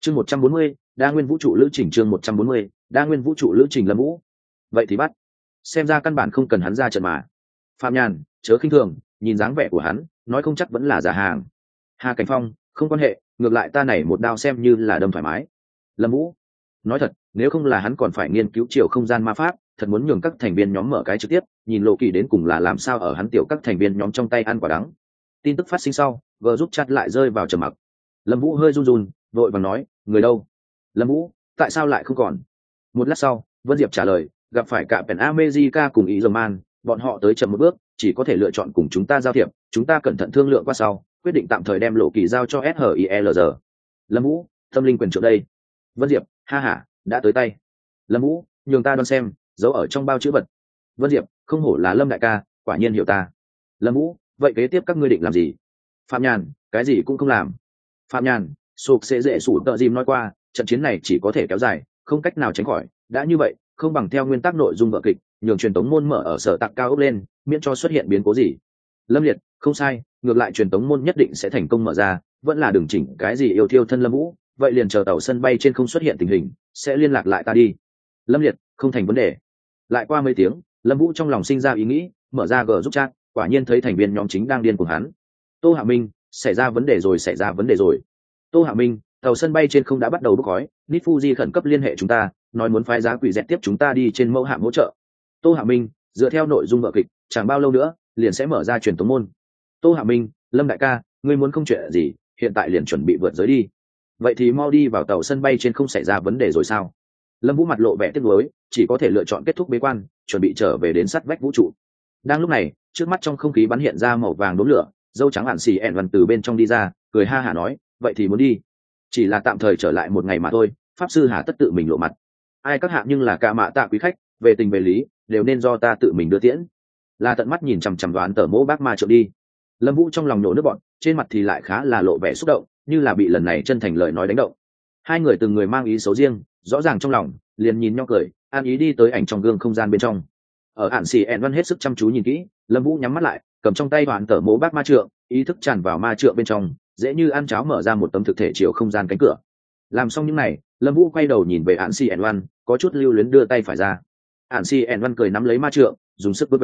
Chương 140, đa nguyên vũ trụ lữ trình. Chương 140, đa nguyên vũ trụ lữ trình. Lâm Vũ, vậy thì bắt. Xem ra căn bản không cần hắn ra trận mà. Phạm Nhàn, chớ khinh thường, nhìn dáng vẻ của hắn, nói không chắc vẫn là giả hàng. Hà Cảnh Phong, không quan hệ, ngược lại ta này một đao xem như là đâm thoải mái. Lâm Vũ, nói thật, nếu không là hắn còn phải nghiên cứu chiều không gian ma pháp, thật muốn nhường các thành viên nhóm mở cái trực tiếp, nhìn Lộ Kỳ đến cùng là làm sao ở hắn tiểu các thành viên nhóm trong tay ăn quả đắng. Tin tức phát sinh sau, vừa giúp chat lại rơi vào trầm mặc. Lâm Vũ hơi run run, vội vàng nói, người đâu? Lâm Vũ, tại sao lại không còn? Một lát sau, Vân Diệp trả lời, gặp phải cả Pen America cùng ý Man, bọn họ tới chậm một bước, chỉ có thể lựa chọn cùng chúng ta giao thiệp, chúng ta cẩn thận thương lượng qua sau, quyết định tạm thời đem Lộ Kỳ giao cho SHIELR. Lâm Vũ, tâm linh quyền trưởng đây. Vân Diệp, ha ha, đã tới tay. Lâm Vũ, nhường ta đoán xem, giấu ở trong bao chữ vật. Vân Diệp, không hổ là Lâm đại ca, quả nhiên hiểu ta. Lâm Vũ, vậy kế tiếp các ngươi định làm gì? Phạm Nhàn, cái gì cũng không làm. Phạm Nhàn, sụp sẽ dễ sủ tợ dìm nói qua, trận chiến này chỉ có thể kéo dài, không cách nào tránh khỏi, đã như vậy, không bằng theo nguyên tắc nội dung vở kịch, nhường truyền tống môn mở ở sở tạc cao ốc lên, miễn cho xuất hiện biến cố gì. Lâm Liệt, không sai, ngược lại truyền tống môn nhất định sẽ thành công mở ra, vẫn là đường chỉnh cái gì yêu thiêu thân Lâm Vũ, vậy liền chờ tàu sân bay trên không xuất hiện tình hình, sẽ liên lạc lại ta đi. Lâm Liệt, không thành vấn đề. Lại qua mấy tiếng, Lâm Vũ trong lòng sinh ra ý nghĩ, mở ra G giúp chat, quả nhiên thấy thành viên nhóm chính đang điên cuồng hắn. Tô Hạ Minh, xảy ra vấn đề rồi. Tô Hạ Minh, tàu sân bay trên không đã bắt đầu bốc khói, Nít Fuji khẩn cấp liên hệ chúng ta, nói muốn phái giá quỷ dẹt tiếp chúng ta đi trên mẫu hạm hỗ trợ. Tô Hạ Minh, dựa theo nội dung vở kịch, chẳng bao lâu nữa liền sẽ mở ra truyền tống môn. Tô Hạ Minh, Lâm đại ca, ngươi muốn không chuyện gì, hiện tại liền chuẩn bị vượt giới đi. Vậy thì mau đi vào tàu sân bay trên không xảy ra vấn đề rồi sao? Lâm Vũ mặt lộ vẻ tiếc nuối, chỉ có thể lựa chọn kết thúc bế quan, chuẩn bị trở về đến sát vách vũ trụ. Đang lúc này, trước mắt trong không khí bắn hiện ra màu vàng đốm lửa, dâu trắng ản xì ẻn văn từ bên trong đi ra, cười ha hả nói, vậy thì muốn đi, chỉ là tạm thời trở lại một ngày mà thôi. Pháp sư Hà tất tự mình lộ mặt, ai các hạng nhưng là ca mạ tạ quý khách, về tình về lý đều nên do ta tự mình đưa tiễn. Là tận mắt nhìn chằm chằm đoán tờ mỗ bác ma trượng đi. Lâm Vũ trong lòng nổ nước bọn, trên mặt thì lại khá là lộ vẻ xúc động, như là bị lần này chân thành lời nói đánh động. Hai người từng người mang ý xấu riêng, rõ ràng trong lòng liền nhìn nhau cười, an ý đi tới ảnh trong gương không gian bên trong. Ở ản xì ẹn văn hết sức chăm chú nhìn kỹ, Lâm Vũ nhắm mắt lại, cầm trong tay hoàn tờ mỗ bác ma trượng, ý thức tràn vào ma trượng bên trong, dễ như ăn cháo mở ra một tấm thực thể chiều không gian cánh cửa. Làm xong những này, Lâm Vũ quay đầu nhìn về ản xì ẹn văn, có chút lưu luyến đưa tay phải ra. Ản xì ẹn văn cười nắm lấy ma trượng, dùng sức vớt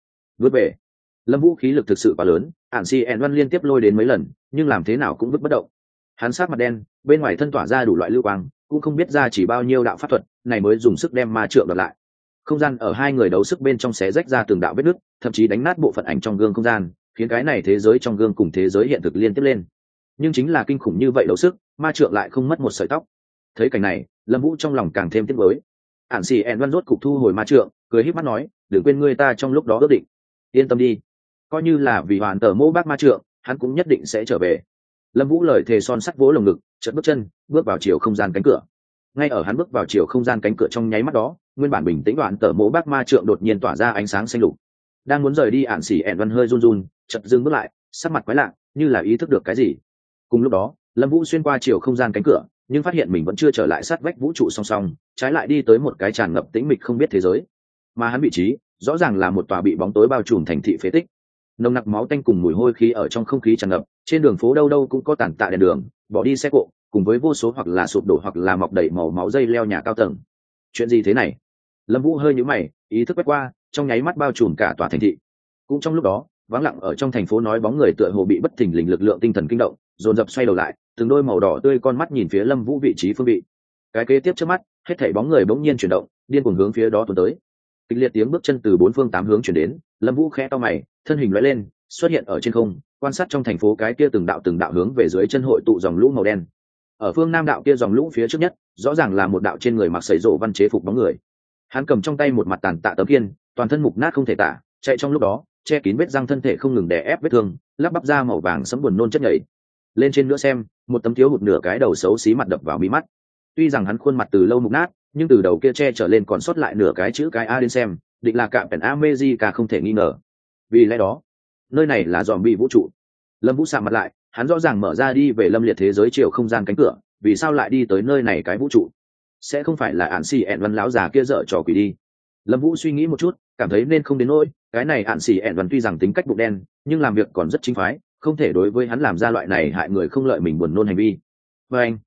về. Lâm Vũ khí lực thực sự quá lớn, ản xì ẹn văn liên tiếp lôi đến mấy lần, nhưng làm thế nào cũng vứt bất động. Hắn sát mặt đen, bên ngoài thân tỏa ra đủ loại lưu quang, cũng không biết ra chỉ bao nhiêu đạo pháp thuật, này mới dùng sức đem ma trượng đập lại. Không gian ở hai người đấu sức bên trong xé rách ra từng đạo vết nứt, thậm chí đánh nát bộ phận ảnh trong gương không gian, khiến cái này thế giới trong gương cùng thế giới hiện thực liên tiếp lên. Nhưng chính là kinh khủng như vậy đấu sức, ma trượng lại không mất một sợi tóc. Thấy cảnh này, Lâm Vũ trong lòng càng thêm tiếc nuối. Ản xì ẹn văn rốt cục thu hồi ma trượng, cười híp mắt nói, đừng quên ngươi ta trong lúc đó ước định. Yên tâm đi, coi như là vì hoàn tờ mô bác ma trượng, hắn cũng nhất định sẽ trở về. Lâm Vũ lời thề son sắt vỗ lồng ngực, chợt bước chân bước vào chiều không gian cánh cửa. Ngay ở hắn bước vào chiều không gian cánh cửa trong nháy mắt đó, nguyên bản bình tĩnh đoạn tờ mô bác ma trượng đột nhiên tỏa ra ánh sáng xanh lục. Đang muốn rời đi, ản xì ẹn văn hơi run run, chợt dừng bước lại, sắc mặt quái lạ, như là ý thức được cái gì. Cùng lúc đó, Lâm Vũ xuyên qua chiều không gian cánh cửa, nhưng phát hiện mình vẫn chưa trở lại sát vách vũ trụ song song, trái lại đi tới một cái tràn ngập tĩnh mịch không biết thế giới. Mà hắn vị trí, rõ ràng là một tòa bị bóng tối bao trùm thành thị phế tích. Nồng nặc máu tanh cùng mùi hôi khí ở trong không khí tràn ngập, trên đường phố đâu đâu cũng có tàn tạ đèn đường, bỏ đi xe cộ, cùng với vô số hoặc là sụp đổ hoặc là mọc đầy màu máu dây leo nhà cao tầng. Chuyện gì thế này? Lâm Vũ hơi nhíu mày, ý thức quét qua, trong nháy mắt bao trùm cả tòa thành thị. Cũng trong lúc đó, vắng lặng ở trong thành phố nói bóng người tựa hồ bị bất thình lình lực lượng tinh thần kinh động, dồn dập xoay đầu lại, từng đôi màu đỏ tươi con mắt nhìn phía Lâm Vũ vị trí phương vị. Cái kế tiếp trước mắt, hết thảy bóng người bỗng nhiên chuyển động, điên cuồng hướng phía đó tuôn tới. Kịch liệt tiếng bước chân từ bốn phương tám hướng truyền đến, Lâm Vũ khẽ cau mày, thân hình lóe lên, xuất hiện ở trên không, quan sát trong thành phố cái kia từng đạo hướng về dưới chân hội tụ dòng lũ màu đen. Ở phương nam đạo kia dòng lũ phía trước nhất, rõ ràng là một đạo trên người mặc sẩy rộ văn chế phục bóng người. Hắn cầm trong tay một mặt tàn tạ tấm kiên, toàn thân mục nát không thể tả, chạy trong lúc đó, che kín vết răng thân thể không ngừng đè ép vết thương, lắp bắp ra màu vàng sẫm buồn nôn chất nhảy. Lên trên nữa xem, một tấm thiếu hụt nửa cái đầu xấu xí mặt đập vào mí mắt. Tuy rằng hắn khuôn mặt từ lâu mục nát, nhưng từ đầu kia che trở lên còn sót lại nửa cái chữ cái A đến xem, định là cạm Pen America không thể nghi ngờ. Vì lẽ đó, nơi này là zombie vũ trụ. Lâm Vũ sạm mặt lại, hắn rõ ràng mở ra đi về lâm liệt thế giới chiều không gian cánh cửa, vì sao lại đi tới nơi này cái vũ trụ? Sẽ không phải là ản xì ẹn văn lão già kia dở trò quỷ đi? Lâm Vũ suy nghĩ một chút, cảm thấy nên không đến nỗi, cái này ản xì ẹn văn tuy rằng tính cách bụng đen, nhưng làm việc còn rất chính phái, không thể đối với hắn làm ra loại này hại người không lợi mình buồn nôn hành vi. Và anh,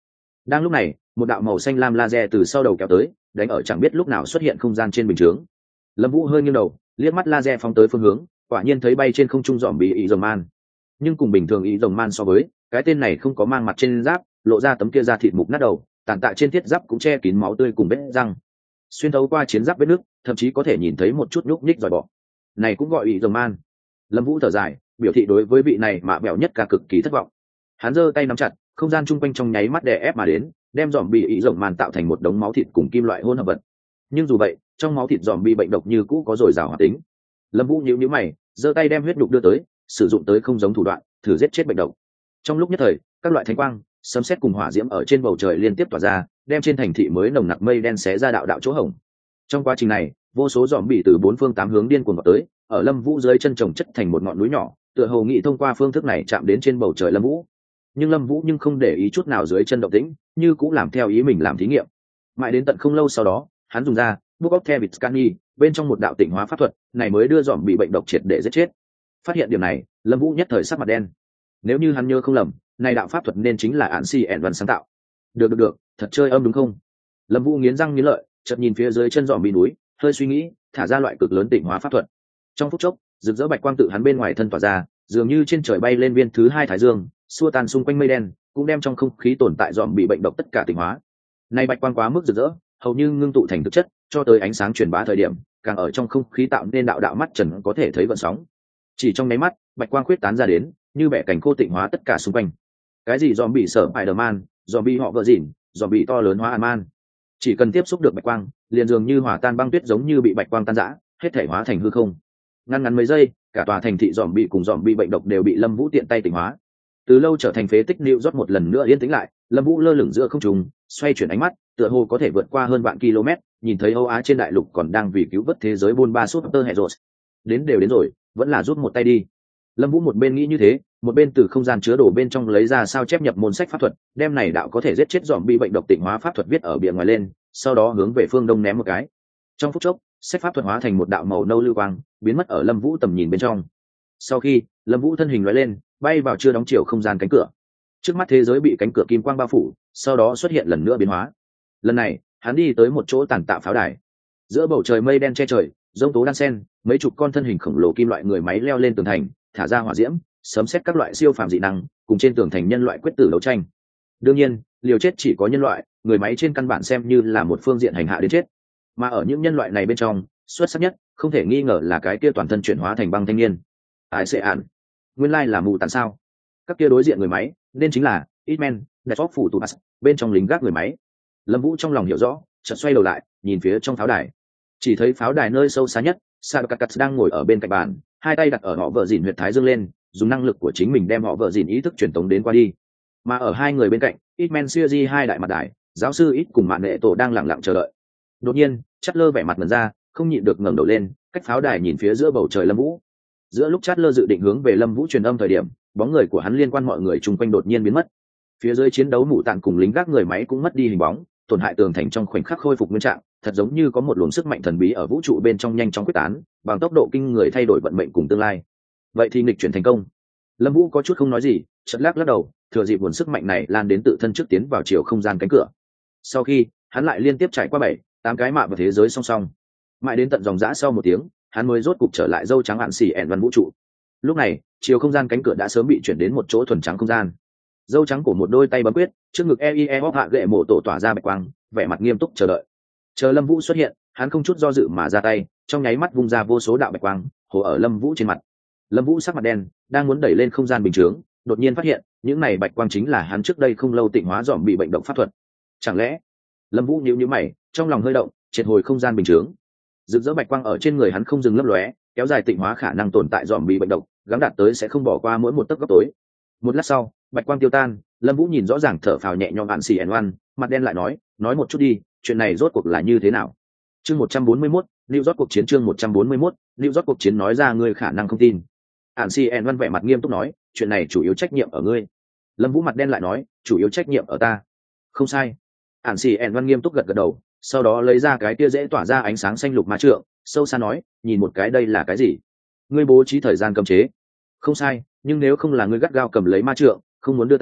Đang lúc này một đạo màu xanh lam laser từ sau đầu kéo tới, đánh ở chẳng biết lúc nào xuất hiện không gian trên bình chướng. Lâm Vũ hơi nghiêng đầu liếc mắt laser phóng tới phương hướng, quả nhiên thấy bay trên không trung dòm bị ý rồng man. Nhưng cùng bình thường ý rồng man so với, cái tên này không có mang mặt trên giáp, lộ ra tấm kia da thịt mục nát đầu, tàn tạ trên thiết giáp cũng che kín máu tươi cùng vết răng, xuyên thấu qua chiến giáp vết nước, thậm chí có thể nhìn thấy một chút nhúc nhích giòi bọ. Này cũng gọi ý rồng man. Lâm Vũ thở dài, biểu thị đối với vị này mạ bẹo nhất ca cực kỳ thất vọng. Hắn giơ tay nắm chặt, không gian chung quanh trong nháy mắt đè ép mà đến, đem dòm bị ý rồng man tạo thành một đống máu thịt cùng kim loại hỗn hợp vật. Nhưng dù vậy, trong máu thịt dòm bị bệnh độc như cũ có dồi dào hoạt tính. Lâm Vũ nhíu nhíu mày, giơ tay đem huyết đục đưa tới, sử dụng tới không giống thủ đoạn, thử giết chết bệnh độc. Trong lúc nhất thời, các loại thánh quang, sấm sét cùng hỏa diễm ở trên bầu trời liên tiếp tỏa ra, đem trên thành thị mới nồng nặc mây đen xé ra đạo đạo chỗ hổng. Trong quá trình này, vô số dòm bị từ bốn phương tám hướng điên cuồng vào tới, ở Lâm Vũ dưới chân chồng chất thành một ngọn núi nhỏ, tựa hồ nghĩ thông qua phương thức này chạm đến trên bầu trời Lâm Vũ. Nhưng Lâm Vũ không để ý chút nào dưới chân động tĩnh, như cũng làm theo ý mình làm thí nghiệm. Mãi đến tận không lâu sau đó, hắn dùng ra Book of Thebitscani, bên trong một đạo tịnh hóa pháp thuật, này mới đưa dòm bị bệnh độc triệt để giết chết. Phát hiện điểm này, Lâm Vũ nhất thời sắc mặt đen. Nếu như hắn nhớ không lầm, này đạo pháp thuật nên chính là Án Si ẻn văn sáng tạo. Được, thật chơi âm đúng không? Lâm Vũ nghiến răng nghiến lợi, chợt nhìn phía dưới chân dòm bị núi, hơi suy nghĩ, thả ra loại cực lớn tịnh hóa pháp thuật. Trong phút chốc, rực rỡ bạch quang tự hắn bên ngoài thân tỏa ra, dường như trên trời bay lên viên thứ hai thái dương, xua tan xung quanh mây đen, cũng đem trong không khí tồn tại dòm bị bệnh độc tất cả tịnh hóa. Này bạch quang quá mức rực rỡ, hầu như ngưng tụ thành thực chất, cho tới ánh sáng truyền bá thời điểm, càng ở trong không khí tạo nên đạo đạo mắt trần có thể thấy gợn sóng. Chỉ trong nháy mắt, bạch quang khuyết tán ra đến, như bẻ cảnh khô tịnh hóa tất cả xung quanh. Cái gì zombie sở Spider-Man, zombie họ vợ dỉn, zombie to lớn hóa man, chỉ cần tiếp xúc được bạch quang, liền dường như hòa tan băng tuyết giống như bị bạch quang tan rã, hết thể hóa thành hư không. Ngắn mấy giây, cả tòa thành thị zombie cùng zombie bệnh độc đều bị Lâm Vũ tiện tay tịnh hóa. Từ lâu trở thành phế tích New York một lần nữa yên tĩnh lại, Lâm Vũ lơ lửng giữa không trung, xoay chuyển ánh mắt, tựa hồ có thể vượt qua hơn vạn km, nhìn thấy Âu Á trên đại lục còn đang vì cứu vớt thế giới buôn ba Super Heroes. Đến rồi, vẫn là rút một tay đi. Lâm Vũ một bên nghĩ như thế, một bên từ không gian chứa đồ bên trong lấy ra sao chép nhập môn sách pháp thuật, đem này đạo có thể giết chết zombie bệnh độc tịnh hóa pháp thuật viết ở bìa ngoài lên, sau đó hướng về phương đông ném một cái. Trong phút chốc, sách pháp thuật hóa thành một đạo màu nâu lưu quang, biến mất ở Lâm Vũ tầm nhìn bên trong. Sau khi, Lâm Vũ thân hình lóe lên, bay vào chưa đóng chiều không gian cánh cửa. Trước mắt thế giới bị cánh cửa kim quang bao phủ, sau đó xuất hiện lần nữa biến hóa. Lần này, hắn đi tới một chỗ tàn tạ pháo đài. Giữa bầu trời mây đen che trời, giông tố đan sen, mấy chục con thân hình khổng lồ kim loại người máy leo lên tường thành, thả ra hỏa diễm, sấm xét các loại siêu phàm dị năng, cùng trên tường thành nhân loại quyết tử đấu tranh. Đương nhiên, liều chết chỉ có nhân loại, người máy trên căn bản xem như là một phương diện hành hạ đến chết. Mà ở những nhân loại này bên trong, xuất sắc nhất, không thể nghi ngờ là cái kia toàn thân chuyển hóa thành băng thanh niên. Ai sẽ ản? Nguyên lai là mù tàn sao? Các kia đối diện người máy, nên chính là Hitman, Deathstroke phủ tụ bên trong lính gác người máy. Lâm Vũ trong lòng hiểu rõ, chợt xoay đầu lại, nhìn phía trong pháo đài. Chỉ thấy pháo đài nơi sâu xa nhất, Sarkakat đang ngồi ở bên cạnh bàn, hai tay đặt ở họ vợ dìn huyệt thái dương lên, dùng năng lực của chính mình đem họ vợ dìn ý thức truyền tống đến qua đi. Mà ở hai người bên cạnh, Hitman Series hai đại mặt đài, giáo sư Ít cùng Mạn Nệ Tổ đang lặng lặng chờ đợi. Đột nhiên, Chatler vẻ mặt ngẩn ra, không nhịn được ngẩng đầu lên, cách pháo đài nhìn phía giữa bầu trời Lâm Vũ. Giữa lúc Chatler dự định hướng về Lâm Vũ truyền âm thời điểm, bóng người của hắn liên quan mọi người chung quanh đột nhiên biến mất. Phía dưới chiến đấu mụ tạn cùng lính gác người máy cũng mất đi hình bóng, tổn hại tường thành trong khoảnh khắc khôi phục nguyên trạng, thật giống như có một luồng sức mạnh thần bí ở vũ trụ bên trong nhanh chóng quyết tán, bằng tốc độ kinh người thay đổi vận mệnh cùng tương lai. Vậy thì nghịch chuyển thành công. Lâm Vũ có chút không nói gì, chợt lắc đầu, thừa dịp nguồn sức mạnh này lan đến tự thân trước tiến vào chiều không gian cánh cửa. Sau khi, hắn lại liên tiếp trải qua 7-8 cái mạ vào thế giới song song. Mãi đến tận dòng dã sau một tiếng, hắn mới rốt cục trở lại dâu trắng hạn xỉ ẻn văn vũ trụ. Lúc này, chiều không gian cánh cửa đã sớm bị chuyển đến một chỗ thuần trắng không gian. Dâu trắng của một đôi tay bấm quyết, trước ngực EIE hốc hạ gệ mộ tổ tỏa ra bạch quang, vẻ mặt nghiêm túc chờ đợi. Chờ Lâm Vũ xuất hiện, hắn không chút do dự mà ra tay, trong nháy mắt vung ra vô số đạo bạch quang, hồ ở Lâm Vũ trên mặt. Lâm Vũ sắc mặt đen, đang muốn đẩy lên không gian bình chướng, đột nhiên phát hiện, những này bạch quang chính là hắn trước đây không lâu tịnh hóa dòm bị bệnh độc pháp thuật. Chẳng lẽ? Lâm Vũ nhíu nhíu mày, trong lòng hơi động, triệt hồi không gian bình chướng. Rực rỡ bạch quang ở trên người hắn không dừng lấp lóe, kéo dài tịnh hóa khả năng tồn tại dòm bị bệnh độc, gắng đạt tới sẽ không bỏ qua mỗi một tấc góc tối. Một lát sau, bạch quang tiêu tan, Lâm Vũ nhìn rõ ràng thở phào nhẹ nhõm hạn xì ẻn oan, mặt đen lại nói một chút đi, chuyện này rốt cuộc là như thế nào? Chương 141, New York cuộc chiến chương 141, New York cuộc chiến nói ra ngươi khả năng không tin. Hạn xì ẻn oan vẻ mặt nghiêm túc nói, chuyện này chủ yếu trách nhiệm ở ngươi. Lâm Vũ mặt đen lại nói, chủ yếu trách nhiệm ở ta. Không sai. Hạn xì ẻn oan nghiêm túc gật đầu, sau đó lấy ra cái tia dễ tỏa ra ánh sáng xanh lục ma trượng, sâu xa nói, nhìn một cái đây là cái gì? Ngươi bố trí thời gian cấm chế. Không sai, nhưng nếu không là ngươi gắt gao cầm lấy ma trượng, không muốn đưa ta,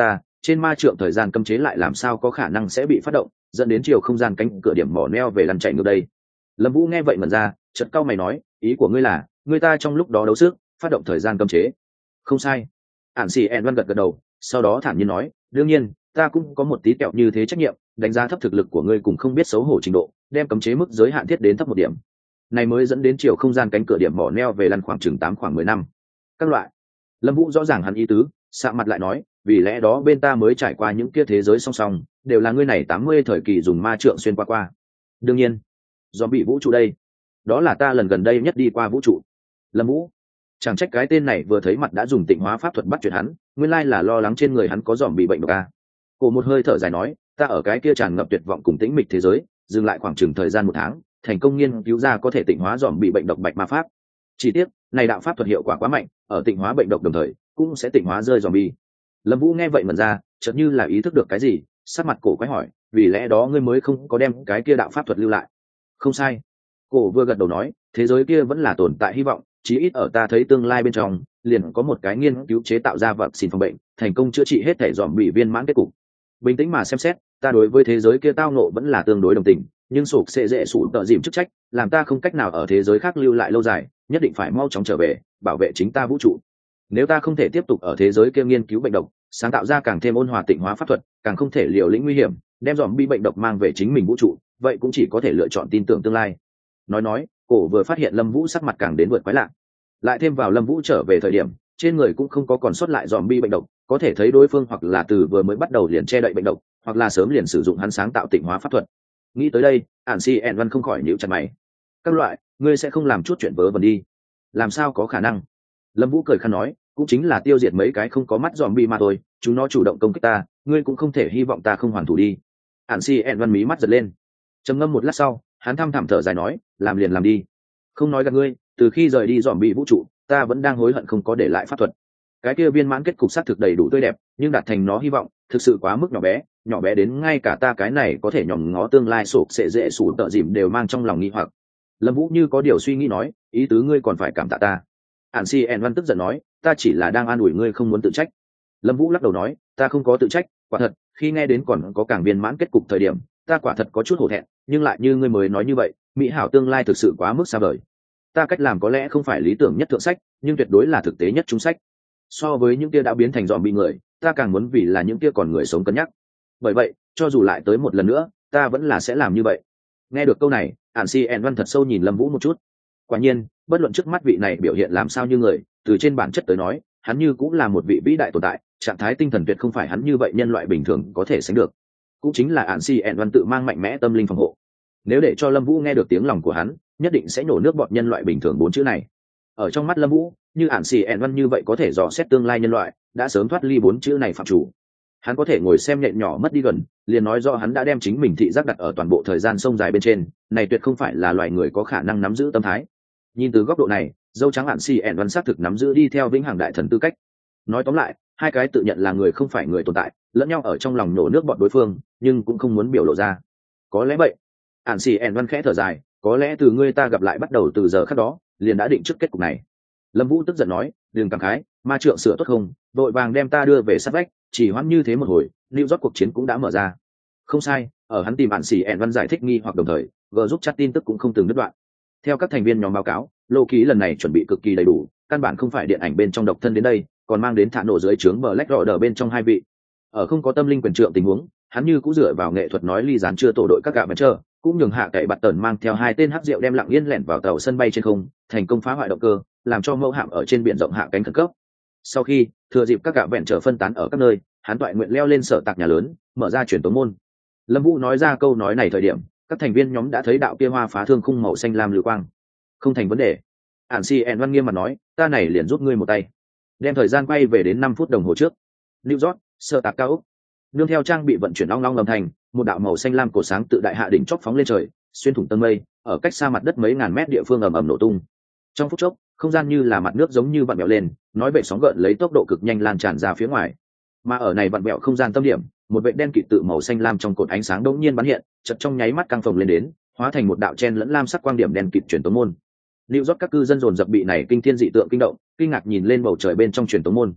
trên ma trượng thời gian cấm chế lại làm sao có khả năng sẽ bị phát động, dẫn đến chiều không gian cánh cửa điểm mỏ neo về lăn chạy ngược đây. Lâm Vũ nghe vậy mẩn ra, chợt cau mày nói, ý của ngươi là người ta trong lúc đó đấu sức phát động thời gian cấm chế? Không sai. Ản Sĩ En Văn gật gật đầu, sau đó thản nhiên nói, đương nhiên ta cũng có một tí kẹo như thế trách nhiệm, đánh giá thấp thực lực của ngươi cùng không biết xấu hổ trình độ, đem cấm chế mức giới hạn thiết đến thấp một điểm, này mới dẫn đến chiều không gian cánh cửa điểm mỏ neo về lăn khoảng chừng 10 năm. Các loại. Lâm Vũ rõ ràng hắn ý tứ, sạ mặt lại nói, vì lẽ đó bên ta mới trải qua những kia thế giới song song, đều là ngươi này 80 thời kỳ dùng ma trượng xuyên qua. Đương nhiên, do bị vũ trụ đây, đó là ta lần gần đây nhất đi qua vũ trụ. Lâm Vũ, chẳng trách cái tên này vừa thấy mặt đã dùng tịnh hóa pháp thuật bắt chuyện hắn, nguyên lai là lo lắng trên người hắn có dòm bị bệnh độc a. Cổ một hơi thở dài nói, ta ở cái kia tràn ngập tuyệt vọng cùng tĩnh mịch thế giới, dừng lại khoảng chừng thời gian 1 tháng, thành công nghiên cứu ra có thể tịnh hóa dòm bị bệnh độc bạch ma pháp. Chỉ tiếc, này đạo pháp thuật hiệu quả quá mạnh, ở tịnh hóa bệnh độc đồng thời, cũng sẽ tịnh hóa rơi zombie. Lâm Vũ nghe vậy mẩn ra, chợt như là ý thức được cái gì, sắc mặt cổ quái hỏi, vì lẽ đó ngươi mới không có đem cái kia đạo pháp thuật lưu lại? Không sai. Cổ vừa gật đầu nói, thế giới kia vẫn là tồn tại hy vọng, chí ít ở ta thấy tương lai bên trong, liền có một cái nghiên cứu chế tạo ra vật xin phòng bệnh, thành công chữa trị hết thể zombie viên mãn kết cục. Bình tĩnh mà xem xét, ta đối với thế giới kia tao nộ vẫn là tương đối đồng tình, nhưng sụp sẽ dễ sụp tợ dìm chức trách, làm ta không cách nào ở thế giới khác lưu lại lâu dài, nhất định phải mau chóng trở về, bảo vệ chính ta vũ trụ. Nếu ta không thể tiếp tục ở thế giới kia nghiên cứu bệnh độc, sáng tạo ra càng thêm ôn hòa tịnh hóa pháp thuật, càng không thể liều lĩnh nguy hiểm, đem dòm bi bệnh độc mang về chính mình vũ trụ, vậy cũng chỉ có thể lựa chọn tin tưởng tương lai. Nói, cổ vừa phát hiện Lâm Vũ sắc mặt càng đến vượt quái lạ. Lại thêm vào Lâm Vũ trở về thời điểm, trên người cũng không có còn sót lại dòm bi bệnh độc, có thể thấy đối phương hoặc là từ vừa mới bắt đầu liền che đậy bệnh độc, hoặc là sớm liền sử dụng hắn sáng tạo tịnh hóa pháp thuật. Nghĩ tới đây, Ản Si En Văn không khỏi nhíu chặt mày. Các loại, ngươi sẽ không làm chút chuyện vớ vẩn đi? Làm sao có khả năng? Lâm Vũ cười khăn nói, cũng chính là tiêu diệt mấy cái không có mắt zombie mà thôi, chúng nó chủ động công kích ta, ngươi cũng không thể hy vọng ta không hoàn thủ đi. Ản Si En Văn mí mắt giật lên, trầm ngâm một lát sau, hắn thăm thẳm thở dài nói, làm liền làm đi. Không nói gạt ngươi, từ khi rời đi zombie vũ trụ, ta vẫn đang hối hận không có để lại pháp thuật. Cái kia viên mãn kết cục xác thực đầy đủ tươi đẹp, nhưng đạt thành nó hy vọng thực sự quá mức nhỏ bé đến ngay cả ta cái này có thể nhòm ngó tương lai sụp sẽ dễ sụp tợ dìm đều mang trong lòng nghi hoặc. Lâm Vũ như có điều suy nghĩ nói, ý tứ ngươi còn phải cảm tạ ta. Ản Si En Văn tức giận nói, ta chỉ là đang an ủi ngươi không muốn tự trách. Lâm Vũ lắc đầu nói, ta không có tự trách, quả thật, khi nghe đến còn có càng viên mãn kết cục thời điểm, ta quả thật có chút hổ thẹn, nhưng lại như ngươi mới nói như vậy, mỹ hảo tương lai thực sự quá mức xa vời. Ta cách làm có lẽ không phải lý tưởng nhất thượng sách, nhưng tuyệt đối là thực tế nhất trung sách. So với những kia đã biến thành zombie người, ta càng muốn vì là những kia còn người sống cân nhắc. Bởi vậy, cho dù lại tới một lần nữa, ta vẫn là sẽ làm như vậy. Nghe được câu này, Ản Si En Văn thật sâu nhìn Lâm Vũ một chút. Quả nhiên, bất luận trước mắt vị này biểu hiện làm sao như người, từ trên bản chất tới nói, hắn như cũng là một vị vĩ đại tồn tại, trạng thái tinh thần tuyệt không phải hắn như vậy nhân loại bình thường có thể sánh được. Cũng chính là Ản Si En Văn tự mang mạnh mẽ tâm linh phòng hộ. Nếu để cho Lâm Vũ nghe được tiếng lòng của hắn, nhất định sẽ nổ nước bọt nhân loại bình thường 4 chữ này. Ở trong mắt Lâm Vũ, như Ản Si En Văn như vậy có thể dò xét tương lai nhân loại, đã sớm thoát ly 4 chữ này phạm chủ. Hắn có thể ngồi xem nhện nhỏ mất đi gần, liền nói rõ hắn đã đem chính mình thị giác đặt ở toàn bộ thời gian sông dài bên trên, này tuyệt không phải là loài người có khả năng nắm giữ tâm thái. Nhìn từ góc độ này, dâu trắng Ản Si En Văn xác thực nắm giữ đi theo vĩnh hằng đại thần tư cách. Nói tóm lại, hai cái tự nhận là người không phải người tồn tại, lẫn nhau ở trong lòng nổ nước bọt đối phương, nhưng cũng không muốn biểu lộ ra. Có lẽ vậy. Ản Si En Văn khẽ thở dài, có lẽ từ ngươi ta gặp lại bắt đầu từ giờ khắc đó, liền đã định trước kết cục này. Lâm Vũ tức giận nói, đừng cảm khái, ma trượng sửa tốt không, vội vàng đem ta đưa về sát vách, chỉ hoãn như thế một hồi, New York cuộc chiến cũng đã mở ra. Không sai, ở hắn tìm Ản Si En Văn giải thích nghi hoặc đồng thời, vừa giúp chat tin tức cũng không từng đứt đoạn. Theo các thành viên nhóm báo cáo, lô ký lần này chuẩn bị cực kỳ đầy đủ, căn bản không phải điện ảnh bên trong độc thân đến đây, còn mang đến thả nổ dưới trướng Black Order bên trong 2 vị. Ở không có tâm linh quyền trượng tình huống, hắn như cũng dựa vào nghệ thuật nói ly gián chưa tổ đội các gạ vẫn chờ, cũng nhường hạ cậy bạt tần mang theo 2 tên hắc rượu đem lặng yên lẻn vào tàu sân bay trên không, thành công phá hoại động cơ, làm cho mẫu hạm ở trên biển rộng hạ cánh khẩn cấp. Sau khi thừa dịp các gạ vẹn trở phân tán ở các nơi, hắn toại nguyện leo lên sở tạc nhà lớn, mở ra truyền tống môn. Lâm Vũ nói ra câu nói này thời điểm, các thành viên nhóm đã thấy đạo kia hoa phá thương khung màu xanh lam lưu quang. Không thành vấn đề. Ản Si En Văn nghiêm mặt nói, ta này liền giúp ngươi một tay. Đem thời gian quay về đến 5 phút đồng hồ trước. New York, sở tạc cao ốc. Nương theo trang bị vận chuyển long long âm thanh, một đạo màu xanh lam cổ sáng tự đại hạ đỉnh chóp phóng lên trời, xuyên thủng tầng mây, ở cách xa mặt đất mấy ngàn mét địa phương ầm ầm nổ tung. Trong phút chốc, không gian như là mặt nước giống như vặn vẹo lên, nói bệ sóng gợn lấy tốc độ cực nhanh lan tràn ra phía ngoài. Mà ở này vặn vẹo không gian tâm điểm, một vệt đen kịt tự màu xanh lam trong cột ánh sáng đột nhiên bắn hiện, chợt trong nháy mắt căng phồng lên đến, hóa thành một đạo chen lẫn lam sắc quang điểm đen kịt truyền tống môn. Lưu rót các cư dân dồn dập bị này kinh thiên dị tượng kinh động, kinh ngạc nhìn lên bầu trời bên trong truyền tống môn.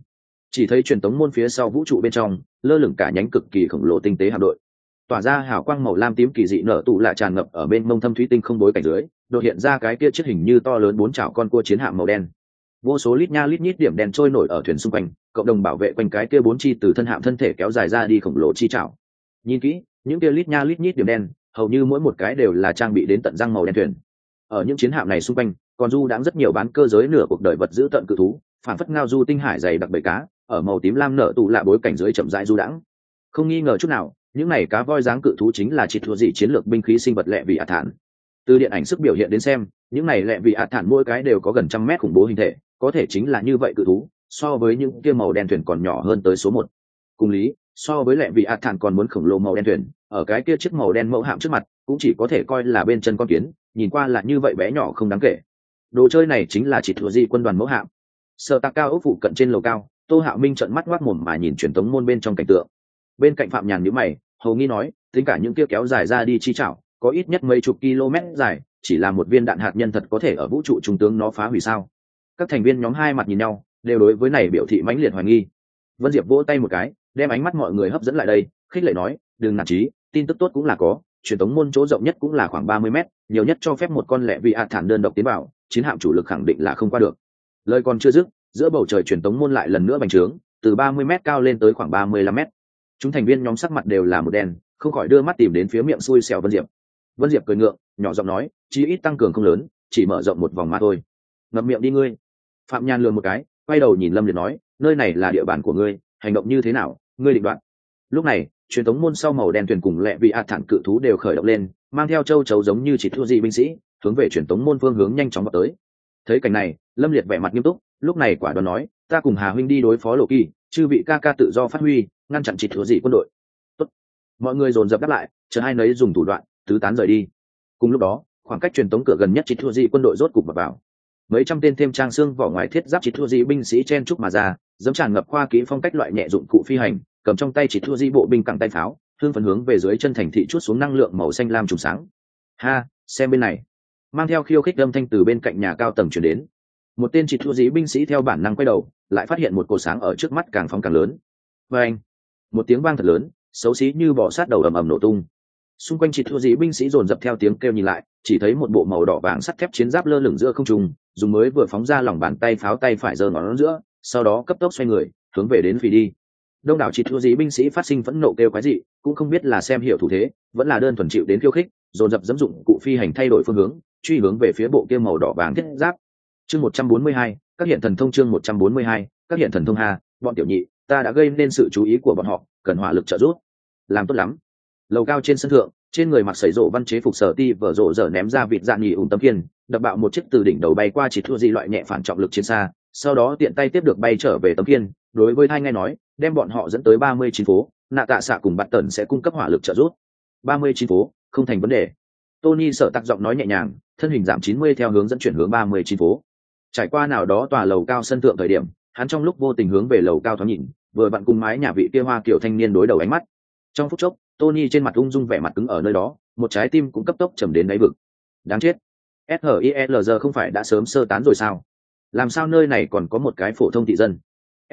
Chỉ thấy truyền tống môn phía sau vũ trụ bên trong lơ lửng cả nhánh cực kỳ khổng lồ tinh tế hạm đội, tỏa ra hào quang màu lam tím kỳ dị nở tụ lại tràn ngập ở bên mông thâm thúy tinh không bối cảnh dưới, đột hiện ra cái kia chiếc hình như to lớn 4 chảo con cua chiến hạm màu đen. Vô số lít nha lít nhít điểm đen trôi nổi ở thuyền xung quanh, cộng đồng bảo vệ quanh cái kia 4 chi từ thân hạm thân thể kéo dài ra đi khổng lồ chi chảo. Nhìn kỹ, những kia lít nha lít nhít điểm đen, hầu như mỗi một cái đều là trang bị đến tận răng màu đen thuyền. Ở những chiến hạm này xung quanh, còn du đãng rất nhiều bán cơ giới nửa cuộc đời vật giữ tận cự thú, phản phất ngao du tinh hải dày đặc bầy cá, ở màu tím lam nở tụ lạ bối cảnh dưới chậm rãi du đãng. Không nghi ngờ chút nào, những này cá voi dáng cự thú chính là chỉ thua gì chiến lược binh khí sinh vật lẹ vị ạt thản. Từ điện ảnh sức biểu hiện đến xem, những này lẹ vị ạt thản mỗi cái đều có gần 100 mét khủng bố hình thể, có thể chính là như vậy cự thú, so với những kia màu đen thuyền còn nhỏ hơn tới số 1. Cùng lý, so với lẹ vị ạt thản còn muốn khổng lồ màu đen thuyền, ở cái kia chiếc màu đen mẫu hạm trước mặt, cũng chỉ có thể coi là bên chân con kiến, nhìn qua là như vậy bé nhỏ không đáng kể. Đồ chơi này chính là chỉ thua gì quân đoàn mẫu hạm. Sở Tạc Cao ốc phụ cận trên lầu cao, Tô Hạo Minh trợn mắt ngoác mồm mà nhìn truyền tống môn bên trong cảnh tượng. Bên cạnh Phạm Nhàn nhíu mày, hầu nghi nói, tính cả những kia kéo dài ra đi chi chảo, có ít nhất mấy chục km dài, chỉ là một viên đạn hạt nhân thật có thể ở vũ trụ trung tướng nó phá hủy sao? Các thành viên nhóm hai mặt nhìn nhau, đều đối với này biểu thị mãnh liệt hoài nghi. Vân Diệp vỗ tay một cái, đem ánh mắt mọi người hấp dẫn lại đây, khích lệ nói, đừng nản chí, tin tức tốt cũng là có, truyền tống môn chỗ rộng nhất cũng là khoảng 30 mét, nhiều nhất cho phép một con lẹ vị ạt thản đơn độc tiến vào, chiến hạm chủ lực khẳng định là không qua được. Lời còn chưa dứt, giữa bầu trời truyền tống môn lại lần nữa bành trướng, từ 30 mét cao lên tới khoảng 35 mét. Chúng thành viên nhóm sắc mặt đều là một đen, không khỏi đưa mắt tìm đến phía miệng xui xẻo Vân Diệp. Vân Diệp cười ngượng, nhỏ giọng nói, chí ít tăng cường không lớn, chỉ mở rộng một vòng mà thôi. Ngậm miệng đi ngươi. Phạm Nhan lườm một cái, quay đầu nhìn Lâm Liệt nói, nơi này là địa bàn của ngươi, hành động như thế nào, ngươi định đoạt. Lúc này, truyền tống môn sau màu đen thuyền cùng lẹ vị ạt thản cự thú đều khởi động lên, mang theo châu chấu giống như chỉ thua gì binh sĩ, hướng về truyền tống môn phương hướng nhanh chóng vào tới. Thấy cảnh này, Lâm Liệt vẻ mặt nghiêm túc, lúc này quả đoán nói, ta cùng Hà huynh đi đối phó Lộ Kỳ, chư vị ca ca tự do phát huy, ngăn chặn chỉ thua gì quân đội. Tốt. Mọi người dồn dập đáp lại, chờ hai nấy dùng thủ đoạn, tứ tán rời đi. Cùng lúc đó, khoảng cách truyền tống cửa gần nhất chỉ thua gì quân đội rốt cục vào. Mấy trăm tên thêm trang xương vỏ ngoài thiết giáp chỉ thua gì binh sĩ chen chúc mà ra, dẫm tràn ngập khoa kỹ phong cách loại nhẹ dụng cụ phi hành, cầm trong tay chỉ thua gì bộ binh cẳng tay pháo, hương phấn hướng về dưới chân thành thị chuốt xuống năng lượng màu xanh lam trùng sáng. Ha, xem bên này. Mang theo khiêu khích âm thanh từ bên cạnh nhà cao tầng truyền đến. Một tên chỉ thua dĩ binh sĩ theo bản năng quay đầu, lại phát hiện một cột sáng ở trước mắt càng phóng càng lớn. Và anh, một tiếng vang thật lớn, xấu xí như bò sát đầu ầm ầm nổ tung. Xung quanh chỉ thua dĩ binh sĩ dồn dập theo tiếng kêu nhìn lại, chỉ thấy một bộ màu đỏ vàng sắt thép chiến giáp lơ lửng giữa không trung, dùng mới vừa phóng ra lòng bàn tay pháo tay phải giơ ngón giữa, sau đó cấp tốc xoay người, hướng về đến phi đi. Đông đảo chỉ thua dĩ binh sĩ phát sinh phẫn nộ kêu quái dị, cũng không biết là xem hiểu thủ thế, vẫn là đơn thuần chịu đến khiêu khích, dồn dập dẫm dụng cụ phi hành thay đổi phương hướng, truy hướng về phía bộ kia màu đỏ vàng thiết giáp. Chương 142, các hiện thần thông chương 142, các hiện thần thông ha, bọn tiểu nhị, ta đã gây nên sự chú ý của bọn họ, cần hỏa lực trợ giúp. Làm tốt lắm. Lầu cao trên sân thượng, trên người mặc sẩy rộ văn chế phục sở ti vở rộ dở ném ra vịt dạn nhì ủng tấm kiên, đập bạo một chiếc từ đỉnh đầu bay qua chỉ thua gì loại nhẹ phản trọng lực chiến xa, sau đó tiện tay tiếp được bay trở về tấm kiên, đối với hai nghe nói, đem bọn họ dẫn tới 39 phố, nạ tạ xạ cùng bạn tần sẽ cung cấp hỏa lực trợ giúp. 39 phố, không thành vấn đề. Tony sợ tặc giọng nói nhẹ nhàng, thân hình giảm 90 theo hướng dẫn chuyển hướng 39 phố. Trải qua nào đó tòa lầu cao sân thượng thời điểm, hắn trong lúc vô tình hướng về lầu cao thoáng nhìn, vừa vặn cùng mái nhà vị kia hoa kiểu thanh niên đối đầu ánh mắt. Trong phút chốc, Tony trên mặt ung dung vẻ mặt cứng ở nơi đó, một trái tim cũng cấp tốc trầm đến đáy vực. Đáng chết. SHIELZ không phải đã sớm sơ tán rồi sao? Làm sao nơi này còn có một cái phổ thông thị dân?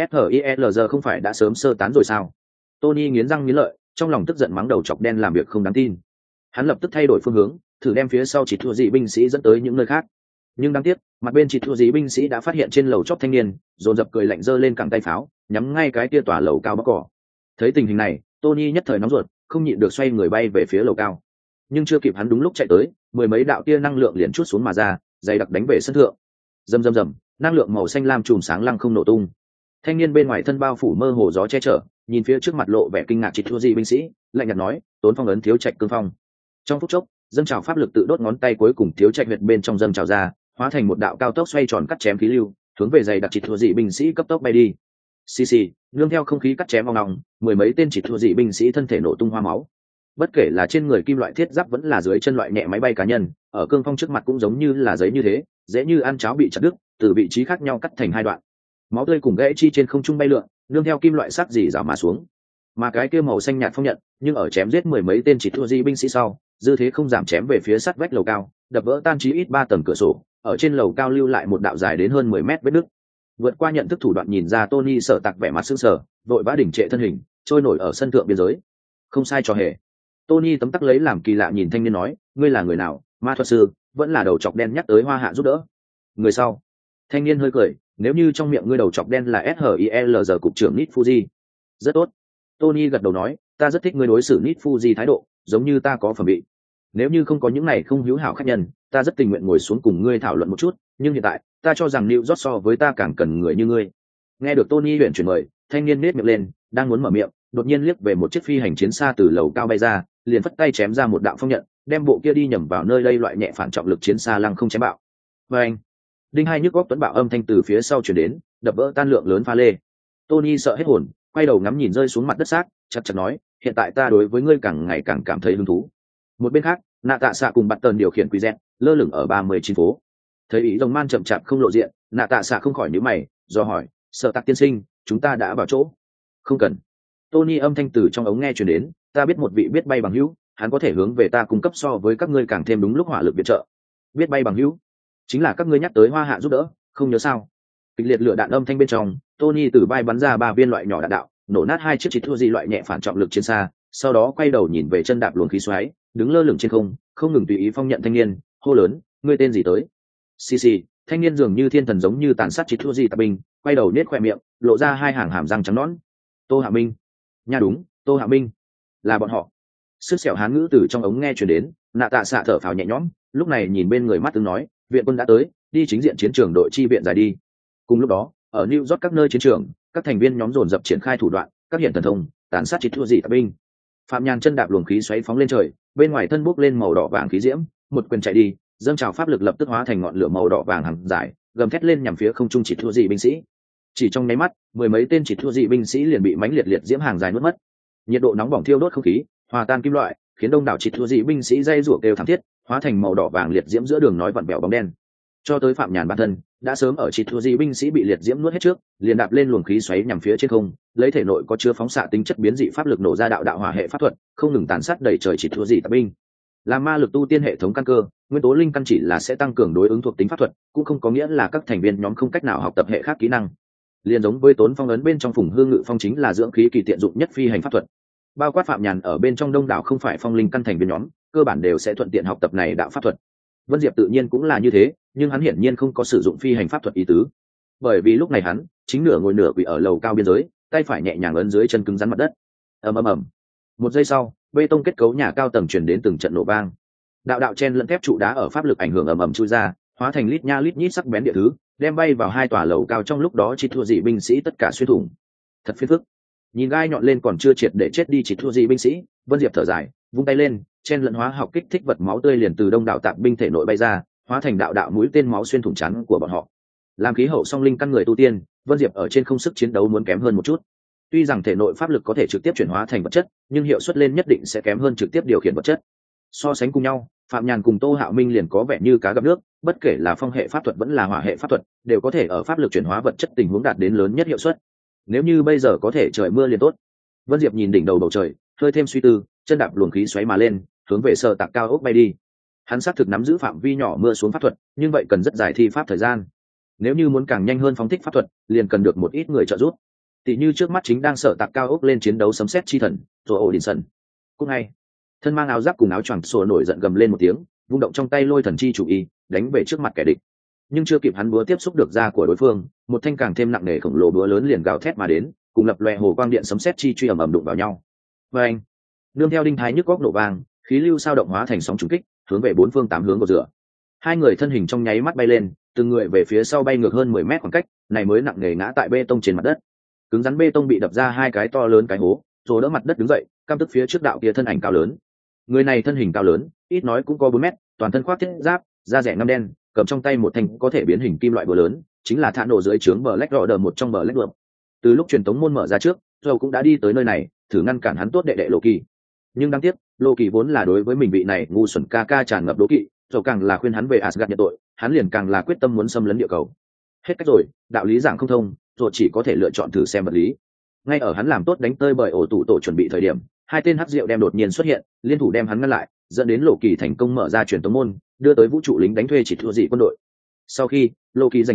SHIELZ không phải đã sớm sơ tán rồi sao? Tony nghiến răng nghiến lợi, trong lòng tức giận mắng đầu chọc đen làm việc không đáng tin. Hắn lập tức thay đổi phương hướng, thử đem phía sau chỉ thua dị binh sĩ dẫn tới những nơi khác. Nhưng đáng tiếc, mặt bên chỉ thua dị binh sĩ đã phát hiện trên lầu chóp thanh niên, dồn dập cười lạnh giơ lên cẳng tay pháo, nhắm ngay cái kia tòa lầu cao bắc cỏ. Thấy tình hình này, Tony nhất thời nóng ruột, không nhịn được xoay người bay về phía lầu cao. Nhưng chưa kịp hắn đúng lúc chạy tới, mười mấy đạo tia năng lượng liền trút xuống mà ra, dày đặc đánh về sân thượng. Rầm rầm rầm, năng lượng màu xanh lam chùm sáng lăng không nổ tung. Thanh niên bên ngoài thân bao phủ mơ hồ gió che chở, nhìn phía trước mặt lộ vẻ kinh ngạc chỉ thua dị binh sĩ, lạnh nhạt nói, tốn phong ấn thiếu trạch cương phong. Trong phút chốc, dâng trào pháp lực tự đốt ngón tay cuối cùng thiếu trạch huyệt bên trong dâng trào ra, hóa thành một đạo cao tốc xoay tròn cắt chém khí lưu, hướng về dày đặc chỉ thua dị binh sĩ cấp tốc bay đi. Xì xì, nương theo không khí cắt chém ong ong, mười mấy tên chỉ thua dị binh sĩ thân thể nổ tung hoa máu. Bất kể là trên người kim loại thiết giáp vẫn là dưới chân loại nhẹ máy bay cá nhân, ở cương phong trước mặt cũng giống như là giấy như thế, dễ như ăn cháo bị chặt đứt, từ vị trí khác nhau cắt thành hai đoạn. Máu tươi cùng gãy chi trên không trung bay lượn, nương theo kim loại sắc dì rào mà xuống. Mà cái kia màu xanh nhạt phong nhận, nhưng ở chém giết mười mấy tên chỉ thua dị binh sĩ sau, dư thế không giảm chém về phía sắt vách lầu cao, đập vỡ tan chí ít 3 tầng cửa sổ, ở trên lầu cao lưu lại một đạo dài đến hơn 10 mét vết nứt. Vượt qua nhận thức thủ đoạn nhìn ra Tony sợ tặc vẻ mặt sững sờ, vội vã đỉnh trệ thân hình, trôi nổi ở sân thượng biên giới. Không sai cho hề. Tony tấm tắc lấy làm kỳ lạ nhìn thanh niên nói, ngươi là người nào, ma thuật sư, vẫn là đầu chọc đen nhắc tới Hoa Hạ giúp đỡ. Người sau. Thanh niên hơi cười, nếu như trong miệng ngươi đầu chọc đen là SHILG cục trưởng Nit Fuji. Rất tốt. Tony gật đầu nói, ta rất thích ngươi đối xử Nit Fuji thái độ, giống như ta có phẩm vị. Nếu như không có những này không hữu hảo khách nhân, ta rất tình nguyện ngồi xuống cùng ngươi thảo luận một chút, nhưng hiện tại, ta cho rằng New York so với ta càng cần người như ngươi. Nghe được Tony huyền chuyển mời, thanh niên nết miệng lên, đang muốn mở miệng, đột nhiên liếc về một chiếc phi hành chiến xa từ lầu cao bay ra, liền phất tay chém ra một đạo phong nhận, đem bộ kia đi nhầm vào nơi đây loại nhẹ phản trọng lực chiến xa lăng không chém bạo. Và anh, đinh hai nhức góc tuấn bạo âm thanh từ phía sau truyền đến, đập vỡ tan lượng lớn pha lê. Tony sợ hết hồn, quay đầu ngắm nhìn rơi xuống mặt đất xác, chặt chặt nói, hiện tại ta đối với ngươi càng ngày càng cảm thấy hứng thú. Một bên khác, nạ tạ xạ cùng bạt tần điều khiển quý dẹt lơ lửng ở 39 phố. Thấy ý rồng man chậm chạp không lộ diện, nạ tạ xạ không khỏi nhíu mày, do hỏi, sợ tặc tiên sinh, chúng ta đã vào chỗ. Không cần. Tony âm thanh từ trong ống nghe truyền đến, ta biết một vị biết bay bằng hữu, hắn có thể hướng về ta cung cấp so với các ngươi càng thêm đúng lúc hỏa lực viện trợ. Biết bay bằng hữu, chính là các ngươi nhắc tới Hoa Hạ giúp đỡ, không nhớ sao? Kịch liệt lửa đạn âm thanh bên trong, Tony từ vai bắn ra 3 viên loại nhỏ đạn đạo, nổ nát 2 chiếc chỉ thua gì loại nhẹ phản trọng lực trên xa, sau đó quay đầu nhìn về chân đạp luồng khí xoáy, đứng lơ lửng trên không, không ngừng tùy ý phong nhận thanh niên, hô lớn, ngươi tên gì tới? Xì, thanh niên dường như thiên thần giống như tàn sát chỉ thua gì tạp binh, quay đầu nết khóe miệng, lộ ra 2 hàng hàm răng trắng nõn. Tô Hạ Minh. Nha đúng, Tô Hạ Minh. Là bọn họ. Sức sẹo hán ngữ từ trong ống nghe truyền đến, nạ tạ xạ thở phào nhẹ nhõm, lúc này nhìn bên người mắt tướng nói, viện quân đã tới, đi chính diện chiến trường đội chi viện giải đi. Cùng lúc đó, ở New York các nơi chiến trường, các thành viên nhóm dồn dập triển khai thủ đoạn, các hiện thần thông, tàn sát chỉ thua gì tạp binh. Phạm Nhàn chân đạp luồng khí xoáy phóng lên trời, bên ngoài thân bốc lên màu đỏ vàng khí diễm, một quyền chạy đi, dâng trào pháp lực lập tức hóa thành ngọn lửa màu đỏ vàng hàng dài, gầm thét lên nhằm phía không trung chỉ thua gì binh sĩ. Chỉ trong nháy mắt, 10 mấy tên chỉ thua gì binh sĩ liền bị mãnh liệt liệt diễm hàng dài nuốt mất. Nhiệt độ nóng bỏng thiêu đốt không khí, hòa tan kim loại, khiến đông đảo chỉ thua gì binh sĩ dây rủa kêu thảm thiết, hóa thành màu đỏ vàng liệt diễm giữa đường nói vặn vẹo bóng đen. Cho tới Phạm Nhàn bản thân, đã sớm ở chỉ thua gì binh sĩ bị liệt diễm nuốt hết trước, liền đạp lên luồng khí xoáy nhằm phía trên không, lấy thể nội có chứa phóng xạ tính chất biến dị pháp lực nổ ra đạo hỏa hệ pháp thuật, không ngừng tàn sát đầy trời chỉ thua gì tạp binh. Là ma lực tu tiên hệ thống căn cơ, nguyên tố linh căn chỉ là sẽ tăng cường đối ứng thuộc tính pháp thuật, cũng không có nghĩa là các thành viên nhóm không cách nào học tập hệ khác kỹ năng. Liên giống với Tốn Phong ấn bên trong Phùng Hương Ngự Phong chính là dưỡng khí kỳ tiện dụng nhất phi hành pháp thuật. Bao quát Phạm Nhàn ở bên trong đông đảo không phải phong linh căn thành viên nhóm, cơ bản đều sẽ thuận tiện học tập này đạo pháp thuật. Vân Diệp tự nhiên cũng là như thế, nhưng hắn hiển nhiên không có sử dụng phi hành pháp thuật ý tứ. Bởi vì lúc này hắn chính nửa ngồi nửa quỳ ở lầu cao biên giới, tay phải nhẹ nhàng ấn dưới chân cứng rắn mặt đất. Ầm. Một giây sau, bê tông kết cấu nhà cao tầng truyền đến từng trận nổ vang. Đạo chen lẫn thép trụ đá ở pháp lực ảnh hưởng ầm chui ra, hóa thành lít nha lít nhít sắc bén địa thứ, đem bay vào 2 tòa lầu cao trong lúc đó chỉ thua gì binh sĩ tất cả xuyên thủng. Thật phiền phức. Nhìn gai nhọn lên còn chưa triệt để chết đi chỉ thua gì binh sĩ, Vân Diệp thở dài, vung tay lên, chen lẫn hóa học kích thích vật máu tươi liền từ đông đảo tạp binh thể nội bay ra, hóa thành đạo mũi tên máu xuyên thủng chắn của bọn họ. Làm khí hậu song linh căn người tu tiên, Vân Diệp ở trên không sức chiến đấu muốn kém hơn một chút. Tuy rằng thể nội pháp lực có thể trực tiếp chuyển hóa thành vật chất, nhưng hiệu suất lên nhất định sẽ kém hơn trực tiếp điều khiển vật chất. So sánh cùng nhau, Phạm Nhàn cùng Tô Hạo Minh liền có vẻ như cá gặp nước, bất kể là phong hệ pháp thuật vẫn là hỏa hệ pháp thuật, đều có thể ở pháp lực chuyển hóa vật chất tình huống đạt đến lớn nhất hiệu suất. Nếu như bây giờ có thể trời mưa liền tốt. Vân Diệp nhìn đỉnh đầu bầu trời, hơi thêm suy tư, chân đạp luồng khí xoáy mà lên, hướng về sở tạc cao ốc bay đi. Hắn xác thực nắm giữ phạm vi nhỏ mưa xuống pháp thuật, nhưng vậy cần rất dài thi pháp thời gian. Nếu như muốn càng nhanh hơn phóng thích pháp thuật, liền cần được một ít người trợ giúp. Tỷ như trước mắt chính đang sở tạc cao ốc lên chiến đấu sấm sét chi thần, rồi ổ đình sần. Cũng ngay, thân mang áo giáp cùng áo choàng sổ nổi giận gầm lên một tiếng, vung động trong tay lôi thần chi chủ y, đánh về trước mặt kẻ địch. Nhưng chưa kịp hắn búa tiếp xúc được da của đối phương, một thanh càng thêm nặng nề khổng lồ búa lớn liền gào thét mà đến, cùng lập loè hồ quang điện sấm sét chi truy ầm đụng vào nhau. Và anh, nương theo đinh thái nhức góc nổ vang, khí lưu sao động hóa thành sóng trùng kích, hướng về 4 phương 8 hướng của dựa. Hai người thân hình trong nháy mắt bay lên, từng người về phía sau bay ngược hơn 10 mét khoảng cách, này mới nặng nề ngã tại bê tông trên mặt đất. Cứng rắn bê tông bị đập ra 2 cái to lớn cái hố, rồi đỡ mặt đất đứng dậy, cam tức phía trước đạo kia thân ảnh cao lớn. Người này thân hình cao lớn, ít nói cũng có 4 mét, toàn thân khoác thiết giáp, da rẻ ngăm đen, cầm trong tay một thanh có thể biến hình kim loại búa lớn, chính là thả nổ dưới trướng Black Order một trong Black Order. Từ lúc truyền tống môn mở ra trước, Joe cũng đã đi tới nơi này, thử ngăn cản hắn tốt đệ đệ Loki. Nhưng đáng tiếc, Loki vốn là đối với mình vị này ngu xuẩn ca ca tràn ngập đố kỵ, Joe càng là khuyên hắn về Asgard nhận tội, hắn liền càng là quyết tâm muốn xâm lấn địa cầu. Hết cách rồi, đạo lý giảng không thông, Joe chỉ có thể lựa chọn thử xem vật lý. Ngay ở hắn làm tốt đánh tơi bởi ổ tủ tổ chuẩn bị thời điểm, 2 tên hắc diệu đem đột nhiên xuất hiện, liên thủ đem hắn ngăn lại, dẫn đến Loki thành công mở ra truyền tống môn, đưa tới vũ trụ lính đánh thuê chỉ thua gì quân đội. Sau khi Loki giành tay,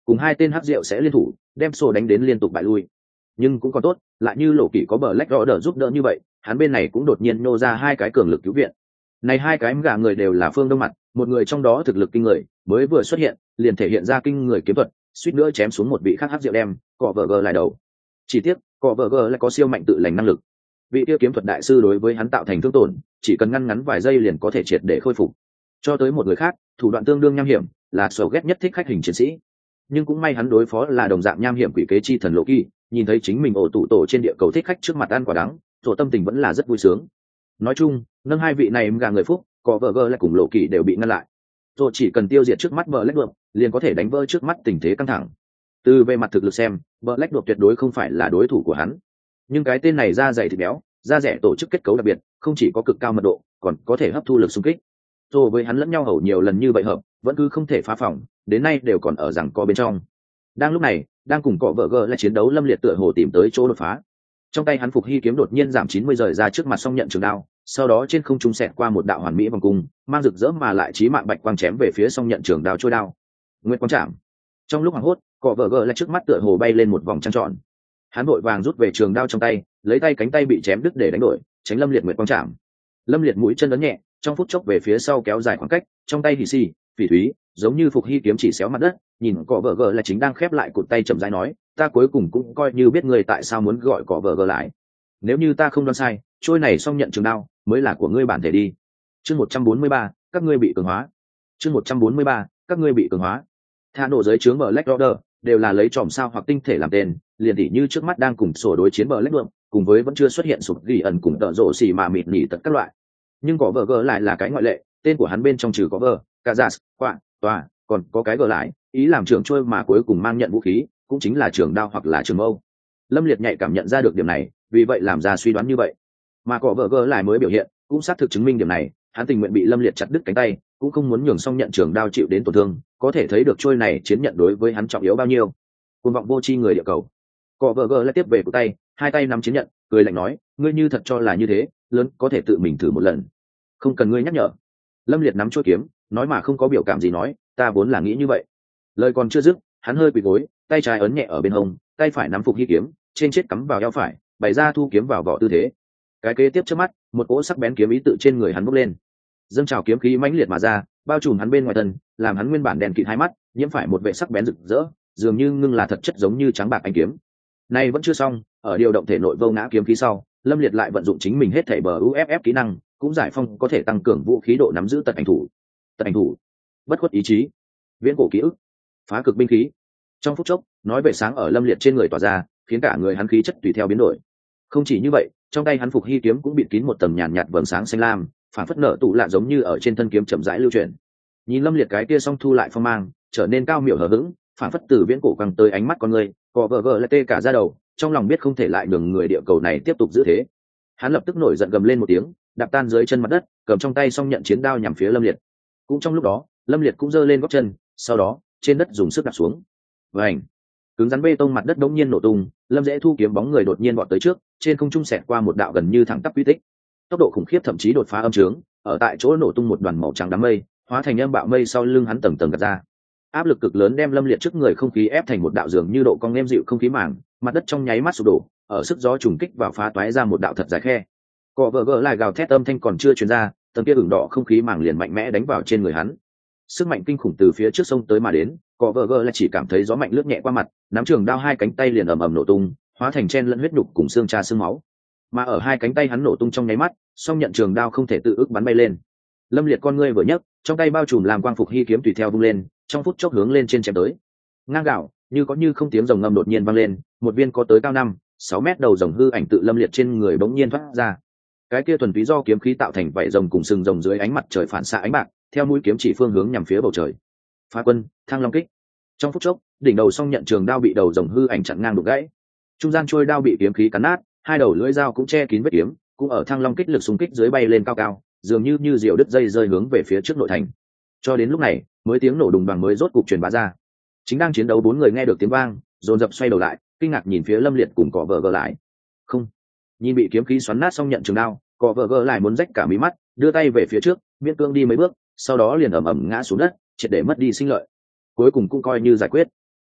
cùng hai tên hắc rượu sẽ liên thủ đem sổ đánh đến liên tục bại lui. Nhưng cũng còn tốt, lại như lộ kỷ có bờ lách rõ đỡ giúp đỡ như vậy, hắn bên này cũng đột nhiên nô ra hai cái cường lực cứu viện. Này hai cái gà người đều là phương đông mặt, một người trong đó thực lực kinh người, mới vừa xuất hiện liền thể hiện ra kinh người kiếm thuật, suýt nữa chém xuống một vị khác hắc rượu đem cọ vợ gờ lại đầu. Chỉ tiếc cọ vợ gờ lại có siêu mạnh tự lành năng lực, vị tiêu kiếm thuật đại sư đối với hắn tạo thành thương tổn chỉ cần ngăn ngắn vài giây liền có thể triệt để khôi phục. Cho tới một người khác thủ đoạn tương đương nham hiểm, là sầu ghét nhất thích khách hình chiến sĩ, nhưng cũng may hắn đối phó là đồng dạng nham hiểm quỷ kế chi thần lộ kỳ, nhìn thấy chính mình ổ tụ tổ trên địa cầu thích khách trước mặt ăn quả đắng, tổ tâm tình vẫn là rất vui sướng. Nói chung nâng hai vị này gà người phúc có vợ gờ lại cùng lộ kỳ đều bị ngăn lại, rồi chỉ cần tiêu diệt trước mắt bờ lách đột liền có thể đánh vỡ trước mắt tình thế căng thẳng. Từ về mặt thực lực xem bờ lách đột tuyệt đối không phải là đối thủ của hắn, nhưng cái tên này da dày thịt béo, da rẻ tổ chức kết cấu đặc biệt, không chỉ có cực cao mật độ còn có thể hấp thu lực xung kích. Rồi với hắn lẫn nhau hầu nhiều lần như vậy hợp vẫn cứ không thể phá phòng, đến nay đều còn ở rằng co bên trong. Đang lúc này đang cùng cọ vợ gờ lại chiến đấu lâm liệt tựa hồ tìm tới chỗ đột phá, trong tay hắn phục hy kiếm đột nhiên giảm 90 rời ra trước mặt song nhận trường đao, sau đó trên không trung xẹt qua một đạo hoàn mỹ vòng cung, mang rực rỡ mà lại chí mạng bạch quang chém về phía song nhận trường đao trôi đao. Nguyệt quang chạm. Trong lúc hoảng hốt cọ vợ gờ lại trước mắt tựa hồ bay lên một vòng trăng tròn, hắn vội vàng rút về trường đao trong tay, lấy tay cánh tay bị chém đứt để đánh đổi, tránh lâm liệt nguyệt quang chạm. Lâm liệt mũi chân ấn nhẹ, trong phút chốc về phía sau kéo dài khoảng cách, trong tay hì xì phỉ thúy giống như phục hy kiếm chỉ xéo mặt đất, nhìn cọ vợ gờ là chính đang khép lại cụt tay chậm rãi nói, ta cuối cùng cũng coi như biết người tại sao muốn gọi cọ vợ gờ lại. Nếu như ta không đoán sai, trôi này xong nhận trường đao mới là của ngươi bản thể đi. Chương 143, các ngươi bị cường hóa. Chương 143, các ngươi bị cường hóa. Tha nổ giới chướng Black Order đều là lấy chòm sao hoặc tinh thể làm tên, liền tỉ như trước mắt đang cùng sổ đối chiến Black Order, cùng với vẫn chưa xuất hiện sụp ghi ẩn cùng tợ rộ xì mà mịt nhỉ tật các loại. Nhưng có vợ gờ lại là cái ngoại lệ, tên của hắn bên trong trừ có vợ, cả giả, quạ, tòa, còn có cái gờ lại, ý làm trường trôi mà cuối cùng mang nhận vũ khí, cũng chính là trường đao hoặc là trường mâu. Lâm Liệt nhạy cảm nhận ra được điểm này, vì vậy làm ra suy đoán như vậy. Mà có vợ gờ lại mới biểu hiện, cũng xác thực chứng minh điểm này, hắn tình nguyện bị Lâm Liệt chặt đứt cánh tay, cũng không muốn nhường xong nhận trường đao chịu đến tổn thương, có thể thấy được trôi này chiến nhận đối với hắn trọng yếu bao nhiêu. Cuồng vọng vô tri người địa cầu. Có vợ gờ lại tiếp về của tay, hai tay nắm chiến nhận, cười lạnh nói, ngươi như thật cho là như thế, lớn có thể tự mình thử một lần. Không cần ngươi nhắc nhở. Lâm Liệt nắm chuôi kiếm, nói mà không có biểu cảm gì nói, ta vốn là nghĩ như vậy. Lời còn chưa dứt, hắn hơi quỳ gối, tay trái ấn nhẹ ở bên hông, tay phải nắm phục hy kiếm, trên chết cắm vào eo phải, bày ra thu kiếm vào vỏ tư thế. Cái kế tiếp trước mắt, một cỗ sắc bén kiếm ý tự trên người hắn bốc lên, dâng trào kiếm khí mãnh liệt mà ra, bao trùm hắn bên ngoài thân, làm hắn nguyên bản đèn kịt hai mắt nhiễm phải một vệ sắc bén rực rỡ, dường như ngưng là thật chất giống như trắng bạc ánh kiếm. Này vẫn chưa xong, ở điều động thể nội vô ngã kiếm khí sau, Lâm Liệt lại vận dụng chính mình hết thảy bờ UFF kỹ năng, cũng giải phong có thể tăng cường vũ khí độ nắm giữ tật ảnh thủ. Tật ảnh thủ, bất khuất ý chí, viễn cổ ký ức, phá cực binh khí. Trong phút chốc, nói về sáng ở Lâm Liệt trên người tỏa ra, khiến cả người hắn khí chất tùy theo biến đổi. Không chỉ như vậy, trong tay hắn phục hy kiếm cũng bịt kín một tầng nhàn nhạt vầng sáng xanh lam, phản phất nở tụ lạ giống như ở trên thân kiếm chậm rãi lưu chuyển. Nhìn Lâm Liệt cái kia song thu lại phong mang, trở nên cao miểu hờ hững, phản phất từ viễn cổ căng tới ánh mắt con người, cọ vợ vợ lại tê cả da đầu, trong lòng biết không thể lại nhường người địa cầu này tiếp tục giữ thế. Hắn lập tức nổi giận gầm lên một tiếng, đạp tan dưới chân mặt đất, cầm trong tay song nhận chiến đao nhằm phía Lâm Liệt. Cũng trong lúc đó, Lâm Liệt cũng giơ lên gót chân, sau đó trên đất dùng sức đạp xuống. Vành, cứng rắn bê tông mặt đất đống nhiên nổ tung, Lâm Dễ Thu kiếm bóng người đột nhiên vọt tới trước, trên không trung xẹt qua một đạo gần như thẳng tắp quy tích, tốc độ khủng khiếp thậm chí đột phá âm trướng, ở tại chỗ nổ tung một đoàn màu trắng đám mây, hóa thành âm bạo mây sau lưng hắn tầng tầng gạt ra. Áp lực cực lớn đem Lâm Liệt trước người không khí ép thành một đạo dường như độ cong êm dịu không khí màng, mặt đất trong nháy mắt sụp đổ, ở sức gió trùng kích vào phá toái ra một đạo thật dài khe. Cọ vợ gờ lại gào thét âm thanh còn chưa truyền ra, tầng kia ửng đỏ không khí màng liền mạnh mẽ đánh vào trên người hắn. Sức mạnh kinh khủng từ phía trước sông tới mà đến, cọ vợ gờ lại chỉ cảm thấy gió mạnh lướt nhẹ qua mặt, nắm trường đao hai cánh tay liền ầm ầm nổ tung, hóa thành chen lẫn huyết nhục cùng xương cha xương máu. Mà ở hai cánh tay hắn nổ tung trong nháy mắt, song nhận trường đao không thể tự ức bắn bay lên. Lâm Liệt con ngươi vừa nhấc, trong tay bao trùm làm quang phục hy kiếm tùy theo vung lên, trong phút chốc hướng lên trên chém tới. Ngang gạo, như có như không tiếng rồng ngâm đột nhiên vang lên, một viên có tới cao 5-6 mét đầu rồng hư ảnh tự Lâm Liệt trên người bỗng nhiên thoát ra. Cái kia thuần túy do kiếm khí tạo thành vảy rồng cùng sừng rồng dưới ánh mặt trời phản xạ ánh bạc, theo mũi kiếm chỉ phương hướng nhằm phía bầu trời. Phá quân, Thăng Long kích. Trong phút chốc, đỉnh đầu song nhận trường đao bị đầu rồng hư ảnh chặn ngang đục gãy. Trung gian trôi đao bị kiếm khí cắn nát, hai đầu lưỡi dao cũng che kín vết kiếm, cũng ở Thăng Long kích lực xung kích dưới bay lên cao cao, dường như diều đứt dây rơi hướng về phía trước nội thành. Cho đến lúc này, mới tiếng nổ đùng đoàng mới rốt cục truyền bá ra. Chính đang chiến đấu bốn người nghe được tiếng vang, dồn dập xoay đầu lại, kinh ngạc nhìn phía Lâm Liệt cùng cọ vợ gờ lại. Không, nhìn bị kiếm khí xoắn nát xong nhận trường đao, cọ vợ gờ lại muốn rách cả mí mắt, đưa tay về phía trước, miễn cưỡng đi mấy bước, sau đó liền ầm ầm ngã xuống đất, triệt để mất đi sinh lợi. Cuối cùng cũng coi như giải quyết.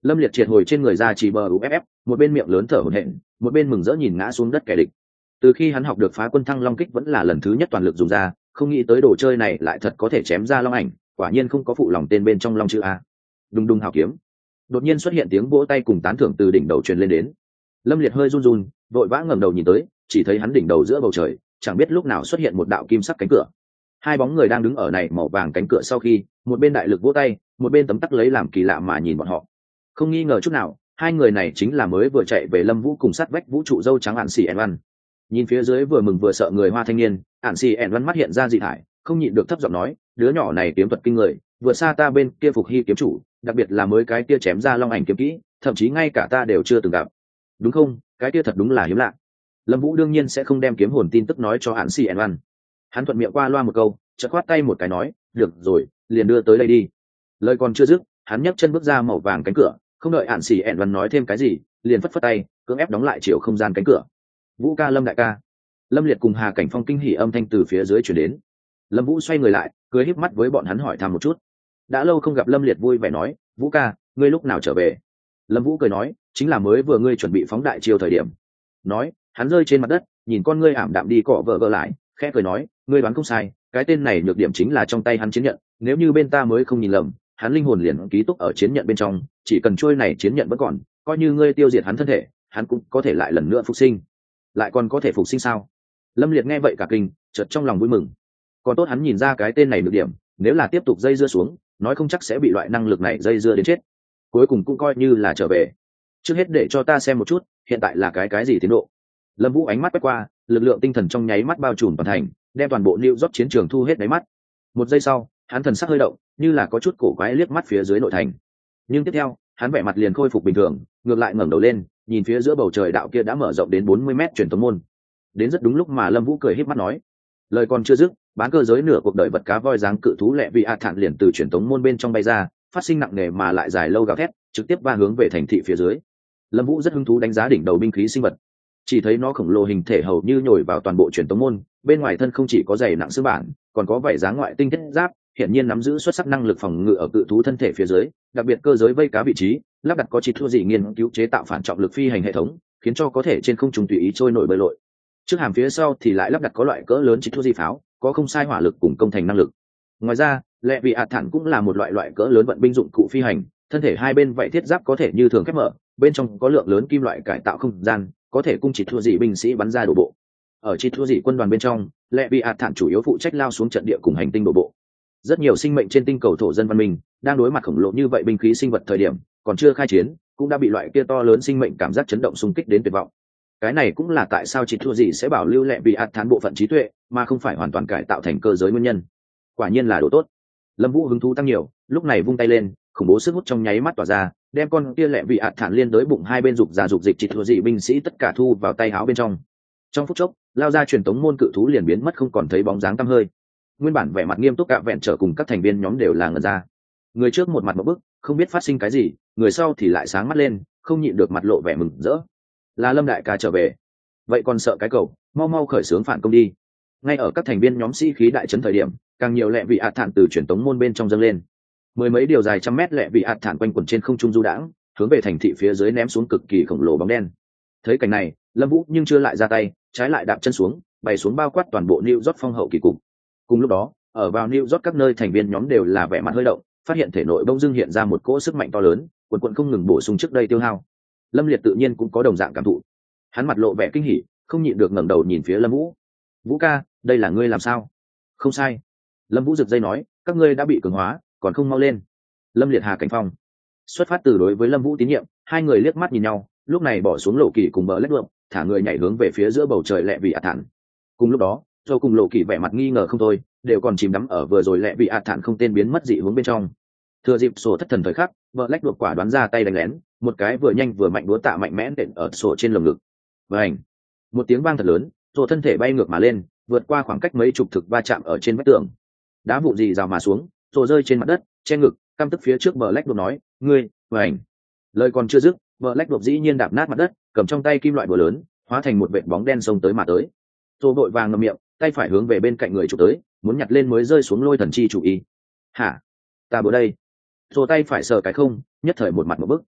Lâm Liệt triệt hồi trên người ra chỉ bờ uff, một bên miệng lớn thở hổn hển, một bên mừng rỡ nhìn ngã xuống đất kẻ địch. Từ khi hắn học được phá quân thăng long kích vẫn là lần thứ nhất toàn lực dùng ra, không nghĩ tới đồ chơi này lại thật có thể chém ra long ảnh, quả nhiên không có phụ lòng tên bên trong long chữ a. Đùng đùng hào kiếm. Đột nhiên xuất hiện tiếng vỗ tay cùng tán thưởng từ đỉnh đầu truyền lên đến. Lâm Liệt hơi run run, vội vã ngẩng đầu nhìn tới, chỉ thấy hắn đỉnh đầu giữa bầu trời, chẳng biết lúc nào xuất hiện một đạo kim sắc cánh cửa. Hai bóng người đang đứng ở này màu vàng cánh cửa sau khi, một bên đại lực vỗ tay, một bên tấm tắc lấy làm kỳ lạ mà nhìn bọn họ. Không nghi ngờ chút nào, hai người này chính là mới vừa chạy về Lâm Vũ cùng sát vách vũ trụ dâu trắng Ản Xỉ ẻn Văn. Nhìn phía dưới vừa mừng vừa sợ người hoa thanh niên, Ản Xỉ ẻn Văn mắt hiện ra dị thải, không nhịn được thấp giọng nói, đứa nhỏ này kiếm thuật kinh người, vượt xa ta bên kia Phục Hy kiếm chủ, đặc biệt là mới cái kia chém ra long ảnh kiếm kỹ, thậm chí ngay cả ta đều chưa từng gặp. Đúng không? Cái kia thật đúng là hiếm lạ. Lâm Vũ đương nhiên sẽ không đem kiếm hồn tin tức nói cho Ản Xỉ ẻn Văn. Hắn thuận miệng qua loa một câu, chợt khoát tay một cái nói, được rồi, liền đưa tới đây đi. Lời còn chưa dứt, hắn nhấc chân bước ra màu vàng cánh cửa, không đợi Ản Xỉ ẻn Văn nói thêm cái gì, liền phất phất tay, cưỡng ép đóng lại chiều không gian cánh cửa. Vũ ca, Lâm đại ca. Lâm Liệt cùng Hà Cảnh Phong kinh hỉ âm thanh từ phía dưới truyền đến. Lâm Vũ xoay người lại, cười híp mắt với bọn hắn hỏi thăm một chút. Đã lâu không gặp, Lâm Liệt vui vẻ nói, Vũ ca, ngươi lúc nào trở về? Lâm Vũ cười nói, chính là mới vừa ngươi chuẩn bị phóng đại chiêu thời điểm. Nói, hắn rơi trên mặt đất, nhìn con ngươi ảm đạm đi cọ vợ vợ lại, khẽ cười nói, ngươi đoán không sai, cái tên này nhược điểm chính là trong tay hắn chiến nhận, nếu như bên ta mới không nhìn lầm, hắn linh hồn liền ký túc ở chiến nhận bên trong, chỉ cần trôi này chiến nhận vẫn còn, coi như ngươi tiêu diệt hắn thân thể, hắn cũng có thể lại lần nữa phục sinh. Lại còn có thể phục sinh sao? Lâm Liệt nghe vậy cả kinh, chợt trong lòng vui mừng. Còn tốt hắn nhìn ra cái tên này nhược điểm, nếu là tiếp tục dây dưa xuống, nói không chắc sẽ bị loại năng lực này dây dưa đến chết. Cuối cùng cũng coi như là trở về. Trước hết để cho ta xem một chút, hiện tại là cái gì tiến độ. Lâm Vũ ánh mắt quét qua, lực lượng tinh thần trong nháy mắt bao trùm toàn thành, đem toàn bộ New York chiến trường thu hết đáy mắt. Một giây sau, hắn thần sắc hơi động, như là có chút cổ quái liếc mắt phía dưới nội thành. Nhưng tiếp theo, hắn vẻ mặt liền khôi phục bình thường, ngược lại ngẩng đầu lên, nhìn phía giữa bầu trời đạo kia đã mở rộng đến 40 mét truyền tống môn. Đến rất đúng lúc mà Lâm Vũ cười híp mắt nói, lời còn chưa dứt, bán cơ giới nửa cuộc đời vật cá voi dáng cự thú lẹ vị a thản liền từ truyền tống môn bên trong bay ra, phát sinh nặng nề mà lại dài lâu gào thét, trực tiếp va hướng về thành thị phía dưới. Lâm Vũ rất hứng thú đánh giá đỉnh đầu binh khí sinh vật, chỉ thấy nó khổng lồ hình thể hầu như nhồi vào toàn bộ truyền tống môn, bên ngoài thân không chỉ có dày nặng xương bản, còn có vảy dáng ngoại tinh thiết giáp, hiện nhiên nắm giữ xuất sắc năng lực phòng ngự ở cự thú thân thể phía dưới, đặc biệt cơ giới vây cá vị trí lắp đặt có chỉ thua gì nghiên cứu chế tạo phản trọng lực phi hành hệ thống, khiến cho có thể trên không trung tùy ý trôi nổi bơi lội. Trước hàm phía sau thì lại lắp đặt có loại cỡ lớn chỉ thua gì pháo, có không sai hỏa lực cùng công thành năng lực. Ngoài ra, lẹ vị ạt thản cũng là một loại cỡ lớn vận binh dụng cụ phi hành, thân thể hai bên vậy thiết giáp có thể như thường khép mở, bên trong có lượng lớn kim loại cải tạo không gian, có thể cung chỉ thua gì binh sĩ bắn ra đổ bộ. Ở chỉ thua gì quân đoàn bên trong, lẹ vị ạt thản chủ yếu phụ trách lao xuống trận địa cùng hành tinh đổ bộ. Rất nhiều sinh mệnh trên tinh cầu thổ dân văn minh đang đối mặt khổng lồ như vậy binh khí sinh vật thời điểm còn chưa khai chiến, cũng đã bị loại kia to lớn sinh mệnh cảm giác chấn động xung kích đến tuyệt vọng. Cái này cũng là tại sao chỉ thua gì sẽ bảo lưu lẹ vị ạt thản bộ phận trí tuệ mà không phải hoàn toàn cải tạo thành cơ giới nguyên nhân. Quả nhiên là đồ tốt. Lâm Vũ hứng thú tăng nhiều, lúc này vung tay lên, khủng bố sức hút trong nháy mắt tỏa ra, đem con kia lẹ vị ạt thản liên đối bụng hai bên dục ra dục dịch chỉ thua gì binh sĩ tất cả thu vào tay áo bên trong. Trong phút chốc, lao ra truyền tống môn cự thú liền biến mất không còn thấy bóng dáng tăm hơi. Nguyên bản vẻ mặt nghiêm túc cả vẹn trở cùng các thành viên nhóm đều là ngẩn ra. Người trước một mặt một bức, không biết phát sinh cái gì, người sau thì lại sáng mắt lên, không nhịn được mặt lộ vẻ mừng rỡ. Là Lâm đại ca trở về. Vậy còn sợ cái cầu, mau mau khởi xướng phản công đi. Ngay ở các thành viên nhóm sĩ khí đại trấn thời điểm, càng nhiều lẹ vị ạt thản từ truyền tống môn bên trong dâng lên. Mười mấy điều dài trăm mét lẹ vị ạt thản quanh quẩn trên không trung du đãng, hướng về thành thị phía dưới ném xuống cực kỳ khổng lồ bóng đen. Thấy cảnh này, Lâm Vũ nhưng chưa lại ra tay, trái lại đạp chân xuống, bày xuống bao quát toàn bộ New York phong hậu kỳ cục. Cùng lúc đó, ở vào New York các nơi thành viên nhóm đều là vẻ mặt hơi động, phát hiện thể nội bỗng dưng hiện ra một cỗ sức mạnh to lớn, quần quần không ngừng bổ sung trước đây tiêu hao. Lâm Liệt tự nhiên cũng có đồng dạng cảm thụ. Hắn mặt lộ vẻ kinh hỉ, không nhịn được ngẩng đầu nhìn phía Lâm Vũ. "Vũ ca, đây là ngươi làm sao?" "Không sai." Lâm Vũ giật dây nói, "Các ngươi đã bị cường hóa, còn không mau lên." Lâm Liệt, Hà Cảnh Phong xuất phát từ đối với Lâm Vũ tín nhiệm, hai người liếc mắt nhìn nhau, lúc này bỏ xuống Lộ Kỳ cùng bờ lách lượng, thả người nhảy hướng về phía giữa bầu trời lẹ vị ạt thản. Cùng lúc đó, Joe cùng Lộ Kỳ vẻ mặt nghi ngờ không thôi, đều còn chìm đắm ở vừa rồi lẹ vị ạt thản không tên biến mất dị hướng bên trong. Thừa dịp sổ thất thần thời khắc, bờ lách luộc quả đoán ra tay đánh lén, một cái vừa nhanh vừa mạnh đúa tạ mạnh mẽ đệm ở sổ trên lồng ngực. Vành, một tiếng vang thật lớn, sổ thân thể bay ngược mà lên, vượt qua khoảng cách mấy chục thực va chạm ở trên vách tường. Đá vụn gì rào mà xuống, sổ rơi trên mặt đất, che ngực, căm tức phía trước bờ lách luộc nói, "Ngươi, vành." Lời còn chưa dứt, bờ lách luộc dĩ nhiên đạp nát mặt đất, cầm trong tay kim loại búa lớn, hóa thành một vệt bóng đen xông tới mà tới. Sổ vội vàng ngậm miệng, tay phải hướng về bên cạnh người chụp tới, muốn nhặt lên mới rơi xuống lôi thần chi chủ y. "Hả? Ta bữa đây." Sổ tay phải sờ cái không, nhất thời một mặt một bức.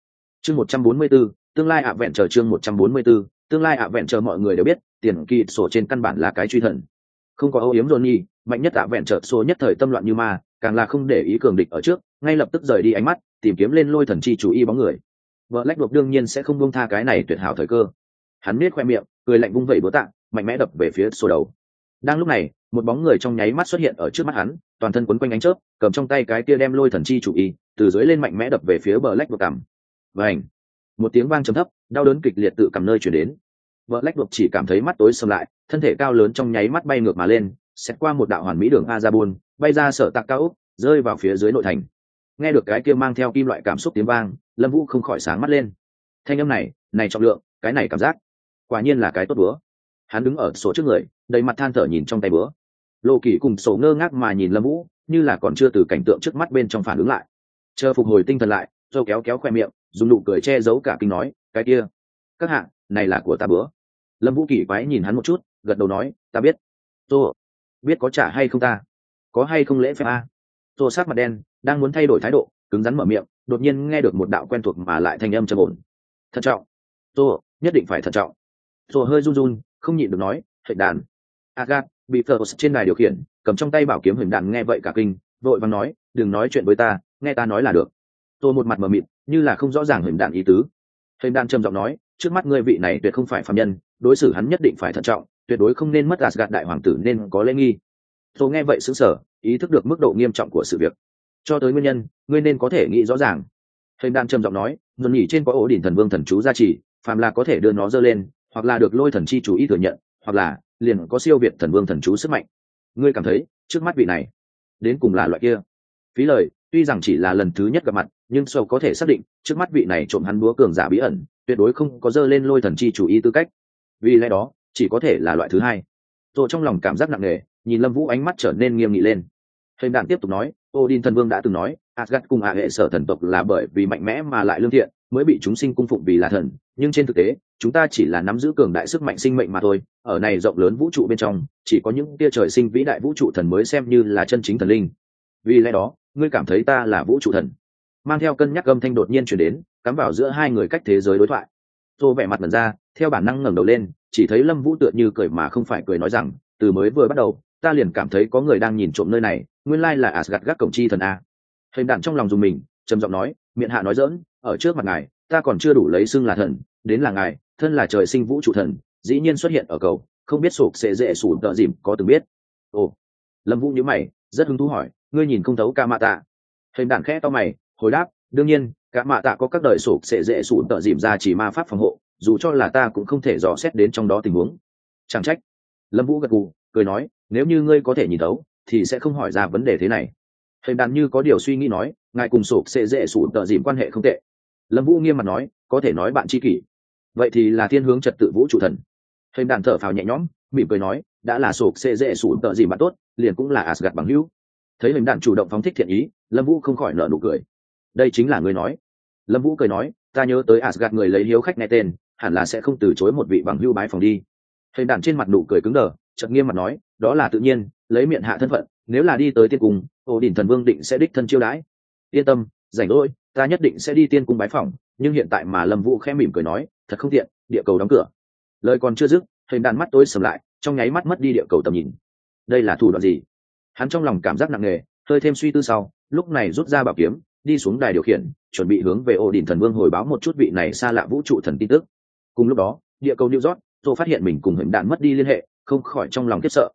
chương 144, tương lai ạ vẹn chờ chương 144, tương lai ạ vẹn chờ mọi người đều biết tiền kỳ sổ trên căn bản là cái truy thần, không có âu yếm Johnny, mạnh nhất ạ vẹn trợ số nhất thời tâm loạn như ma, càng là không để ý cường địch ở trước, ngay lập tức rời đi ánh mắt tìm kiếm lên lôi thần chi chủ y bóng người. Vợ lách đột đương nhiên sẽ không buông tha cái này tuyệt hảo thời cơ. Hắn miết khoe miệng cười lạnh vung vẩy búa tạ, mạnh mẽ đập về phía sổ đầu. Đang lúc này một bóng người trong nháy mắt xuất hiện ở trước mắt hắn, toàn thân quấn quanh ánh chớp, cầm trong tay cái kia đem lôi thần chi chủ y từ dưới lên mạnh mẽ đập về phía bờ lách đột cằm. Vành, một tiếng vang trầm thấp, đau đớn kịch liệt tự cầm nơi chuyển đến. Vợ lách đột chỉ cảm thấy mắt tối sầm lại, thân thể cao lớn trong nháy mắt bay ngược mà lên, xét qua một đạo hoàn mỹ đường Azabun, bay ra sở tạc cao ốc, rơi vào phía dưới nội thành. Nghe được cái kia mang theo kim loại cảm xúc tiếng vang, Lâm Vũ không khỏi sáng mắt lên. Thanh âm này trọng lượng, cái này cảm giác, quả nhiên là cái tốt búa. Hắn đứng ở sổ trước người, đầy mặt than thở nhìn trong tay búa. Lô Kỳ cùng sổ ngơ ngác mà nhìn Lâm Vũ, như là còn chưa từ cảnh tượng trước mắt bên trong phản ứng lại. Chờ phục hồi tinh thần lại, rồi kéo kéo khoe miệng, dùng nụ cười che giấu cả kinh nói, cái kia, các hạ, này là của ta búa. Lâm Vũ kỳ quái nhìn hắn một chút, gật đầu nói, ta biết. Tô, biết có trả hay không ta? Có hay không lễ phép a? Tô sát mặt đen, đang muốn thay đổi thái độ, cứng rắn mở miệng, đột nhiên nghe được một đạo quen thuộc mà lại thanh âm trầm ổn. Thận trọng. Tô, nhất định phải thận trọng. Tô hơi run run, không nhịn được nói, hệ đàn. Agat, bị thờ trên đài điều khiển, cầm trong tay bảo kiếm hình đàn nghe vậy cả kinh, vội vàng nói, đừng nói chuyện với ta, nghe ta nói là được. Tô một mặt mờ mịt, như là không rõ ràng hình đàn ý tứ. Hình đàn trầm giọng nói, trước mắt ngươi vị này tuyệt không phải phàm nhân, đối xử hắn nhất định phải thận trọng, tuyệt đối không nên mất Asgard đại hoàng tử nên có lễ nghi. Tô nghe vậy sững sờ, ý thức được mức độ nghiêm trọng của sự việc. Cho tới nguyên nhân, ngươi nên có thể nghĩ rõ ràng. Hình đàn trầm giọng nói, dồn nhỉ trên có ổ đỉnh thần vương thần chú gia trì, phàm là có thể đưa nó dơ lên, hoặc là được lôi thần chi chủ ý thừa nhận, hoặc là liền có siêu việt thần vương thần chú sức mạnh. Ngươi cảm thấy trước mắt vị này đến cùng là loại kia? Phí lời, tuy rằng chỉ là lần thứ nhất gặp mặt, nhưng sâu có thể xác định trước mắt vị này trộm hắn búa cường giả bí ẩn, tuyệt đối không có dơ lên lôi thần chi chủ ý tư cách. Vì lẽ đó chỉ có thể là loại thứ hai. Rồi trong lòng cảm giác nặng nề, nhìn Lâm Vũ ánh mắt trở nên nghiêm nghị lên. Hình đạn tiếp tục nói, Odin thần vương đã từng nói, Asgard cùng hệ sở thần tộc là bởi vì mạnh mẽ mà lại lương thiện, mới bị chúng sinh cung phụng vì là thần, nhưng trên thực tế, chúng ta chỉ là nắm giữ cường đại sức mạnh sinh mệnh mà thôi, ở này rộng lớn vũ trụ bên trong, chỉ có những tia trời sinh vĩ đại vũ trụ thần mới xem như là chân chính thần linh. Vì lẽ đó, ngươi cảm thấy ta là vũ trụ thần? Mang theo cân nhắc âm thanh đột nhiên truyền đến, cắm vào giữa hai người cách thế giới đối thoại. Tô vẻ mặt mẩn ra, theo bản năng ngẩng đầu lên, chỉ thấy Lâm Vũ tựa như cười mà không phải cười nói rằng, từ mới vừa bắt đầu, ta liền cảm thấy có người đang nhìn trộm nơi này, nguyên lai là Asgard gác cổng chi thần a. Hình đạn trong lòng dùng mình, trầm giọng nói, miệng hạ nói giỡn, ở trước mặt ngài, ta còn chưa đủ lấy xưng là thần, đến là ngài, thân là trời sinh vũ trụ thần, dĩ nhiên xuất hiện ở cầu, không biết sụp sẽ dễ sủn tợ dìm có từng biết. Ồ, Lâm Vũ nhíu mày, rất hứng thú hỏi, ngươi nhìn không thấu ca mạ tạ? Hình đạn khẽ to mày, hồi đáp, đương nhiên, ca mạ tạ có các đời sụp sẽ dễ sủn tợ dìm ra chỉ ma pháp phòng hộ, dù cho là ta cũng không thể dò xét đến trong đó tình huống. Chẳng trách. Lâm Vũ gật gù, cười nói, nếu như ngươi có thể nhìn thấu, thì sẽ không hỏi ra vấn đề thế này. Hình đàn như có điều suy nghĩ nói, ngài cùng sụp sẽ dễ sụn tợ dìm quan hệ không tệ. Lâm Vũ nghiêm mặt nói, có thể nói bạn tri kỷ. Vậy thì là thiên hướng trật tự vũ trụ thần. Hình đàn thở phào nhẹ nhõm, mỉm cười nói, đã là sụp sẽ dễ sụn tợ dìm bạn tốt, liền cũng là Asgard bằng hữu. Thấy hình đàn chủ động phóng thích thiện ý, Lâm Vũ không khỏi nở nụ cười. Đây chính là ngươi nói. Lâm Vũ cười nói, ta nhớ tới Asgard người lấy hiếu khách nghe tên, hẳn là sẽ không từ chối một vị bằng hữu bái phòng đi. Hình đàn trên mặt nụ cười cứng đờ, chợt nghiêm mặt nói, đó là tự nhiên, lấy miệng hạ thân phận, nếu là đi tới tiên cung, Odin thần vương định sẽ đích thân chiêu đãi. Yên tâm, rảnh rỗi, ta nhất định sẽ đi tiên cung bái phỏng, nhưng hiện tại mà Lâm Vũ khẽ mỉm cười nói, thật không tiện, địa cầu đóng cửa. Lời còn chưa dứt, hình đàn mắt tối sầm lại, trong nháy mắt mất đi địa cầu tầm nhìn. Đây là thủ đoạn gì? Hắn trong lòng cảm giác nặng nề, hơi thêm suy tư sau, lúc này rút ra bảo kiếm, đi xuống đài điều khiển, chuẩn bị hướng về Odin thần vương hồi báo một chút vị này xa lạ vũ trụ thần tin tức. Cùng lúc đó, địa cầu New York, tôi phát hiện mình cùng hình đàn mất đi liên hệ, không khỏi trong lòng khiếp sợ.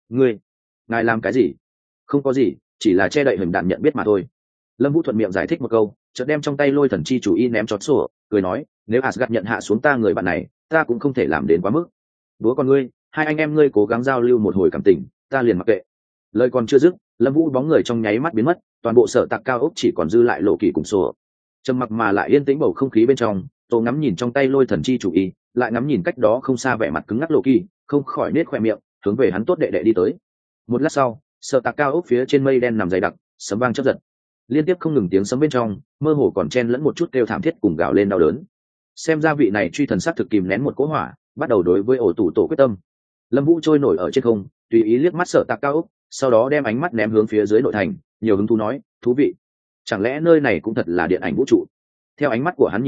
Ngài làm cái gì? Không có gì, chỉ là che đậy hình đàn nhận biết mà thôi. Lâm Vũ thuận miệng giải thích một câu, chợt đem trong tay lôi thần chi chủ y ném chót sổ, cười nói, nếu Asgard nhận hạ xuống ta người bạn này, ta cũng không thể làm đến quá mức. Đúa con ngươi, hai anh em ngươi cố gắng giao lưu một hồi cảm tình, ta liền mặc kệ. Lời còn chưa dứt, Lâm Vũ bóng người trong nháy mắt biến mất, toàn bộ sở tạc cao ốc chỉ còn dư lại Lộ Kỳ cùng sổ. Trầm mặc mà lại yên tĩnh bầu không khí bên trong, Tô ngắm nhìn trong tay lôi thần chi chủ y, lại ngắm nhìn cách đó không xa vẻ mặt cứng ngắc Lộ Kỳ, không khỏi nết khoe miệng, hướng về hắn tốt đệ đệ đi tới. Một lát sau, sở tạc cao ốc phía trên mây đen nằm dày đặc, sấm vang chớp giật, liên tiếp không ngừng tiếng sấm bên trong, mơ hồ còn chen lẫn một chút kêu thảm thiết cùng gào lên đau đớn. Xem ra vị này truy thần sát thực kìm nén một cỗ hỏa, bắt đầu đối với ổ tủ tổ quyết tâm. Lâm Vũ trôi nổi ở trên không, tùy ý liếc mắt sở tạc cao ốc, sau đó đem ánh mắt ném hướng phía dưới nội thành, nhiều hứng thú nói, thú vị. Chẳng lẽ nơi này cũng thật là điện ảnh vũ trụ? Theo ánh mắt của hắn nhìn tới,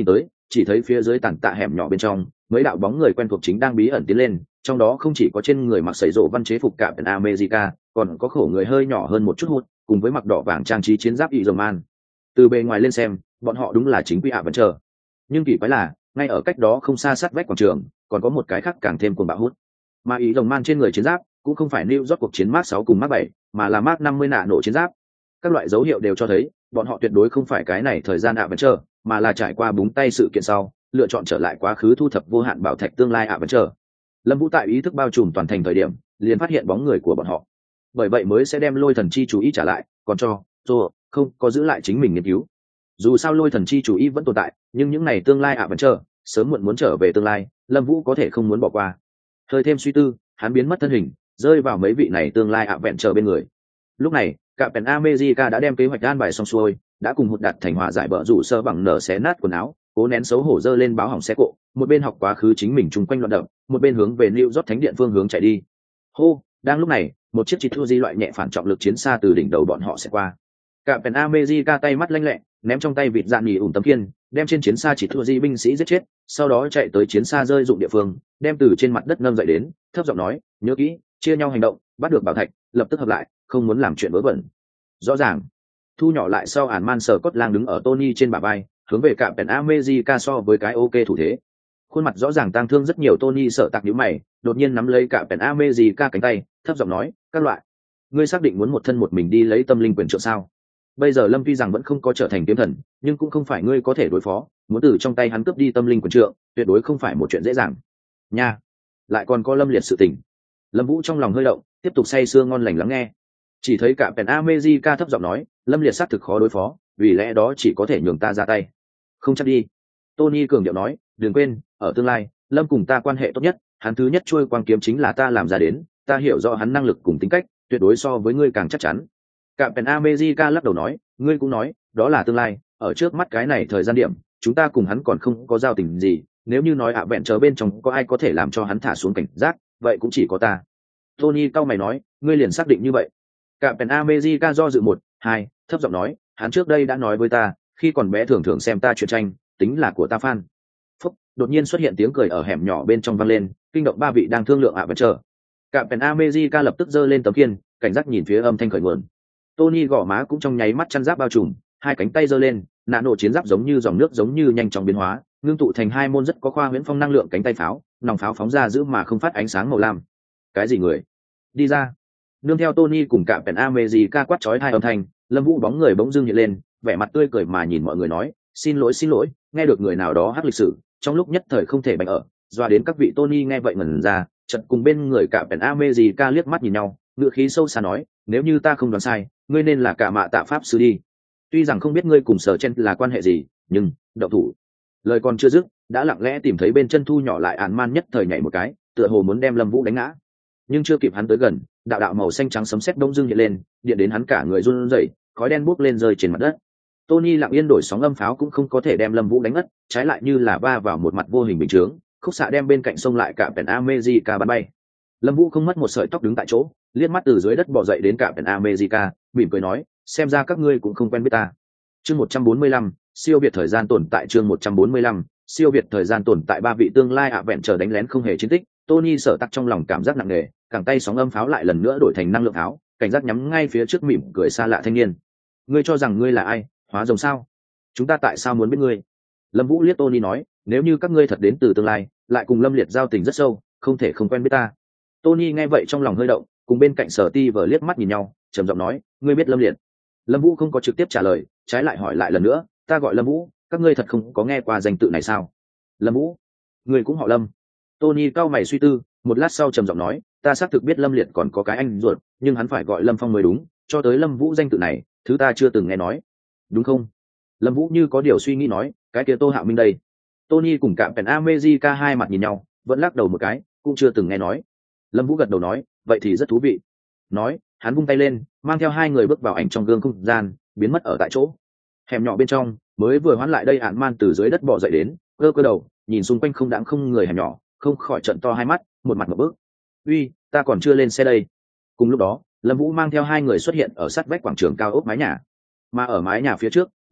chỉ thấy phía dưới tàn tạ hẻm nhỏ bên trong mấy đạo bóng người quen thuộc chính đang bí ẩn tiến lên, trong đó không chỉ có trên người mặc sẩy rộ văn chế phục Captain America, còn có khổ người hơi nhỏ hơn một chút hút, cùng với mặc đỏ vàng trang trí chiến giáp Iron Man. Từ bề ngoài lên xem, bọn họ đúng là chính quy vẫn chờ. Nhưng kỳ quái là, ngay ở cách đó không xa sát vách quảng trường, còn có một cái khác càng thêm cuồng bạo hút. Mà Iron Man trên người chiến giáp cũng không phải New York cuộc chiến Mark 6 cùng Mark 7, mà là Mark 50 nạ nổ chiến giáp. Các loại dấu hiệu đều cho thấy, bọn họ tuyệt đối không phải cái này thời gian vẫn chờ, mà là trải qua búng tay sự kiện sau, lựa chọn trở lại quá khứ thu thập vô hạn bảo thạch tương lai vẫn chờ. Lâm Vũ tại ý thức bao trùm toàn thành thời điểm, liền phát hiện bóng người của bọn họ. Bởi vậy mới sẽ đem Lôi Thần chi chú ý trả lại, còn cho không có giữ lại chính mình nghiên cứu. Dù sao Lôi Thần chi chú ý vẫn tồn tại, nhưng những này tương lai vẫn chờ, sớm muộn muốn trở về tương lai, Lâm Vũ có thể không muốn bỏ qua. Hơi thêm suy tư, hắn biến mất thân hình, rơi vào mấy vị này tương lai vẹn chờ bên người. Lúc này, Captain America đã đem kế hoạch an bài xong xuôi, đã cùng Hụt Đạt thành hòa giải bợ rủ sơ bằng nở xé nát quần áo, cố nén xấu hổ dơ lên báo hỏng xe cộ, một bên học quá khứ chính mình chung quanh loạn động, một bên hướng về New York thánh điện phương hướng chạy đi. Hô, đang lúc này, một chiếc Chithu di loại nhẹ phản trọng lực chiến xa từ đỉnh đầu bọn họ sẽ qua. Captain America tay mắt lanh lẹ, ném trong tay vịt dạn nhì ủn tấm kiên, đem trên chiến xa Chithu di binh sĩ giết chết, sau đó chạy tới chiến xa rơi dụng địa phương, đem từ trên mặt đất nâng dậy đến, thấp giọng nói, nhớ kỹ, chia nhau hành động, bắt được bảo thạch, lập tức hợp lại, không muốn làm chuyện vớ vẩn. Rõ ràng. Thu nhỏ lại sau ản man sờ cốt lang đứng ở Tony trên bả vai, hướng về Captain America so với cái ok thủ thế. Khuôn mặt rõ ràng tang thương rất nhiều, Tony sợ tạc nhíu mày, đột nhiên nắm lấy Captain America cánh tay, thấp giọng nói, các loại, ngươi xác định muốn một thân một mình đi lấy tâm linh quyền trượng sao? Bây giờ Lâm tuy rằng vẫn không có trở thành kiếm thần, nhưng cũng không phải ngươi có thể đối phó, muốn từ trong tay hắn cướp đi tâm linh quyền trượng, tuyệt đối không phải một chuyện dễ dàng. Nha, lại còn có Lâm Liệt sự tình. Lâm Vũ trong lòng hơi động, tiếp tục say sưa ngon lành lắng nghe. Chỉ thấy Captain America thấp giọng nói, Lâm Liệt xác thực khó đối phó, vì lẽ đó chỉ có thể nhường ta ra tay. Không chắc đi. Tony cường điệu nói, đừng quên, ở tương lai, Lâm cùng ta quan hệ tốt nhất, hắn thứ nhất trôi quang kiếm chính là ta làm ra đến, ta hiểu rõ hắn năng lực cùng tính cách, tuyệt đối so với ngươi càng chắc chắn. Captain America lắc đầu nói, ngươi cũng nói, đó là tương lai, ở trước mắt cái này thời gian điểm, chúng ta cùng hắn còn không có giao tình gì, nếu như nói vẹn chờ bên trong có ai có thể làm cho hắn thả xuống cảnh giác, vậy cũng chỉ có ta. Tony cau mày nói, ngươi liền xác định như vậy. Captain America do dự 1, 2, thấp giọng nói, hắn trước đây đã nói với ta, khi còn bé thường thường xem ta truyện tranh, tính là của ta fan. Phúc, đột nhiên xuất hiện tiếng cười ở hẻm nhỏ bên trong vang lên, kinh động 3 vị đang thương lượng vẹn chờ. Captain America lập tức giơ lên tấm kiên, cảnh giác nhìn phía âm thanh khởi nguồn. Tony gò má cũng trong nháy mắt chăn giáp bao trùm, hai cánh tay giơ lên, nạ nổ chiến giáp giống như dòng nước giống như nhanh chóng biến hóa, ngưng tụ thành hai môn rất có khoa huyễn phong năng lượng cánh tay pháo, nòng pháo phóng ra giữ mà không phát ánh sáng màu lam. Cái gì người? Đi ra! Nương theo Tony cùng Captain America quát chói hai âm thanh, Lâm Vũ bóng người bỗng dưng hiện lên, vẻ mặt tươi cười mà nhìn mọi người nói, xin lỗi, nghe được người nào đó hát lịch sử, trong lúc nhất thời không thể bành ở, doa đến các vị. Tony nghe vậy ngẩn ra, chợt cùng bên người Captain America liếc mắt nhìn nhau, ngựa khí sâu xa nói, nếu như ta không đoán sai, ngươi nên là cả mạ tạ pháp sư đi. Tuy rằng không biết ngươi cùng Sở Chen là quan hệ gì, nhưng động thủ. Lời còn chưa dứt, đã lặng lẽ tìm thấy bên chân thu nhỏ lại ản man nhất thời nhảy một cái, tựa hồ muốn đem Lâm Vũ đánh ngã. Nhưng chưa kịp hắn tới gần, đạo đạo màu xanh trắng sấm sét đông dương hiện lên, điện đến hắn cả người run rẩy, khói đen bốc lên rơi trên mặt đất. Tony lặng yên đổi sóng âm pháo cũng không có thể đem Lâm Vũ đánh ngất, trái lại như là va vào một mặt vô hình bình chướng, khúc xạ đem bên cạnh sông lại cả Captain America bắn bay. Lâm Vũ không mất một sợi tóc đứng tại chỗ, liếc mắt từ dưới đất bò dậy đến Captain America, mỉm cười nói, xem ra các ngươi cũng không quen biết ta. Chương 145, siêu việt thời gian tồn tại. Chương 145, siêu việt thời gian tồn tại. 3 vị tương lai vẹn chờ đánh lén không hề chiến tích, Tony sở tắc trong lòng cảm giác nặng nề, cẳng tay sóng âm pháo lại lần nữa đổi thành năng lượng pháo, cảnh giác nhắm ngay phía trước mỉm cười xa lạ thanh niên. Ngươi cho rằng ngươi là ai, hóa rồng sao? Chúng ta tại sao muốn biết ngươi? Lâm Vũ liếc Tony nói, nếu như các ngươi thật đến từ tương lai, lại cùng Lâm Liệt giao tình rất sâu, không thể không quen biết ta. Tony nghe vậy trong lòng hơi động, cùng bên cạnh Sở Ti vờ liếc mắt nhìn nhau, trầm giọng nói, ngươi biết Lâm Liệt? Lâm Vũ không có trực tiếp trả lời, trái lại hỏi lại lần nữa, ta gọi Lâm Vũ, các ngươi thật không có nghe qua danh tự này sao? Lâm Vũ? Ngươi cũng họ Lâm? Tony cau mày suy tư, một lát sau trầm giọng nói, ta xác thực biết Lâm Liệt còn có cái anh ruột, nhưng hắn phải gọi Lâm Phong mới đúng, cho tới Lâm Vũ danh tự này, thứ ta chưa từng nghe nói. Đúng không? Lâm Vũ như có điều suy nghĩ nói, cái kia Tô Hạo Minh đây. Tony cùng Captain America hai mặt nhìn nhau, vẫn lắc đầu một cái, cũng chưa từng nghe nói. Lâm Vũ gật đầu nói, vậy thì rất thú vị. Nói, hắn vung tay lên, mang theo hai người bước vào ảnh trong gương không gian, biến mất ở tại chỗ. Hẻm nhỏ bên trong, mới vừa hoán lại đây Ant Man từ dưới đất bò dậy đến, cơ đầu, nhìn xung quanh không đãng không người hẻm nhỏ, không khỏi trợn to hai mắt, một mặt ngộp bức. Uy, ta còn chưa lên xe đây. Cùng lúc đó, Lâm Vũ mang theo hai người xuất hiện ở sát vách quảng trường cao ốc mái nhà. Mà ở mái nhà phía trước,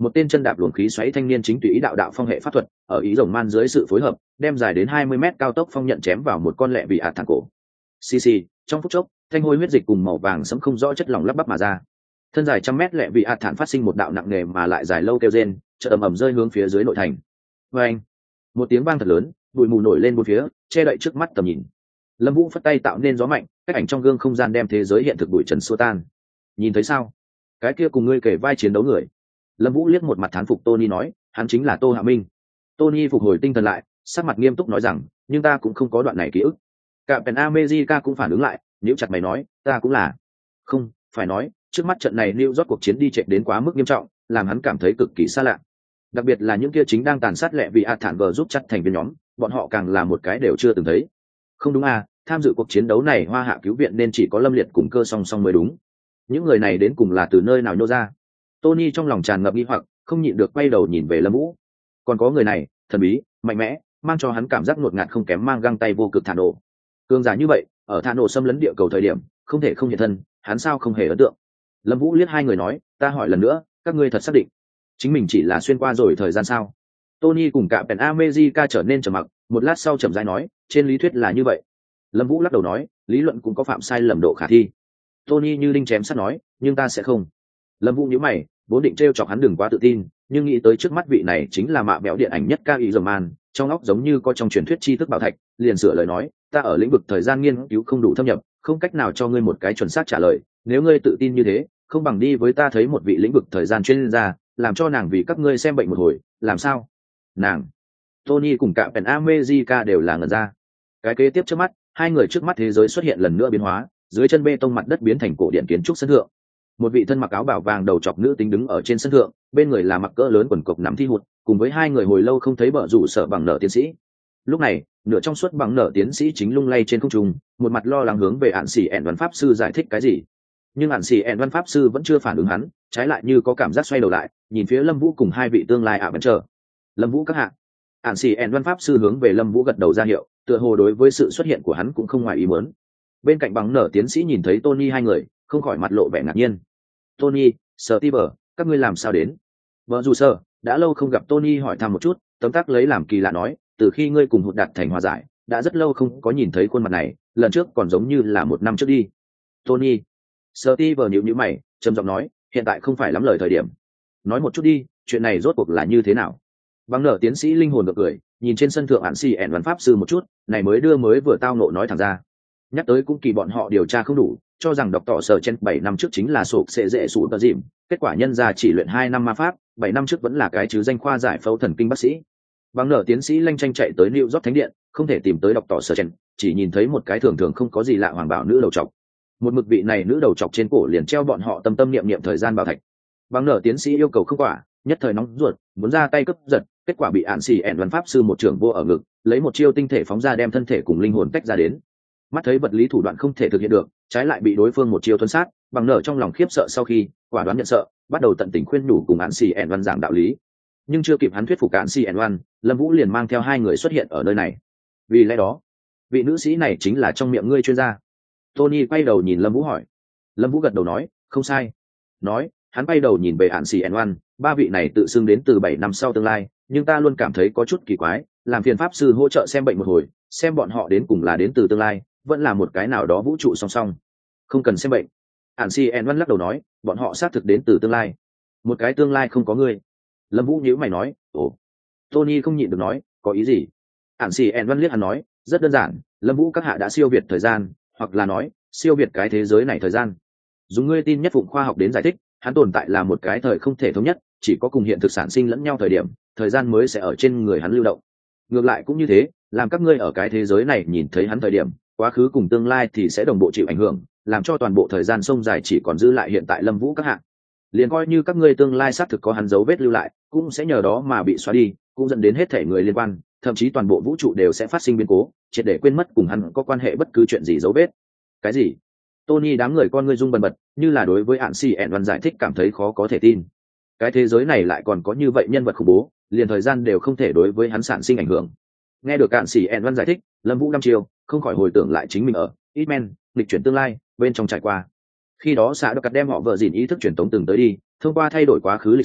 một tên chân đạp luồng khí xoáy thanh niên chính tùy ý đạo phong hệ pháp thuật, ở ý rồng man dưới sự phối hợp đem dài đến 20 mét cao tốc phong nhận chém vào một con lẹ vị ạt thẳng cổ. Xì, trong phút chốc thanh hôi huyết dịch cùng màu vàng sẫm không rõ chất lỏng lắp bắp mà ra. Thân dài 100 mét lẹ vị ạt thản phát sinh một đạo nặng nề mà lại dài lâu kêu rên, chợt ầm ầm rơi hướng phía dưới nội thành. Oeng! Một tiếng vang thật lớn, bụi mù nổi lên bốn phía, che đậy trước mắt tầm nhìn. Lâm Vũ phất tay tạo nên gió mạnh, cách ảnh trong gương không gian đem thế giới hiện thực bụi trần xua tan. Nhìn thấy sao? Cái kia cùng ngươi kể vai chiến đấu người. Lâm Vũ liếc một mặt thán phục Tony nói, hắn chính là Tô Hạ Minh. Tony phục hồi tinh thần lại, sắc mặt nghiêm túc nói rằng, nhưng ta cũng không có đoạn này ký ức. Captain America cũng phản ứng lại, nhíu chặt mày nói, ta cũng là. Không, phải nói, trước mắt trận này New York cuộc chiến đi chạy đến quá mức nghiêm trọng, làm hắn cảm thấy cực kỳ xa lạ. Đặc biệt là những kia chính đang tàn sát lẹ vì thản vờ giúp chặt thành viên nhóm, bọn họ càng là một cái đều chưa từng thấy. Không đúng à, tham dự cuộc chiến đấu này Hoa Hạ cứu viện nên chỉ có Lâm Liệt cùng Cơ Song Song mới đúng. Những người này đến cùng là từ nơi nào nhô ra? Tony trong lòng tràn ngập nghi hoặc, không nhịn được quay đầu nhìn về Lâm Vũ. Còn có người này, thần bí, mạnh mẽ, mang cho hắn cảm giác ngột ngạt không kém mang găng tay vô cực thả nổ. Cường giả như vậy, ở thả nổ xâm lấn địa cầu thời điểm, không thể không hiện thân, hắn sao không hề ấn tượng. Lâm Vũ liếc hai người nói, ta hỏi lần nữa, các ngươi thật xác định chính mình chỉ là xuyên qua rồi thời gian sao? Tony cùng cả Pen America trở nên trầm mặc, một lát sau chậm rãi nói, trên lý thuyết là như vậy. Lâm Vũ lắc đầu nói, lý luận cũng có phạm sai lầm độ khả thi. Tony như đinh chém sắt nói, nhưng ta sẽ không. Lâm Vũ nhíu mày, vốn định trêu chọc hắn đừng quá tự tin, nhưng nghĩ tới trước mắt vị này chính là mạ mẹo điện ảnh nhất ca ý dầm man, trong óc giống như có trong truyền thuyết tri thức bảo thạch, liền sửa lời nói, ta ở lĩnh vực thời gian nghiên cứu không đủ thâm nhập, không cách nào cho ngươi một cái chuẩn xác trả lời, nếu ngươi tự tin như thế, không bằng đi với ta thấy một vị lĩnh vực thời gian chuyên gia, làm cho nàng vì các ngươi xem bệnh một hồi, làm sao? Nàng. Tony cùng cả Pen America đều là ngẩn ra. Cái kế tiếp trước mắt, hai người trước mắt thế giới xuất hiện lần nữa biến hóa, dưới chân bê tông mặt đất biến thành cổ điện kiến trúc sân thượng. Một vị thân mặc áo bảo vàng đầu chọc nữ tính đứng ở trên sân thượng, bên người là mặc cỡ lớn quần cộc nắm thi hụt, cùng với hai người hồi lâu không thấy bợ rủ sợ bằng nở tiến sĩ. Lúc này, nửa trong suốt bằng nở tiến sĩ chính lung lay trên không trung, một mặt lo lắng hướng về ạn xỉ ẻn văn pháp sư giải thích cái gì. Nhưng ạn xỉ ẻn văn pháp sư vẫn chưa phản ứng hắn, trái lại như có cảm giác xoay đầu lại, nhìn phía Lâm Vũ cùng hai vị tương lai vẫn chờ. Lâm Vũ các hạ. Ạn xỉ ẻn văn pháp sư hướng về Lâm Vũ gật đầu ra hiệu, tựa hồ đối với sự xuất hiện của hắn cũng không ngoài ý muốn. Bên cạnh bằng nở tiến sĩ nhìn thấy Tony hai người, không khỏi mặt lộ vẻ ngạc nhiên. Tony, Steve, các ngươi làm sao đến? Vợ dù sơ, đã lâu không gặp. Tony hỏi thăm một chút, tấm tắc lấy làm kỳ lạ nói, từ khi ngươi cùng hụt đạt thành hòa giải, đã rất lâu không có nhìn thấy khuôn mặt này, lần trước còn giống như là 1 năm trước đi. Tony, Steve nhíu mày, trầm giọng nói, hiện tại không phải lắm lời thời điểm. Nói một chút đi, chuyện này rốt cuộc là như thế nào? Bằng nở tiến sĩ linh hồn ngược cười, nhìn trên sân thượng ạn xì ẻn văn pháp sư một chút, này mới vừa tao nộ nói thẳng ra. Nhắc tới cũng kỳ bọn họ điều tra không đủ, cho rằng đọc tỏ sở trên 7 năm trước chính là sổ sẽ dễ sủ tờ dìm, kết quả nhân ra chỉ luyện 2 năm ma pháp, 7 năm trước vẫn là cái chứ danh khoa giải phẫu thần kinh bác sĩ. Bằng nở tiến sĩ lanh tranh chạy tới New York Thánh Điện, không thể tìm tới đọc tỏ sở trên, chỉ nhìn thấy một cái thường thường không có gì lạ hoàng bảo nữ đầu trọc. Một mực vị này nữ đầu trọc trên cổ liền treo bọn họ tâm niệm thời gian bảo thạch. Bằng nở tiến sĩ yêu cầu không quả, nhất thời nóng ruột, muốn ra tay cướp giật, kết quả bị ạn xỉ ẻn văn pháp sư một trưởng vô ở ngực, lấy một chiêu tinh thể phóng ra đem thân thể cùng linh hồn tách ra đến. Mắt thấy vật lý thủ đoạn không thể thực hiện được, trái lại bị đối phương một chiêu tuân sát, bằng nở trong lòng khiếp sợ sau khi quả đoán nhận sợ, bắt đầu tận tình khuyên nhủ cùng ạn xỉ ẻn văn giảng đạo lý. Nhưng chưa kịp hắn thuyết phục ạn xỉ ẻn văn, Lâm Vũ liền mang theo hai người xuất hiện ở nơi này. Vì lẽ đó, vị nữ sĩ này chính là trong miệng ngươi chuyên gia. Tony quay đầu nhìn Lâm Vũ hỏi. Lâm Vũ gật đầu nói, không sai. Nói, hắn quay đầu nhìn về ạn xỉ ẻn văn, ba vị này tự xưng đến từ 7 năm sau tương lai, nhưng ta luôn cảm thấy có chút kỳ quái, làm phiền pháp sư hỗ trợ xem bệnh một hồi, xem bọn họ đến cùng là đến từ tương lai, vẫn là một cái nào đó vũ trụ song song. Không cần xem bệnh. Ản Si En Văn lắc đầu nói, bọn họ xác thực đến từ tương lai. Một cái tương lai không có ngươi. Lâm Vũ nhíu mày nói, ồ. Tony không nhịn được nói, có ý gì? Ản Si En Văn liếc hắn nói, rất đơn giản, Lâm Vũ các hạ đã siêu việt thời gian, hoặc là nói, siêu việt cái thế giới này thời gian. Dùng ngươi tin nhất phụng khoa học đến giải thích, hắn tồn tại là một cái thời không thể thống nhất, chỉ có cùng hiện thực sản sinh lẫn nhau thời điểm, thời gian mới sẽ ở trên người hắn lưu động. Ngược lại cũng như thế, làm các ngươi ở cái thế giới này nhìn thấy hắn thời điểm, quá khứ cùng tương lai thì sẽ đồng bộ chịu ảnh hưởng, làm cho toàn bộ thời gian sông dài chỉ còn giữ lại hiện tại Lâm Vũ các hạng. Liền coi như các ngươi tương lai xác thực có hắn dấu vết lưu lại, cũng sẽ nhờ đó mà bị xóa đi, cũng dẫn đến hết thể người liên quan, thậm chí toàn bộ vũ trụ đều sẽ phát sinh biến cố, triệt để quên mất cùng hắn có quan hệ bất cứ chuyện gì dấu vết. Cái gì? Tony đám người con ngươi rung bần bật, như là đối với Ản Si En Văn giải thích cảm thấy khó có thể tin. Cái thế giới này lại còn có như vậy nhân vật khủng bố, liền thời gian đều không thể đối với hắn sản sinh ảnh hưởng. Nghe được Ản Si En Văn giải thích, Lâm Vũ năm chiều không khỏi hồi tưởng lại chính mình ở Hitman, lịch chuyển tương lai bên trong trải qua. Khi đó xã được cắt đem họ vợ dìn ý thức truyền tống từng tới đi, thông qua thay đổi quá khứ lịch sử,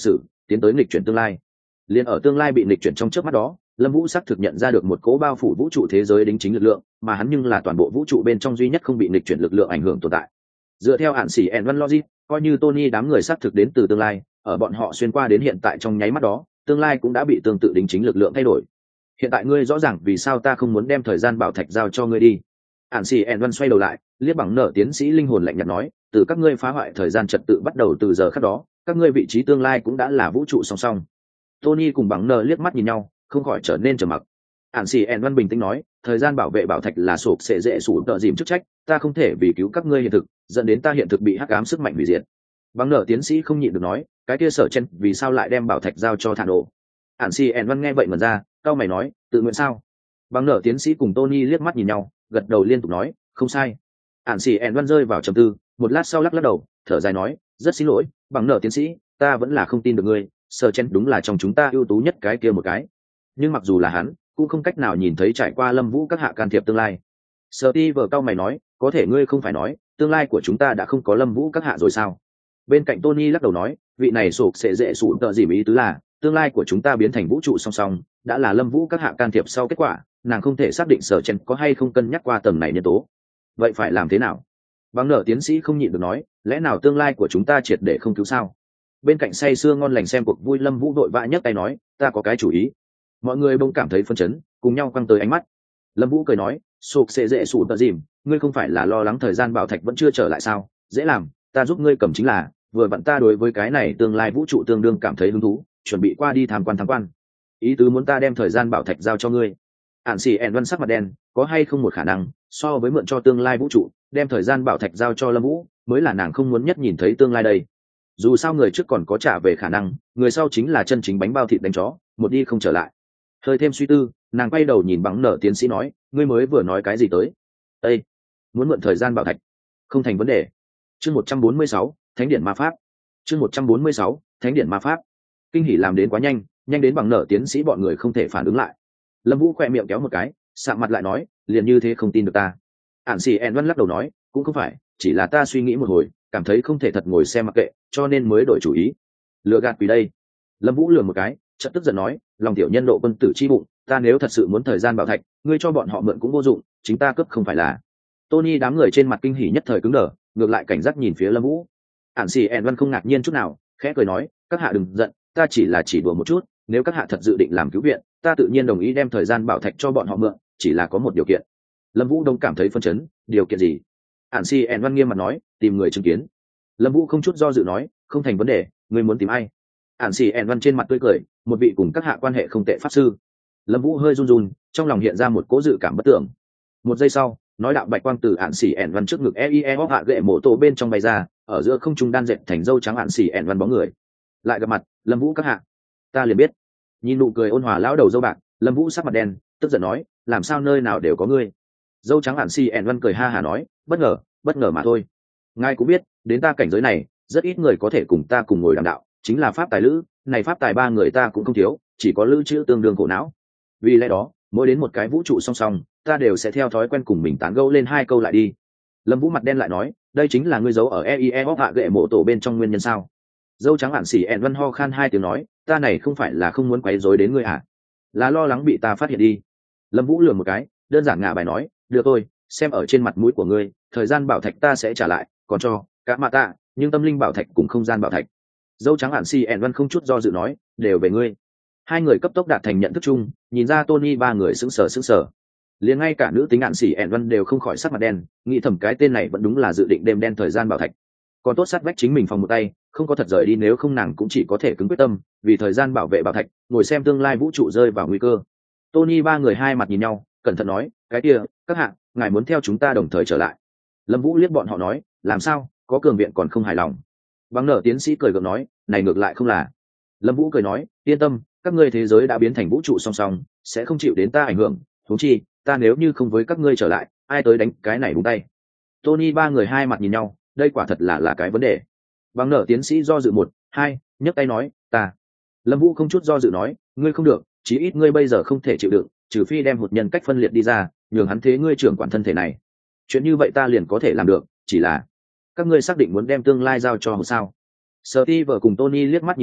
tiến tới nghịch chuyển tương lai. Liên ở tương lai bị nghịch chuyển trong chớp mắt đó, Lâm Vũ xác thực nhận ra được một cỗ bao phủ vũ trụ thế giới đính chính lực lượng, mà hắn nhưng là toàn bộ vũ trụ bên trong duy nhất không bị nghịch chuyển lực lượng ảnh hưởng tồn tại. Dựa theo hạn sĩ and văn logic, coi như Tony đám người xác thực đến từ tương lai, ở bọn họ xuyên qua đến hiện tại trong nháy mắt đó, tương lai cũng đã bị tương tự đính chính lực lượng thay đổi. Hiện tại ngươi rõ ràng vì sao ta không muốn đem thời gian bảo thạch giao cho ngươi đi. Hạn sĩ and văn xoay đầu lại, liếc bằng nở tiến sĩ linh hồn lạnh nhạt nói, từ các ngươi phá hoại thời gian trật tự bắt đầu từ giờ khắc đó, các ngươi vị trí tương lai cũng đã là vũ trụ song song. Tony cùng bằng nở liếc mắt nhìn nhau, không khỏi trở nên trầm mặc. Hạn sĩ and văn bình tĩnh nói, thời gian bảo vệ bảo thạch là sộp sẽ dễ sủ tợ dìm chức trách, ta không thể vì cứu các ngươi hiện thực dẫn đến ta hiện thực bị hắc ám sức mạnh hủy diệt. Bằng nở tiến sĩ không nhịn được nói, cái kia sở chen vì sao lại đem bảo thạch giao cho thản ổ. Hạn sĩ and văn nghe vậy mần ra, cao mày nói, tự nguyện sao? Bằng nở tiến sĩ cùng Tony liếc mắt nhìn nhau, gật đầu liên tục nói, không sai. Hạn sĩ and văn rơi vào trầm tư, một lát sau lắc đầu, thở dài nói, rất xin lỗi, bằng nở tiến sĩ, ta vẫn là không tin được ngươi, sở chen đúng là trong chúng ta ưu tú nhất cái kia một cái. Nhưng mặc dù là hắn, cũng không cách nào nhìn thấy trải qua Lâm Vũ các hạ can thiệp tương lai. Steve cao mày nói, có thể ngươi không phải nói, tương lai của chúng ta đã không có Lâm Vũ các hạ rồi sao? Bên cạnh Tony lắc đầu nói, vị này sụp sẽ dễ sụp tợ gì ý tứ là, tương lai của chúng ta biến thành vũ trụ song song, đã là Lâm Vũ các hạ can thiệp sau kết quả, nàng không thể xác định sở chen có hay không cân nhắc qua tầng này nhân tố. Vậy phải làm thế nào? Bằng nở tiến sĩ không nhịn được nói, lẽ nào tương lai của chúng ta triệt để không cứu sao? Bên cạnh say sưa ngon lành xem cuộc vui Lâm Vũ đội vã nhấc tay nói, ta có cái chủ ý. Mọi người bỗng cảm thấy phấn chấn, cùng nhau quăng tới ánh mắt. Lâm Vũ cười nói, sụp sẽ dễ sụp tợ dìm, ngươi không phải là lo lắng thời gian bảo thạch vẫn chưa trở lại sao? Dễ làm, ta giúp ngươi cầm chính là, vừa vặn ta đối với cái này tương lai vũ trụ tương đương cảm thấy hứng thú, chuẩn bị qua đi tham quan. Ý tứ muốn ta đem thời gian bảo thạch giao cho ngươi. Ản xì ẻn văn sắc mặt đen, có hay không một khả năng, so với mượn cho tương lai vũ trụ, đem thời gian bảo thạch giao cho Lâm Vũ, mới là nàng không muốn nhất nhìn thấy tương lai đây. Dù sao người trước còn có trả về khả năng, người sau chính là chân chính bánh bao thịt đánh chó, một đi không trở lại. Hơi thêm suy tư, nàng quay đầu nhìn bằng nở tiến sĩ nói, ngươi mới vừa nói cái gì tới? Ê, muốn mượn thời gian bảo thạch, không thành vấn đề. Chương 146, Thánh điện ma pháp. Chương 146, Thánh điện ma pháp. Kinh hỉ làm đến quá nhanh, nhanh đến bằng nở tiến sĩ bọn người không thể phản ứng lại. Lâm Vũ khoe miệng kéo một cái, sạm mặt lại nói, liền như thế không tin được ta. Ản xì En Văn lắc đầu nói, cũng không phải, chỉ là ta suy nghĩ một hồi, cảm thấy không thể thật ngồi xem mặc kệ, cho nên mới đổi chủ ý. Lừa gạt quỷ đây. Lâm Vũ lườm một cái, chợt tức giận nói, lòng tiểu nhân độ quân tử chi bụng, ta nếu thật sự muốn thời gian bảo thạch, ngươi cho bọn họ mượn cũng vô dụng, chính ta cướp không phải là. Tony đám người trên mặt kinh hỉ nhất thời cứng đờ, ngược lại cảnh giác nhìn phía Lâm Vũ. Ản xì En Văn không ngạc nhiên chút nào, khẽ cười nói, các hạ đừng giận, ta chỉ là chỉ đùa một chút, nếu các hạ thật dự định làm cứu viện, ta tự nhiên đồng ý đem thời gian bảo thạch cho bọn họ mượn, chỉ là có một điều kiện. Lâm Vũ đông cảm thấy phân chấn, điều kiện gì? Ản xì En Văn nghiêm mặt nói, tìm người chứng kiến. Lâm Vũ không chút do dự nói, không thành vấn đề, ngươi muốn tìm ai? Ản xì En Văn trên mặt tươi cười, một vị cùng các hạ quan hệ không tệ pháp sư. Lâm Vũ hơi run run, trong lòng hiện ra một cố dự cảm bất tưởng. Một giây sau, nói đạo bạch quang từ Ản xì En Văn trước ngực EIE hạ gệ mổ tổ bên trong bay ra, ở giữa không trung đan dệt thành dâu trắng Ản xì En Văn bóng người. Lại gặp mặt, Lâm Vũ các hạ, ta liền biết. Nhìn nụ cười ôn hòa lão đầu dâu bạc, Lâm Vũ sắc mặt đen, tức giận nói, làm sao nơi nào đều có ngươi? Dâu trắng Ản xì En Văn cười ha hả nói, bất ngờ mà thôi. Ngài cũng biết, đến ta cảnh giới này, rất ít người có thể cùng ta cùng ngồi đàm đạo, chính là pháp tài lữ, này pháp tài ba người ta cũng không thiếu, chỉ có lữ chữ tương đương khổ não. Vì lẽ đó, mỗi đến một cái vũ trụ song song, ta đều sẽ theo thói quen cùng mình tán gẫu lên hai câu lại đi. Lâm Vũ mặt đen lại nói, đây chính là ngươi giấu ở EIE hạ gệ mộ tổ bên trong nguyên nhân sao? Dâu trắng Ản xì En Văn ho khan hai tiếng nói, ta này không phải là không muốn quấy rối đến ngươi à? Là lo lắng bị ta phát hiện đi. Lâm Vũ lườm một cái, đơn giản ngả bài nói, được thôi, xem ở trên mặt mũi của ngươi, thời gian bảo thạch ta sẽ trả lại, còn cho cả mạ tạ, nhưng tâm linh bảo thạch cùng không gian bảo thạch. Dâu trắng Ản xì En Văn không chút do dự nói, đều về ngươi. Hai người cấp tốc đạt thành nhận thức chung, nhìn ra Tony ba người sững sờ. Liền ngay cả nữ tính Ản xì En Văn đều không khỏi sắc mặt đen, nghĩ thầm cái tên này vẫn đúng là dự định đêm đen thời gian bảo thạch. Còn tốt sát vách chính mình phòng một tay, không có thật rời đi, nếu không nàng cũng chỉ có thể cứng quyết tâm, vì thời gian bảo vệ bảo thạch, ngồi xem tương lai vũ trụ rơi vào nguy cơ. Tony ba người hai mặt nhìn nhau, cẩn thận nói, cái kia, các hạ, ngài muốn theo chúng ta đồng thời trở lại. Lâm Vũ liếc bọn họ nói, làm sao, có cường viện còn không hài lòng. Bằng nở tiến sĩ cười gượng nói, này ngược lại không là. Lâm Vũ cười nói, yên tâm, các ngươi thế giới đã biến thành vũ trụ song song, sẽ không chịu đến ta ảnh hưởng, huống chi, ta nếu như không với các ngươi trở lại, ai tới đánh cái này đúng tay. Tony ba người hai mặt nhìn nhau, đây quả thật là cái vấn đề. Bằng nở tiến sĩ do dự một, hai, nhấc tay nói, ta. Lâm Vũ không chút do dự nói, ngươi không được, chí ít ngươi bây giờ không thể chịu đựng, trừ phi đem hụt nhân cách phân liệt đi ra, nhường hắn thế ngươi trưởng quản thân thể này. Chuyện như vậy ta liền có thể làm được, chỉ là các ngươi xác định muốn đem tương lai giao cho hụt sao? Steve cùng Tony liếc mắt nhìn nhau,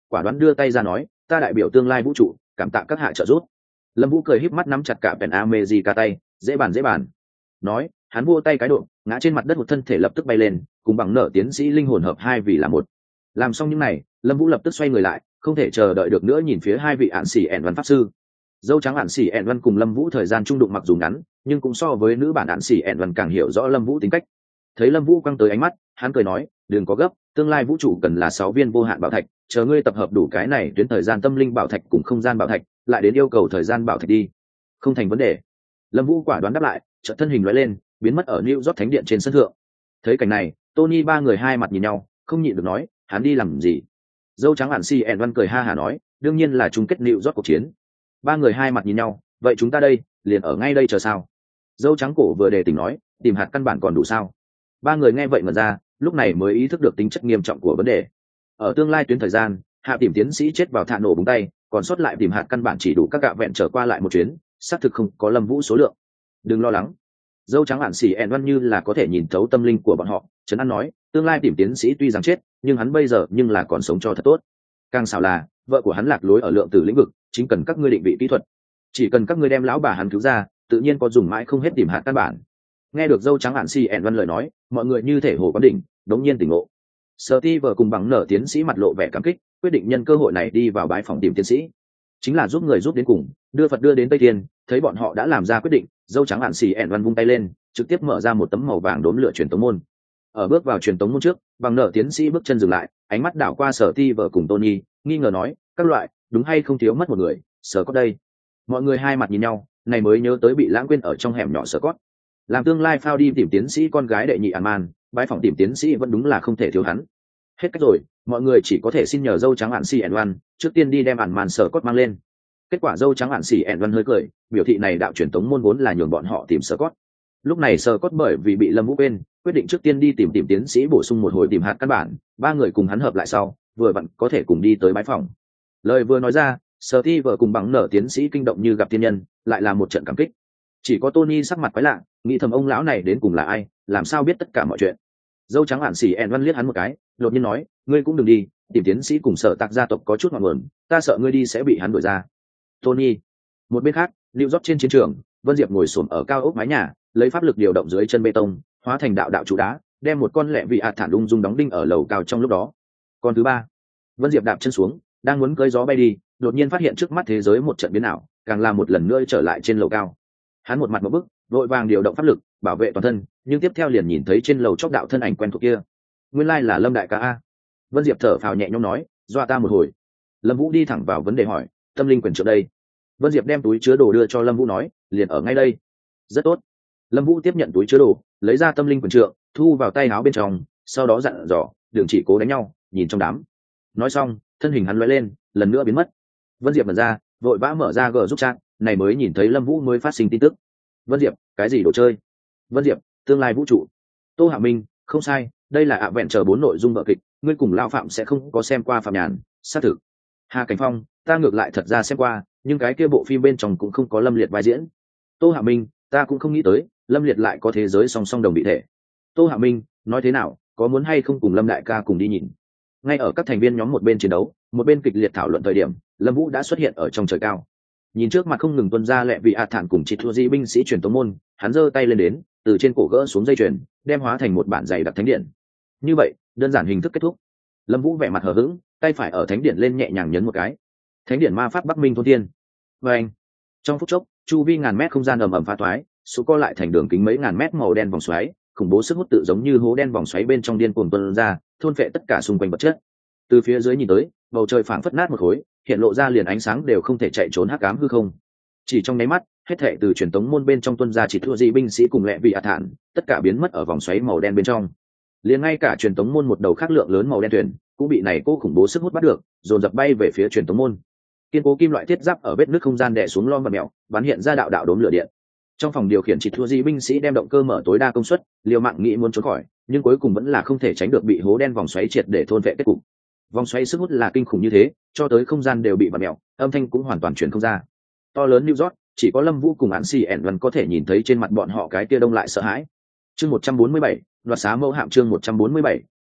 quả đoán đưa tay ra nói, ta đại biểu tương lai vũ trụ, cảm tạ các hạ trợ giúp. Lâm Vũ cười híp mắt nắm chặt cả pèn America tay, dễ bàn. Nói, hắn vua tay cái độ, ngã trên mặt đất, một thân thể lập tức bay lên, cùng bằng nợ tiến sĩ linh hồn hợp hai vì là một. Làm xong những này, Lâm Vũ lập tức xoay người lại, không thể chờ đợi được nữa nhìn phía hai vị ản xỉ ẻn văn pháp sư. Dâu trắng ản xỉ ẻn văn cùng Lâm Vũ thời gian trung đụng mặc dù ngắn, nhưng cũng so với nữ bản ản xỉ ẻn văn càng hiểu rõ Lâm Vũ tính cách. Thấy Lâm Vũ quăng tới ánh mắt, hắn cười nói, đừng có gấp, tương lai vũ trụ cần là 6 viên vô hạn bảo thạch, chờ ngươi tập hợp đủ cái này tuyến thời gian tâm linh bảo thạch cùng không gian bảo thạch, lại đến yêu cầu thời gian bảo thạch đi. Không thành vấn đề. Lâm Vũ quả đoán đáp lại, chợt thân hình lóe lên, biến mất ở New York thánh điện trên sân thượng. Thấy cảnh này, Tony ba người hai mặt nhìn nhau, không nhịn được nói, hắn đi làm gì? Dâu trắng ản xỉ ẻn văn cười ha hả nói, đương nhiên là chung kết New York cuộc chiến. Ba người hai mặt nhìn nhau, vậy chúng ta đây, liền ở ngay đây chờ sao? Dâu trắng cổ vừa đề tỉnh nói, tìm hạt căn bản còn đủ sao? Ba người nghe vậy mà ra, lúc này mới ý thức được tính chất nghiêm trọng của vấn đề. Ở tương lai tuyến thời gian, hạ tìm tiến sĩ chết vào thạ nổ búng tay, còn sót lại tìm hạt căn bản chỉ đủ các gạ vẹn trở qua lại một chuyến, xác thực không có Lâm Vũ số lượng. Đừng lo lắng. Dâu trắng ản xỉ ẻn văn như là có thể nhìn thấu tâm linh của bọn họ, trấn an nói, tương lai tìm tiến sĩ tuy rằng chết, nhưng hắn bây giờ nhưng là còn sống cho thật tốt. Càng xảo là, vợ của hắn lạc lối ở lượng tử lĩnh vực, chính cần các ngươi định vị kỹ thuật. Chỉ cần các ngươi đem lão bà hắn cứu ra, tự nhiên có dùng mãi không hết tìm hạt căn bản. Nghe được dâu trắng ản xỉ ẻn văn lời nói, mọi người như thể hồ quán đỉnh, đống nhiên tỉnh ngộ. Steve cùng bằng nở tiến sĩ mặt lộ vẻ cảm kích, quyết định nhân cơ hội này đi vào bái phòng tìm tiến sĩ, chính là giúp người giúp đến cùng, đưa Phật đưa đến Tây Thiên. Thấy bọn họ đã làm ra quyết định, dâu trắng ản xỉ ẻn văn vung tay lên, trực tiếp mở ra một tấm màu vàng đốm lửa truyền tống môn. Ở bước vào truyền tống môn trước, bằng nở tiến sĩ bước chân dừng lại, ánh mắt đảo qua Steve cùng Tony, nghi ngờ nói, các loại, đúng hay không thiếu mất một người, Sở Cốt đây. Mọi người hai mặt nhìn nhau, này mới nhớ tới bị lãng quên ở trong hẻm nhỏ Sở Cốt. Làm tương lai phao đi tìm tiến sĩ con gái đệ nhị Ản Man, bái phòng tìm tiến sĩ vẫn đúng là không thể thiếu hắn. Hết cách rồi, mọi người chỉ có thể xin nhờ dâu trắng ản xỉ ẻn văn trước tiên đi đem Ản Man Sở Cốt mang lên. Kết quả dâu trắng ản xỉ ẻn văn hơi cười, biểu thị này đạo truyền tống môn vốn là nhường bọn họ tìm Sở Cốt. Lúc này Sở Cốt bởi vì bị Lâm Vũ quên, quyết định trước tiên đi tìm tiến sĩ bổ sung một hồi tìm hạt căn bản, ba người cùng hắn hợp lại sau, vừa vặn có thể cùng đi tới bái phòng. Lời vừa nói ra, Steve cùng bằng nở tiến sĩ kinh động như gặp thiên nhân, lại là một trận cảm kích. Chỉ có Tony sắc mặt quái lạ, nghĩ thầm ông lão này đến cùng là ai, làm sao biết tất cả mọi chuyện. Dâu trắng ản xỉ ẻn văn liếc hắn một cái, đột nhiên nói, ngươi cũng đừng đi, tìm tiến sĩ cùng Sở Tạc gia tộc có chút ngọn nguồn, ta sợ ngươi đi sẽ bị hắn đuổi ra. Tony. Một bên khác, New York trên chiến trường, Vân Diệp ngồi xổm ở cao ốc mái nhà, lấy pháp lực điều động dưới chân bê tông, hóa thành đạo trụ đá, đem một con lẹ vị thản ung dung đóng đinh ở lầu cao trong lúc đó. Con thứ ba, Vân Diệp đạp chân xuống, đang muốn cưỡi gió bay đi, đột nhiên phát hiện trước mắt thế giới một trận biến ảo, càng làm một lần nữa trở lại trên lầu cao. Hắn một mặt một bức, vội vàng điều động pháp lực bảo vệ toàn thân, nhưng tiếp theo liền nhìn thấy trên lầu chóp đạo thân ảnh quen thuộc kia. Nguyên lai là Lâm đại ca a. Vân Diệp thở phào nhẹ nhõm nói, dọa ta một hồi. Lâm Vũ đi thẳng vào vấn đề hỏi, tâm linh quyền trượng đây? Vân Diệp đem túi chứa đồ đưa cho Lâm Vũ nói, liền ở ngay đây. Rất tốt. Lâm Vũ tiếp nhận túi chứa đồ, lấy ra tâm linh quyền trượng, thu vào tay áo bên trong, sau đó dặn dò, đừng chỉ cố đánh nhau, nhìn trong đám. Nói xong, thân hình hắn lóe lên, lần nữa biến mất. Vân Diệp mở ra, vội vã mở ra gờ giúp chat, này mới nhìn thấy Lâm Vũ mới phát sinh tin tức. Vân Diệp, cái gì đồ chơi? Vân Diệp, tương lai vũ trụ. Tô Hạ Minh, không sai, đây là ạ vẹn chờ 4 nội dung vở kịch, ngươi cùng Lão Phạm sẽ không có xem qua Phạm Nhàn, xác thực. Hà Cảnh Phong, ta ngược lại thật ra xem qua, nhưng cái kia bộ phim bên trong cũng không có Lâm Liệt vai diễn. Tô Hạ Minh, ta cũng không nghĩ tới, Lâm Liệt lại có thế giới song song đồng vị thể. Tô Hạ Minh, nói thế nào, có muốn hay không cùng Lâm đại ca cùng đi nhìn? Ngay ở các thành viên nhóm một bên chiến đấu, một bên kịch liệt thảo luận thời điểm, Lâm Vũ đã xuất hiện ở trong trời cao. Nhìn trước mặt không ngừng tuân ra lẹ vị thản cùng chị thua di binh sĩ truyền tống môn, hắn giơ tay lên đến, từ trên cổ gỡ xuống dây chuyền, đem hóa thành một bản dày đặc thánh điện. Như vậy, đơn giản hình thức kết thúc. Lâm Vũ vẻ mặt hờ hững, tay phải ở thánh điện lên nhẹ nhàng nhấn một cái. Thánh điện ma pháp Bắc Minh thôn thiên. Và anh, trong phút chốc, chu vi ngàn mét không gian ầm ầm phá toái, số co lại thành đường kính mấy ngàn mét màu đen vòng xoáy, khủng bố sức hút tự giống như hố đen vòng xoáy bên trong điên cuồng tuôn ra, thôn phệ tất cả xung quanh vật chất. Từ phía dưới nhìn tới, bầu trời phảng phất nát một khối, hiện lộ ra liền ánh sáng đều không thể chạy trốn hắc ám hư không. Chỉ trong nháy mắt, hết thảy từ truyền tống môn bên trong tuôn ra chỉ thua dị binh sĩ cùng lẹ vị thản, tất cả biến mất ở vòng xoáy màu đen bên trong. Liền ngay cả truyền tống môn một đầu khác lượng lớn màu đen thuyền, cũng bị này cô khủng bố sức hút bắt được, dồn dập bay về phía truyền tống môn. Kiên cố kim loại thiết giáp ở vết nứt không gian đè xuống lom và mèo, bắn hiện ra đạo đạo đốm lửa điện. Trong phòng điều khiển chỉ thua dị binh sĩ đem động cơ mở tối đa công suất, liều mạng nghĩ muốn trốn khỏi, nhưng cuối cùng vẫn là không thể tránh được bị hố đen vòng xoáy triệt để thôn vệ kết cục. Vòng xoáy sức hút là kinh khủng như thế, cho tới không gian đều bị vặn mèo, âm thanh cũng hoàn toàn truyền không ra. To lớn New York, chỉ có Lâm Vũ cùng Án Xì ẻn Văn có thể nhìn thấy trên mặt bọn họ cái tia đông lại sợ hãi. Chương 147, đoạt xá mẫu hạm chương 147,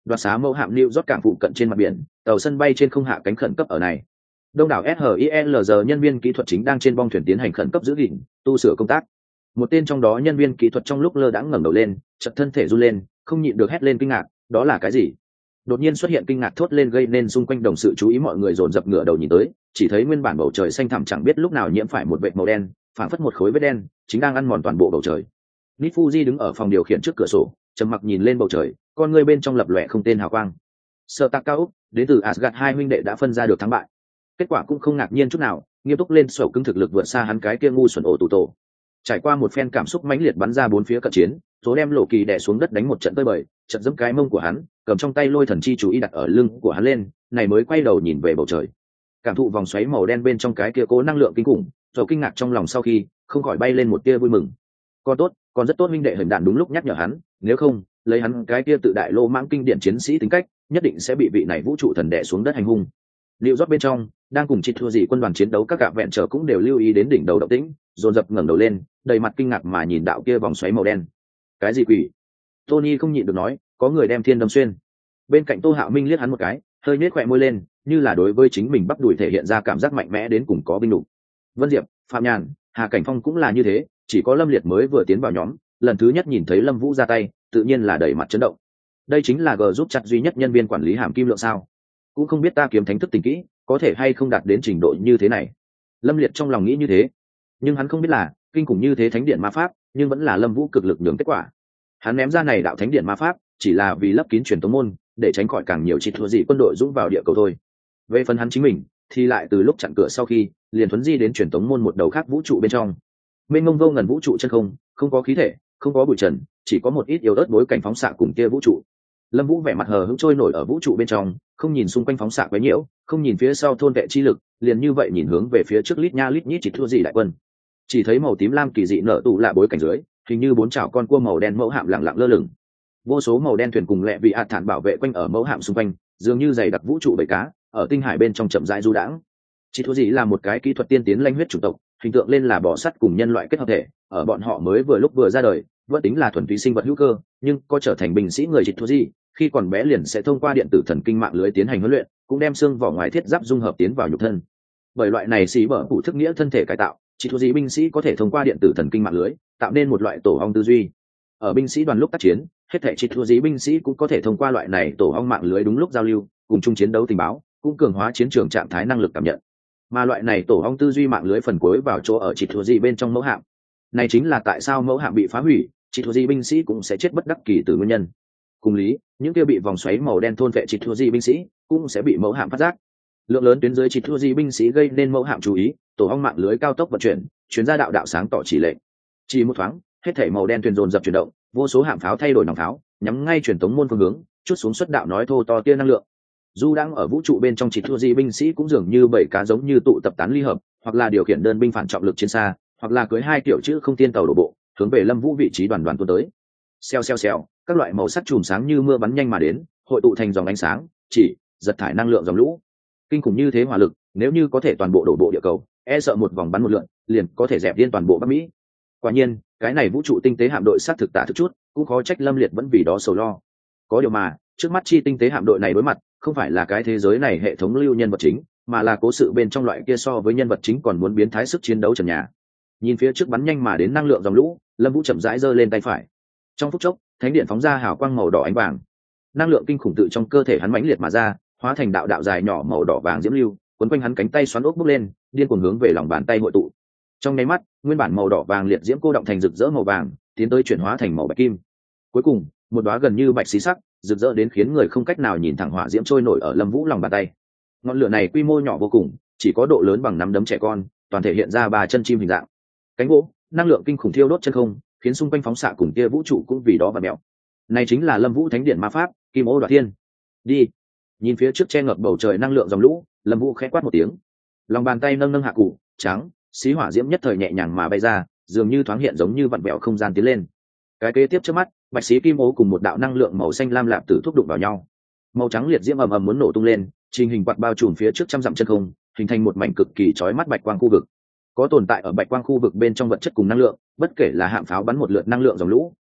Đoạt xá mẫu hạm New York cảng phụ cận trên mặt biển, tàu sân bay trên không hạ cánh khẩn cấp ở này. Đông đảo SHILZ nhân viên kỹ thuật chính đang trên bong thuyền tiến hành khẩn cấp giữ gìn, tu sửa công tác. Một tên trong đó nhân viên kỹ thuật trong lúc lơ đãng ngẩng đầu lên, chợt thân thể run lên, không nhịn được hét lên kinh ngạc, đó là cái gì? Đột nhiên xuất hiện kinh ngạc thốt lên gây nên xung quanh đồng sự chú ý, mọi người dồn dập ngửa đầu nhìn tới, chỉ thấy nguyên bản bầu trời xanh thẳm chẳng biết lúc nào nhiễm phải một vệt màu đen, phảng phất một khối vết đen, chính đang ăn mòn toàn bộ bầu trời. Nifuji đứng ở phòng điều khiển trước cửa sổ, trầm mặc nhìn lên bầu trời, con người bên trong lập lòe không tên hào quang. Sở Tạc Cao Úc, đến từ Asgard hai huynh đệ đã phân ra được thắng bại. Kết quả cũng không ngạc nhiên chút nào, nghiêm túc lên sổ cứng thực lực vượt xa hắn cái kia ngu xuẩn ổ tủ tổ. Trải qua một phen cảm xúc mãnh liệt bắn ra bốn phía cận chiến, số đem Lộ Kỳ đè xuống đất đánh một trận tơi bời, chật giẫm cái mông của hắn, cầm trong tay lôi thần chi chú ý đặt ở lưng của hắn lên, này mới quay đầu nhìn về bầu trời. Cảm thụ vòng xoáy màu đen bên trong cái kia cố năng lượng kinh khủng, rồi kinh ngạc trong lòng sau khi, không khỏi bay lên một tia vui mừng. Con tốt, còn rất tốt huynh đệ hình đạn đúng lúc nhắc nhở hắn, nếu không, lấy hắn cái kia tự đại lô mãng kinh điển chiến sĩ tính cách, nhất định sẽ bị vị này vũ trụ thần đè xuống đất hành hung. Liệu rót bên trong đang cùng chịt thua gì quân đoàn chiến đấu, các cạm vẹn trở cũng đều lưu ý đến đỉnh đầu động tĩnh, dồn dập ngẩng đầu lên, đầy mặt kinh ngạc mà nhìn đạo kia vòng xoáy màu đen. Cái gì quỷ? Tony không nhịn được nói, có người đem thiên đâm xuyên. Bên cạnh Tô Hạo Minh liếc hắn một cái, hơi nhếch khóe môi lên, như là đối với chính mình bắp đùi thể hiện ra cảm giác mạnh mẽ đến cùng có binh đủ. Vân Diệp, Phạm Nhàn, Hà Cảnh Phong cũng là như thế, chỉ có Lâm Liệt mới vừa tiến vào nhóm, lần thứ nhất nhìn thấy Lâm Vũ ra tay, tự nhiên là đầy mặt chấn động. Đây chính là G giúp chặt duy nhất nhân viên quản lý hàm kim lượng sao? Cũng không biết ta kiếm thánh thức tình kỹ có thể hay không đạt đến trình độ như thế này. Lâm Liệt trong lòng nghĩ như thế, nhưng hắn không biết là kinh khủng như thế thánh điện ma pháp, nhưng vẫn là Lâm Vũ cực lực nhường kết quả. Hắn ném ra này đạo thánh điện ma pháp, chỉ là vì lấp kín truyền tống môn, để tránh khỏi càng nhiều chỉ thua gì quân đội dũng vào địa cầu thôi. Về phần hắn chính mình, thì lại từ lúc chặn cửa sau khi, liền thuấn di đến truyền tống môn một đầu khác vũ trụ bên trong. Mênh mông vô ngần vũ trụ chân không, không có khí thể, không có bụi trần, chỉ có một ít yếu ớt bối cảnh phóng xạ cùng kia vũ trụ. Lâm Vũ vẻ mặt hờ hững trôi nổi ở vũ trụ bên trong, không nhìn xung quanh phóng xạ quấy nhiễu, không nhìn phía sau thôn vệ chi lực, liền như vậy nhìn hướng về phía trước lít nha lít nhít chỉ thua gì đại quân. Chỉ thấy màu tím lam kỳ dị nở tụ lạ bối cảnh dưới, hình như bốn chảo con cua màu đen mẫu hạm lặng lặng lơ lửng. Vô số màu đen thuyền cùng lẹ vị ạt thản bảo vệ quanh ở mẫu hạm xung quanh, dường như dày đặc vũ trụ bầy cá, ở tinh hải bên trong chậm rãi du đãng. Chỉ thua gì là một cái kỹ thuật tiên tiến lanh huyết chủng tộc, hình tượng lên là bò sắt cùng nhân loại kết hợp thể, ở bọn họ mới vừa lúc vừa ra đời, vẫn tính là thuần túy sinh vật hữu cơ, nhưng có trở thành binh sĩ người chỉ thua gì, khi còn bé liền sẽ thông qua điện tử thần kinh mạng lưới tiến hành huấn luyện, cũng đem xương vỏ ngoài thiết giáp dung hợp tiến vào nhục thân. Bởi loại này xí bở phụ thức nghĩa thân thể cải tạo, chỉ thua gì binh sĩ có thể thông qua điện tử thần kinh mạng lưới, tạo nên một loại tổ ong tư duy. Ở binh sĩ đoàn lúc tác chiến, hết thảy chỉ thua gì binh sĩ cũng có thể thông qua loại này tổ ong mạng lưới đúng lúc giao lưu, cùng chung chiến đấu tình báo, cũng cường hóa chiến trường trạng thái năng lực cảm nhận. Mà loại này tổ ong tư duy mạng lưới phần cuối vào chỗ ở chỉ thua gì bên trong mẫu hạm. Này chính là tại sao mẫu hạm bị phá hủy, chỉ thua gì binh sĩ cũng sẽ chết bất đắc kỳ từ nguyên nhân. Cùng lý, những kia bị vòng xoáy màu đen thôn vệ chỉ thua gì binh sĩ cũng sẽ bị mẫu hạm phát giác. Lượng lớn tuyến dưới chỉ thua gì binh sĩ gây nên mẫu hạm chú ý, tổ ong mạng lưới cao tốc vận chuyển, chuyến ra đạo sáng tỏ chỉ lệnh. Chỉ một thoáng, hết thảy màu đen thuyền dồn dập chuyển động, vô số hạm pháo thay đổi nòng pháo, nhắm ngay truyền tống môn phương hướng, chút xuống xuất đạo nói thô to tia năng lượng. Du đang ở vũ trụ bên trong chỉ thua gì binh sĩ cũng dường như bảy cá giống như tụ tập tán ly hợp, hoặc là điều khiển đơn binh phản trọng lực trên xa, hoặc là cưới hai kiểu chữ không tiên tàu đổ bộ, hướng về Lâm Vũ vị trí đoàn tuôn tới. Xèo xèo xèo, các loại màu sắc chùm sáng như mưa bắn nhanh mà đến, hội tụ thành dòng ánh sáng, chỉ giật thải năng lượng dòng lũ. Kinh khủng như thế hỏa lực, nếu như có thể toàn bộ đổ bộ địa cầu, e sợ một vòng bắn một lượn, liền có thể dẹp điên toàn bộ Bắc Mỹ. Quả nhiên, cái này vũ trụ tinh tế hạm đội sát thực tả thực chút, cũng khó trách Lâm Liệt vẫn vì đó sầu lo. Có điều mà, trước mắt chi tinh tế hạm đội này đối mặt, không phải là cái thế giới này hệ thống lưu nhân vật chính, mà là cố sự bên trong loại kia so với nhân vật chính còn muốn biến thái sức chiến đấu trần nhà. Nhìn phía trước bắn nhanh mà đến năng lượng dòng lũ, Lâm Vũ chậm rãi giơ lên tay phải. Trong phút chốc, thánh điện phóng ra hào quang màu đỏ ánh vàng. Năng lượng kinh khủng tự trong cơ thể hắn mãnh liệt mà ra, hóa thành đạo đạo dài nhỏ màu đỏ vàng diễm lưu, quấn quanh hắn cánh tay xoắn ốc bốc lên, điên cuồng hướng về lòng bàn tay hội tụ. Trong nháy mắt, nguyên bản màu đỏ vàng liệt diễm cô động thành rực rỡ màu vàng, tiến tới chuyển hóa thành màu bạch kim. Cuối cùng, một đóa gần như bạch xí sắc, rực rỡ đến khiến người không cách nào nhìn thẳng hỏa diễm trôi nổi ở Lâm Vũ lòng bàn tay. Ngọn lửa này quy mô nhỏ vô cùng, chỉ có độ lớn bằng nắm đấm trẻ con, toàn thể hiện ra ba chân chim hình dạng. Cánh gỗ, năng lượng kinh khủng thiêu đốt chân không, khiến xung quanh phóng xạ cùng tia vũ trụ cũng vì đó và mèo. Này chính là Lâm Vũ thánh điện ma pháp, Kim Ô Đoạt Thiên. Đi. Nhìn phía trước che ngập bầu trời năng lượng dòng lũ, Lâm Vũ khẽ quát một tiếng. Lòng bàn tay nâng nâng hạ cụ, trắng, xí hỏa diễm nhất thời nhẹ nhàng mà bay ra, dường như thoáng hiện giống như vặn vẹo không gian tiến lên. Cái kế tiếp trước mắt, bạch xí kim ô cùng một đạo năng lượng màu xanh lam lạp tử thúc đụng vào nhau. Màu trắng liệt diễm ầm ầm muốn nổ tung lên, trình hình quạt bao trùm phía trước trăm dặm chân không, hình thành một mảnh cực kỳ chói mắt bạch quang khu vực. Có tồn tại ở bạch quang khu vực bên trong vật chất cùng năng lượng, bất kể là hạm pháo bắn một lượt năng lượng dòng lũ,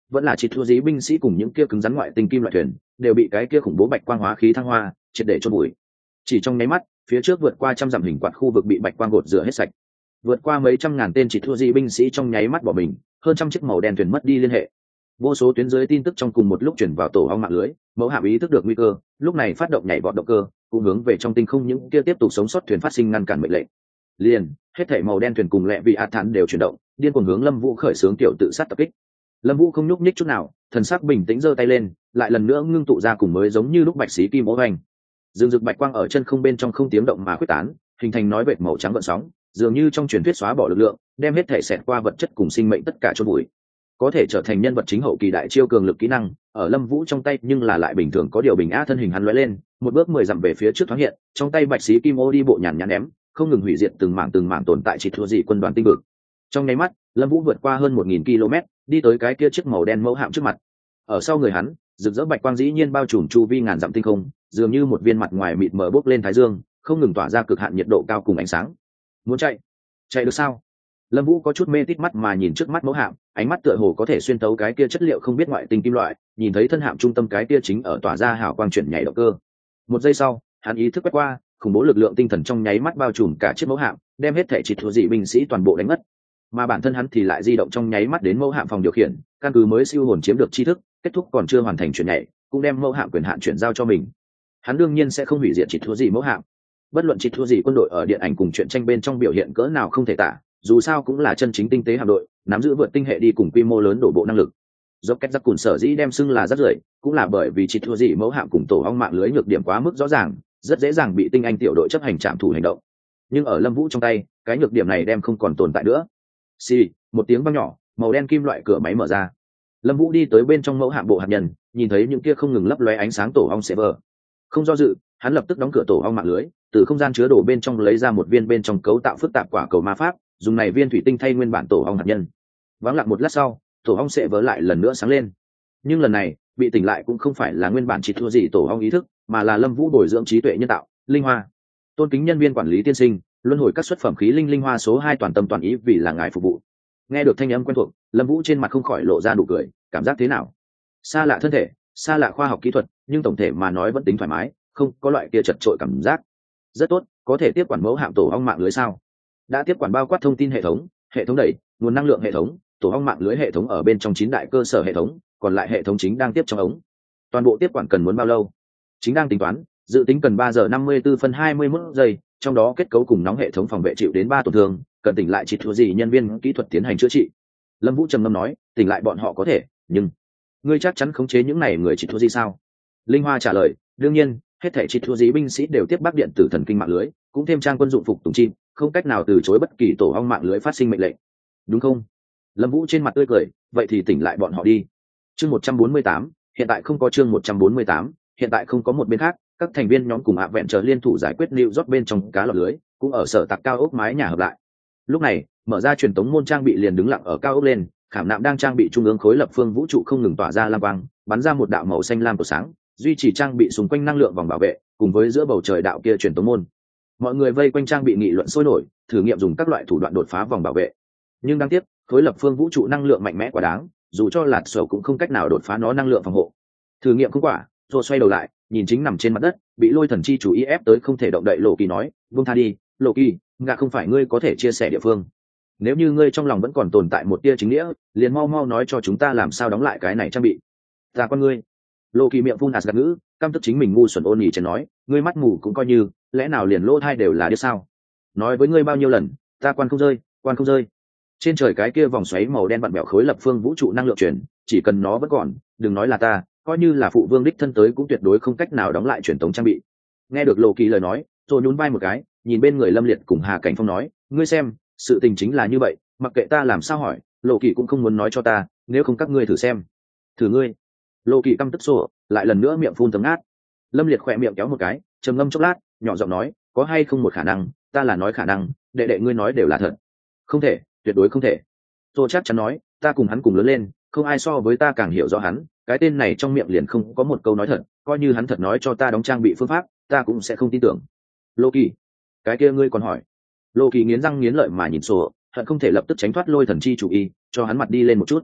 vẫn là chỉ thua dí binh sĩ cùng những kia cứng rắn ngoại tinh kim loại thuyền đều bị cái kia khủng bố bạch quang hóa khí thăng hoa triệt để chôn bụi. Chỉ trong nháy mắt, phía trước vượt qua trăm dặm hình quạt khu vực bị bạch quang gột rửa hết sạch. Vượt qua mấy trăm ngàn tên chỉ thua dí binh sĩ trong nháy mắt bỏ mình, hơn trăm chiếc màu đen thuyền mất đi liên hệ. Vô số tuyến dưới tin tức trong cùng một lúc chuyển vào tổ ong mạng lưới, mẫu hạm ý thức được nguy cơ, lúc này phát động nhảy vọt động cơ, cũng hướng về trong tinh không những kia tiếp tục sống sót thuyền phát sinh ngăn cản mệnh lệnh. Liền, hết thảy màu đen thuyền cùng lẹ vị ạt thản đều chuyển động, điên cuồng hướng Lâm Vũ khởi xướng tiểu tự sát tập kích. Lâm Vũ không nhúc nhích chút nào, thần sắc bình tĩnh giơ tay lên, lại lần nữa ngưng tụ ra cùng mới giống như lúc bạch xí kim ố hoành. Dương rực bạch quang ở chân không bên trong không tiếng động mà khuếch tán, hình thành nói vệt màu trắng gợn sóng, dường như trong truyền thuyết xóa bỏ lực lượng, đem hết thể xẹt qua vật chất cùng sinh mệnh tất cả chôn bụi. Có thể trở thành nhân vật chính hậu kỳ đại chiêu cường lực kỹ năng, ở Lâm Vũ trong tay nhưng là lại bình thường có điều bình á thân hình hắn lóe lên, một bước 10 dặm về phía trước thoáng hiện, trong tay bạch xí kim ô đi bộ nhàn nhã ném, không ngừng hủy diệt từng mảng tồn tại chỉ thua gì quân đoàn tinh vực. Trong nháy mắt, Lâm Vũ vượt qua hơn 1000 km, đi tới cái kia chiếc màu đen mẫu hạm trước mặt. Ở sau người hắn, rực rỡ bạch quang dĩ nhiên bao trùm chu vi ngàn dặm tinh không, dường như một viên mặt ngoài mịt mờ bốc lên thái dương, không ngừng tỏa ra cực hạn nhiệt độ cao cùng ánh sáng. Muốn chạy? Chạy được sao? Lâm Vũ có chút mê tít mắt mà nhìn trước mắt mẫu hạm, ánh mắt tựa hồ có thể xuyên tấu cái kia chất liệu không biết ngoại tinh kim loại, nhìn thấy thân hạm trung tâm cái kia chính ở tỏa ra hào quang chuyển nhảy động cơ. Một giây sau, hắn ý thức quét qua, khủng bố lực lượng tinh thần trong nháy mắt bao trùm cả chiếc mẫu hạm, đem hết thể chỉ thua dị binh sĩ toàn bộ đánh mất. Mà bản thân hắn thì lại di động trong nháy mắt đến mẫu hạm phòng điều khiển, căn cứ mới siêu hồn chiếm được tri thức, kết thúc còn chưa hoàn thành chuyển nhảy, cũng đem mẫu hạm quyền hạn chuyển giao cho mình. Hắn đương nhiên sẽ không hủy diệt chỉ thua dị mẫu hạm. Bất luận chỉ thua dị quân đội ở điện ảnh cùng truyện tranh bên trong biểu hiện cỡ nào không thể tả, dù sao cũng là chân chính tinh tế hạm đội, nắm giữ vượt tinh hệ đi cùng quy mô lớn đổ bộ năng lực. Rocket giặc cùn sở dĩ đem xưng là rất rưởi, cũng là bởi vì chỉ thua dị mẫu hạm cùng tổ ong mạng lưới nhược điểm quá mức rõ ràng, rất dễ dàng bị tinh anh tiểu đội chấp hành trạm thủ hành động. Nhưng ở Lâm Vũ trong tay, cái nhược điểm này đem không còn tồn tại nữa. Xì, một tiếng vang nhỏ, màu đen kim loại cửa máy mở ra. Lâm Vũ đi tới bên trong mẫu hạm bộ hạt nhân, nhìn thấy những kia không ngừng lấp lóe ánh sáng tổ ong server. Không do dự, hắn lập tức đóng cửa tổ ong mạng lưới, từ không gian chứa đồ bên trong lấy ra một viên bên trong cấu tạo phức tạp quả cầu ma pháp, dùng này viên thủy tinh thay nguyên bản tổ ong hạt nhân. Vắng lặng một lát sau, tổ ong server lại lần nữa sáng lên. Nhưng lần này, bị tỉnh lại cũng không phải là nguyên bản chỉ thua gì tổ ong ý thức, mà là Lâm Vũ bồi dưỡng trí tuệ nhân tạo, linh hoa. Tôn kính nhân viên quản lý tiên sinh, luân hồi các xuất phẩm khí linh hoa số 2 toàn tâm toàn ý vì là ngài phục vụ. Nghe được thanh âm quen thuộc, Lâm Vũ trên mặt không khỏi lộ ra nụ cười, cảm giác thế nào? Xa lạ thân thể, xa lạ khoa học kỹ thuật, nhưng tổng thể mà nói vẫn tính thoải mái, không có loại kia chật chội cảm giác. Rất tốt, có thể tiếp quản mẫu hạm tổ ong mạng lưới sao? Đã tiếp quản bao quát thông tin hệ thống đẩy, nguồn năng lượng hệ thống, tổ ong mạng lưới hệ thống ở bên trong 9 đại cơ sở hệ thống, còn lại hệ thống chính đang tiếp trong ống. Toàn bộ tiếp quản cần muốn bao lâu? Chính đang tính toán, dự tính cần 3 giờ 54 phân 21 giây, trong đó kết cấu cùng nóng hệ thống phòng vệ chịu đến 3 tổn thương, cần tỉnh lại chỉ thua gì nhân viên kỹ thuật tiến hành chữa trị. Lâm Vũ trầm ngâm nói, tỉnh lại bọn họ có thể, nhưng ngươi chắc chắn khống chế những này người chỉ thua gì sao? Linh Hoa trả lời, đương nhiên, hết thảy chỉ thua gì binh sĩ đều tiếp bắc điện tử thần kinh mạng lưới, cũng thêm trang quân dụng phục tùng chim, không cách nào từ chối bất kỳ tổ ong mạng lưới phát sinh mệnh lệnh. Đúng không? Lâm Vũ trên mặt tươi cười, vậy thì tỉnh lại bọn họ đi. Chương 148, hiện tại không có chương 148, hiện tại không có một bên khác, các thành viên nhóm cùng ạ vẹn chờ liên thủ giải quyết New York bên trong cá lọt lưới, cũng ở sở tạc cao ốc mái nhà hợp lại. Lúc này, mở ra truyền tống môn trang bị liền đứng lặng ở cao ốc lên, khảm nạm đang trang bị trung ương khối lập phương vũ trụ không ngừng tỏa ra lam quang, bắn ra một đạo màu xanh lam của sáng, duy trì trang bị xung quanh năng lượng vòng bảo vệ, cùng với giữa bầu trời đạo kia truyền tống môn. Mọi người vây quanh trang bị nghị luận sôi nổi, thử nghiệm dùng các loại thủ đoạn đột phá vòng bảo vệ. Nhưng đáng tiếc, khối lập phương vũ trụ năng lượng mạnh mẽ quá đáng, dù cho lạt sầu cũng không cách nào đột phá nó năng lượng phòng hộ. Thử nghiệm không quả, rồi xoay đầu lại, nhìn chính nằm trên mặt đất, bị lôi thần chi chủ ý ép tới không thể động đậy Lộ Kỳ nói, "Buông tha đi, Lộ Kỳ, ngạ không phải ngươi có thể chia sẻ địa phương. Nếu như ngươi trong lòng vẫn còn tồn tại một tia chính nghĩa, liền mau mau nói cho chúng ta làm sao đóng lại cái này trang bị." "Ta con ngươi." Lộ Kỳ miệng phun hạt gạt ngữ, căm tức chính mình ngu xuẩn ôn nhì chén nói, "Ngươi mắt mù cũng coi như, lẽ nào liền lỗ thai đều là điếc sao? Nói với ngươi bao nhiêu lần, ta quan không rơi." Trên trời cái kia vòng xoáy màu đen vặn bẹo khối lập phương vũ trụ năng lượng truyền, chỉ cần nó vẫn còn, đừng nói là ta, coi như là phụ vương đích thân tới cũng tuyệt đối không cách nào đóng lại truyền tống trang bị. Nghe được Lộ Kỳ lời nói, rồi nhún vai một cái, nhìn bên người Lâm Liệt cùng Hà Cảnh Phong nói, ngươi xem, sự tình chính là như vậy, mặc kệ ta làm sao hỏi, Lộ Kỳ cũng không muốn nói cho ta, nếu không các ngươi thử xem. Thử ngươi. Lộ Kỳ căm tức sổ, lại lần nữa miệng phun tấm ngát. Lâm Liệt khỏe miệng kéo một cái, trầm ngâm chốc lát, nhỏ giọng nói, có hay không một khả năng, ta là nói khả năng, đệ đệ ngươi nói đều là thật. Không thể, tuyệt đối không thể. Tôi chắc chắn nói, ta cùng hắn cùng lớn lên, không ai so với ta càng hiểu rõ hắn, cái tên này trong miệng liền không có một câu nói thật, coi như hắn thật nói cho ta đóng trang bị phương pháp, ta cũng sẽ không tin tưởng. Lô Kỳ, cái kia ngươi còn hỏi? Lô Kỳ nghiến răng nghiến lợi mà nhìn sổ, hận không thể lập tức tránh thoát lôi thần chi chủ y, cho hắn mặt đi lên một chút.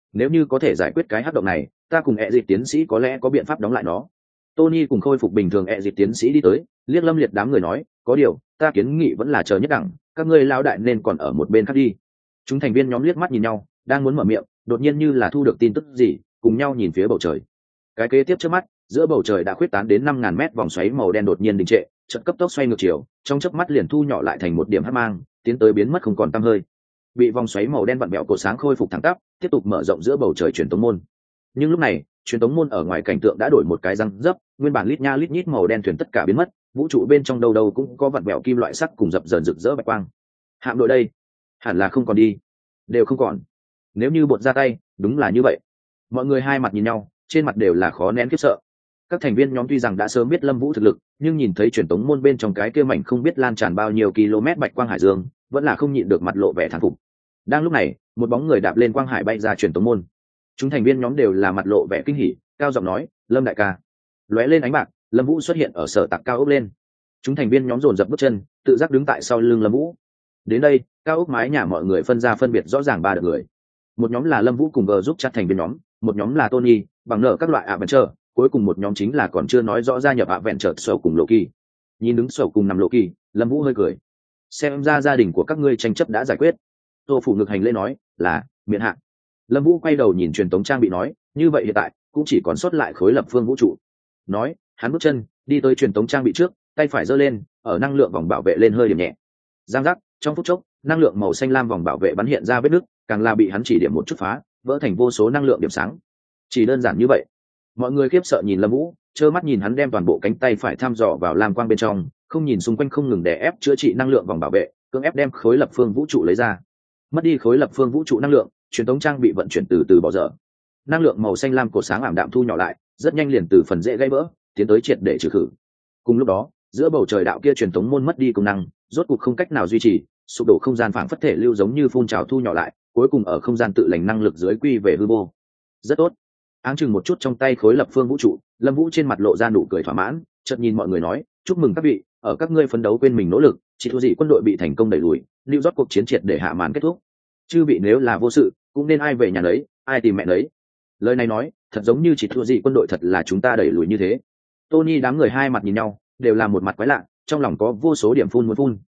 nếu như có thể giải quyết cái hắc động này, ta cùng ẹ dịch tiến sĩ có lẽ có biện pháp đóng lại nó. Tony cùng khôi phục bình thường ẹ dịch tiến sĩ đi tới, liếc Lâm Liệt đám người nói, có điều ta kiến nghị vẫn là chờ nhất đẳng, các ngươi lao đại nên còn ở một bên khác đi. Chúng thành viên nhóm liếc mắt nhìn nhau, đang muốn mở miệng, đột nhiên như là thu được tin tức gì, cùng nhau nhìn phía bầu trời. Cái kế tiếp trước mắt, giữa bầu trời đã khuyết tán đến 5.000 mét vòng xoáy màu đen đột nhiên đình trệ, chợt cấp tốc xoay ngược chiều, trong chớp mắt liền thu nhỏ lại thành một điểm hắc mang, tiến tới biến mất không còn tăm hơi. Bị vòng xoáy màu đen vặn bẹo cột sáng khôi phục thẳng tắp, tiếp tục mở rộng giữa bầu trời truyền tống môn. Nhưng lúc này, truyền tống môn ở ngoài cảnh tượng đã đổi một cái răng dấp, nguyên bản lít nha lít nhít màu đen thuyền tất cả biến mất, vũ trụ bên trong đâu đâu cũng có vặn bẹo kim loại sắc cùng dập dờn rực rỡ bạch quang. Hạm đội đây, hẳn là không còn đi, đều không còn. Nếu như bột ra tay, đúng là như vậy. Mọi người hai mặt nhìn nhau, trên mặt đều là khó nén khiếp sợ. Các thành viên nhóm tuy rằng đã sớm biết Lâm Vũ thực lực, nhưng nhìn thấy truyền tống môn bên trong cái kia mảnh không biết lan tràn bao nhiêu km bạch quang hải dương, vẫn là không nhịn được mặt lộ vẻ thán phục. Đang lúc này, một bóng người đạp lên quang hải bay ra truyền tống môn. Chúng thành viên nhóm đều là mặt lộ vẻ kinh hỉ, cao giọng nói, Lâm đại ca. Lóe lên ánh bạc, Lâm Vũ xuất hiện ở sở tạc cao ốc lên. Chúng thành viên nhóm dồn dập bước chân, tự giác đứng tại sau lưng Lâm Vũ. Đến đây, cao ốc mái nhà mọi người phân ra phân biệt rõ ràng ba đợt người. Một nhóm là Lâm Vũ cùng G giúp chặt thành viên nhóm, một nhóm là Tony, bằng nợ các loại ạ bèn chờ, cuối cùng một nhóm chính là còn chưa nói rõ gia nhập ạ vẹn chợt sầu cùng lộ kỳ. Nhìn đứng sầu cùng nằm lộ kỳ, Lâm Vũ hơi cười. Xem ra gia đình của các ngươi tranh chấp đã giải quyết. Tô phủ ngực hành lễ nói, là miễn hạn. Lâm Vũ quay đầu nhìn truyền tống trang bị nói, như vậy hiện tại cũng chỉ còn sót lại khối lập phương vũ trụ. Nói, hắn bước chân đi tới truyền tống trang bị trước, tay phải giơ lên, ở năng lượng vòng bảo vệ lên hơi điểm nhẹ. Giang giác, trong phút chốc, năng lượng màu xanh lam vòng bảo vệ bắn hiện ra vết nứt, càng là bị hắn chỉ điểm một chút phá, vỡ thành vô số năng lượng điểm sáng. Chỉ đơn giản như vậy. Mọi người khiếp sợ nhìn Lâm Vũ, trơ mắt nhìn hắn đem toàn bộ cánh tay phải thăm dò vào lam quang bên trong, không nhìn xung quanh không ngừng đè ép chữa trị năng lượng vòng bảo vệ, cưỡng ép đem khối lập phương vũ trụ lấy ra. Mất đi khối lập phương vũ trụ năng lượng, truyền tống trang bị vận chuyển từ từ bỏ dở. Năng lượng màu xanh lam cột sáng ảm đạm thu nhỏ lại, rất nhanh liền từ phần dễ gãy vỡ, tiến tới triệt để trừ khử. Cùng lúc đó, giữa bầu trời đạo kia truyền tống môn mất đi công năng, rốt cục không cách nào duy trì, sụp đổ không gian phảng phất thể lưu giống như phun trào thu nhỏ lại, cuối cùng ở không gian tự lành năng lực dưới quy về hư vô. Rất tốt. Áng chừng một chút trong tay khối lập phương vũ trụ, Lâm Vũ trên mặt lộ ra nụ cười thỏa mãn, chợt nhìn mọi người nói, chúc mừng các vị, ở các ngươi phấn đấu quên mình nỗ lực, chỉ thua gì quân đội bị thành công đẩy lùi, lưu rót cuộc chiến triệt để hạ màn kết thúc. Chư vị nếu là vô sự, cũng nên ai về nhà đấy, ai tìm mẹ đấy. Lời này nói, thật giống như chỉ thua gì quân đội thật là chúng ta đẩy lùi như thế. Tony đám người hai mặt nhìn nhau, đều là một mặt quái lạ, trong lòng có vô số điểm phun muốn phun.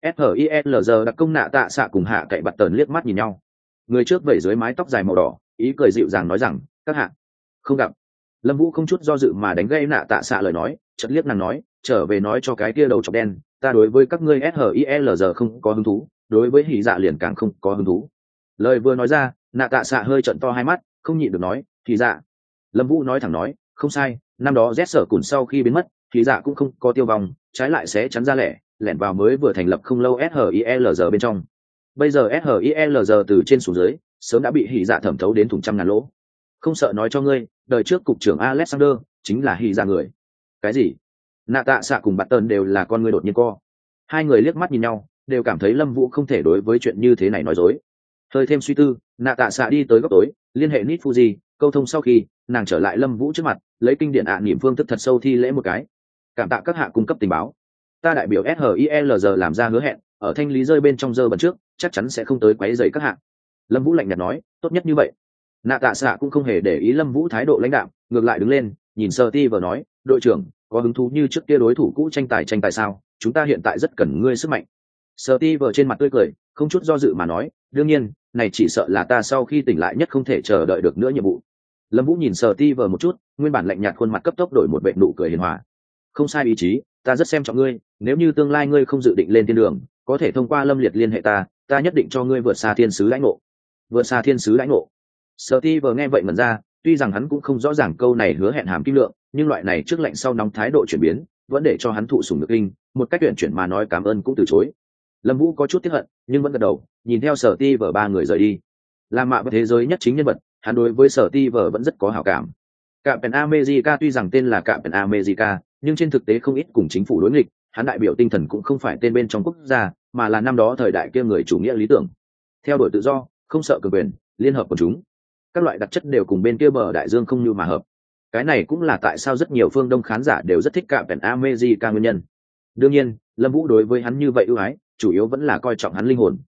SHILZ đặc công nạ tạ xạ cùng hạ cậy bặt tờn liếc mắt nhìn nhau. Người trước vẩy dưới mái tóc dài màu đỏ, ý cười dịu dàng nói rằng, các hạ không gặp. Lâm Vũ không chút do dự mà đánh gây nạ tạ xạ lời nói, chợt liếc nàng nói, trở về nói cho cái kia đầu chọc đen, ta đối với các ngươi SHILZ không có hứng thú, đối với hỉ dạ liền càng không có hứng thú. Lời vừa nói ra, nạ tạ xạ hơi trợn to hai mắt, không nhịn được nói, hỉ dạ. Lâm Vũ nói thẳng nói, không sai, năm đó Z sở cùn sau khi biến mất, hỉ dạ cũng không có tiêu vong, trái lại sẽ chắn ra lẻn vào mới vừa thành lập không lâu SHILZ bên trong. Bây giờ SHILZ từ trên xuống dưới, sớm đã bị hỉ dạ thẩm thấu đến thủng trăm ngàn lỗ. Không sợ nói cho ngươi, đời trước cục trưởng Alexander chính là hỉ dạ người. Cái gì? Nạ tạ xạ cùng bạn tần đều là con người đột nhiên co. Hai người liếc mắt nhìn nhau, đều cảm thấy Lâm Vũ không thể đối với chuyện như thế này nói dối. Hơi thêm suy tư, nạ tạ xạ đi tới góc tối, liên hệ Nit Fuji, câu thông sau khi nàng trở lại Lâm Vũ trước mặt, lấy kinh điển niệm phương thức thật sâu thi lễ một cái. Cảm tạ các hạ cung cấp tình báo. Ta đại biểu SHILZ làm ra hứa hẹn, ở thanh lý rơi bên trong dơ bẩn trước, chắc chắn sẽ không tới quấy rầy các hạ. Lâm Vũ lạnh nhạt nói, tốt nhất như vậy. Nạ tạ xạ cũng không hề để ý Lâm Vũ thái độ lãnh đạm, ngược lại đứng lên, nhìn Steve nói, đội trưởng, có hứng thú như trước kia đối thủ cũ tranh tài sao? Chúng ta hiện tại rất cần ngươi sức mạnh. Steve trên mặt tươi cười, không chút do dự mà nói, đương nhiên, này chỉ sợ là ta sau khi tỉnh lại nhất không thể chờ đợi được nữa nhiệm vụ. Lâm Vũ nhìn Steve một chút, nguyên bản lạnh nhạt khuôn mặt cấp tốc đổi một vẻ nụ cười hiền hòa. Không sai ý chí, ta rất xem trọng ngươi, nếu như tương lai ngươi không dự định lên thiên đường, có thể thông qua Lâm Liệt liên hệ ta nhất định cho ngươi vượt xa thiên sứ lãnh ngộ. Vượt xa thiên sứ lãnh ngộ. Steve nghe vậy ngẩn ra, tuy rằng hắn cũng không rõ ràng câu này hứa hẹn hàm kim lượng, nhưng loại này trước lạnh sau nóng thái độ chuyển biến, vẫn để cho hắn thụ sủng nhược kinh, một cách tuyển chuyển mà nói cảm ơn cũng từ chối. Lâm Vũ có chút tiếc hận, nhưng vẫn gật đầu, nhìn theo Steve ba người rời đi. Làm mạ với thế giới nhất chính nhân vật, hắn đối với Steve vẫn rất có hảo cảm. Captain America tuy rằng tên là Captain America, nhưng trên thực tế không ít cùng chính phủ đối nghịch, hắn đại biểu tinh thần cũng không phải tên bên trong quốc gia, mà là năm đó thời đại kia người chủ nghĩa lý tưởng. Theo đuổi tự do, không sợ cường quyền, liên hợp của chúng. Các loại đặc chất đều cùng bên kia bờ đại dương không như mà hợp. Cái này cũng là tại sao rất nhiều phương Đông khán giả đều rất thích Captain America nguyên nhân. Đương nhiên, Lâm Vũ đối với hắn như vậy ưu ái, chủ yếu vẫn là coi trọng hắn linh hồn.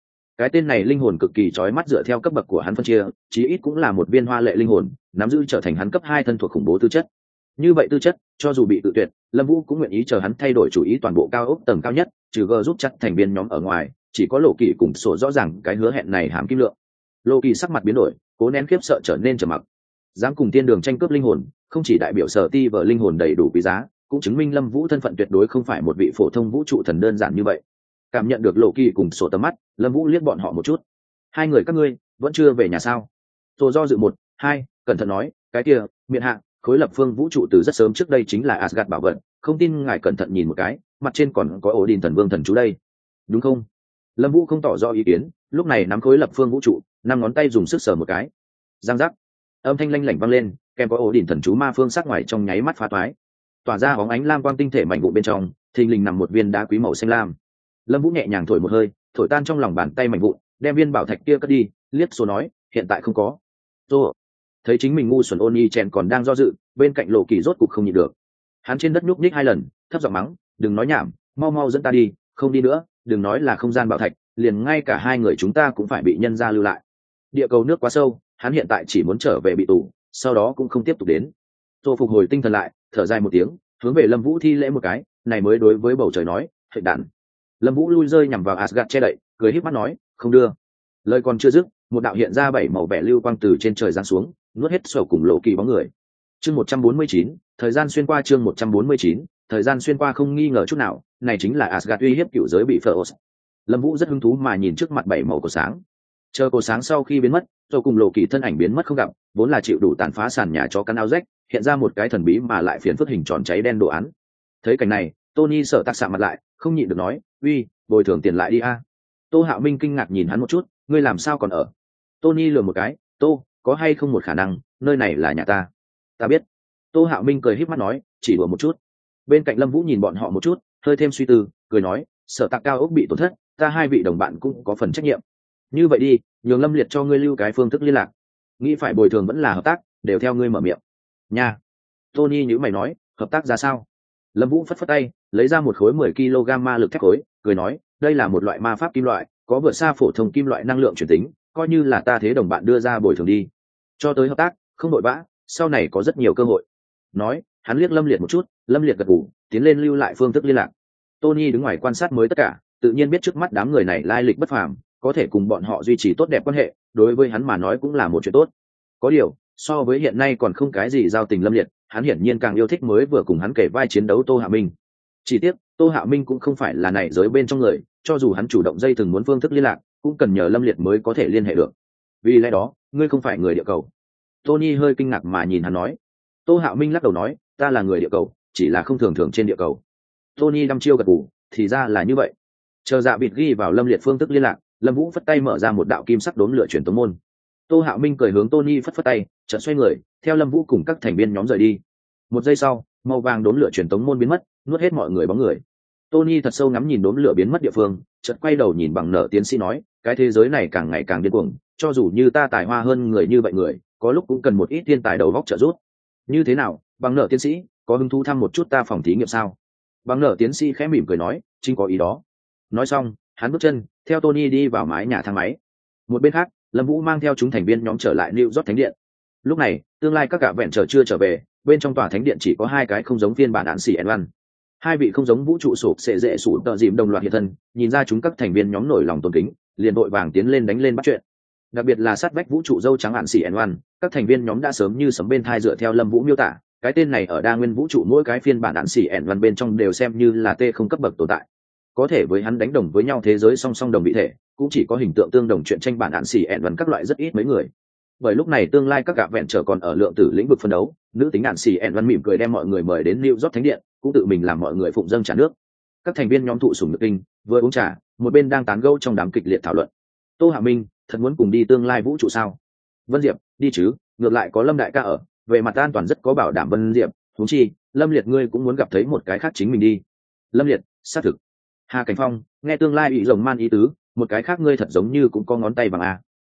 Cái tên này linh hồn cực kỳ chói mắt, dựa theo cấp bậc của hắn phân chia, chí ít cũng là một viên hoa lệ linh hồn, nắm giữ trở thành hắn cấp 2 thân thuộc khủng bố tư chất. Như vậy tư chất, cho dù bị tự tuyệt, Lâm Vũ cũng nguyện ý chờ hắn thay đổi chủ ý toàn bộ cao ốc tầng cao nhất, trừ G giúp chắc thành viên nhóm ở ngoài, chỉ có Lộ Kỳ cùng sổ rõ ràng cái hứa hẹn này hàm kim lượng. Lộ Kỳ sắc mặt biến đổi, cố nén khiếp sợ trở nên trầm mặc. Dám cùng tiên đường tranh cướp linh hồn, không chỉ đại biểu Sở Ti vở linh hồn đầy đủ quý giá, cũng chứng minh Lâm Vũ thân phận tuyệt đối không phải một vị phổ thông vũ trụ thần đơn giản như vậy. Cảm nhận được Lộ Kỳ cùng sổ tầm mắt, Lâm Vũ liếc bọn họ một chút. Hai người các ngươi vẫn chưa về nhà sao? Tô do dự một, hai, cẩn thận nói, cái kia, miệng hạ, khối lập phương vũ trụ từ rất sớm trước đây chính là Asgard bảo vật, không tin ngài cẩn thận nhìn một cái, mặt trên còn có Odin thần vương thần chú đây. Đúng không? Lâm Vũ không tỏ rõ ý kiến, lúc này nắm khối lập phương vũ trụ, năm ngón tay dùng sức sờ một cái. Giang giác. Âm thanh lanh lảnh vang lên, kèm có Odin thần chú ma phương sắc ngoài trong nháy mắt phá toái. Tỏa ra bóng ánh lam quang tinh thể mảnh vụ bên trong, thình lình nằm một viên đá quý màu xanh lam. Lâm Vũ nhẹ nhàng thổi một hơi, thổi tan trong lòng bàn tay mảnh vụn, đem viên bảo thạch kia cất đi, liếc số nói, hiện tại không có. Tô thấy chính mình ngu xuẩn ôn y chèn còn đang do dự, bên cạnh Lộ Kỳ rốt cục không nhịn được. Hắn trên đất nhúc nhích 2 lần, thấp giọng mắng, đừng nói nhảm, mau mau dẫn ta đi, không đi nữa, đừng nói là không gian bảo thạch, liền ngay cả hai người chúng ta cũng phải bị nhân gia lưu lại. Địa cầu nước quá sâu, hắn hiện tại chỉ muốn trở về bị tù, sau đó cũng không tiếp tục đến. Tô phục hồi tinh thần lại, thở dài một tiếng, hướng về Lâm Vũ thi lễ một cái, này mới đối với bầu trời nói, hệ đản. Lâm Vũ lui rơi nhằm vào Asgard che đậy, cười híp mắt nói, không đưa. Lời còn chưa dứt, một đạo hiện ra 7 màu vẻ lưu quang từ trên trời giáng xuống, nuốt hết sầu cùng Lộ Kỳ bóng người. Chương 149, thời gian xuyên qua. Chương 149, thời gian xuyên qua không nghi ngờ chút nào, này chính là Asgard uy hiếp cựu giới bị Pharaoh. Lâm Vũ rất hứng thú mà nhìn trước mặt 7 màu của sáng. Chờ cổ sáng sau khi biến mất, rồi cùng Lộ Kỳ thân ảnh biến mất không gặp, vốn là chịu đủ tàn phá sàn nhà chó cắn áo rách, hiện ra một cái thần bí mà lại phiền phức hình tròn cháy đen đồ án. Thấy cảnh này, Tony sợ tắc sạm mặt lại, không nhịn được nói, uy, bồi thường tiền lại đi a. Tô Hạo Minh kinh ngạc nhìn hắn một chút, ngươi làm sao còn ở? Tony lườm một cái, Tô, có hay không một khả năng, nơi này là nhà ta. Ta biết. Tô Hạo Minh cười híp mắt nói, chỉ đùa một chút. Bên cạnh Lâm Vũ nhìn bọn họ một chút, hơi thêm suy tư, cười nói, sở tạc cao ốc bị tổn thất, ta hai vị đồng bạn cũng có phần trách nhiệm. Như vậy đi, nhường Lâm Liệt cho ngươi lưu cái phương thức liên lạc. Nghĩ phải bồi thường vẫn là hợp tác, đều theo ngươi mở miệng. Nha. Tony nhíu mày nói, hợp tác ra sao? Lâm Vũ phất phất tay, lấy ra một khối 10 kg ma lực thép khối, cười nói, đây là một loại ma pháp kim loại, có vượt xa phổ thông kim loại năng lượng chuyển tính, coi như là ta thế đồng bạn đưa ra bồi thường đi. Cho tới hợp tác, không vội vã, sau này có rất nhiều cơ hội. Nói, hắn liếc Lâm Liệt một chút, Lâm Liệt gật gù, tiến lên lưu lại phương thức liên lạc. Tony đứng ngoài quan sát mới tất cả, tự nhiên biết trước mắt đám người này lai lịch bất phàm, có thể cùng bọn họ duy trì tốt đẹp quan hệ, đối với hắn mà nói cũng là một chuyện tốt. Có điều, so với hiện nay còn không cái gì giao tình Lâm Liệt, hắn hiển nhiên càng yêu thích mới vừa cùng hắn kể vai chiến đấu Tô Hạ Minh. Chỉ tiếc, Tô Hạ Minh cũng không phải là này giới bên trong người, cho dù hắn chủ động dây từng muốn phương thức liên lạc, cũng cần nhờ Lâm Liệt mới có thể liên hệ được. Vì lẽ đó, ngươi không phải người địa cầu. Tony hơi kinh ngạc mà nhìn hắn nói. Tô Hạo Minh lắc đầu nói, ta là người địa cầu, chỉ là không thường thường trên địa cầu. Tony đăm chiêu gật gù, thì ra là như vậy. Chờ Dạ Bịt ghi vào Lâm Liệt phương thức liên lạc, Lâm Vũ phất tay mở ra một đạo kim sắc đốn lửa truyền tống môn. Tô Hạo Minh cười hướng Tony phất phất tay, chợt xoay người, theo Lâm Vũ cùng các thành viên nhóm rời đi. Một giây sau, màu vàng đốn lửa truyền tống môn biến mất, nuốt hết mọi người bóng người. Tony thật sâu ngắm nhìn đốn lửa biến mất địa phương, chợt quay đầu nhìn Bằng Nở tiến sĩ nói, cái thế giới này càng ngày càng điên cuồng, cho dù như ta tài hoa hơn người như vậy người, có lúc cũng cần một ít thiên tài đầu góc trợ giúp. Như thế nào, Bằng Nở tiến sĩ, có hứng thú thăm một chút ta phòng thí nghiệm sao? Bằng Nở tiến sĩ khẽ mỉm cười nói, chính có ý đó. Nói xong, hắn bước chân theo Tony đi vào mái nhà thang máy. Một bên khác, Lâm Vũ mang theo chúng thành viên nhóm trở lại New York Thánh Điện. Lúc này, tương lai các gã vẹn chưa trở về, bên trong tòa thánh điện chỉ có 2 cái không giống phiên bản án xỉ N1. 2 vị không giống vũ trụ sụp sẽ dễ sụp tợ dìm đồng loạt hiện thân, nhìn ra chúng các thành viên nhóm nổi lòng tôn kính, liền vội vàng tiến lên đánh lên bắt chuyện. Đặc biệt là sát vách vũ trụ dâu trắng án xỉ N1, các thành viên nhóm đã sớm như sấm bên thai dựa theo Lâm Vũ miêu tả, cái tên này ở đa nguyên vũ trụ mỗi cái phiên bản án xỉ N1 bên trong đều xem như là T0 cấp bậc tồn tại. Có thể với hắn đánh đồng với nhau thế giới song song đồng vị thể, cũng chỉ có hình tượng tương đồng chuyện tranh bản án xỉ N1 các loại rất ít mấy người. Bởi lúc này tương lai các gã vẹn còn ở lượng tử lĩnh vực phân đấu, nữ tính án xỉ N1 mỉm cười đem mọi người mời đến New York Thánh Điện, cũng tự mình làm mọi người phụng dâng trà nước. Các thành viên nhóm thụ sủng nhược kinh, vừa uống trà, một bên đang tán gẫu trong đám kịch liệt thảo luận. Tô Hạ Minh, thật muốn cùng đi tương lai vũ trụ sao? Vân Diệp, đi chứ, ngược lại có Lâm đại ca ở, về mặt an toàn rất có bảo đảm. Vân Diệp, huống chi, Lâm Liệt ngươi cũng muốn gặp thấy một cái khác chính mình đi. Lâm Liệt, xác thực. Hà Cảnh Phong, nghe tương lai ủy rồng man ý tứ, một cái khác ngươi thật giống như cũng có ngón tay bằng a.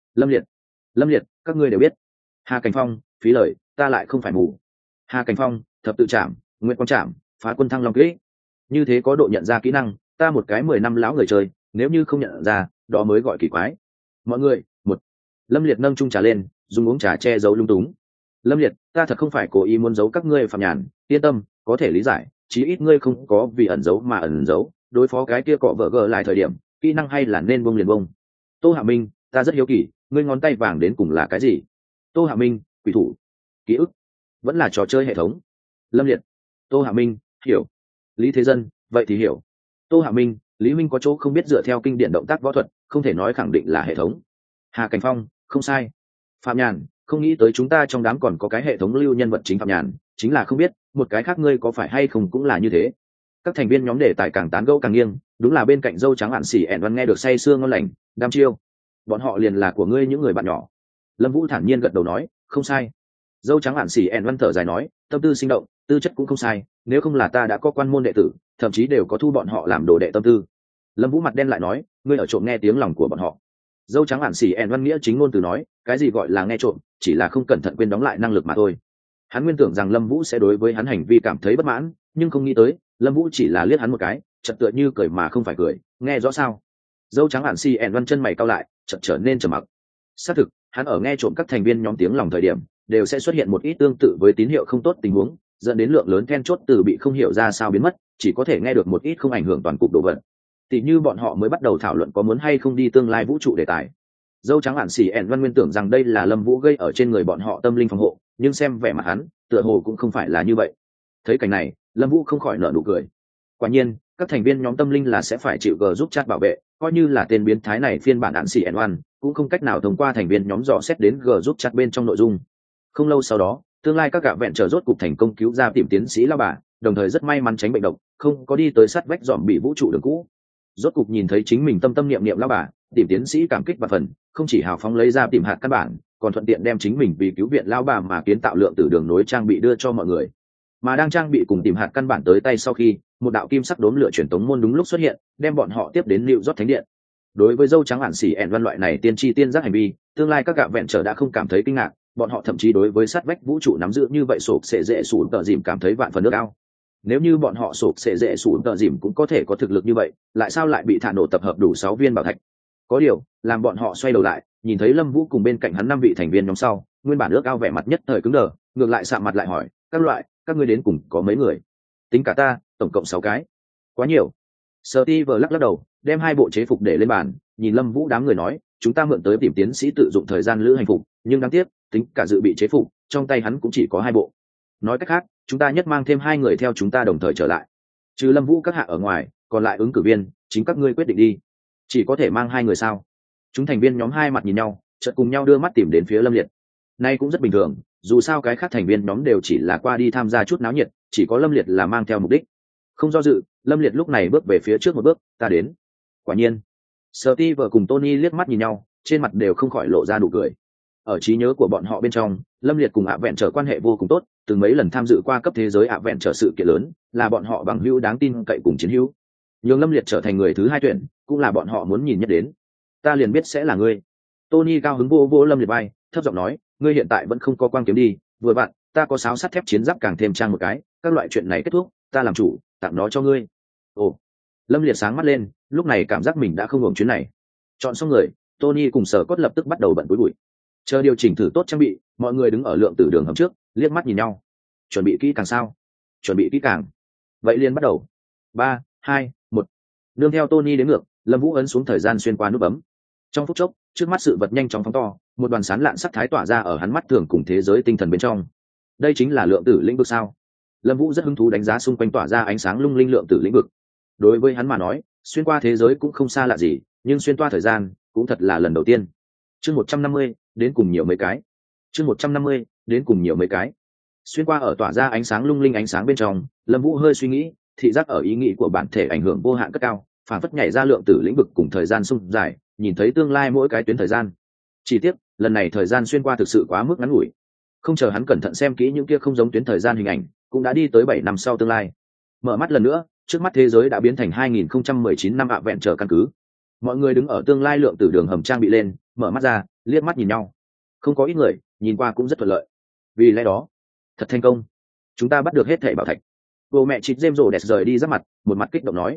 Lâm Liệt, các ngươi đều biết. Hà Cảnh Phong, phí lời, ta lại không phải mù. Hà Cảnh Phong, thập tự trảm, nguyện quang trảm, phá quân thăng long kỹ, như thế có độ nhận ra kỹ năng, ta một cái 10 năm lão người chơi, nếu như không nhận ra đó mới gọi kỳ quái. Mọi người, một. Lâm Liệt nâng chung trà lên, dùng uống trà che giấu lung túng. Lâm Liệt, ta thật không phải cố ý muốn giấu các ngươi. Phạm Nhàn, yên tâm, có thể lý giải, chí ít ngươi không có vì ẩn giấu mà ẩn giấu, đối phó cái kia cọ vợ gờ lại thời điểm kỹ năng hay là nên bông liền bông. Tô Hạ Minh, ta rất hiếu kỳ, ngươi ngón tay vàng đến cùng là cái gì? Tô Hạ Minh, quỷ thủ, ký ức, vẫn là trò chơi hệ thống. Lâm Liệt, Tô Hạ Minh, hiểu. Lý Thế Dân, vậy thì hiểu. Tô Hạ Minh, Lý Minh có chỗ không biết, dựa theo kinh điển động tác võ thuật không thể nói khẳng định là hệ thống. Hà Cảnh Phong, không sai. Phạm Nhàn, không nghĩ tới chúng ta trong đám còn có cái hệ thống lưu nhân vật chính. Phạm Nhàn, chính là không biết một cái khác ngươi có phải hay không cũng là như thế. Các thành viên nhóm đề tài càng tán gẫu càng nghiêng, đúng là bên cạnh dâu trắng ạn xỉ ẹn văn nghe được say sưa ngon lành, đam chiêu. Bọn họ liền là của ngươi những người bạn nhỏ. Lâm Vũ thản nhiên gật đầu nói, không sai. Dâu trắng ạn xỉ ẹn văn thở dài nói, tâm tư sinh động, tư chất cũng không sai, nếu không là ta đã có quan môn đệ tử, thậm chí đều có thu bọn họ làm đồ đệ tâm tư. Lâm Vũ mặt đen lại nói, ngươi ở trộm nghe tiếng lòng của bọn họ. Dâu trắng ạn xỉ ẹn văn nghĩa chính ngôn từ nói, cái gì gọi là nghe trộm, chỉ là không cẩn thận quên đóng lại năng lực mà thôi. Hắn nguyên tưởng rằng Lâm Vũ sẽ đối với hắn hành vi cảm thấy bất mãn, nhưng không nghĩ tới Lâm Vũ chỉ là liếc hắn một cái, chợt tựa như cười mà không phải cười, nghe rõ sao? Dâu trắng ạn xỉ ẹn văn chân mày cau lại, chợt trở nên trầm mặc. Xác thực, hắn ở nghe trộm các thành viên nhóm tiếng lòng thời điểm đều sẽ xuất hiện một ít tương tự với tín hiệu không tốt tình huống, dẫn đến lượng lớn then chốt từ bị không hiểu ra sao biến mất, chỉ có thể nghe được một ít không ảnh hưởng toàn cục đồ vật. Tỷ như bọn họ mới bắt đầu thảo luận có muốn hay không đi tương lai vũ trụ đề tài. Dâu trắng ạn xỉ ẹn văn nguyên tưởng rằng đây là Lâm Vũ gây ở trên người bọn họ tâm linh phòng hộ, nhưng xem vẻ mặt hắn, tựa hồ cũng không phải là như vậy. Thấy cảnh này, Lâm Vũ không khỏi nở nụ cười. Quả nhiên, các thành viên nhóm tâm linh là sẽ phải chịu G giúp chat bảo vệ, coi như là tên biến thái này phiên bản ạn xỉ ẹn văn, cũng không cách nào thông qua thành viên nhóm dò xét đến G giúp chat bên trong nội dung. Không lâu sau đó, tương lai các gạ vẹn trở rốt cục thành công cứu ra tìm tiến sĩ lao bà, đồng thời rất may mắn tránh bệnh độc, không có đi tới sát vách dòm bị vũ trụ đường cũ. Rốt cục nhìn thấy chính mình tâm tâm niệm niệm lao bà, tìm tiến sĩ cảm kích và phần, không chỉ hào phóng lấy ra tìm hạt căn bản, còn thuận tiện đem chính mình vì cứu viện lao bà mà kiến tạo lượng tử đường nối trang bị đưa cho mọi người. Mà đang trang bị cùng tìm hạt căn bản tới tay sau khi, một đạo kim sắc đốm lửa truyền tống môn đúng lúc xuất hiện, đem bọn họ tiếp đến Lưu Rót Thánh Điện. Đối với dâu trắng ạn xỉ ẹn văn loại này tiên tri tiên giác hành vi, tương lai các gạ vẹn trở đã không cảm thấy kinh ngạc, bọn họ thậm chí đối với sát vách vũ trụ nắm giữ như vậy sộp sẽ dễ sủn tờ dìm cảm thấy vạn phần nước ao. Nếu như bọn họ sộp sẽ dễ sủn tờ dìm cũng có thể có thực lực như vậy, lại sao lại bị thả nổ tập hợp đủ 6 viên bảo thạch? Có điều, làm bọn họ xoay đầu lại, nhìn thấy Lâm Vũ cùng bên cạnh hắn 5 vị thành viên nhóm sau, nguyên bản ước ao vẻ mặt nhất thời cứng đờ, ngược lại sạm mặt lại hỏi, các ngươi đến cùng có mấy người? Tính cả ta, tổng cộng 6 cái. Quá nhiều. Steve lắc đầu, đem 2 bộ chế phục để lên bàn, nhìn Lâm Vũ đám người nói, chúng ta mượn tới tìm tiến sĩ tự dụng thời gian lữ hành phục, nhưng đáng tiếc, tính cả dự bị chế phục, trong tay hắn cũng chỉ có 2 bộ. Nói cách khác, chúng ta nhất mang thêm 2 người theo chúng ta đồng thời trở lại. Trừ Lâm Vũ các hạ ở ngoài, còn lại ứng cử viên, chính các ngươi quyết định đi. Chỉ có thể mang 2 người sao? Chúng thành viên nhóm 2 mặt nhìn nhau, chợt cùng nhau đưa mắt tìm đến phía Lâm Liệt. Nay cũng rất bình thường, dù sao cái khác thành viên nhóm đều chỉ là qua đi tham gia chút náo nhiệt, chỉ có Lâm Liệt là mang theo mục đích. Không do dự, Lâm Liệt lúc này bước về phía trước một bước, ta đến. Quả nhiên, Steve cùng Tony liếc mắt nhìn nhau, trên mặt đều không khỏi lộ ra nụ cười. Ở trí nhớ của bọn họ bên trong, Lâm Liệt cùng ạ vẹn trở quan hệ vô cùng tốt, từng mấy lần tham dự qua cấp thế giới ạ vẹn trở sự kiện lớn, là bọn họ bằng hữu đáng tin cậy cùng chiến hữu. Nhưng Lâm Liệt trở thành người thứ 2 tuyển, cũng là bọn họ muốn nhìn nhất đến. Ta liền biết sẽ là ngươi. Tony cao hứng vô Lâm Liệt vai, thấp giọng nói, ngươi hiện tại vẫn không có quang kiếm đi, vừa bạn, ta có sáo sắt thép chiến giáp càng thêm trang một cái, các loại chuyện này kết thúc, ta làm chủ, tặng nó cho ngươi. Ồ. Lâm Liệt sáng mắt lên, lúc này cảm giác mình đã không hưởng chuyến này. Chọn xong người, Tony cùng Sở Cốt lập tức bắt đầu bận túi bụi. Chờ điều chỉnh thử tốt trang bị, mọi người đứng ở lượng tử đường hầm trước, liếc mắt nhìn nhau. Chuẩn bị kỹ càng sao? Chuẩn bị kỹ càng. Vậy liền bắt đầu. 3, 2, 1. Nương theo Tony đến ngược, Lâm Vũ ấn xuống thời gian xuyên qua nút bấm. Trong phút chốc, trước mắt sự vật nhanh chóng phóng to, một đoàn sáng lạn sắc thái tỏa ra ở hắn mắt thường cùng thế giới tinh thần bên trong. Đây chính là lượng tử lĩnh vực sao? Lâm Vũ rất hứng thú đánh giá xung quanh tỏa ra ánh sáng lung linh lượng tử lĩnh vực. Đối với hắn mà nói, xuyên qua thế giới cũng không xa lạ gì, nhưng xuyên qua thời gian cũng thật là lần đầu tiên. Chương 150, đến cùng nhiều mấy cái. Chương 150, đến cùng nhiều mấy cái. Xuyên qua ở tỏa ra ánh sáng lung linh ánh sáng bên trong, Lâm Vũ hơi suy nghĩ, thị giác ở ý nghĩ của bản thể ảnh hưởng vô hạn cất cao, phản phất nhảy ra lượng tử lĩnh vực cùng thời gian xung dài, nhìn thấy tương lai mỗi cái tuyến thời gian. Chỉ tiếc, lần này thời gian xuyên qua thực sự quá mức ngắn ngủi. Không chờ hắn cẩn thận xem kỹ những kia không giống tuyến thời gian hình ảnh, cũng đã đi tới 7 năm sau tương lai. Mở mắt lần nữa, trước mắt thế giới đã biến thành 2019 năm ạ vẹn trở căn cứ. Mọi người đứng ở tương lai lượng tử đường hầm trang bị lên, mở mắt ra, liếc mắt nhìn nhau. Không có ít người, nhìn qua cũng rất thuận lợi. Vì lẽ đó, thật thành công. Chúng ta bắt được hết thảy bảo thạch. Cô mẹ chít James rồ đẹp rời đi giáp mặt, một mặt kích động nói.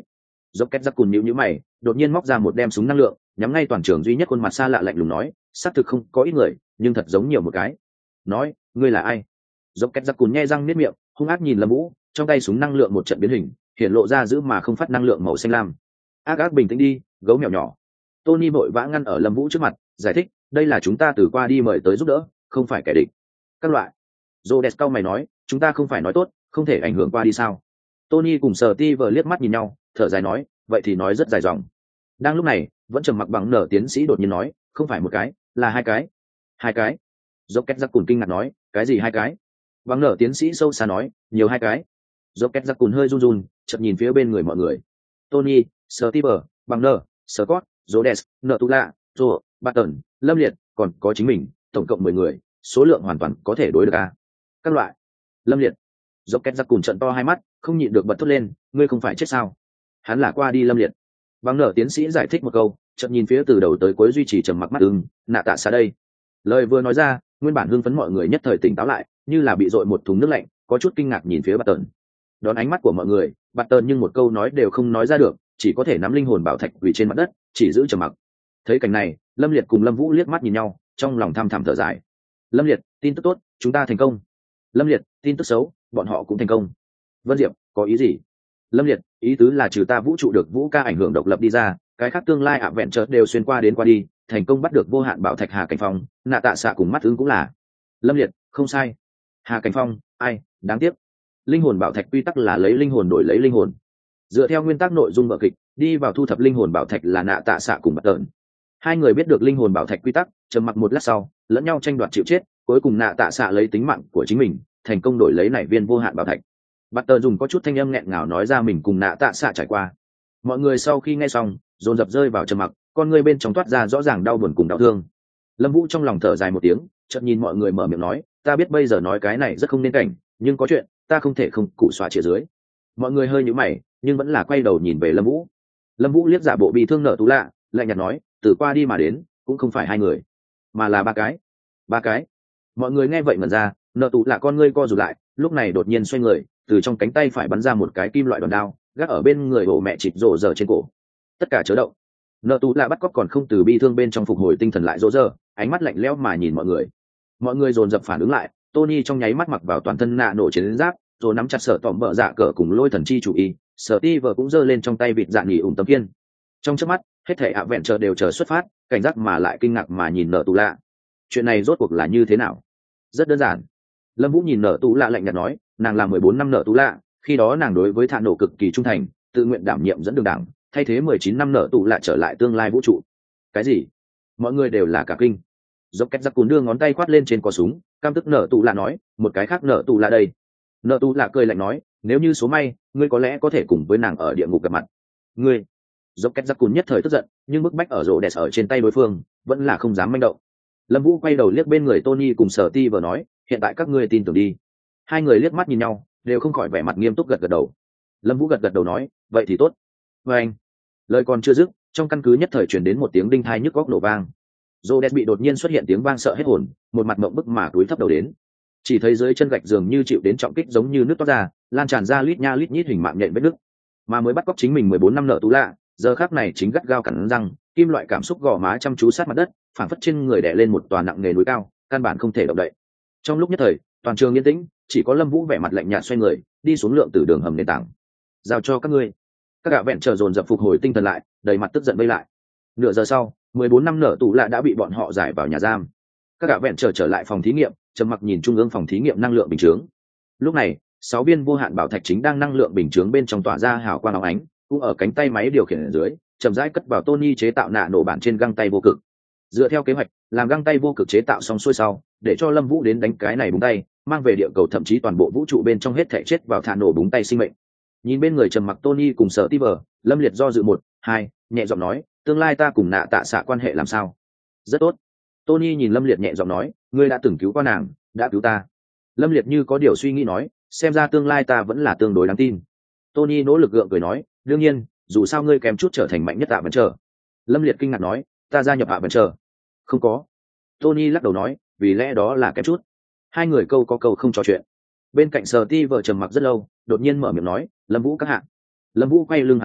Dốc két giặc cùn nhíu mày, đột nhiên móc ra một đem súng năng lượng, nhắm ngay toàn trường duy nhất khuôn mặt xa lạ lạnh lùng nói, xác thực không có ít người, nhưng thật giống nhiều một cái. Nói, ngươi là ai? Dốc két giặc cùn nhe răng niết miệng, hung ác nhìn Lâm Vũ, trong tay súng năng lượng một trận biến hình, hiện lộ ra giữ mà không phát năng lượng màu xanh lam. Ác ác bình tĩnh đi, gấu mèo nhỏ. Tony vội vã ngăn ở Lâm Vũ trước mặt, giải thích, đây là chúng ta từ qua đi mời tới giúp đỡ, không phải kẻ địch. Các loại. Rhodes cao mày nói, chúng ta không phải nói tốt, không thể ảnh hưởng qua đi sao? Tony cùng Steve liếc mắt nhìn nhau, thở dài nói, vậy thì nói rất dài dòng. Đang lúc này, vẫn trầm mặc bằng nở tiến sĩ đột nhiên nói, không phải một cái, là hai cái. Hai cái. Dốc két giặc cùn kinh ngạc nói, cái gì hai cái? Bằng nở tiến sĩ sâu xa nói, nhiều hai cái. Dốc két giặc cùn hơi run run, chợt nhìn phía bên người mọi người. Tony, Steve, bằng nở, Scott, Rhodes, nợ tu lạ, Joe, Barton, Lâm Liệt, còn có chính mình, tổng cộng 10 người, số lượng hoàn toàn có thể đối được à? Các loại. Lâm Liệt. Dốc két giặc cùn trận to hai mắt, không nhịn được bật thốt lên, ngươi không phải chết sao? Hắn là qua đi Lâm Liệt. Bằng nở tiến sĩ giải thích một câu, chợt nhìn phía từ đầu tới cuối duy trì trầm mặc mắt nạ tạ xa đây. Lời vừa nói ra, nguyên bản hưng phấn mọi người nhất thời tỉnh táo lại, như là bị dội một thùng nước lạnh, có chút kinh ngạc nhìn phía Barton. Đón ánh mắt của mọi người, Barton nhưng một câu nói đều không nói ra được, chỉ có thể nắm linh hồn bảo thạch quỳ trên mặt đất, chỉ giữ trầm mặc. Thấy cảnh này, Lâm Liệt cùng Lâm Vũ liếc mắt nhìn nhau, trong lòng thầm thầm thở dài. Lâm Liệt, tin tức tốt, chúng ta thành công. Lâm Liệt, tin tức xấu, bọn họ cũng thành công. Vân Diệp, có ý gì? Lâm Liệt, ý tứ là trừ ta vũ trụ được vũ ca ảnh hưởng độc lập đi ra, cái khác tương lai ạ vẹn chợt đều xuyên qua đến qua đi, thành công bắt được vô hạn bảo thạch Hà Cảnh Phong, nạ tạ xạ cùng mắt ứng cũng là. Lâm Liệt, không sai. Hà Cảnh Phong, ai, đáng tiếc. Linh hồn bảo thạch quy tắc là lấy linh hồn đổi lấy linh hồn. Dựa theo nguyên tắc nội dung vở kịch, đi vào thu thập linh hồn bảo thạch là nạ tạ xạ cùng bắt tợn. Hai người biết được linh hồn bảo thạch quy tắc, trầm mặc một lát sau, lẫn nhau tranh đoạt chịu chết, cuối cùng nạ tạ xạ lấy tính mạng của chính mình, thành công đổi lấy nảy viên vô hạn bảo thạch. Bắt tợn dùng có chút thanh âm nghẹn ngào nói ra mình cùng nạ tạ xạ trải qua. Mọi người sau khi nghe xong, dồn dập rơi vào trầm mặc, con người bên trong toát ra rõ ràng đau buồn cùng đau thương. Lâm Vũ trong lòng thở dài một tiếng, chợt nhìn mọi người mở miệng nói, ta biết bây giờ nói cái này rất không nên cảnh, nhưng có chuyện ta không thể không cụ xóa chia dưới. Mọi người hơi nhíu mày, nhưng vẫn là quay đầu nhìn về Lâm Vũ. Lâm Vũ liếc giả bộ bị thương nợ tú lạ, lạnh nhạt nói, từ qua đi mà đến, cũng không phải hai người, mà là ba cái. Ba cái. Mọi người nghe vậy ngẩn ra, nợ tú lạ con ngươi co rụt lại, lúc này đột nhiên xoay người, từ trong cánh tay phải bắn ra một cái kim loại đòn đao, gác ở bên người bộ mẹ chịp rồ giờ trên cổ. Tất cả chớ động. Nợ tú lạ bắt cóc còn không từ bi thương bên trong phục hồi tinh thần lại rồ giờ, ánh mắt lạnh lẽo mà nhìn mọi người. Mọi người dồn dập phản ứng lại, Tony trong nháy mắt mặc vào toàn thân nạ nổ chiến giáp, rồi nắm chặt sở tỏm bờ dạ cờ cùng lôi thần chi chủ y, Steve cũng giơ lên trong tay vịt dạ nghỉ ủng tấm kiên. Trong chớp mắt, hết thảy ạ vẹn chờ đều chờ xuất phát, cảnh giác mà lại kinh ngạc mà nhìn nở tù lạ. Chuyện này rốt cuộc là như thế nào? Rất đơn giản. Lâm Vũ nhìn nở tù lạ lạnh nhạt nói, nàng là 14 năm nở tù lạ, khi đó nàng đối với thạ nổ cực kỳ trung thành, tự nguyện đảm nhiệm dẫn đường đảng, thay thế 19 năm nở tù lạ trở lại tương lai vũ trụ. Cái gì? Mọi người đều là cả kinh. Dốc két giặc cùn đưa ngón tay quát lên trên cò súng, cam tức nở tù lạ nói, một cái khác nở tù lạ đây. Nở tù lạ cười lạnh nói, nếu như số may, ngươi có lẽ có thể cùng với nàng ở địa ngục gặp mặt. Ngươi. Dốc két giặc cùn nhất thời tức giận, nhưng bức bách ở rổ đẹp ở trên tay đối phương, vẫn là không dám manh động. Lâm Vũ quay đầu liếc bên người Tony cùng Sở Ti vừa nói, hiện tại các ngươi tin tưởng đi. Hai người liếc mắt nhìn nhau, đều không khỏi vẻ mặt nghiêm túc gật gật đầu. Lâm Vũ gật gật đầu nói, vậy thì tốt. Và anh. Lời còn chưa dứt, trong căn cứ nhất thời truyền đến một tiếng đinh thai nhức góc nổ vang. Rô đẹp bị đột nhiên xuất hiện tiếng vang sợ hết hồn, một mặt mộng bức mà túi thấp đầu đến. Chỉ thấy dưới chân gạch dường như chịu đến trọng kích giống như nước toát ra, lan tràn ra lít nha lít nhít hình mạng nhện vết nứt. Mà mới bắt cóc chính mình 14 năm nợ tú lạ, giờ khắc này chính gắt gao cắn răng, kim loại cảm xúc gò má chăm chú sát mặt đất, phảng phất trên người đè lên một tòa nặng nề núi cao, căn bản không thể động đậy. Trong lúc nhất thời, toàn trường yên tĩnh, chỉ có Lâm Vũ vẻ mặt lạnh nhạt xoay người, đi xuống lượng từ đường hầm nền tảng. Giao cho các ngươi. Các gã vẹn chờ dồn dập phục hồi tinh thần lại, đầy mặt tức giận vây lại. Nửa giờ sau, 14 năm nợ tù lạ đã bị bọn họ giải vào nhà giam. Các gã vẹn trở lại phòng thí nghiệm, trầm mặc nhìn trung ương phòng thí nghiệm năng lượng bình chướng. Lúc này, 6 viên vô hạn bảo thạch chính đang năng lượng bình chướng bên trong tỏa ra hào quang óng ánh, cũng ở cánh tay máy điều khiển ở dưới, chậm rãi cất vào Tony chế tạo nạ nổ bản trên găng tay vô cực. Dựa theo kế hoạch, làm găng tay vô cực chế tạo xong xuôi sau, để cho Lâm Vũ đến đánh cái này búng tay, mang về địa cầu thậm chí toàn bộ vũ trụ bên trong hết thảy chết vào thả nổ búng tay sinh mệnh. Nhìn bên người trầm mặc Tony cùng Sở Tiver, Lâm Liệt do dự 1, 2, nhẹ giọng nói, tương lai ta cùng nạ tạ xạ quan hệ làm sao? Rất tốt. Tony nhìn Lâm Liệt nhẹ giọng nói, ngươi đã từng cứu qua nàng, đã cứu ta. Lâm Liệt như có điều suy nghĩ nói, xem ra tương lai ta vẫn là tương đối đáng tin. Tony nỗ lực gượng cười nói, đương nhiên, dù sao ngươi kém chút trở thành mạnh nhất ạ vẫn chờ. Lâm Liệt kinh ngạc nói, ta gia nhập ạ vẫn chờ. Không có. Tony lắc đầu nói, vì lẽ đó là kém chút. Hai người câu có câu không trò chuyện. Bên cạnh Sở Ti vợ trầm mặc rất lâu, đột nhiên mở miệng nói, Lâm Vũ các hạ. Lâm Vũ quay lưng hắn nói,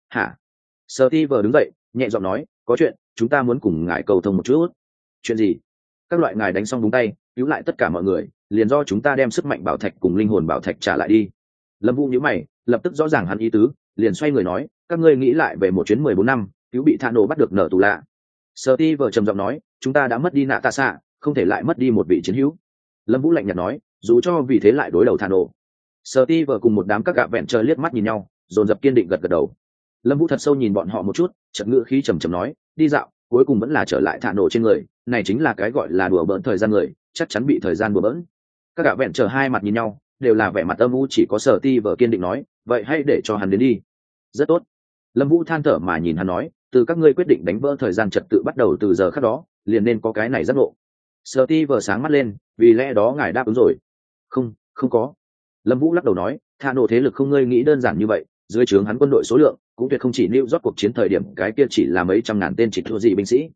hả? Steve đứng dậy nhẹ giọng nói, có chuyện chúng ta muốn cùng ngài cầu thông một chút. Chuyện gì? Các loại ngài đánh xong đúng tay cứu lại tất cả mọi người, liền do chúng ta đem sức mạnh bảo thạch cùng linh hồn bảo thạch trả lại đi. Lâm Vũ nhíu mày, lập tức rõ ràng hắn ý tứ, liền xoay người nói, các ngươi nghĩ lại về một chuyến 14 năm cứu bị Thạ Nổ bắt được nở tù lạ. Steve trầm giọng nói, chúng ta đã mất đi nạ tạ xạ, không thể lại mất đi một vị chiến hữu. Lâm Vũ lạnh nhạt nói, dù cho vì thế lại đối đầu Thạ Nổ. Steve cùng một đám các gạ vẹn chờ liếc mắt nhìn nhau, dồn dập kiên định gật gật đầu. Lâm Vũ thật sâu nhìn bọn họ một chút, chợt ngữ khí trầm trầm nói, đi dạo cuối cùng vẫn là trở lại Thạ Nổ trên người, này chính là cái gọi là đùa bỡn thời gian người, chắc chắn bị thời gian đùa bỡn. Các gạ vẹn chờ hai mặt nhìn nhau, đều là vẻ mặt âm u, chỉ có Steve kiên định nói, vậy hãy để cho hắn đến đi. Rất tốt. Lâm Vũ than thở mà nhìn hắn nói, từ các ngươi quyết định đánh vỡ thời gian trật tự bắt đầu từ giờ khắc đó, liền nên có cái này giác ngộ. Steve sáng mắt lên, vì lẽ đó ngài đáp ứng rồi. Không có. Lâm Vũ lắc đầu nói, Thạ Nổ thế lực không ngươi nghĩ đơn giản như vậy, dưới trướng hắn quân đội số lượng cũng tuyệt không chỉ New York cuộc chiến thời điểm cái kia chỉ là mấy trăm ngàn tên chỉ thua gì binh sĩ.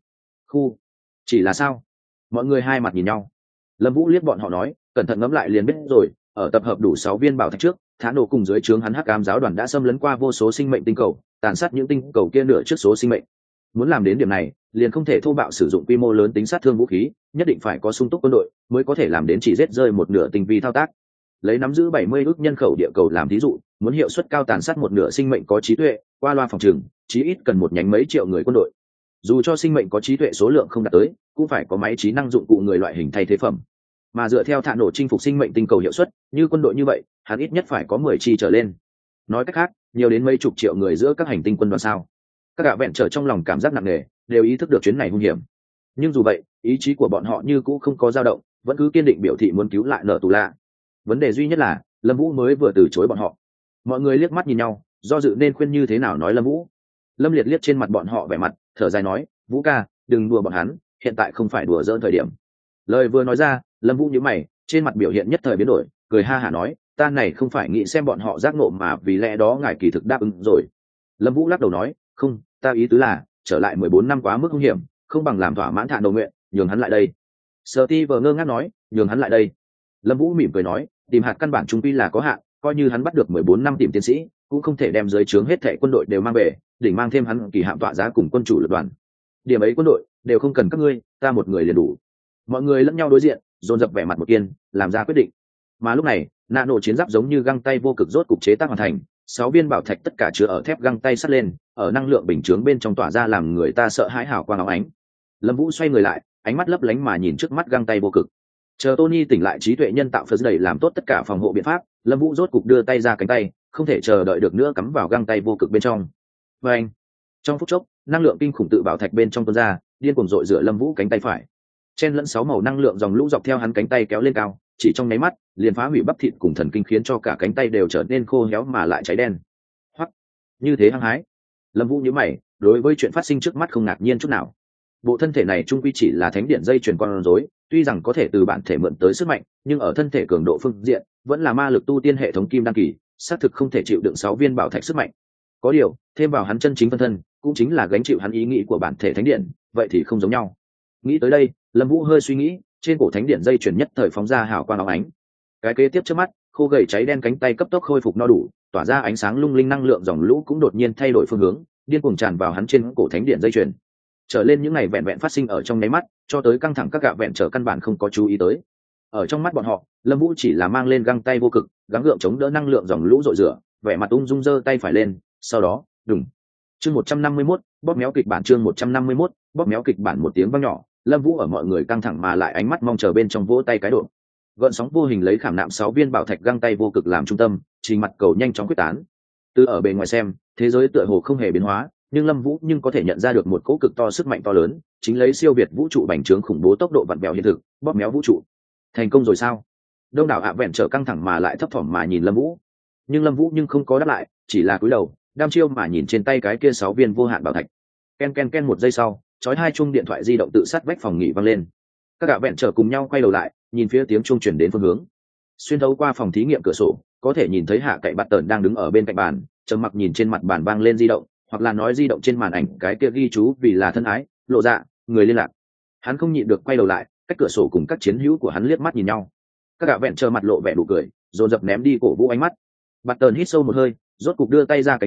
Chỉ là sao? Mọi người hai mặt nhìn nhau. Lâm Vũ liếc bọn họ nói, cẩn thận ngẫm lại liền biết rồi, ở tập hợp đủ 6 viên bảo thạch trước, Thạ Nổ cùng dưới trướng hắn Hắc Ám giáo đoàn đã xâm lấn qua vô số sinh mệnh tinh cầu, tàn sát những tinh cầu kia nửa trước số sinh mệnh. Muốn làm đến điểm này, liền không thể thô bạo sử dụng quy mô lớn tính sát thương vũ khí, nhất định phải có sung túc quân đội mới có thể làm đến chỉ giết rơi một nửa tinh vi thao tác. Lấy nắm giữ 70 ức nhân khẩu địa cầu làm thí dụ, muốn hiệu suất cao tàn sát một nửa sinh mệnh có trí tuệ, qua loa phòng trừng, chí ít cần một nhánh mấy triệu người quân đội. Dù cho sinh mệnh có trí tuệ số lượng không đạt tới, cũng phải có máy trí năng dụng cụ người loại hình thay thế phẩm. Mà dựa theo Thạ Nổ chinh phục sinh mệnh tinh cầu hiệu suất, như quân đội như vậy, hắn ít nhất phải có 10 chi trở lên. Nói cách khác, nhiều đến mấy chục triệu người giữa các hành tinh quân đoàn sao? Các gã vẹn trở trong lòng cảm giác nặng nề, đều ý thức được chuyến này hung hiểm. Nhưng dù vậy, ý chí của bọn họ như cũ không có dao động, vẫn cứ kiên định biểu thị muốn cứu lại nở tù lạ. Vấn đề duy nhất là, Lâm Vũ mới vừa từ chối bọn họ. Mọi người liếc mắt nhìn nhau, do dự nên khuyên như thế nào nói Lâm Vũ. Lâm Liệt liếc trên mặt bọn họ vẻ mặt, thở dài nói, Vũ ca, đừng đùa bọn hắn, hiện tại không phải đùa giỡn thời điểm. Lời vừa nói ra, Lâm Vũ nhíu mày, trên mặt biểu hiện nhất thời biến đổi, cười ha hả nói, ta này không phải nghĩ xem bọn họ giác ngộ mà vì lẽ đó ngài kỳ thực đáp ứng rồi. Lâm Vũ lắc đầu nói, không, ta ý tứ là trở lại 14 năm quá mức hung hiểm, không bằng làm thỏa mãn Thạ Nổ nguyện, nhường hắn lại đây. Steve ngơ ngác nói, nhường hắn lại đây. Lâm Vũ mỉm cười nói, tìm hạt căn bản trung quy là có hạn, coi như hắn bắt được 14 năm tìm tiến sĩ, cũng không thể đem dưới trướng hết thảy quân đội đều mang về, đỉnh mang thêm hắn kỳ hạm tọa giá cùng quân chủ lực đoàn. Điểm ấy quân đội đều không cần các ngươi, ta một người liền đủ. Mọi người lẫn nhau đối diện, dồn dập vẻ mặt một kiên, làm ra quyết định. Mà lúc này, nano chiến giáp giống như găng tay vô cực rốt cục chế tác hoàn thành, 6 viên bảo thạch tất cả chứa ở thép găng tay sắt lên, ở năng lượng bình chướng bên trong tỏa ra làm người ta sợ hãi hào quang óng ánh. Lâm Vũ xoay người lại, ánh mắt lấp lánh mà nhìn trước mắt găng tay vô cực. Chờ Tony tỉnh lại trí tuệ nhân tạo phớt đầy làm tốt tất cả phòng hộ biện pháp, Lâm Vũ rốt cục đưa tay ra cánh tay, không thể chờ đợi được nữa cắm vào găng tay vô cực bên trong. Và anh, trong phút chốc, năng lượng kinh khủng tự bảo thạch bên trong tuôn ra, điên cuồng dội rửa Lâm Vũ cánh tay phải. Chen lẫn 6 màu năng lượng dòng lũ dọc theo hắn cánh tay kéo lên cao, chỉ trong nháy mắt, liền phá hủy bắp thịt cùng thần kinh khiến cho cả cánh tay đều trở nên khô héo mà lại cháy đen. Hoặc, như thế hăng hái. Lâm Vũ nhíu mày, đối với chuyện phát sinh trước mắt không ngạc nhiên chút nào. Bộ thân thể này trung quy chỉ là thánh điện dây chuyền con rối, tuy rằng có thể từ bản thể mượn tới sức mạnh, nhưng ở thân thể cường độ phương diện, vẫn là ma lực tu tiên hệ thống kim đăng kỳ, xác thực không thể chịu đựng 6 viên bảo thạch sức mạnh. Có điều, thêm vào hắn chân chính phân thân, cũng chính là gánh chịu hắn ý nghĩ của bản thể thánh điện, vậy thì không giống nhau. Nghĩ tới đây, Lâm Vũ hơi suy nghĩ, trên cổ thánh điện dây chuyền nhất thời phóng ra hào quang óng ánh. Cái kế tiếp trước mắt, khô gầy cháy đen cánh tay cấp tốc khôi phục no đủ, tỏa ra ánh sáng lung linh năng lượng dòng lũ cũng đột nhiên thay đổi phương hướng, điên cuồng tràn vào hắn trên cổ thánh điện dây chuyền. Trở lên những ngày vẹn vẹn phát sinh ở trong nháy mắt, cho tới căng thẳng các gạ vẹn trở căn bản không có chú ý tới. Ở trong mắt bọn họ, Lâm Vũ chỉ là mang lên găng tay vô cực, gắng gượng chống đỡ năng lượng dòng lũ rội rửa, vẻ mặt ung dung giơ tay phải lên, sau đó, đùng. Chương 151, bóp méo kịch bản chương 151, bóp méo kịch bản một tiếng vang nhỏ, Lâm Vũ ở mọi người căng thẳng mà lại ánh mắt mong chờ bên trong vỗ tay cái độ. Gợn sóng vô hình lấy khảm nạm 6 viên bảo thạch găng tay vô cực làm trung tâm, trình mặt cầu nhanh chóng quyết tán. Từ ở bề ngoài xem, thế giới tựa hồ không hề biến hóa, nhưng Lâm Vũ có thể nhận ra được một cỗ cực to sức mạnh to lớn, chính lấy siêu việt vũ trụ bành trướng khủng bố tốc độ vặn vẹo hiện thực, bóp méo vũ trụ. Thành công rồi sao? Đông đảo ạ vẹn trở căng thẳng mà lại thấp thỏm mà nhìn Lâm Vũ. Nhưng Lâm Vũ không có đáp lại, chỉ là cúi đầu, đăm chiêu mà nhìn trên tay cái kia 6 viên vô hạn bảo thạch. Ken ken ken một giây sau, chói hai chuông điện thoại di động tự sát vách phòng nghỉ vang lên. Các ạ vẹn trở cùng nhau quay đầu lại, nhìn phía tiếng chuông truyền đến phương hướng. Xuyên thấu qua phòng thí nghiệm cửa sổ, có thể nhìn thấy Hạ Cậy Bạt Tần đang đứng ở bên cạnh bàn, trầm mặc nhìn trên mặt bàn vang lên di động, hoặc là nói di động trên màn ảnh cái kia ghi chú vì là thân ái, lộ dạ, người liên lạc. Hắn không nhịn được quay đầu lại, cách cửa sổ cùng các chiến hữu của hắn liếc mắt nhìn nhau. Các gã vẹn chờ mặt lộ vẻ đủ cười, dồn dập ném đi cổ vũ ánh mắt. Bạt Tần hít sâu một hơi, rốt cục đưa tay ra cánh tay,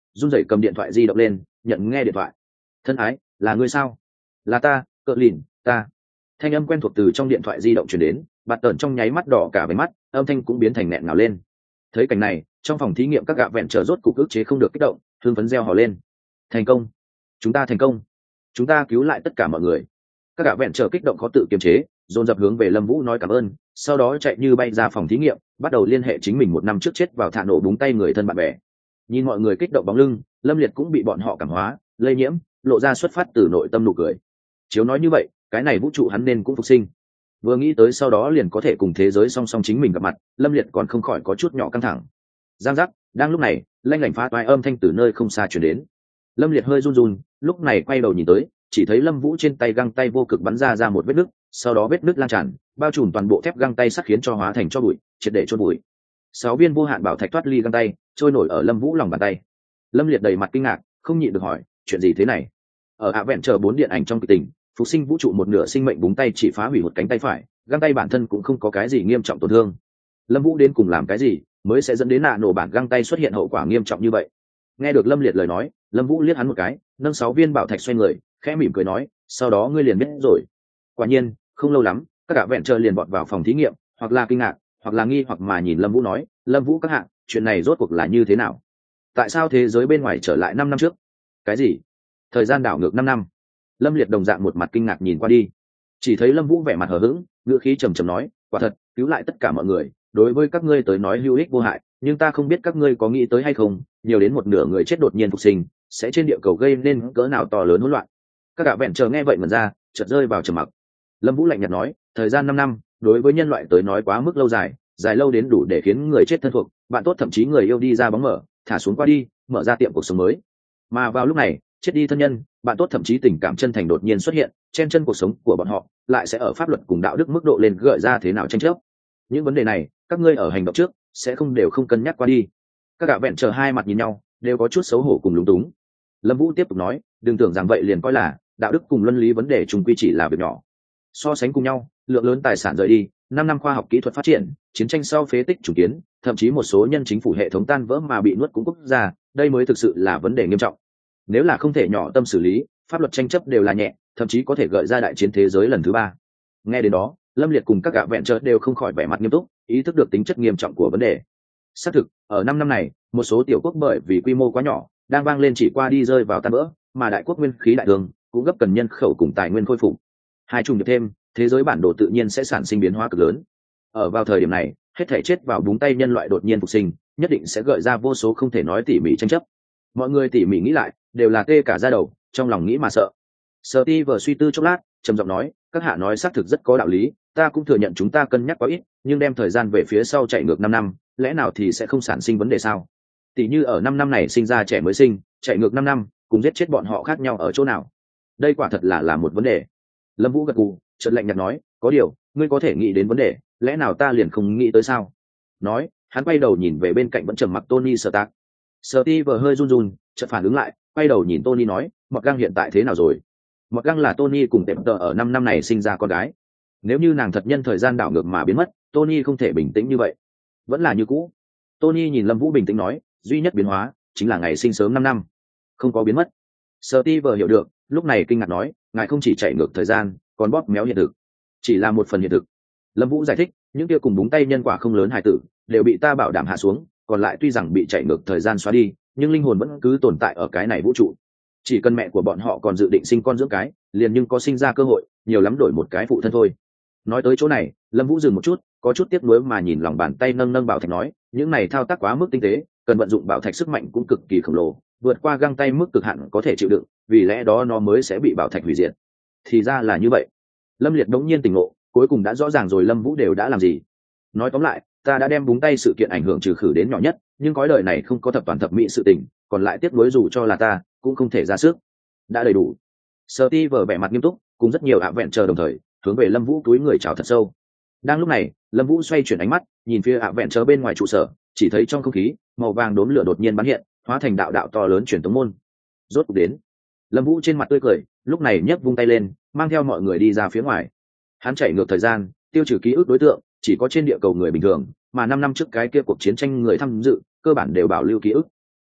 run rẩy cầm điện thoại di động lên nhận nghe điện thoại. Thân ái, là ngươi sao? Là ta, Cờ Lìn, ta. Thanh âm quen thuộc từ trong điện thoại di động truyền đến, bạt tợn trong nháy mắt đỏ cả váy mắt, âm thanh cũng biến thành nghẹn ngào lên. Thấy cảnh này, trong phòng thí nghiệm các gạ vẹn chờ rốt cục ức chế không được kích động, hưng phấn reo hò lên. Thành công, chúng ta thành công, chúng ta cứu lại tất cả mọi người. Các gạ vẹn chờ kích động khó tự kiềm chế, dồn dập hướng về Lâm Vũ nói cảm ơn, sau đó chạy như bay ra phòng thí nghiệm, bắt đầu liên hệ chính mình một năm trước chết vào thả nổ búng tay người thân bạn bè. Nhìn mọi người kích động bóng lưng, Lâm Liệt cũng bị bọn họ cảm hóa, lây nhiễm, lộ ra xuất phát từ nội tâm nụ cười. Chiếu nói như vậy, cái này vũ trụ hắn nên cũng phục sinh. Vừa nghĩ tới sau đó liền có thể cùng thế giới song song chính mình gặp mặt, Lâm Liệt còn không khỏi có chút nhỏ căng thẳng. Giang giác, đang lúc này, lanh lảnh phá toái âm thanh từ nơi không xa truyền đến. Lâm Liệt hơi run run, lúc này quay đầu nhìn tới, chỉ thấy Lâm Vũ trên tay găng tay vô cực bắn ra một vết nứt, sau đó vết nứt lan tràn, bao trùm toàn bộ thép găng tay sắt khiến cho hóa thành tro bụi, triệt để chôn bụi. 6 viên vô hạn bảo thạch thoát ly găng tay, trôi nổi ở Lâm Vũ lòng bàn tay. Lâm Liệt đầy mặt kinh ngạc, không nhịn được hỏi, chuyện gì thế này? Ở ạ vẹn chờ 4 điện ảnh trong kịch tình, phục sinh vũ trụ một nửa sinh mệnh búng tay chỉ phá hủy một cánh tay phải, găng tay bản thân cũng không có cái gì nghiêm trọng tổn thương. Lâm Vũ đến cùng làm cái gì mới sẽ dẫn đến nạ nổ bản găng tay xuất hiện hậu quả nghiêm trọng như vậy? Nghe được Lâm Liệt lời nói, Lâm Vũ liếc hắn một cái, nâng 6 viên bảo thạch xoay người, khẽ mỉm cười nói, sau đó ngươi liền biết rồi. Quả nhiên, không lâu lắm, các cả vẹn chờ liền vọt vào phòng thí nghiệm, hoặc là kinh ngạc, hoặc là nghi hoặc mà nhìn Lâm Vũ nói, Lâm Vũ các hạ, chuyện này rốt cuộc là như thế nào? Tại sao thế giới bên ngoài trở lại 5 năm trước? Cái gì? Thời gian đảo ngược 5 năm? Lâm Liệt đồng dạng một mặt kinh ngạc nhìn qua đi, chỉ thấy Lâm Vũ vẻ mặt hờ hững, ngữ khí trầm trầm nói, quả thật, cứu lại tất cả mọi người, đối với các ngươi tới nói hữu ích vô hại, nhưng ta không biết các ngươi có nghĩ tới hay không, nhiều đến một nửa người chết đột nhiên phục sinh, sẽ trên địa cầu gây nên cỡ nào to lớn hỗn loạn. Các cả vẹn chờ nghe vậy mẩn ra, chợt rơi vào trầm mặc. Lâm Vũ lạnh nhạt nói, thời gian 5 năm, đối với nhân loại tới nói quá mức lâu dài, dài lâu đến đủ để khiến người chết thân thuộc, bạn tốt thậm chí người yêu đi ra bóng mở, thả xuống qua đi, mở ra tiệm cuộc sống mới. Mà vào lúc này, chết đi thân nhân, bạn tốt thậm chí tình cảm chân thành đột nhiên xuất hiện, chen chân cuộc sống của bọn họ, lại sẽ ở pháp luật cùng đạo đức mức độ lên gợi ra thế nào tranh chấp. Những vấn đề này, các ngươi ở hành động trước sẽ không đều không cân nhắc qua đi. Các gã vẹn chờ hai mặt nhìn nhau, đều có chút xấu hổ cùng lúng túng. Lâm Vũ tiếp tục nói, đừng tưởng rằng vậy liền coi là đạo đức cùng luân lý vấn đề chung quy chỉ là việc nhỏ. So sánh cùng nhau, lượng lớn tài sản rời đi, 5 năm khoa học kỹ thuật phát triển, chiến tranh sau phế tích trùng kiến, thậm chí một số nhân chính phủ hệ thống tan vỡ mà bị nuốt cũng quốc gia, đây mới thực sự là vấn đề nghiêm trọng. Nếu là không thể nhỏ tâm xử lý, pháp luật tranh chấp đều là nhẹ, thậm chí có thể gợi ra đại chiến thế giới lần thứ 3. Nghe đến đó, Lâm Liệt cùng các gã vẹn chờ đều không khỏi vẻ mặt nghiêm túc, ý thức được tính chất nghiêm trọng của vấn đề. Xác thực, ở 5 năm này, một số tiểu quốc bởi vì quy mô quá nhỏ, đang vang lên chỉ qua đi rơi vào tan vỡ, mà đại quốc nguyên khí đại thương cũng gấp cần nhân khẩu cùng tài nguyên khôi phục. Hai trùng điệp thêm, thế giới bản đồ tự nhiên sẽ sản sinh biến hóa cực lớn. Ở vào thời điểm này, hết thảy chết vào búng tay nhân loại đột nhiên phục sinh, nhất định sẽ gợi ra vô số không thể nói tỉ mỉ tranh chấp. Mọi người tỉ mỉ nghĩ lại, đều là tê cả da đầu, trong lòng nghĩ mà sợ. Steve suy tư chốc lát, trầm giọng nói, các hạ nói xác thực rất có đạo lý, ta cũng thừa nhận chúng ta cân nhắc quá ít, nhưng đem thời gian về phía sau chạy ngược 5 năm, lẽ nào thì sẽ không sản sinh vấn đề sao? Tỷ như ở 5 năm này sinh ra trẻ mới sinh, chạy ngược 5 năm, cùng giết chết bọn họ khác nhau ở chỗ nào? Đây quả thật là một vấn đề. Lâm Vũ gật gù, chợt lạnh nhạt nói, có điều, ngươi có thể nghĩ đến vấn đề, lẽ nào ta liền không nghĩ tới sao? Nói, hắn quay đầu nhìn về bên cạnh vẫn trầm mặc Tony Stark. Steve hơi run run, chợt phản ứng lại, quay đầu nhìn Tony nói, Mọt Găng hiện tại thế nào rồi? Mọt Găng là Tony cùng Tệm Tờ ở 5 năm này sinh ra con gái. Nếu như nàng thật nhân thời gian đảo ngược mà biến mất, Tony không thể bình tĩnh như vậy. Vẫn là như cũ. Tony nhìn Lâm Vũ bình tĩnh nói, duy nhất biến hóa chính là ngày sinh sớm 5 năm, không có biến mất. Steve hiểu được, lúc này kinh ngạc nói, ngài không chỉ chạy ngược thời gian, còn bóp méo hiện thực. Chỉ là một phần hiện thực. Lâm Vũ giải thích, những kia cùng búng tay nhân quả không lớn hài tử, đều bị ta bảo đảm hạ xuống, còn lại tuy rằng bị chạy ngược thời gian xóa đi, nhưng linh hồn vẫn cứ tồn tại ở cái này vũ trụ. Chỉ cần mẹ của bọn họ còn dự định sinh con dưỡng cái, liền nhưng có sinh ra cơ hội, nhiều lắm đổi một cái phụ thân thôi. Nói tới chỗ này, Lâm Vũ dừng một chút, có chút tiếc nuối mà nhìn lòng bàn tay nâng bảo thạch nói, những này thao tác quá mức tinh tế, cần vận dụng bảo thạch sức mạnh cũng cực kỳ khổng lồ, vượt qua găng tay mức cực hạn có thể chịu đựng, vì lẽ đó nó mới sẽ bị bảo thạch hủy diệt. Thì ra là như vậy. Lâm Liệt đống nhiên tỉnh ngộ, cuối cùng đã rõ ràng rồi Lâm Vũ đều đã làm gì. Nói tóm lại, ta đã đem búng tay sự kiện ảnh hưởng trừ khử đến nhỏ nhất, nhưng cõi đời này không có thập toàn thập mỹ sự tình, còn lại tiếc nuối dù cho là ta, cũng không thể ra sức. Đã đầy đủ. Steve vẻ mặt nghiêm túc, cùng rất nhiều ạ vẹn chờ đồng thời, hướng về Lâm Vũ túi người chào thật sâu. Đang lúc này, Lâm Vũ xoay chuyển ánh mắt, nhìn phía ạ vẹn chờ bên ngoài trụ sở, chỉ thấy trong không khí, màu vàng đốm lửa đột nhiên bắn hiện, hóa thành đạo đạo to lớn truyền tống môn. Rốt cuộc đến. Lâm Vũ trên mặt tươi cười, lúc này nhấc vung tay lên, mang theo mọi người đi ra phía ngoài. Hắn chạy ngược thời gian, tiêu trừ ký ức đối tượng, chỉ có trên địa cầu người bình thường, mà 5 năm trước cái kia cuộc chiến tranh người tham dự, cơ bản đều bảo lưu ký ức.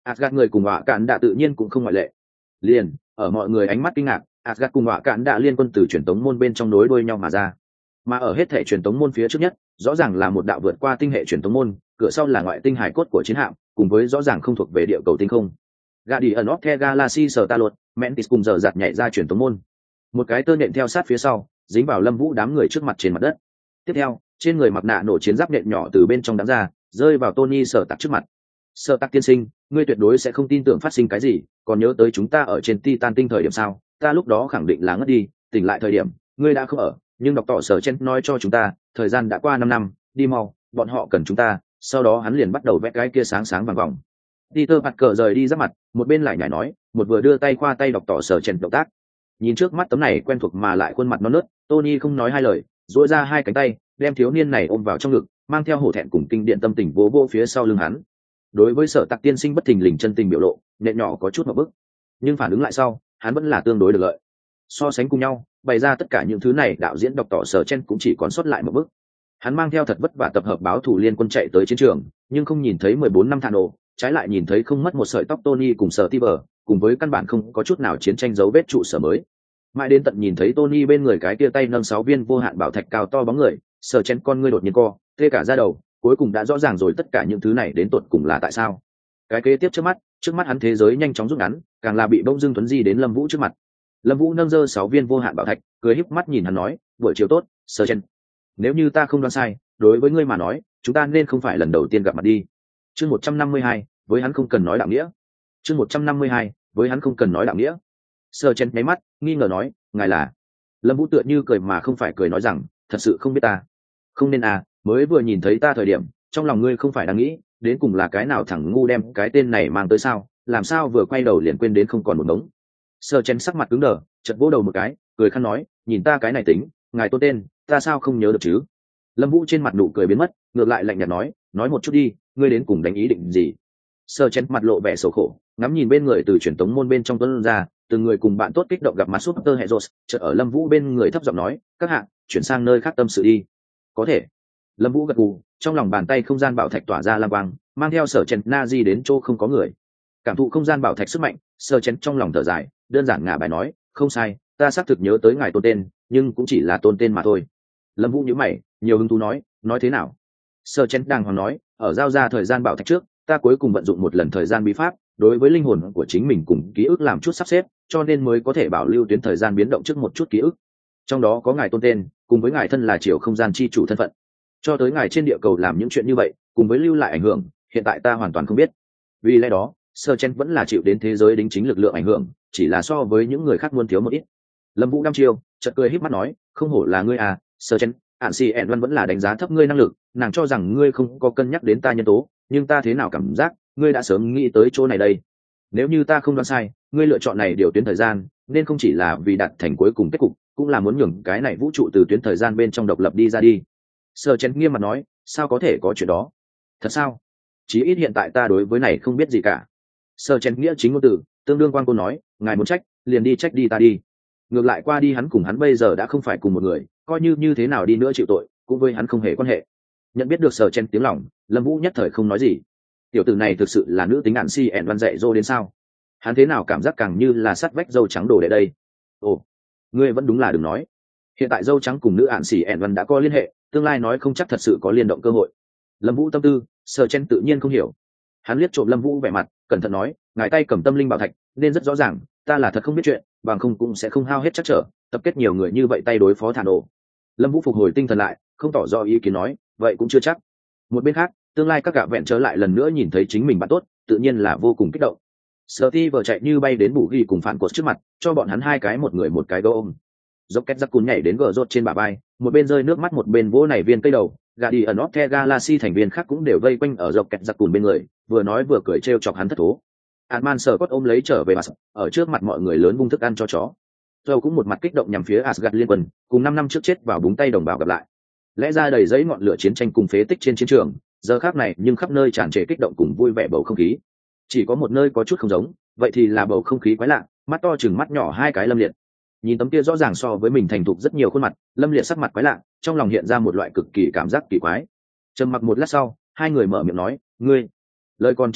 Asgard người cùng họa cạn đã tự nhiên cũng không ngoại lệ. Liền ở mọi người ánh mắt kinh ngạc, Asgard cùng họa cạn đã liên quân từ truyền tống môn bên trong nối đuôi nhau mà ra. Mà ở hết thể truyền tống môn phía trước nhất, rõ ràng là một đạo vượt qua tinh hệ truyền tống môn, cửa sau là ngoại tinh hải cốt của chiến hạm, cùng với rõ ràng không thuộc về địa cầu tinh không. Guardian of the Galaxy Star-Lord, Mantis cùng giờ giặt nhảy ra truyền tống môn. Một cái tơ nện theo sát phía sau, dính vào Lâm Vũ đám người trước mặt trên mặt đất. Tiếp theo, trên người mặc nạ nổ chiến giáp nện nhỏ từ bên trong đám ra, rơi vào Tony Sở Tạc trước mặt. Sở Tạc tiên sinh, ngươi tuyệt đối sẽ không tin tưởng phát sinh cái gì, còn nhớ tới chúng ta ở trên Titan tinh thời điểm sao? Ta lúc đó khẳng định là ngất đi, tỉnh lại thời điểm, ngươi đã không ở, nhưng đọc tỏ Sở Chen nói cho chúng ta, thời gian đã qua 5 năm, đi mau, bọn họ cần chúng ta. Sau đó hắn liền bắt đầu vẽ cái kia sáng sáng vàng vòng. Peter Parker rời đi giáp mặt, một bên lại nhảy nói, một vừa đưa tay khoa tay đọc tỏ Sở Chen động tác. Nhìn trước mắt tấm này quen thuộc mà lại khuôn mặt non nớt, Tony không nói hai lời, duỗi ra hai cánh tay, đem thiếu niên này ôm vào trong ngực, mang theo hổ thẹn cùng kinh điện tâm tình vô vô phía sau lưng hắn. Đối với Sở Tạc tiên sinh bất thình lình chân tình biểu lộ, nện nhỏ có chút một bức, nhưng phản ứng lại sau, hắn vẫn là tương đối được lợi. So sánh cùng nhau, bày ra tất cả những thứ này, đạo diễn đọc tỏ Sở Chen cũng chỉ còn sót lại một bức. Hắn mang theo thật vất vả tập hợp báo thủ liên quân chạy tới chiến trường, nhưng không nhìn thấy 14 năm thản nổ, trái lại nhìn thấy không mất một sợi tóc Tony cùng Sở Tiber, cùng với căn bản không có chút nào chiến tranh dấu vết trụ sở mới. Mãi đến tận nhìn thấy Tony bên người cái kia tay nâng 6 viên vô hạn bảo thạch cao to bóng người, Sở Chen con ngươi đột nhiên co, tê cả da đầu, cuối cùng đã rõ ràng rồi tất cả những thứ này đến tột cùng là tại sao. Cái kế tiếp trước mắt hắn thế giới nhanh chóng rút ngắn, càng là bị bỗng dưng tuấn di đến Lâm Vũ trước mặt. Lâm Vũ nâng giơ 6 viên vô hạn bảo thạch, cười híp mắt nhìn hắn nói, "Buổi chiều tốt, Sở Chen. Nếu như ta không đoán sai, đối với ngươi mà nói, chúng ta nên không phải lần đầu tiên gặp mặt đi." Chương 152, với hắn không cần nói đạo nghĩa. Chương 152, với hắn không cần nói đạo nghĩa. Sở Chen nháy mắt, nghi ngờ nói, "Ngài là?" Lâm Vũ tựa như cười mà không phải cười nói rằng, "Thật sự không biết ta." "Không nên à, mới vừa nhìn thấy ta thời điểm, trong lòng ngươi không phải đang nghĩ, đến cùng là cái nào thằng ngu đem cái tên này mang tới sao, làm sao vừa quay đầu liền quên đến không còn một ngống." Sở Chen sắc mặt cứng đờ, chợt vỗ đầu một cái, cười khăn nói, "Nhìn ta cái này tính, ngài tôn tên, ta sao không nhớ được chứ?" Lâm Vũ trên mặt nụ cười biến mất, ngược lại lạnh nhạt nói một chút đi, ngươi đến cùng đánh ý định gì? Sở Chen mặt lộ vẻ xấu khổ, ngắm nhìn bên người từ truyền tống môn bên trong tuấn ra, từng người cùng bạn tốt kích động gặp mặt Super Heroes, chợt ở Lâm Vũ bên người thấp giọng nói, "Các hạ, chuyển sang nơi khác tâm sự đi." "Có thể." Lâm Vũ gật gù, trong lòng bàn tay không gian bảo thạch tỏa ra lam quang, mang theo Sở Chen Nazi đến chỗ không có người. Cảm thụ không gian bảo thạch sức mạnh, Sở Chen trong lòng thở dài, đơn giản ngả bài nói, "Không sai, ta xác thực nhớ tới ngài tôn tên, nhưng cũng chỉ là tôn tên mà thôi." Lâm Vũ nhíu mày, nhiều hứng thú nói thế nào? Sở Chen đàng hoàng nói, "Ở giao ra thời gian bảo thạch trước, ta cuối cùng vận dụng một lần thời gian bí pháp, đối với linh hồn của chính mình cùng ký ức làm chút sắp xếp, cho nên mới có thể bảo lưu tuyến thời gian biến động trước một chút ký ức. Trong đó có ngài tôn tên, cùng với ngài thân là chiều không gian chi chủ thân phận. Cho tới ngài trên địa cầu làm những chuyện như vậy, cùng với lưu lại ảnh hưởng, hiện tại ta hoàn toàn không biết. Vì lẽ đó, Sở Chen vẫn là chịu đến thế giới đính chính lực lượng ảnh hưởng, chỉ là so với những người khác muốn thiếu một ít." Lâm Vũ đăm chiêu, chợt cười híp mắt nói, "Không hổ là ngươi à, Sở Chen, Ản Si ẻn Văn vẫn là đánh giá thấp ngươi năng lực, nàng cho rằng ngươi không có cân nhắc đến ta nhân tố, nhưng ta thế nào cảm giác, ngươi đã sớm nghĩ tới chỗ này đây. Nếu như ta không đoán sai, ngươi lựa chọn này điều tuyến thời gian, nên không chỉ là vì đạt thành cuối cùng kết cục, cũng là muốn nhường cái này vũ trụ từ tuyến thời gian bên trong độc lập đi ra đi." Sở Chen nghiêm mặt nói, "Sao có thể có chuyện đó? Thật sao? Chí ít hiện tại ta đối với này không biết gì cả." Sở Chen nghĩa chính ngôn từ, tương đương quan cô nói, "Ngài muốn trách, liền đi trách đi ta đi. Ngược lại qua đi hắn cùng hắn bây giờ đã không phải cùng một người, coi như thế nào đi nữa chịu tội, cũng với hắn không hề quan hệ." Nhận biết được Sở Chen tiếng lòng, Lâm Vũ nhất thời không nói gì. Tiểu tử này thực sự là nữ tính Ản Si ẻn Văn dạy dỗ đến sao? Hắn thế nào cảm giác càng như là sắt vách dâu trắng đổ đệ đây? Ồ, ngươi vẫn đúng là đừng nói. Hiện tại dâu trắng cùng nữ Ản Si ẻn Văn đã có liên hệ, tương lai nói không chắc thật sự có liên động cơ hội. Lâm Vũ tâm tư, Sở Chen tự nhiên không hiểu. Hắn liếc trộm Lâm Vũ vẻ mặt, cẩn thận nói, "Ngài tay cầm tâm linh bảo thạch, nên rất rõ ràng, ta là thật không biết chuyện, bằng không cũng sẽ không hao hết chắc trở, tập kết nhiều người như vậy tay đối phó thản ổ." Lâm Vũ phục hồi tinh thần lại, không tỏ rõ ý kiến nói, "Vậy cũng chưa chắc." Một bên khác, tương lai các gã vẹn trở lại lần nữa nhìn thấy chính mình bạn tốt, tự nhiên là vô cùng kích động. Steve vừa chạy như bay đến bù ghi cùng phản cột trước mặt, cho bọn hắn hai cái một người một cái gấu ôm. Rocket giặc cún nhảy đến gờ rốt trên bả vai, một bên rơi nước mắt một bên vỗ này viên cây đầu. Guardian of the Galaxy thành viên khác cũng đều vây quanh ở Rocket giặc cún bên người, vừa nói vừa cười trêu chọc hắn thất thố. Ant-Man sờ cốt ôm lấy trở về mặt, ở trước mặt mọi người lớn vung thức ăn cho chó. Joe cũng một mặt kích động nhằm phía Asgard liên quân, cùng 5 năm trước chết vào búng tay đồng bào gặp lại. Lẽ ra đầy giấy ngọn lửa chiến tranh cùng phế tích trên chiến trường, giờ khác này nhưng khắp nơi tràn trề kích động cùng vui vẻ bầu không khí. Chỉ có một nơi có chút không giống, vậy thì là bầu không khí quái lạ, mắt to chừng mắt nhỏ hai cái Lâm Liệt. Nhìn tấm kia rõ ràng so với mình thành thục rất nhiều khuôn mặt, Lâm Liệt sắc mặt quái lạ, trong lòng hiện ra một loại cực kỳ cảm giác kỳ quái. Trầm mặc một lát sau, hai người mở miệng nói, "Ngươi." Lời còn chưa dứt,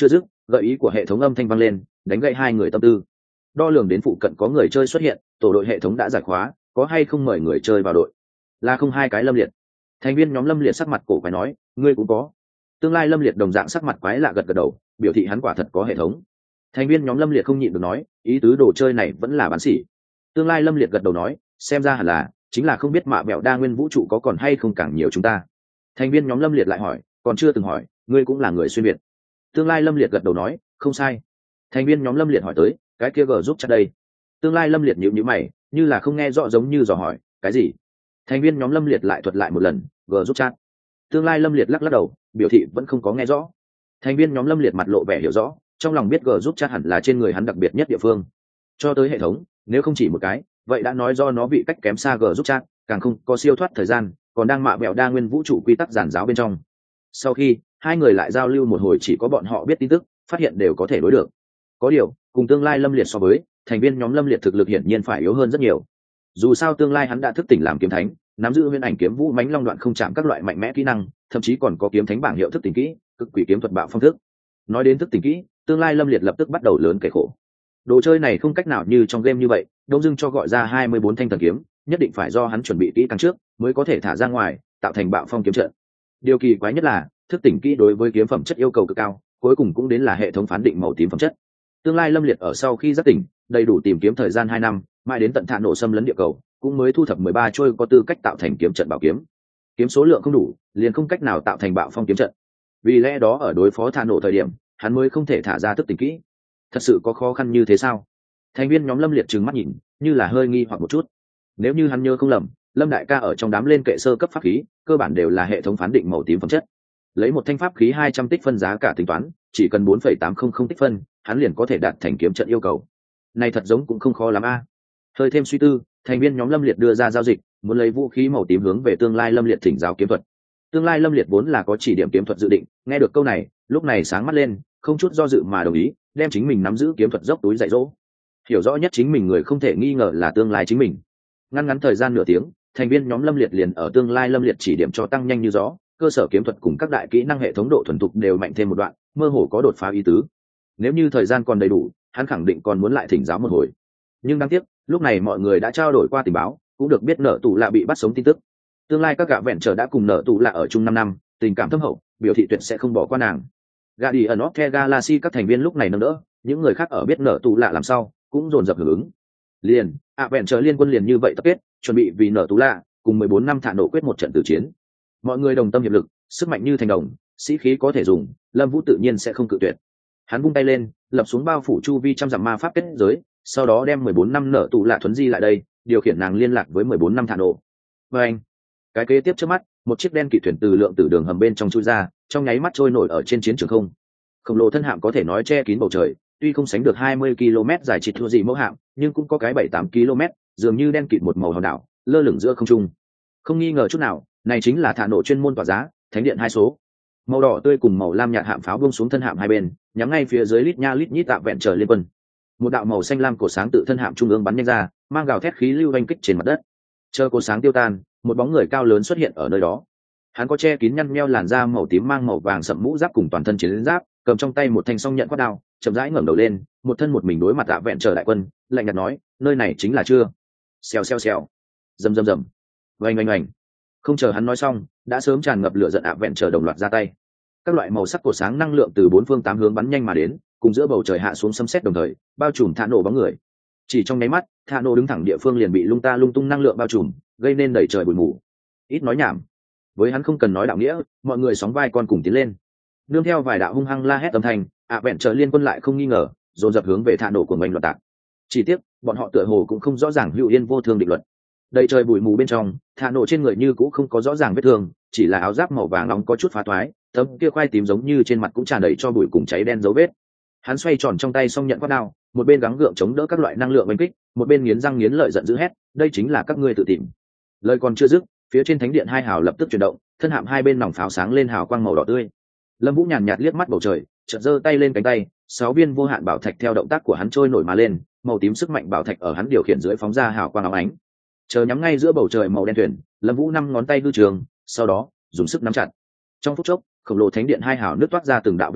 Gợi ý của hệ thống âm thanh vang lên, đánh gậy hai người tâm tư. Đo lường đến phụ cận có người chơi xuất hiện, tổ đội hệ thống đã giải khóa, có hay không mời người chơi vào đội? Là không hai cái Lâm Liệt. Thành viên nhóm Lâm Liệt sắc mặt cổ quái nói, ngươi cũng có. Tương lai Lâm Liệt đồng dạng sắc mặt quái lạ gật gật đầu, biểu thị hắn quả thật có hệ thống. Thành viên nhóm Lâm Liệt không nhịn được nói, ý tứ đồ chơi này vẫn là bán sỉ. Tương lai Lâm Liệt gật đầu nói, xem ra hẳn là, chính là không biết mạ bẹo đa nguyên vũ trụ có còn hay không càng nhiều chúng ta. Thành viên nhóm Lâm Liệt lại hỏi, còn chưa từng hỏi, ngươi cũng là người xuyên việt. Tương lai Lâm Liệt gật đầu nói, không sai. Thành viên nhóm Lâm Liệt hỏi tới, cái kia gờ giúp chat đây. Tương lai Lâm Liệt nhíu nhíu mày, như là không nghe rõ giống như dò hỏi, cái gì? Thành viên nhóm Lâm Liệt lại thuật lại một lần, gờ giúp chat. Tương lai Lâm Liệt lắc lắc đầu, biểu thị vẫn không có nghe rõ. Thành viên nhóm Lâm Liệt mặt lộ vẻ hiểu rõ, trong lòng biết g giúp chat hẳn là trên người hắn đặc biệt nhất địa phương. Cho tới hệ thống, nếu không chỉ một cái, vậy đã nói do nó bị cách kém xa g giúp chat, càng không có siêu thoát thời gian, còn đang mạ bẹo đa nguyên vũ trụ quy tắc giản giáo bên trong. Sau khi hai người lại giao lưu một hồi, chỉ có bọn họ biết tin tức, phát hiện đều có thể đối được. Có điều, cùng tương lai Lâm Liệt so với, thành viên nhóm Lâm Liệt thực lực hiển nhiên phải yếu hơn rất nhiều. Dù sao tương lai hắn đã thức tỉnh làm kiếm thánh, nắm giữ huyền ảnh kiếm vũ mãnh long đoạn không chạm các loại mạnh mẽ kỹ năng, thậm chí còn có kiếm thánh bảng hiệu thức tỉnh kỹ, cực quỷ kiếm thuật bạo phong thức. Nói đến thức tỉnh kỹ, tương lai Lâm Liệt lập tức bắt đầu lớn kể khổ. Đồ chơi này không cách nào như trong game như vậy, đông dưng cho gọi ra 24 thanh thần kiếm, nhất định phải do hắn chuẩn bị kỹ càng trước mới có thể thả ra ngoài, tạo thành bạo phong kiếm trận. Điều kỳ quái nhất là, thức tỉnh kỹ đối với kiếm phẩm chất yêu cầu cực cao, cuối cùng cũng đến là hệ thống phán định màu tím phẩm chất. Tương lai Lâm Liệt ở sau khi giác tỉnh, đầy đủ tìm kiếm thời gian 2 năm, mãi đến tận Thạ Nổ xâm lấn địa cầu, cũng mới thu thập 13 trôi có tư cách tạo thành kiếm trận bảo kiếm. Kiếm số lượng không đủ, liền không cách nào tạo thành bạo phong kiếm trận. Vì lẽ đó ở đối phó Thạ Nổ thời điểm, hắn mới không thể thả ra thức tỉnh kỹ. Thật sự có khó khăn như thế sao? Thành viên nhóm Lâm Liệt trừng mắt nhìn, như là hơi nghi hoặc một chút. Nếu như hắn nhớ không lầm, Lâm đại ca ở trong đám lên kệ sơ cấp pháp khí, cơ bản đều là hệ thống phán định màu tím phẩm chất. Lấy một thanh pháp khí 200 tích phân giá cả tính toán, chỉ cần 4,800 tích phân, hắn liền có thể đạt thành kiếm trận yêu cầu. Này thật giống cũng không khó lắm a. Hơi thêm suy tư, thành viên nhóm Lâm Liệt đưa ra giao dịch, muốn lấy vũ khí màu tím hướng về tương lai Lâm Liệt thỉnh giáo kiếm thuật. Tương lai Lâm Liệt vốn là có chỉ điểm kiếm thuật dự định, nghe được câu này, lúc này sáng mắt lên, không chút do dự mà đồng ý, đem chính mình nắm giữ kiếm thuật dốc túi dạy dỗ. Hiểu rõ nhất chính mình người không thể nghi ngờ là tương lai chính mình. Ngắn thời gian nửa tiếng, thành viên nhóm Lâm Liệt liền ở tương lai Lâm Liệt chỉ điểm cho tăng nhanh như gió, cơ sở kiếm thuật cùng các đại kỹ năng hệ thống độ thuần thục đều mạnh thêm một đoạn, mơ hồ có đột phá ý tứ. Nếu như thời gian còn đầy đủ, hắn khẳng định còn muốn lại thỉnh giáo một hồi. Nhưng đáng tiếc, lúc này mọi người đã trao đổi qua tình báo, cũng được biết Nở Tù Lạ bị bắt sống tin tức. Tương lai các gã vẹn trở đã cùng Nở Tù Lạ ở chung 5 năm, tình cảm thâm hậu, biểu thị tuyệt sẽ không bỏ qua nàng. Gã đi ở North Galaxy các thành viên lúc này nâng đỡ, những người khác ở biết Nở Tù Lạ làm sao, cũng dồn dập hưởng ứng. Liền, vẹn trở liên quân liền như vậy tập kết, chuẩn bị vì Nở Tù Lạ, cùng 14 năm Thạ Nổ quyết một trận tử chiến. Mọi người đồng tâm hiệp lực, sức mạnh như thành đồng, sĩ khí có thể dùng, Lâm Vũ tự nhiên sẽ không cự tuyệt. Hắn vung tay lên, lập xuống bao phủ chu vi trăm dặm ma pháp kết giới, sau đó đem 14 năm Nở Tù Lạ thuấn di lại đây, điều khiển nàng liên lạc với 14 năm Thạ Nổ. Và anh, cái kế tiếp trước mắt, một chiếc đen kỵ thuyền từ lượng tử đường hầm bên trong chui ra, trong nháy mắt trôi nổi ở trên chiến trường không. Khổng lồ thân hạm có thể nói che kín bầu trời, tuy không sánh được 20 km dài chỉ thua gì mẫu hạm, nhưng cũng có cái 7-8 km, dường như đen kịt một màu hòn đảo, lơ lửng giữa không trung. Không nghi ngờ chút nào, này chính là Thạ Nổ chuyên môn tỏa giá, thánh điện 2 số. Màu đỏ tươi cùng màu lam nhạt hạm pháo buông xuống thân hạm hai bên, nhắm ngay phía dưới lít nha lít nhít tạ vẹn trở liên quân. Một đạo màu xanh lam cổ sáng tự thân hạm trung ương bắn nhanh ra, mang gào thét khí lưu oanh kích trên mặt đất. Chờ cổ sáng tiêu tan, một bóng người cao lớn xuất hiện ở nơi đó. Hắn có che kín nhăn nheo làn da màu tím, mang màu vàng sậm mũ giáp cùng toàn thân chiến giáp, cầm trong tay một thanh song nhận quát đao, chậm rãi ngẩng đầu lên, một thân một mình đối mặt tạ vẹn trở đại quân, lạnh nhạt nói, nơi này chính là chưa? Xèo xèo xèo, rầm rầm rầm, oanh oanh oanh. Không chờ hắn nói xong, đã sớm tràn ngập lửa giận ạ vẹn trở đồng loạt ra tay. Các loại màu sắc cổ sáng năng lượng từ 4 phương 8 hướng bắn nhanh mà đến, cùng giữa bầu trời hạ xuống sấm sét đồng thời, bao trùm Thạ Nổ bóng người. Chỉ trong nháy mắt, Thạ Nổ đứng thẳng địa phương liền bị lung ta lung tung năng lượng bao trùm, gây nên đầy trời bụi mù. Ít nói nhảm, với hắn không cần nói đạo nghĩa, mọi người sóng vai con cùng tiến lên. Nương theo vài đạo hung hăng la hét âm thanh, ạ vẹn trở liên quân lại không nghi ngờ, dồn dập hướng về Thạ Nổ của mình loạn tạc. Chỉ tiếc, bọn họ tựa hồ cũng không rõ ràng hữu yên vô thương định luật. Đầy trời bụi mù bên trong, Thạ Nổ trên người như cũ không có rõ ràng vết thương, chỉ là áo giáp màu vàng nóng có chút phá toái, tấm kia khoai tím giống như trên mặt cũng tràn đầy cho bụi cùng cháy đen dấu vết. Hắn xoay tròn trong tay song nhận quát đao, một bên gắng gượng chống đỡ các loại năng lượng oanh kích, một bên nghiến răng nghiến lợi giận dữ hét, đây chính là các ngươi tự tìm. Lời còn chưa dứt, phía trên thánh điện 2 hào lập tức chuyển động, thân hạm hai bên nòng pháo sáng lên hào quang màu đỏ tươi. Lâm Vũ nhàn nhạt liếc mắt bầu trời, chợt giơ tay lên cánh tay, 6 viên vô hạn bảo thạch theo động tác của hắn trôi nổi mà lên, màu tím sức mạnh bảo thạch ở hắn điều khiển dưới phóng ra hào quang óng ánh. Chờ nhắm ngay giữa bầu trời màu đen thuyền, Lâm Vũ 5 ngón tay hư trường, sau đó dùng sức nắm chặt. Trong phút chốc, khổng lồ thánh điện 2 hào nứt toát ra từng đạo vết nứt,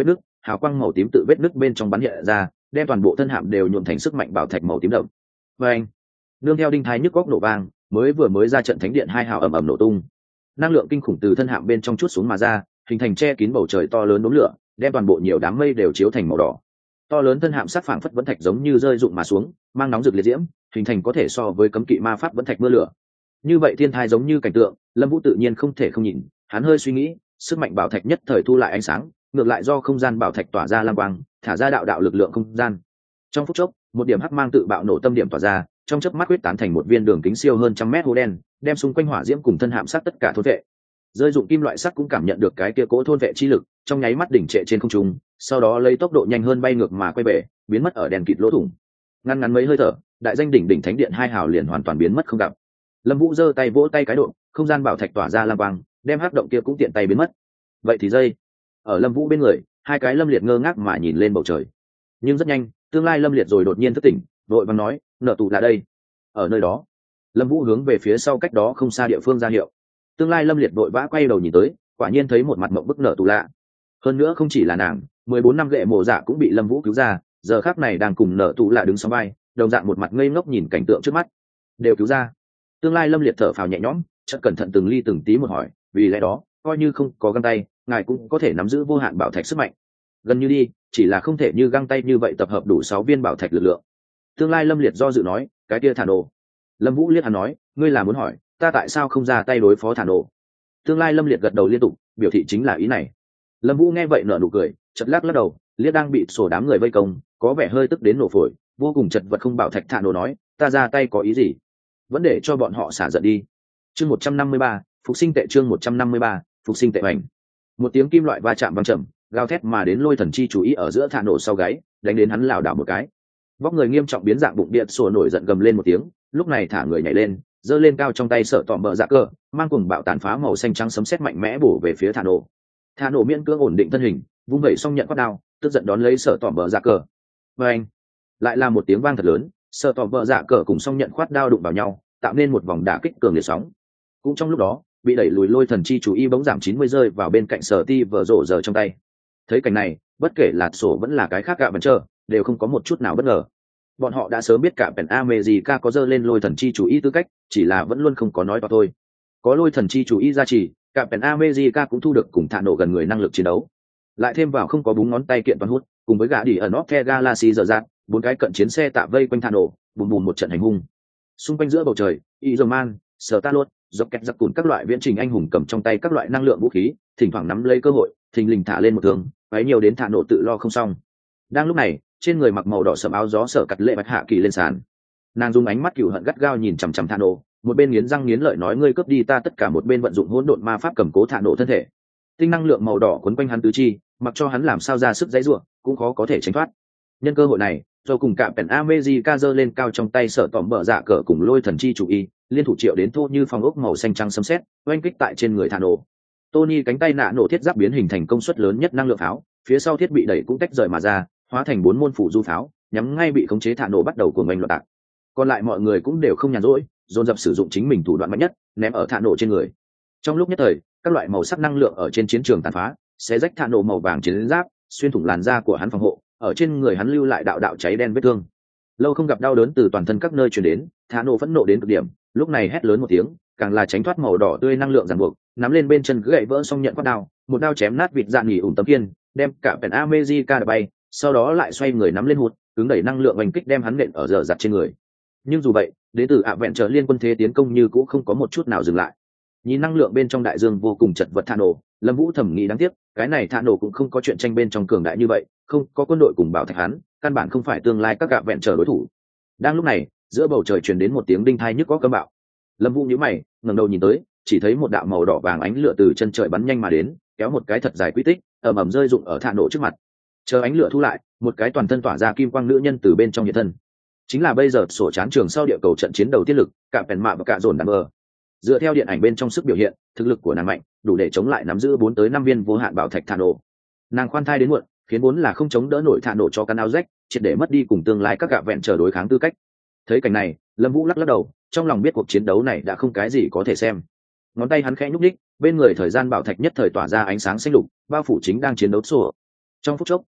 hào quang màu tím tự vết nứt bên trong bắn hiện ra, đem toàn bộ thân hạm đều nhuộm thành sức mạnh bảo thạch màu tím đậm. Và anh, nương theo đinh thái nhức góc nổ vang, mới ra trận thánh điện hai hào ầm ầm nổ tung. Năng lượng kinh khủng từ thân hạm bên trong chút xuống mà ra, hình thành che kín bầu trời to lớn đốm lửa, đem toàn bộ nhiều đám mây đều chiếu thành màu đỏ. To lớn thân hạm sắc phảng phất vẫn thạch giống như rơi rụng mà xuống, mang nóng rực liệt diễm, hình thành có thể so với cấm kỵ ma pháp vẫn thạch mưa lửa. Như vậy thiên thai giống như cảnh tượng, Lâm Vũ tự nhiên không thể không nhìn, hắn hơi suy nghĩ, sức mạnh bảo thạch nhất thời thu lại ánh sáng, ngược lại do không gian bảo thạch tỏa ra lam quang, thả ra đạo đạo lực lượng không gian. Trong phút chốc, một điểm hắc mang tự bạo nổ tâm điểm tỏa ra, trong chớp mắt huyết tán thành một viên đường kính siêu hơn 100 mét hố đen, đem xung quanh hỏa diễm cùng thân hạm sắc tất cả thôn vệ. Rơi dụng kim loại sắc cũng cảm nhận được cái kia cỗ thôn vệ chi lực, trong nháy mắt đỉnh trệ trên không trung, sau đó lấy tốc độ nhanh hơn bay ngược mà quay về, biến mất ở đèn kịt lỗ thủng. Ngắn mấy hơi thở, đại danh đỉnh thánh điện hai hào liền hoàn toàn biến mất không gặp. Lâm Vũ giơ tay vỗ tay cái độ, không gian bảo thạch tỏa ra lam quang, đem hắc động kia cũng tiện tay biến mất. Vậy thì dây. Ở Lâm Vũ bên người, hai cái Lâm Liệt ngơ ngác mà nhìn lên bầu trời. Nhưng rất nhanh, tương lai Lâm Liệt rồi đột nhiên thức tỉnh, vội vàng nói, nợ tù là đây. Ở nơi đó. Lâm Vũ hướng về phía sau cách đó không xa địa phương ra hiệu. Tương lai Lâm Liệt vội vã quay đầu nhìn tới, quả nhiên thấy một mặt mộng bức nợ tù lạ. Hơn nữa không chỉ là nàng, 14 năm lệ mộ dạ cũng bị Lâm Vũ cứu ra, giờ khắc này đang cùng nợ tù lạ đứng song vai, đồng dạng một mặt ngây ngốc nhìn cảnh tượng trước mắt. Đều cứu ra. Tương lai Lâm Liệt thở phào nhẹ nhõm, chợt cẩn thận từng ly từng tí một hỏi, vì lẽ đó, coi như không có găng tay, ngài cũng có thể nắm giữ vô hạn bảo thạch sức mạnh. Gần như đi, chỉ là không thể như găng tay như vậy tập hợp đủ 6 viên bảo thạch lực lượng. Tương lai Lâm Liệt do dự nói, cái kia Thả Nổ. Lâm Vũ liếc hắn nói, ngươi là muốn hỏi, ta tại sao không ra tay đối phó Thả Nổ? Tương lai Lâm Liệt gật đầu liên tục, biểu thị chính là ý này. Lâm Vũ nghe vậy nở nụ cười, chợt lắc đầu, liếc đang bị sổ đám người vây công, có vẻ hơi tức đến nổ phổi, vô cùng chật vật không bảo thạch Thả Nổ nói, ta ra tay có ý gì? Vẫn để cho bọn họ xả giận đi. Chương 153, phục sinh tệ chương 153, phục sinh tệ hoành. Một tiếng kim loại va chạm vang trầm, gào thét mà đến lôi thần chi chú ý ở giữa Thả Nổ sau gáy, đánh đến hắn lảo đảo một cái. Vóc người nghiêm trọng biến dạng bụng điện sổ nổi giận gầm lên một tiếng, lúc này thả người nhảy lên, giơ lên cao trong tay sở tọm bờ dạ cơ, mang cùng bạo tàn phá màu xanh trắng sấm sét mạnh mẽ bổ về phía Thả Nổ. Thả Nổ miễn cưỡng ổn định thân hình, vung vẩy xong nhận quát đao, tức giận đón lấy sở tọm bờ dạ cơ. Và anh, lại là một tiếng vang thật lớn, sở tọm bờ dạ cơ cùng xong nhận quát đao đụng vào nhau, tạo nên một vòng đả kích cường liệt sóng. Cũng trong lúc đó, bị đẩy lùi lôi thần chi chú ý bỗng giảm 90 rơi vào bên cạnh sở ti vờ rổ giờ trong tay. Thấy cảnh này, bất kể là sổ vẫn là cái khác gạ vẫn chờ, đều không có một chút nào bất ngờ. Bọn họ đã sớm biết cả Pen America có dơ lên lôi thần chi chú ý tư cách, chỉ là vẫn luôn không có nói to thôi. Có lôi thần chi chú ý gia trì, cả Pen America cũng thu được cùng Thả Nổ gần người năng lực chiến đấu. Lại thêm vào không có búng ngón tay kiện toàn hút, cùng với gã đi ở North Galaxy giờ dạng, 4 cái cận chiến xe tạ vây quanh Thả Nổ, bùm bùm một trận hành hung. Xung quanh giữa bầu trời, Iron Star-Lord, dọc kẹt giặc cùn các loại viễn trình anh hùng cầm trong tay các loại năng lượng vũ khí, thỉnh thoảng nắm lấy cơ hội, thình lình thả lên một thương, váy nhiều đến Thả Nổ tự lo không xong. Đang lúc này, trên người mặc màu đỏ sẫm áo gió sở cắt lệ bạch hạ kỳ lên sàn. Nàng dùng ánh mắt cừu hận gắt gao nhìn chằm chằm Thả Nổ, một bên nghiến răng nghiến lợi nói ngươi cướp đi ta tất cả, một bên vận dụng hỗn độn ma pháp cầm cố Thả Nổ thân thể. Tinh năng lượng màu đỏ quấn quanh hắn tứ chi, mặc cho hắn làm sao ra sức giãy giụa, cũng khó có thể tránh thoát. Nhân cơ hội này, do cùng cả Pen America giơ lên cao trong tay sở tọm bờ dạ cờ cùng lôi thần chi chủ y, liên thủ triệu đến thô như phòng ốc màu xanh trắng sấm sét, oanh kích tại trên người Thả Nổ. Tony cánh tay nạ nổ thiết giáp biến hình thành công suất lớn nhất năng lượng pháo, phía sau thiết bị đẩy cũng tách rời mà ra, hóa thành 4 môn phủ du pháo, nhắm ngay bị khống chế Thả Nổ bắt đầu cuồng oanh loạn tạc. Còn lại mọi người cũng đều không nhàn rỗi, dồn dập sử dụng chính mình thủ đoạn mạnh nhất, ném ở Thả Nổ trên người. Trong lúc nhất thời, các loại màu sắc năng lượng ở trên chiến trường tàn phá, xé rách Thả Nổ màu vàng chiến giáp, xuyên thủng làn da của hắn phòng hộ, ở trên người hắn lưu lại đạo đạo cháy đen vết thương. Lâu không gặp đau đớn từ toàn thân các nơi truyền đến, Thả Nổ phẫn nộ đến cực điểm, lúc này hét lớn một tiếng, càng là tránh thoát màu đỏ tươi năng lượng ràng buộc, nắm lên bên chân gậy vỡ xong nhận quát đao, một đao chém nát vịt dạn nghỉ ủn tấm kiên, đem cả Pen America đập bay, sau đó lại xoay người nắm lên hụt, cứng đẩy năng lượng oanh kích đem hắn nện ở dở dặt trên người. Nhưng dù vậy, đến từ ạ vẹn trở liên quân thế tiến công như cũ không có một chút nào dừng lại. Nhìn năng lượng bên trong đại dương vô cùng chật vật Thả Nổ, Lâm Vũ thầm nghĩ đáng tiếc, cái này Thả Nổ cũng không có chuyện tranh bên trong cường đại như vậy, không có quân đội cùng bảo thạch hắn, căn bản không phải tương lai các ạ vẹn trở đối thủ. Đang lúc này, giữa bầu trời truyền đến một tiếng đinh thai nhức có cơn bạo. Lâm Vũ nhíu mày, ngẩng đầu nhìn tới, chỉ thấy một đạo màu đỏ vàng ánh lửa từ chân trời bắn nhanh mà đến, kéo một cái thật dài quy tích, ầm ầm rơi rụng ở Thả Nổ trước mặt. Chờ ánh lửa thu lại, một cái toàn thân tỏa ra kim quang nữ nhân từ bên trong hiện thân. Chính là bây giờ sổ chán trường sau địa cầu trận chiến đầu tiết lực, cả Pen mạ và cả dồn đam mơ. Dựa theo điện ảnh bên trong sức biểu hiện, thực lực của nàng mạnh, đủ để chống lại nắm giữ 4 tới 5 viên vô hạn bảo thạch Thả Nổ. Nàng khoan thai đến muộn, khiến vốn là không chống đỡ nổi Thả Nổ cho căn áo rách, triệt để mất đi cùng tương lai các gạ vẹn chờ đối kháng tư cách. Thấy cảnh này, Lâm Vũ lắc đầu, trong lòng biết cuộc chiến đấu này đã không cái gì có thể xem. Ngón tay hắn khẽ nhúc nhích, bên người thời gian bảo thạch nhất thời tỏa ra ánh sáng xanh lục, bao phủ chính đang chiến đấu sổ. Trong phút chốc,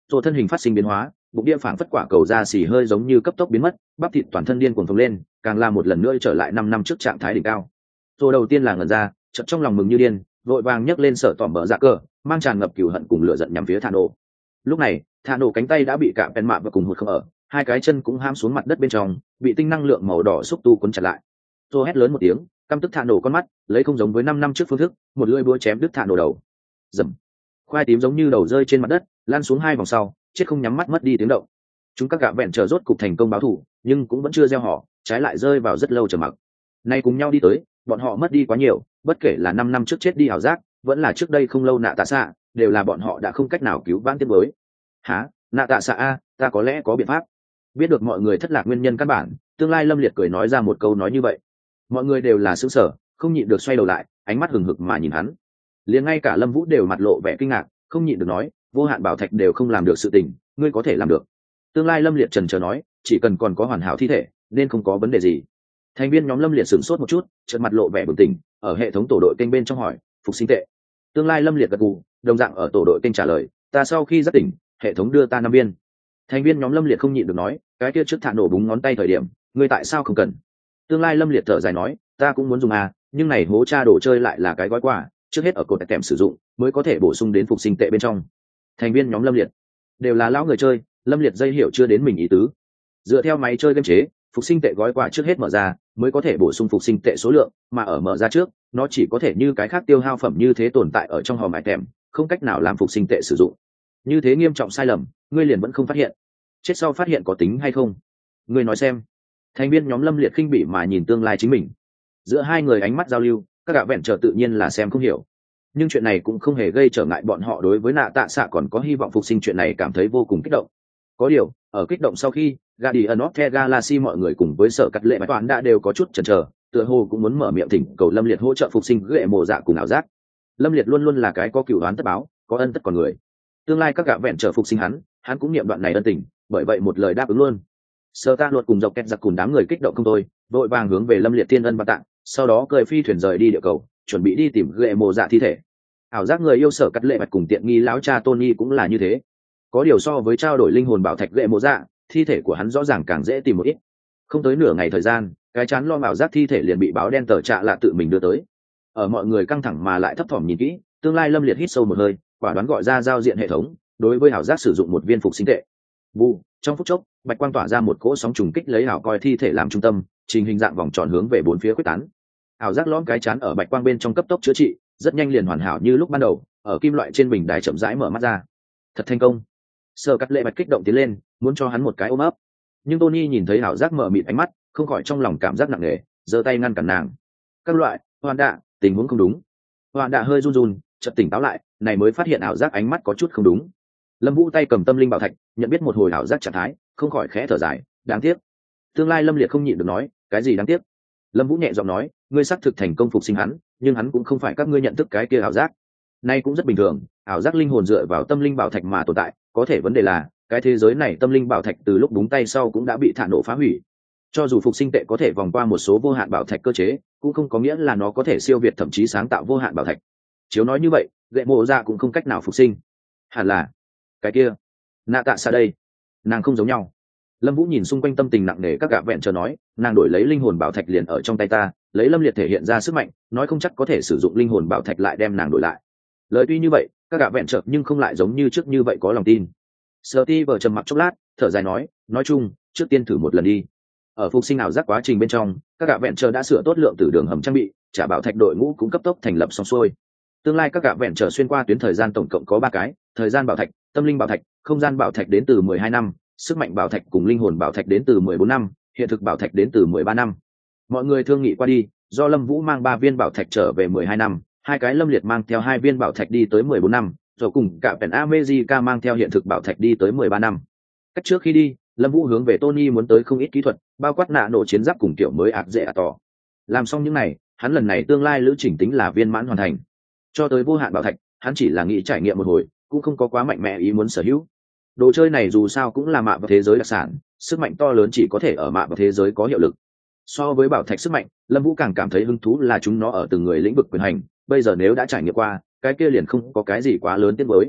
rồi thân hình phát sinh biến hóa, bụng địa phảng phất quả cầu da xì hơi giống như cấp tốc biến mất, bắp thịt toàn thân điên cuồng phồng lên, càng là một lần nữa trở lại 5 năm trước trạng thái đỉnh cao. Rồi đầu tiên là ngẩn ra, chợt trong lòng mừng như điên, vội vàng nhấc lên sở tỏm mở dạ cờ, mang tràn ngập cừu hận cùng lửa giận nhắm phía Thano. Lúc này, Thano cánh tay đã bị cả bèn mạ và cùng hụt không ở, hai cái chân cũng ham xuống mặt đất bên trong, bị tinh năng lượng màu đỏ xúc tu cuốn chặt lại. Rồi hét lớn một tiếng, căm tức Thano con mắt, lấy không giống với 5 năm trước phương thức, một lưỡi búa chém đứt Thano đầu. Rầm. Khoai tím giống như đầu rơi trên mặt đất, lan xuống 2 vòng sau, chết không nhắm mắt mất đi tiếng động. Chúng các gạ vẹn chờ rốt cục thành công báo thù, nhưng cũng vẫn chưa gieo họ, trái lại rơi vào rất lâu trầm mặc. Nay cùng nhau đi tới, bọn họ mất đi quá nhiều, bất kể là 5 năm trước chết đi ảo giác, vẫn là trước đây không lâu nạ tạ xạ, đều là bọn họ đã không cách nào cứu vãn tiếp với. Hả? Nạ tạ xạ a, ta có lẽ có biện pháp. Biết được mọi người thất lạc nguyên nhân căn bản, tương lai Lâm Liệt cười nói ra một câu nói như vậy. Mọi người đều là sững sờ, không nhịn được xoay đầu lại, ánh mắt hừng hực mà nhìn hắn. Liền ngay cả Lâm Vũ đều mặt lộ vẻ kinh ngạc, không nhịn được nói, vô hạn bảo thạch đều không làm được sự tình, ngươi có thể làm được. Tương lai Lâm Liệt trần chờ nói, chỉ cần còn có hoàn hảo thi thể, nên không có vấn đề gì. Thành viên nhóm Lâm Liệt sửng sốt một chút, chợt mặt lộ vẻ bừng tỉnh, ở hệ thống tổ đội kênh bên trong hỏi, phục sinh tệ. Tương lai Lâm Liệt gật gù, đồng dạng ở tổ đội kênh trả lời, ta sau khi giác tỉnh, hệ thống đưa ta 5 viên. Thành viên nhóm Lâm Liệt không nhịn được nói, cái kia trước thả nổ búng ngón tay thời điểm, ngươi tại sao không cần? Tương lai Lâm Liệt thở dài nói, ta cũng muốn dùng nhưng này hố cha đồ chơi lại là cái gói quà, trước hết ở cột kèm sử dụng, mới có thể bổ sung đến phục sinh tệ bên trong. Thành viên nhóm Lâm Liệt đều là lão người chơi, Lâm Liệt dây hiểu chưa đến mình ý tứ. Dựa theo máy chơi game chế, phục sinh tệ gói quà trước hết mở ra, mới có thể bổ sung phục sinh tệ số lượng, mà ở mở ra trước, nó chỉ có thể như cái khác tiêu hao phẩm như thế tồn tại ở trong hòm mại kèm, không cách nào làm phục sinh tệ sử dụng. Như thế nghiêm trọng sai lầm, ngươi liền vẫn không phát hiện. Chết sau phát hiện có tính hay không? Ngươi nói xem. Thành viên nhóm Lâm Liệt khinh bỉ mà nhìn tương lai chính mình. Giữa hai người ánh mắt giao lưu, các gã vẹn trở tự nhiên là xem không hiểu. Nhưng chuyện này cũng không hề gây trở ngại bọn họ đối với nạ tạ xạ còn có hy vọng phục sinh chuyện này cảm thấy vô cùng kích động. Có điều, ở kích động sau khi, Guardian of the Galaxy mọi người cùng với sở cắt lệ bạch toán đã đều có chút chần chờ, tựa hồ cũng muốn mở miệng thỉnh cầu Lâm Liệt hỗ trợ phục sinh ghệ mồ dạ cùng ảo giác. Lâm Liệt luôn luôn là cái có cửu oán tất báo, có ân tất còn người. Tương lai các gã vẹn trở phục sinh hắn cũng niệm đoạn này ân tình, bởi vậy một lời đáp ứng luôn. Sở Ta Luật cùng dọc kẹt giặc cùng đám người kích động không thôi, vội vàng hướng về Lâm Liệt thiên ân và tặng, sau đó cười phi thuyền rời đi địa cầu, chuẩn bị đi tìm ghệ mồ dạ thi thể. Ảo giác người yêu sở cắt lệ bạch cùng tiện nghi lão cha Tony cũng là như thế. Có điều so với trao đổi linh hồn bảo thạch ghệ mồ dạ, thi thể của hắn rõ ràng càng dễ tìm một ít. Không tới nửa ngày thời gian, cái chán lo ảo giác thi thể liền bị báo đen tờ trạ lạ tự mình đưa tới. Ở mọi người căng thẳng mà lại thấp thỏm nhìn kỹ, tương lai Lâm Liệt hít sâu một hơi, quả đoán gọi ra giao diện hệ thống, đối với ảo giác sử dụng một viên phục sinh tệ. Vụ, trong phút chốc, bạch quang tỏa ra một cỗ sóng trùng kích lấy ảo coi thi thể làm trung tâm, trình hình dạng vòng tròn hướng về bốn phía quyết tán. Ảo giác lõm cái chán ở bạch quang bên trong cấp tốc chữa trị, rất nhanh liền hoàn hảo như lúc ban đầu, ở kim loại trên bình đài chậm rãi mở mắt ra. Thật thành công. Sở Cắt Lệ bạch kích động tiến lên, muốn cho hắn một cái ôm ấp. Nhưng Tony nhìn thấy ảo giác mở mịt ánh mắt, không khỏi trong lòng cảm giác nặng nề, giơ tay ngăn cản nàng. Các loại, Hoàn Đạ, tình huống không đúng. Hoàn Đạ hơi run run, chợt tỉnh táo lại, này mới phát hiện ảo giác ánh mắt có chút không đúng. Lâm Vũ tay cầm tâm linh bảo thạch, nhận biết một hồi ảo giác trạng thái, không khỏi khẽ thở dài, đáng tiếc. Tương lai Lâm Liệt không nhịn được nói, cái gì đáng tiếc? Lâm Vũ nhẹ giọng nói, ngươi xác thực thành công phục sinh hắn, nhưng hắn cũng không phải các ngươi nhận thức cái kia ảo giác. Nay cũng rất bình thường, ảo giác linh hồn dựa vào tâm linh bảo thạch mà tồn tại, có thể vấn đề là, cái thế giới này tâm linh bảo thạch từ lúc búng tay sau cũng đã bị thả nổ phá hủy. Cho dù phục sinh tệ có thể vòng qua một số vô hạn bảo thạch cơ chế, cũng không có nghĩa là nó có thể siêu việt thậm chí sáng tạo vô hạn bảo thạch. Chiếu nói như vậy, gậy mộ ra cũng không cách nào phục sinh. Hẳn là cái kia nạ tạ xa đây, nàng không giống nhau. Lâm Vũ nhìn xung quanh tâm tình nặng nề các gã vẹn chờ nói, nàng đổi lấy linh hồn bảo thạch liền ở trong tay ta, lấy Lâm Liệt thể hiện ra sức mạnh, nói không chắc có thể sử dụng linh hồn bảo thạch lại đem nàng đổi lại. Lời tuy như vậy, các gã vẹn chợt nhưng không lại giống như trước như vậy có lòng tin. Steve trầm mặc chốc lát, thở dài nói chung, trước tiên thử một lần đi. Ở phục sinh ảo giác quá trình bên trong, các gã vẹn chờ đã sửa tốt lượng từ đường hầm trang bị, trả bảo thạch đội ngũ cũng cấp tốc thành lập xong xuôi. Tương lai các gã vẹn chờ xuyên qua tuyến thời gian tổng cộng có 3 cái, thời gian bảo thạch, tâm linh bảo thạch, không gian bảo thạch đến từ 12 năm, sức mạnh bảo thạch cùng linh hồn bảo thạch đến từ 14 năm, hiện thực bảo thạch đến từ 13 năm. Mọi người thương nghị qua đi, do Lâm Vũ mang 3 viên bảo thạch trở về 12 năm, 2 cái Lâm Liệt mang theo 2 viên bảo thạch đi tới 14 năm, rồi cùng cả Pen America mang theo hiện thực bảo thạch đi tới 13 năm. Cách trước khi đi, Lâm Vũ hướng về Tony muốn tới không ít kỹ thuật, bao quát nạ nổ chiến giáp cùng kiểu mới ạc dễ tỏ. Làm xong những này, hắn lần này tương lai lữ trình tính là viên mãn hoàn thành. Cho tới vô hạn bảo thạch, hắn chỉ là nghĩ trải nghiệm một hồi, cũng không có quá mạnh mẽ ý muốn sở hữu. Đồ chơi này dù sao cũng là mạ vào thế giới đặc sản, sức mạnh to lớn chỉ có thể ở mạ vào thế giới có hiệu lực. So với bảo thạch sức mạnh, Lâm Vũ càng cảm thấy hứng thú là chúng nó ở từng người lĩnh vực quyền hành, bây giờ nếu đã trải nghiệm qua, cái kia liền không có cái gì quá lớn tiếc mới.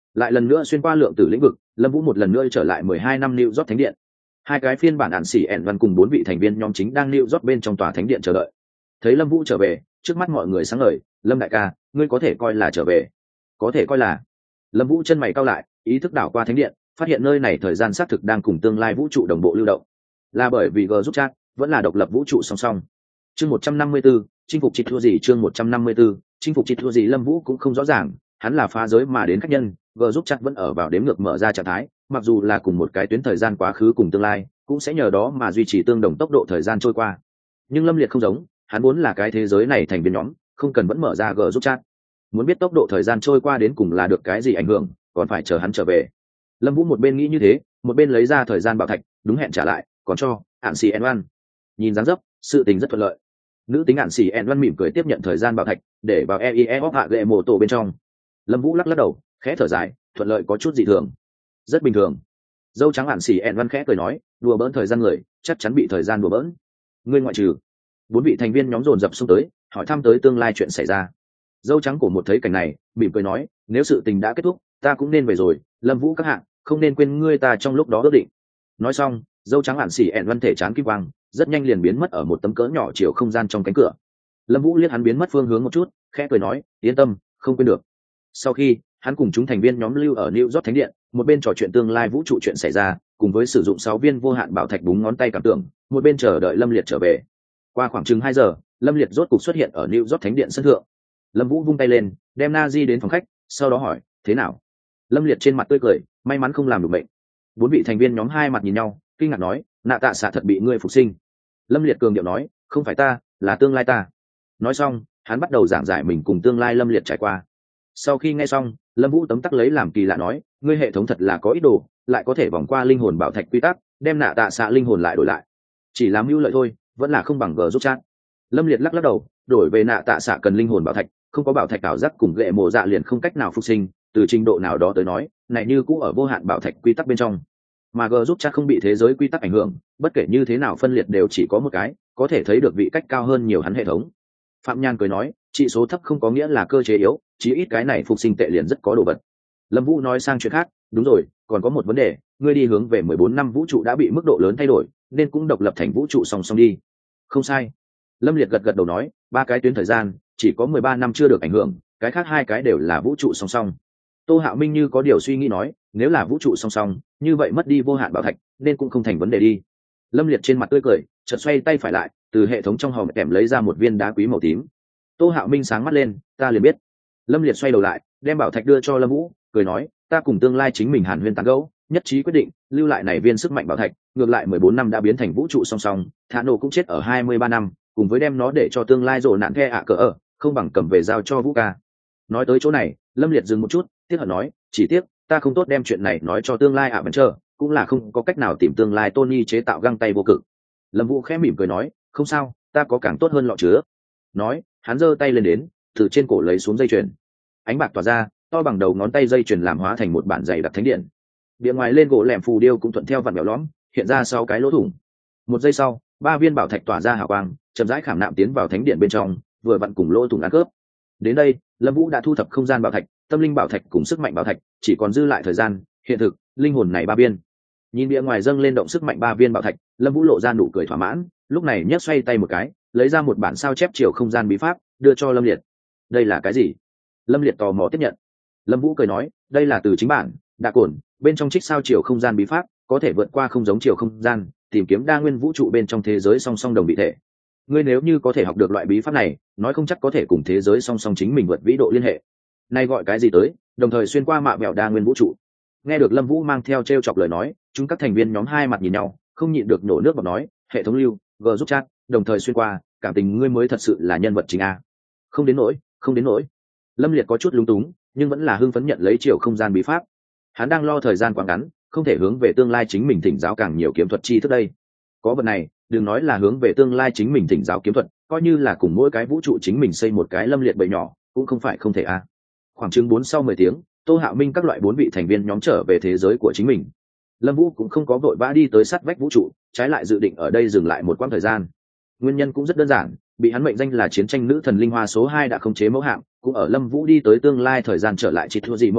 Lại lần nữa xuyên qua lượng tử lĩnh vực, Lâm Vũ một lần nữa trở lại 12 năm New York thánh điện. Hai cái phiên bản ản xỉ ẻn văn cùng 4 vị thành viên nhóm chính đang New York bên trong tòa thánh điện chờ đợi. Thấy Lâm Vũ trở về, trước mắt mọi người sáng ngời, "Lâm đại ca, ngươi có thể coi là trở về." "Có thể coi là." Lâm Vũ chân mày cau lại, ý thức đảo qua thánh điện, phát hiện nơi này thời gian xác thực đang cùng tương lai vũ trụ đồng bộ lưu động. Là bởi vì G giúp chat vẫn là độc lập vũ trụ song song. Chương 154, chinh phục chỉ thua gì, chương 154, chinh phục chỉ thua gì. Lâm Vũ cũng không rõ ràng, hắn là phá giới mà đến khách nhân, G giúp chat vẫn ở vào đếm ngược mở ra trạng thái, mặc dù là cùng một cái tuyến thời gian quá khứ cùng tương lai, cũng sẽ nhờ đó mà duy trì tương đồng tốc độ thời gian trôi qua. Nhưng Lâm Liệt không giống, hắn muốn là cái thế giới này thành viên nhóm, không cần vẫn mở ra G giúp chat. Muốn biết tốc độ thời gian trôi qua đến cùng là được cái gì ảnh hưởng, còn phải chờ hắn trở về. Lâm Vũ một bên nghĩ như thế, một bên lấy ra thời gian bảo thạch, đúng hẹn trả lại, còn cho ản xì en văn. Nhìn dáng dấp, sự tình rất thuận lợi. Nữ tính ản xì en văn mỉm cười tiếp nhận thời gian bảo thạch, để vào EIE hạ gệ mô tổ bên trong. Lâm Vũ lắc lắc đầu, khẽ thở dài, thuận lợi có chút dị thường. Rất bình thường. Dâu trắng ản xì en văn khẽ cười nói, đùa bỡn thời gian người, chắc chắn bị thời gian đùa bỡn. Ngươi ngoại trừ. 4 vị thành viên nhóm dồn dập xông tới, hỏi thăm tới tương lai chuyện xảy ra. Dâu trắng cổ một thấy cảnh này, mỉm cười nói, nếu sự tình đã kết thúc, ta cũng nên về rồi. Lâm Vũ các hạng, không nên quên ngươi ta trong lúc đó ước định. Nói xong, dâu trắng ản xỉ ẹn văn thể chán kim quang, rất nhanh liền biến mất ở một tấm cỡ nhỏ chiều không gian trong cánh cửa. Lâm Vũ liếc hắn biến mất phương hướng một chút, khẽ cười nói, yên tâm, không quên được. Sau khi hắn cùng chúng thành viên nhóm lưu ở New York thánh điện, một bên trò chuyện tương lai vũ trụ chuyện xảy ra, cùng với sử dụng 6 viên vô hạn bảo thạch búng ngón tay cảm tưởng, một bên chờ đợi Lâm Liệt trở về. Qua khoảng chừng 2 giờ, Lâm Liệt rốt cục xuất hiện ở New York thánh điện sân thượng. Lâm Vũ vung tay lên, đem Nazi đến phòng khách, sau đó hỏi, thế nào? Lâm Liệt trên mặt tươi cười, may mắn không làm được bệnh. 4 vị thành viên nhóm hai mặt nhìn nhau, kinh ngạc nói, nạ tạ xạ thật bị ngươi phục sinh. Lâm Liệt cường điệu nói, không phải ta, là tương lai ta. Nói xong, hắn bắt đầu giảng giải mình cùng tương lai Lâm Liệt trải qua. Sau khi nghe xong, Lâm Vũ tấm tắc lấy làm kỳ lạ nói, ngươi hệ thống thật là có ý đồ, lại có thể vòng qua linh hồn bảo thạch quy tắc, đem nạ tạ xạ linh hồn lại đổi lại. Chỉ làm mưu lợi thôi, vẫn là không bằng G giúp chat. Lâm Liệt lắc lắc đầu, đổi về nạ tạ xạ cần linh hồn bảo thạch, không có bảo thạch ảo giác cùng gệ mộ dạ liền không cách nào phục sinh, từ trình độ nào đó tới nói, này như cũ ở vô hạn bảo thạch quy tắc bên trong. Mà G giúp chat không bị thế giới quy tắc ảnh hưởng, bất kể như thế nào phân liệt đều chỉ có một cái, có thể thấy được vị cách cao hơn nhiều hắn hệ thống. Phạm Nhan cười nói, trị số thấp không có nghĩa là cơ chế yếu, chí ít cái này phục sinh tệ liền rất có đồ vật. Lâm Vũ nói sang chuyện khác, đúng rồi, còn có một vấn đề, ngươi đi hướng về 14 năm vũ trụ đã bị mức độ lớn thay đổi, nên cũng độc lập thành vũ trụ song song đi. Không sai. Lâm Liệt gật gật đầu nói, 3 cái tuyến thời gian, chỉ có 13 năm chưa được ảnh hưởng, cái khác 2 cái đều là vũ trụ song song. Tô Hạo Minh như có điều suy nghĩ nói, nếu là vũ trụ song song, như vậy mất đi vô hạn bảo thạch, nên cũng không thành vấn đề đi. Lâm Liệt trên mặt tươi cười, chợt xoay tay phải lại, từ hệ thống trong hòm kèm lấy ra một viên đá quý màu tím. Tô Hạo Minh sáng mắt lên, ta liền biết. Lâm Liệt xoay đầu lại, đem bảo thạch đưa cho Lâm Vũ, cười nói, ta cùng tương lai chính mình hàn huyên tán gẫu, nhất trí quyết định, lưu lại này viên sức mạnh bảo thạch, ngược lại 14 năm đã biến thành vũ trụ song song, Thả Nổ cũng chết ở 23 năm, cùng với đem nó để cho tương lai rồ nạn the ạ cỡ ở, không bằng cầm về giao cho Vũ ca. Nói tới chỗ này, Lâm Liệt dừng một chút, tiếc hận nói, chỉ tiếc, ta không tốt đem chuyện này nói cho tương lai ạ vẫn chờ, cũng là không có cách nào tìm tương lai Tony chế tạo găng tay vô cực. Lâm Vũ khẽ mỉm cười nói, không sao, ta có càng tốt hơn lọ chứa. Nói, hắn giơ tay lên đến, từ trên cổ lấy xuống dây chuyền. Ánh bạc tỏa ra, to bằng đầu ngón tay dây chuyền làm hóa thành một bản dày đặc thánh điện. Bìa ngoài lên gỗ lẻm phù điêu cũng thuận theo vặn vẹo lõm, hiện ra 6 cái lỗ thủng. Một giây sau, 3 viên bảo thạch tỏa ra hào quang, chậm rãi khảm nạm tiến vào thánh điện bên trong, vừa vặn cùng lỗ thủng ăn cướp. Đến đây, Lâm Vũ đã thu thập không gian bảo thạch, tâm linh bảo thạch cùng sức mạnh bảo thạch, chỉ còn dư lại thời gian, hiện thực, linh hồn này 3 viên. Nhìn bìa ngoài dâng lên động sức mạnh 3 viên bảo thạch, Lâm Vũ lộ ra nụ cười thỏa mãn, lúc này nhấc xoay tay một cái, lấy ra một bản sao chép chiều không gian bí pháp, đưa cho Lâm Liệt. Đây là cái gì? Lâm Liệt tò mò tiếp nhận. Lâm Vũ cười nói, đây là từ chính bản đa cổn bên trong trích sao chiều không gian bí pháp, có thể vượt qua không giống chiều không gian, tìm kiếm đa nguyên vũ trụ bên trong thế giới song song đồng vị thể. Ngươi nếu như có thể học được loại bí pháp này, nói không chắc có thể cùng thế giới song song chính mình vượt vĩ độ liên hệ. Nay gọi cái gì tới, đồng thời xuyên qua mạ bẹo đa nguyên vũ trụ. Nghe được Lâm Vũ mang theo trêu chọc lời nói, chúng các thành viên nhóm hai mặt nhìn nhau, không nhịn được nổ nước bọt nói, hệ thống lưu, G giúp chat, đồng thời xuyên qua, cảm tình ngươi mới thật sự là nhân vật chính a. Không đến nỗi, không đến nỗi. Lâm Liệt có chút lúng túng, nhưng vẫn là hưng phấn nhận lấy chiều không gian bí pháp. Hắn đang lo thời gian quá ngắn, không thể hướng về tương lai chính mình thỉnh giáo càng nhiều kiếm thuật chi thức đây. Có vật này, đừng nói là hướng về tương lai chính mình thỉnh giáo kiếm thuật, coi như là cùng mỗi cái vũ trụ chính mình xây một cái Lâm Liệt bầy nhỏ, cũng không phải không thể a. Khoảng chừng 4 sau 10 tiếng, Tô Hạo Minh các loại 4 vị thành viên nhóm trở về thế giới của chính mình. Lâm Vũ cũng không có vội vã đi tới sát vách vũ trụ, trái lại dự định ở đây dừng lại một quãng thời gian. Nguyên nhân cũng rất đơn giản, bị hắn mệnh danh là chiến tranh nữ thần linh hoa số 2 đã khống chế mẫu hạm, cũng ở Lâm Vũ đi tới tương lai thời gian trở lại chỉ thua gì mẫu tinh,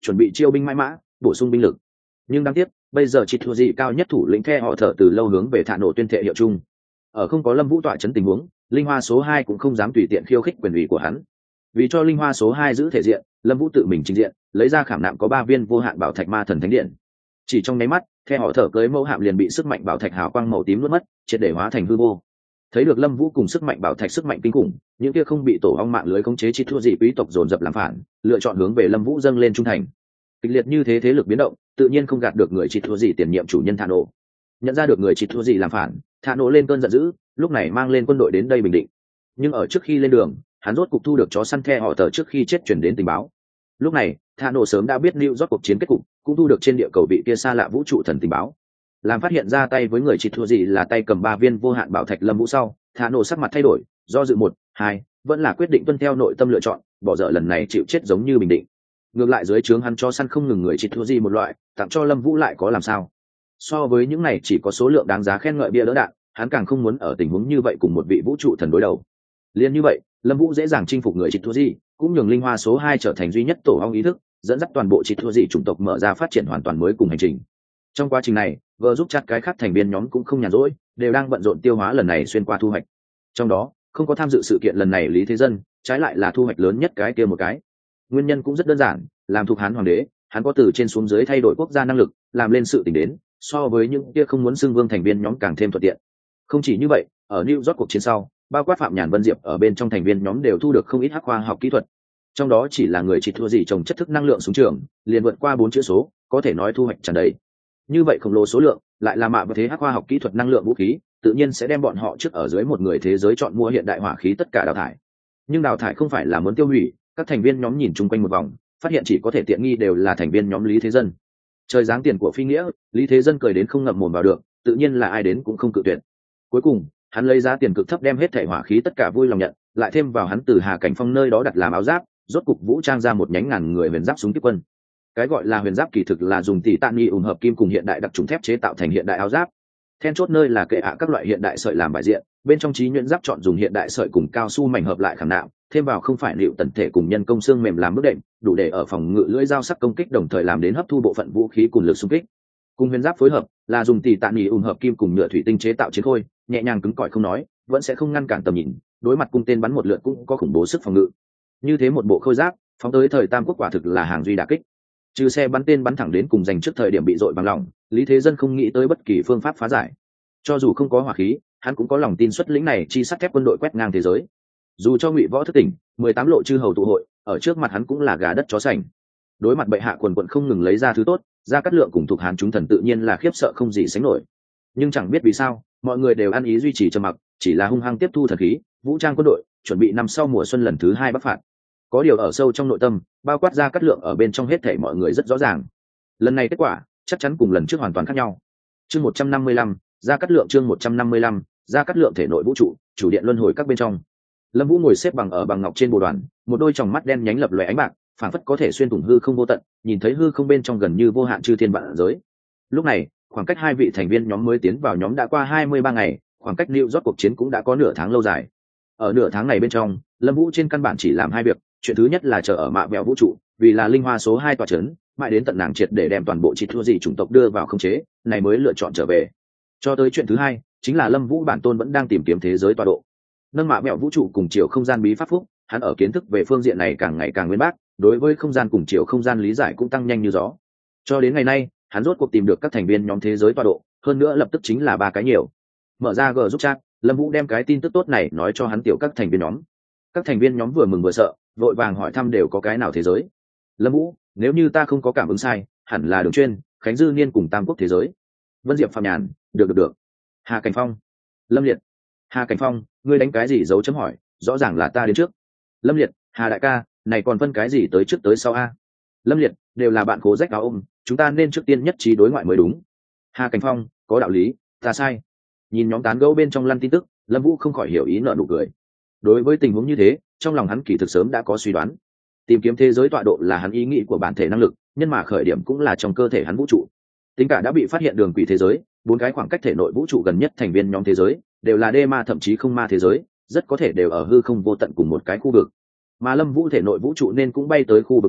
chuẩn bị chiêu binh mãi mã bổ sung binh lực. Nhưng đáng tiếc bây giờ chỉ thua gì cao nhất thủ lĩnh The họ thở từ lâu hướng về Thạ Nổ tuyên thệ hiệu chung. Ở không có Lâm Vũ tọa chấn tình huống, linh hoa số 2 cũng không dám tùy tiện khiêu khích quyền ủy của hắn. Vì cho linh hoa số 2 giữ thể diện, Lâm Vũ tự mình trình diện, lấy ra khảm nạm có 3 viên vô hạn bảo thạch ma thần thánh điện. Chỉ trong nháy mắt, The họ thở cưới mẫu hạm liền bị sức mạnh bảo thạch hào quang màu tím nuốt mất, triệt để hóa thành hư vô. Thấy được Lâm Vũ cùng sức mạnh bảo thạch sức mạnh kinh khủng, những kia không bị tổ ong mạng lưới khống chế chỉ thua gì quý tộc dồn dập làm phản, lựa chọn hướng về Lâm Vũ dâng lên trung thành. Kịch liệt như thế thế lực biến động, tự nhiên không gạt được người chỉ thua gì tiền nhiệm chủ nhân Thạ Nổ. Nhận ra được người chỉ thua gì làm phản, Thạ Nổ lên cơn giận dữ, lúc này mang lên quân đội đến đây bình định. Nhưng ở trước khi lên đường, hắn rốt cục thu được chó săn The họ tờ trước khi chết chuyển đến tình báo. Lúc này, Thạ Nổ sớm đã biết New York cuộc chiến kết cục, cũng thu được trên địa cầu vị kia xa lạ vũ trụ thần tình báo. Làm phát hiện ra tay với người chỉ thua gì là tay cầm 3 viên vô hạn bảo thạch Lâm Vũ sau, Thạ Nổ sắc mặt thay đổi, do dự 1, 2, vẫn là quyết định tuân theo nội tâm lựa chọn, bỏ dở lần này chịu chết giống như bình định. Ngược lại dưới trướng hắn cho săn không ngừng người chỉ thua gì một loại, tặng cho Lâm Vũ lại có làm sao? So với những này chỉ có số lượng đáng giá khen ngợi bia đỡ đạn, hắn càng không muốn ở tình huống như vậy cùng một vị vũ trụ thần đối đầu. Liên như vậy, Lâm Vũ dễ dàng chinh phục người chỉ thua gì, cũng nhường linh hoa số 2 trở thành duy nhất tổ ong ý thức, dẫn dắt toàn bộ chỉ thua gì chủng tộc mở ra phát triển hoàn toàn mới cùng hành trình. Trong quá trình này, vừa giúp chặt cái khác thành viên nhóm cũng không nhàn rỗi, đều đang bận rộn tiêu hóa lần này xuyên qua thu hoạch. Trong đó, không có tham dự sự kiện lần này Lý Thế Dân, trái lại là thu hoạch lớn nhất cái kia một cái. Nguyên nhân cũng rất đơn giản, làm thuộc Hán hoàng đế, hắn có từ trên xuống dưới thay đổi quốc gia năng lực, làm lên sự tình đến, so với những kia không muốn xưng vương thành viên nhóm càng thêm thuận tiện. Không chỉ như vậy, ở New York cuộc chiến sau, bao quát Phạm Nhàn Vân Diệp ở bên trong thành viên nhóm đều thu được không ít hắc khoa học kỹ thuật. Trong đó chỉ là người chỉ thua gì trồng chất thức năng lượng súng trường, liền vượt qua 4 chữ số, có thể nói thu hoạch tràn đầy. Như vậy khổng lồ số lượng, lại là mạ và thế hắc khoa học kỹ thuật năng lượng vũ khí, tự nhiên sẽ đem bọn họ trước ở dưới một người thế giới chọn mua hiện đại hỏa khí tất cả đào thải. Nhưng đào thải không phải là muốn tiêu hủy, các thành viên nhóm nhìn chung quanh một vòng, phát hiện chỉ có thể tiện nghi đều là thành viên nhóm Lý Thế Dân. Trời giáng tiền của phi nghĩa, Lý Thế Dân cười đến không ngậm mồm vào được, tự nhiên là ai đến cũng không cự tuyệt. Cuối cùng, hắn lấy giá tiền cực thấp đem hết thảy hỏa khí tất cả vui lòng nhận, lại thêm vào hắn từ Hà Cảnh Phong nơi đó đặt làm áo giáp, rốt cục vũ trang ra một nhánh ngàn người huyền giáp súng tiếp quân. Cái gọi là huyền giáp kỳ thực là dùng tỷ tạn nghi ủng hợp kim cùng hiện đại đặc trùng thép chế tạo thành hiện đại áo giáp. Then chốt nơi là kệ ạ các loại hiện đại sợi làm bài diện, bên trong trí nhuyễn giáp chọn dùng hiện đại sợi cùng cao su mảnh hợp lại khảm nạm, thêm vào không phải liệu tần thể cùng nhân công xương mềm làm bước đệm, đủ để ở phòng ngự lưỡi dao sắc công kích đồng thời làm đến hấp thu bộ phận vũ khí cùng lực xung kích. Cùng huyền giáp phối hợp là dùng tỷ tạn nghi ủng hợp kim cùng nhựa thủy tinh chế tạo chiến khôi, nhẹ nhàng cứng cỏi không nói, vẫn sẽ không ngăn cản tầm nhìn, đối mặt cung tên bắn một lượt cũng có khủng bố sức phòng ngự. Như thế một bộ khôi giáp, phóng tới thời Tam Quốc quả thực là hàng duy đả kích. Trừ xe bắn tên bắn thẳng đến cùng giành trước thời điểm bị dội bằng lòng, Lý Thế Dân không nghĩ tới bất kỳ phương pháp phá giải. Cho dù không có hỏa khí, hắn cũng có lòng tin xuất lĩnh này chi sắt thép quân đội quét ngang thế giới. Dù cho Ngụy Võ thất tỉnh, 18 lộ chư hầu tụ hội, ở trước mặt hắn cũng là gà đất chó sành. Đối mặt bệ hạ quần quận không ngừng lấy ra thứ tốt, Gia Cát Lượng cùng thuộc Hán chúng thần tự nhiên là khiếp sợ không gì sánh nổi. Nhưng chẳng biết vì sao, mọi người đều ăn ý duy trì trầm mặc, chỉ là hung hăng tiếp thu thần khí, vũ trang quân đội, chuẩn bị năm sau mùa xuân lần thứ 2 bắc phạt. Có điều ở sâu trong nội tâm, bao quát Gia Cát Lượng ở bên trong hết thảy mọi người rất rõ ràng. Lần này kết quả chắc chắn cùng lần trước hoàn toàn khác nhau. Chương 155, Gia Cát Lượng chương 155, Gia Cát Lượng thể nội vũ trụ, chủ điện luân hồi các bên trong. Lâm Vũ ngồi xếp bằng ở bằng ngọc trên bồ đoàn, một đôi tròng mắt đen nhánh lập lòe ánh bạc, phảng phất có thể xuyên thủng hư không vô tận, nhìn thấy hư không bên trong gần như vô hạn chư thiên vạn giới. Lúc này, khoảng cách 2 vị thành viên nhóm mới tiến vào nhóm đã qua 23 ngày, khoảng cách New York cuộc chiến cũng đã có nửa tháng lâu dài. Ở nửa tháng này bên trong, Lâm Vũ trên căn bản chỉ làm 2 việc, chuyện thứ nhất là chờ ở mạ vẹo vũ trụ, vì là linh hoa số 2 tọa trấn, mãi đến tận nàng triệt để đem toàn bộ chỉ thua gì chủng tộc đưa vào khống chế, này mới lựa chọn trở về. Cho tới chuyện thứ hai, chính là Lâm Vũ bản tôn vẫn đang tìm kiếm thế giới tọa độ. Nâng mạ vẹo vũ trụ cùng chiều không gian bí pháp phúc, hắn ở kiến thức về phương diện này càng ngày càng nguyên bác, đối với không gian cùng chiều không gian lý giải cũng tăng nhanh như gió. Cho đến ngày nay, hắn rốt cuộc tìm được các thành viên nhóm thế giới tọa độ, hơn nữa lập tức chính là 3 cái nhiều. Mở ra G giúp chat, Lâm Vũ đem cái tin tức tốt này nói cho hắn tiểu các thành viên nhóm. Các thành viên nhóm vừa mừng vừa sợ, vội vàng hỏi thăm đều có cái nào thế giới. Lâm Vũ, nếu như ta không có cảm ứng sai, hẳn là Đường Chuyên, Khánh Dư Niên cùng Tam Quốc thế giới. Vân Diệp Phạm Nhàn, được. Hà Cảnh Phong, Lâm Liệt. Hà Cảnh Phong, ngươi đánh cái gì dấu chấm hỏi, rõ ràng là ta đến trước. Lâm Liệt, Hà đại ca, này còn phân cái gì tới trước tới sau a? Lâm Liệt, đều là bạn cố rách áo ôm, chúng ta nên trước tiên nhất trí đối ngoại mới đúng. Hà Cảnh Phong, có đạo lý, ta sai. Nhìn nhóm tán gẫu bên trong lăn tin tức, Lâm Vũ không khỏi hiểu ý nở nụ cười. Đối với tình huống như thế, trong lòng hắn kỳ thực sớm đã có suy đoán. Tìm kiếm thế giới tọa độ là hắn ý nghĩ của bản thể năng lực, nhưng mà khởi điểm cũng là trong cơ thể hắn vũ trụ. Tính cả đã bị phát hiện đường quỷ thế giới, 4 cái khoảng cách thể nội vũ trụ gần nhất thành viên nhóm thế giới, đều là đê ma thậm chí không ma thế giới, rất có thể đều ở hư không vô tận cùng một cái khu vực. Mà Lâm Vũ thể nội vũ trụ nên cũng bay tới khu vực này,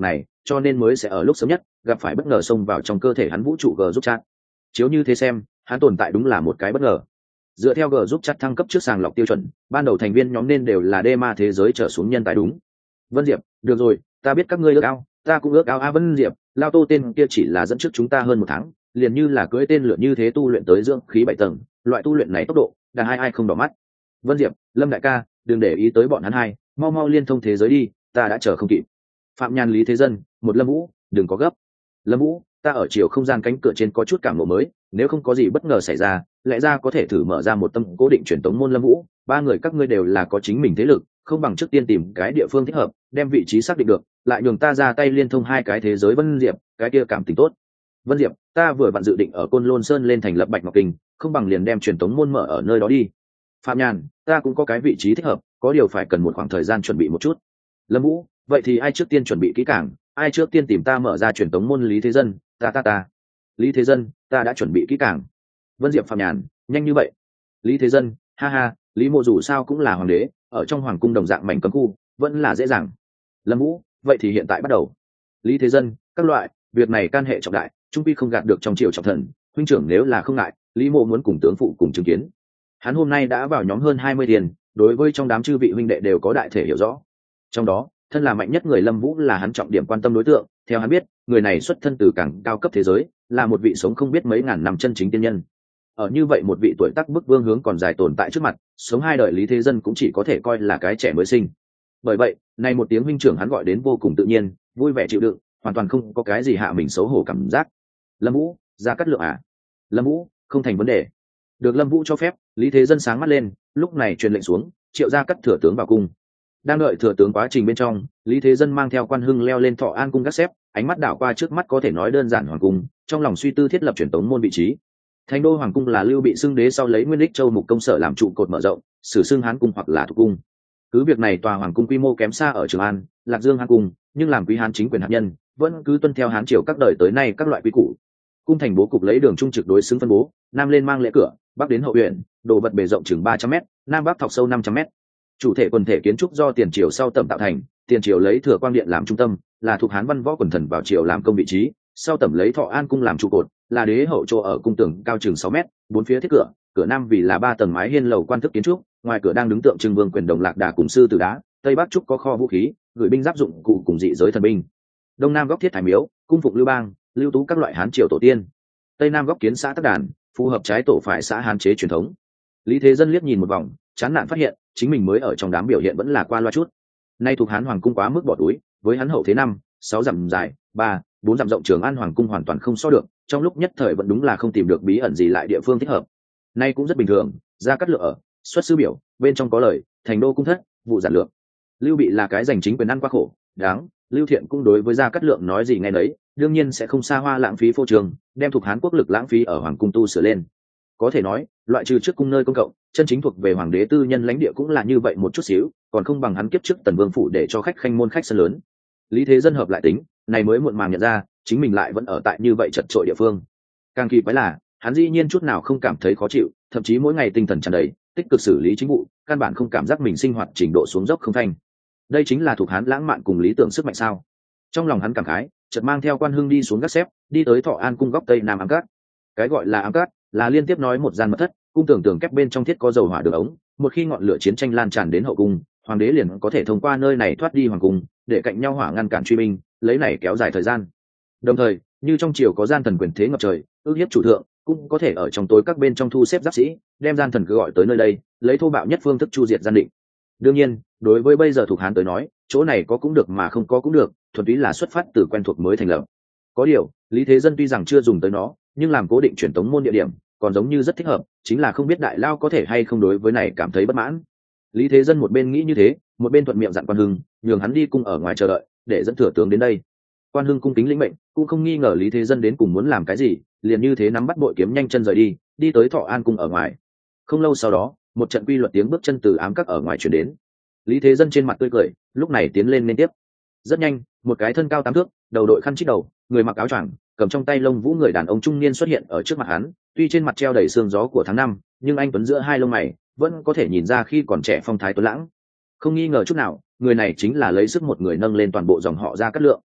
cho nên mới sẽ ở lúc sớm nhất gặp phải bất ngờ xông vào trong cơ thể hắn vũ trụ g giúp chat. Chiếu như thế xem, hắn tồn tại đúng là một cái bất ngờ. Dựa theo g giúp chat thăng cấp trước sàng lọc tiêu chuẩn, ban đầu thành viên nhóm nên đều là đê ma thế giới trở xuống nhân tài đúng. Vân Diệp, được rồi, ta biết các ngươi ước ao, ta cũng ước ao a. Vân Diệp, Lao Tô tên kia chỉ là dẫn trước chúng ta hơn 1 tháng, liền như là cưỡi tên lửa như thế tu luyện tới dưỡng khí 7 tầng, loại tu luyện này tốc độ, đàn ai không đỏ mắt. Vân Diệp, Lâm đại ca, đừng để ý tới bọn hắn hai, mau mau liên thông thế giới đi, ta đã chờ không kịp. Phạm Nhàn, Lý Thế Dân, một Lâm Vũ, đừng có gấp. Lâm Vũ, ta ở chiều không gian cánh cửa trên có chút cảm ngộ mới, nếu không có gì bất ngờ xảy ra, lẽ ra có thể thử mở ra một tâm cố định truyền tống môn. Lâm Vũ, 3 người các ngươi đều là có chính mình thế lực, không bằng trước tiên tìm cái địa phương thích hợp, đem vị trí xác định được, lại nhường ta ra tay liên thông 2 cái thế giới. Vân Diệp, cái kia cảm tình tốt. Vân Diệp, ta vừa vặn dự định ở Côn Lôn Sơn lên thành lập Bạch Ngọc Kinh, không bằng liền đem truyền tống môn mở ở nơi đó đi. Phạm Nhàn, ta cũng có cái vị trí thích hợp, có điều phải cần một khoảng thời gian chuẩn bị một chút. Lâm Vũ, vậy thì ai trước tiên chuẩn bị kỹ càng, ai trước tiên tìm ta mở ra truyền tống môn? Lý Thế Dân, ta. Lý Thế Dân, ta đã chuẩn bị kỹ càng. Vân Diệp, Phạm Nhàn, nhanh như vậy. Lý Thế Dân, ha ha, Lý Mộ dù sao cũng là hoàng đế, ở trong hoàng cung đồng dạng mảnh cấm khu, vẫn là dễ dàng. Lâm Vũ, vậy thì hiện tại bắt đầu. Lý Thế Dân, các loại, việc này can hệ trọng đại, trung quy không gạt được trong triều trọng thần, huynh trưởng nếu là không ngại, Lý Mộ muốn cùng tướng phụ cùng chứng kiến. Hắn hôm nay đã vào nhóm hơn 20 tiền, đối với trong đám chư vị huynh đệ đều có đại thể hiểu rõ. Trong đó, thân là mạnh nhất người Lâm Vũ là hắn trọng điểm quan tâm đối tượng, theo hắn biết, người này xuất thân từ càng cao cấp thế giới, là một vị sống không biết mấy ngàn năm chân chính tiên nhân. Ở như vậy một vị tuổi tác bức vương hướng còn dài tồn tại trước mặt, sống 2 đời Lý Thế Dân cũng chỉ có thể coi là cái trẻ mới sinh. Bởi vậy, nay một tiếng huynh trưởng hắn gọi đến vô cùng tự nhiên, vui vẻ chịu đựng, hoàn toàn không có cái gì hạ mình xấu hổ cảm giác. Lâm Vũ, Gia Cát Lượng à? Lâm Vũ, không thành vấn đề. Được Lâm Vũ cho phép, Lý Thế Dân sáng mắt lên, lúc này truyền lệnh xuống, triệu Gia Cát thừa tướng vào cung. Đang đợi thừa tướng quá trình bên trong, Lý Thế Dân mang theo Quan Hưng leo lên Thọ An cung gác xếp, ánh mắt đảo qua trước mắt có thể nói đơn giản hoàng cung, trong lòng suy tư thiết lập truyền tống môn vị trí. Thành đô hoàng cung là Lưu Bị xưng đế sau lấy Nguyên Đích Châu Mục công sở làm trụ cột mở rộng, sử xưng Hán cung hoặc là Thục cung. Cứ việc này tòa hoàng cung quy mô kém xa ở Trường An, Lạc Dương Hán cung, nhưng làm quý Hán chính quyền hạt nhân, vẫn cứ tuân theo Hán triều các đời tới nay các loại quy củ. Cung thành bố cục lấy đường trung trực đối xứng phân bố, nam lên mang lễ cửa, bắc đến hậu uyển, đồ vật bề rộng chừng 300m, nam bắc thọc sâu 500m. Chủ thể quần thể kiến trúc do tiền triều sau tẩm tạo thành, tiền triều lấy Thừa Quang điện làm trung tâm, là thuộc Hán văn võ quần thần vào triều làm công vị trí, sau tẩm lấy Thọ An cung làm trụ cột, là đế hậu chỗ ở cung tường cao chừng 6m, 4 phía thiết cửa, cửa nam vì là 3 tầng mái hiên lầu quan thức kiến trúc, ngoài cửa đang đứng tượng trưng vương quyền đồng lạc đà cùng sư tử đá, tây bắc trúc có kho vũ khí, gửi binh giáp dụng cụ cùng dị giới thần binh. Đông nam góc thiết thái miếu, cung phục Lưu Bang, Lưu Tú các loại Hán triều tổ tiên. Tây nam góc kiến xã Tắc Đàn, phù hợp trái tổ phải xã Hán chế truyền thống. Lý Thế Dân liếc nhìn một vòng, chán nản phát hiện chính mình mới ở trong đám biểu hiện vẫn là qua loa chút. Nay thuộc Hán hoàng cung quá mức bỏ túi, với hắn hậu thế 5-6 dặm dài, 3-4 dặm rộng Trường An hoàng cung hoàn toàn không so được, trong lúc nhất thời vẫn đúng là không tìm được bí ẩn gì lại địa phương thích hợp. Nay cũng rất bình thường, Gia Cát Lượng ở, xuất sư biểu, bên trong có lời, thành đô cung thất, vụ giản lược. Lưu Bị là cái giành chính quyền ăn qua khổ, đáng, Lưu Thiện cũng đối với Gia Cát Lượng nói gì nghe nấy, đương nhiên sẽ không xa hoa lãng phí phô trương, đem thuộc Hán quốc lực lãng phí ở hoàng cung tu sửa lên. Có thể nói, loại trừ trước cung nơi công cộng, chân chính thuộc về hoàng đế tư nhân lãnh địa cũng là như vậy một chút xíu, còn không bằng hắn kiếp trước Tần Vương phủ để cho khách khanh môn khách sân lớn. Lý Thế Dân hợp lại tính, này mới muộn màng nhận ra, chính mình lại vẫn ở tại như vậy chật chội địa phương. Càng kỳ quái là, hắn dĩ nhiên chút nào không cảm thấy khó chịu, thậm chí mỗi ngày tinh thần tràn đầy, tích cực xử lý chính vụ, căn bản không cảm giác mình sinh hoạt trình độ xuống dốc không thanh. Đây chính là thuộc Hán lãng mạn cùng lý tưởng sức mạnh sao? Trong lòng hắn cảm khái, chợt mang theo Quan Hưng đi xuống gác xếp, đi tới Thọ An cung góc tây nam ám cát. Cái gọi là ám cát, là liên tiếp nói một gian mật thất, cung tường kép bên trong thiết có dầu hỏa đường ống, một khi ngọn lửa chiến tranh lan tràn đến hậu cung, hoàng đế liền có thể thông qua nơi này thoát đi hoàng cung, để cạnh nhau hỏa ngăn cản truy binh, lấy này kéo dài thời gian. Đồng thời, như trong triều có gian thần quyền thế ngập trời, ước hiếp chủ thượng, cũng có thể ở trong tối các bên trong thu xếp giáp sĩ, đem gian thần cứ gọi tới nơi đây, lấy thô bạo nhất phương thức chu diệt gian định. Đương nhiên, đối với bây giờ thuộc Hán tới nói, chỗ này có cũng được mà không có cũng được, thuần túy là xuất phát từ quen thuộc mới thành lập. Có điều, Lý Thế Dân tuy rằng chưa dùng tới nó, nhưng làm cố định truyền tống môn địa điểm, còn giống như rất thích hợp, chính là không biết đại lao có thể hay không đối với này cảm thấy bất mãn. Lý Thế Dân một bên nghĩ như thế, một bên thuận miệng dặn Quan Hưng, nhường hắn đi cung ở ngoài chờ đợi, để dẫn thừa tướng đến đây. Quan Hưng cung kính lĩnh mệnh, cũng không nghi ngờ Lý Thế Dân đến cùng muốn làm cái gì, liền như thế nắm bắt bội kiếm nhanh chân rời đi, đi tới Thọ An cung ở ngoài. Không lâu sau đó, một trận quy luật tiếng bước chân từ ám các ở ngoài truyền đến. Lý Thế Dân trên mặt tươi cười, lúc này tiến lên liên tiếp. Rất nhanh, một cái thân cao 8 thước, đầu đội khăn chít đầu, người mặc áo choàng, cầm trong tay lông vũ người đàn ông trung niên xuất hiện ở trước mặt hắn. Tuy trên mặt treo đầy sương gió của tháng năm, nhưng anh tuấn giữa hai lông mày vẫn có thể nhìn ra khi còn trẻ phong thái tuấn lãng. Không nghi ngờ chút nào, người này chính là lấy sức một người nâng lên toàn bộ dòng họ Gia Cát Lượng.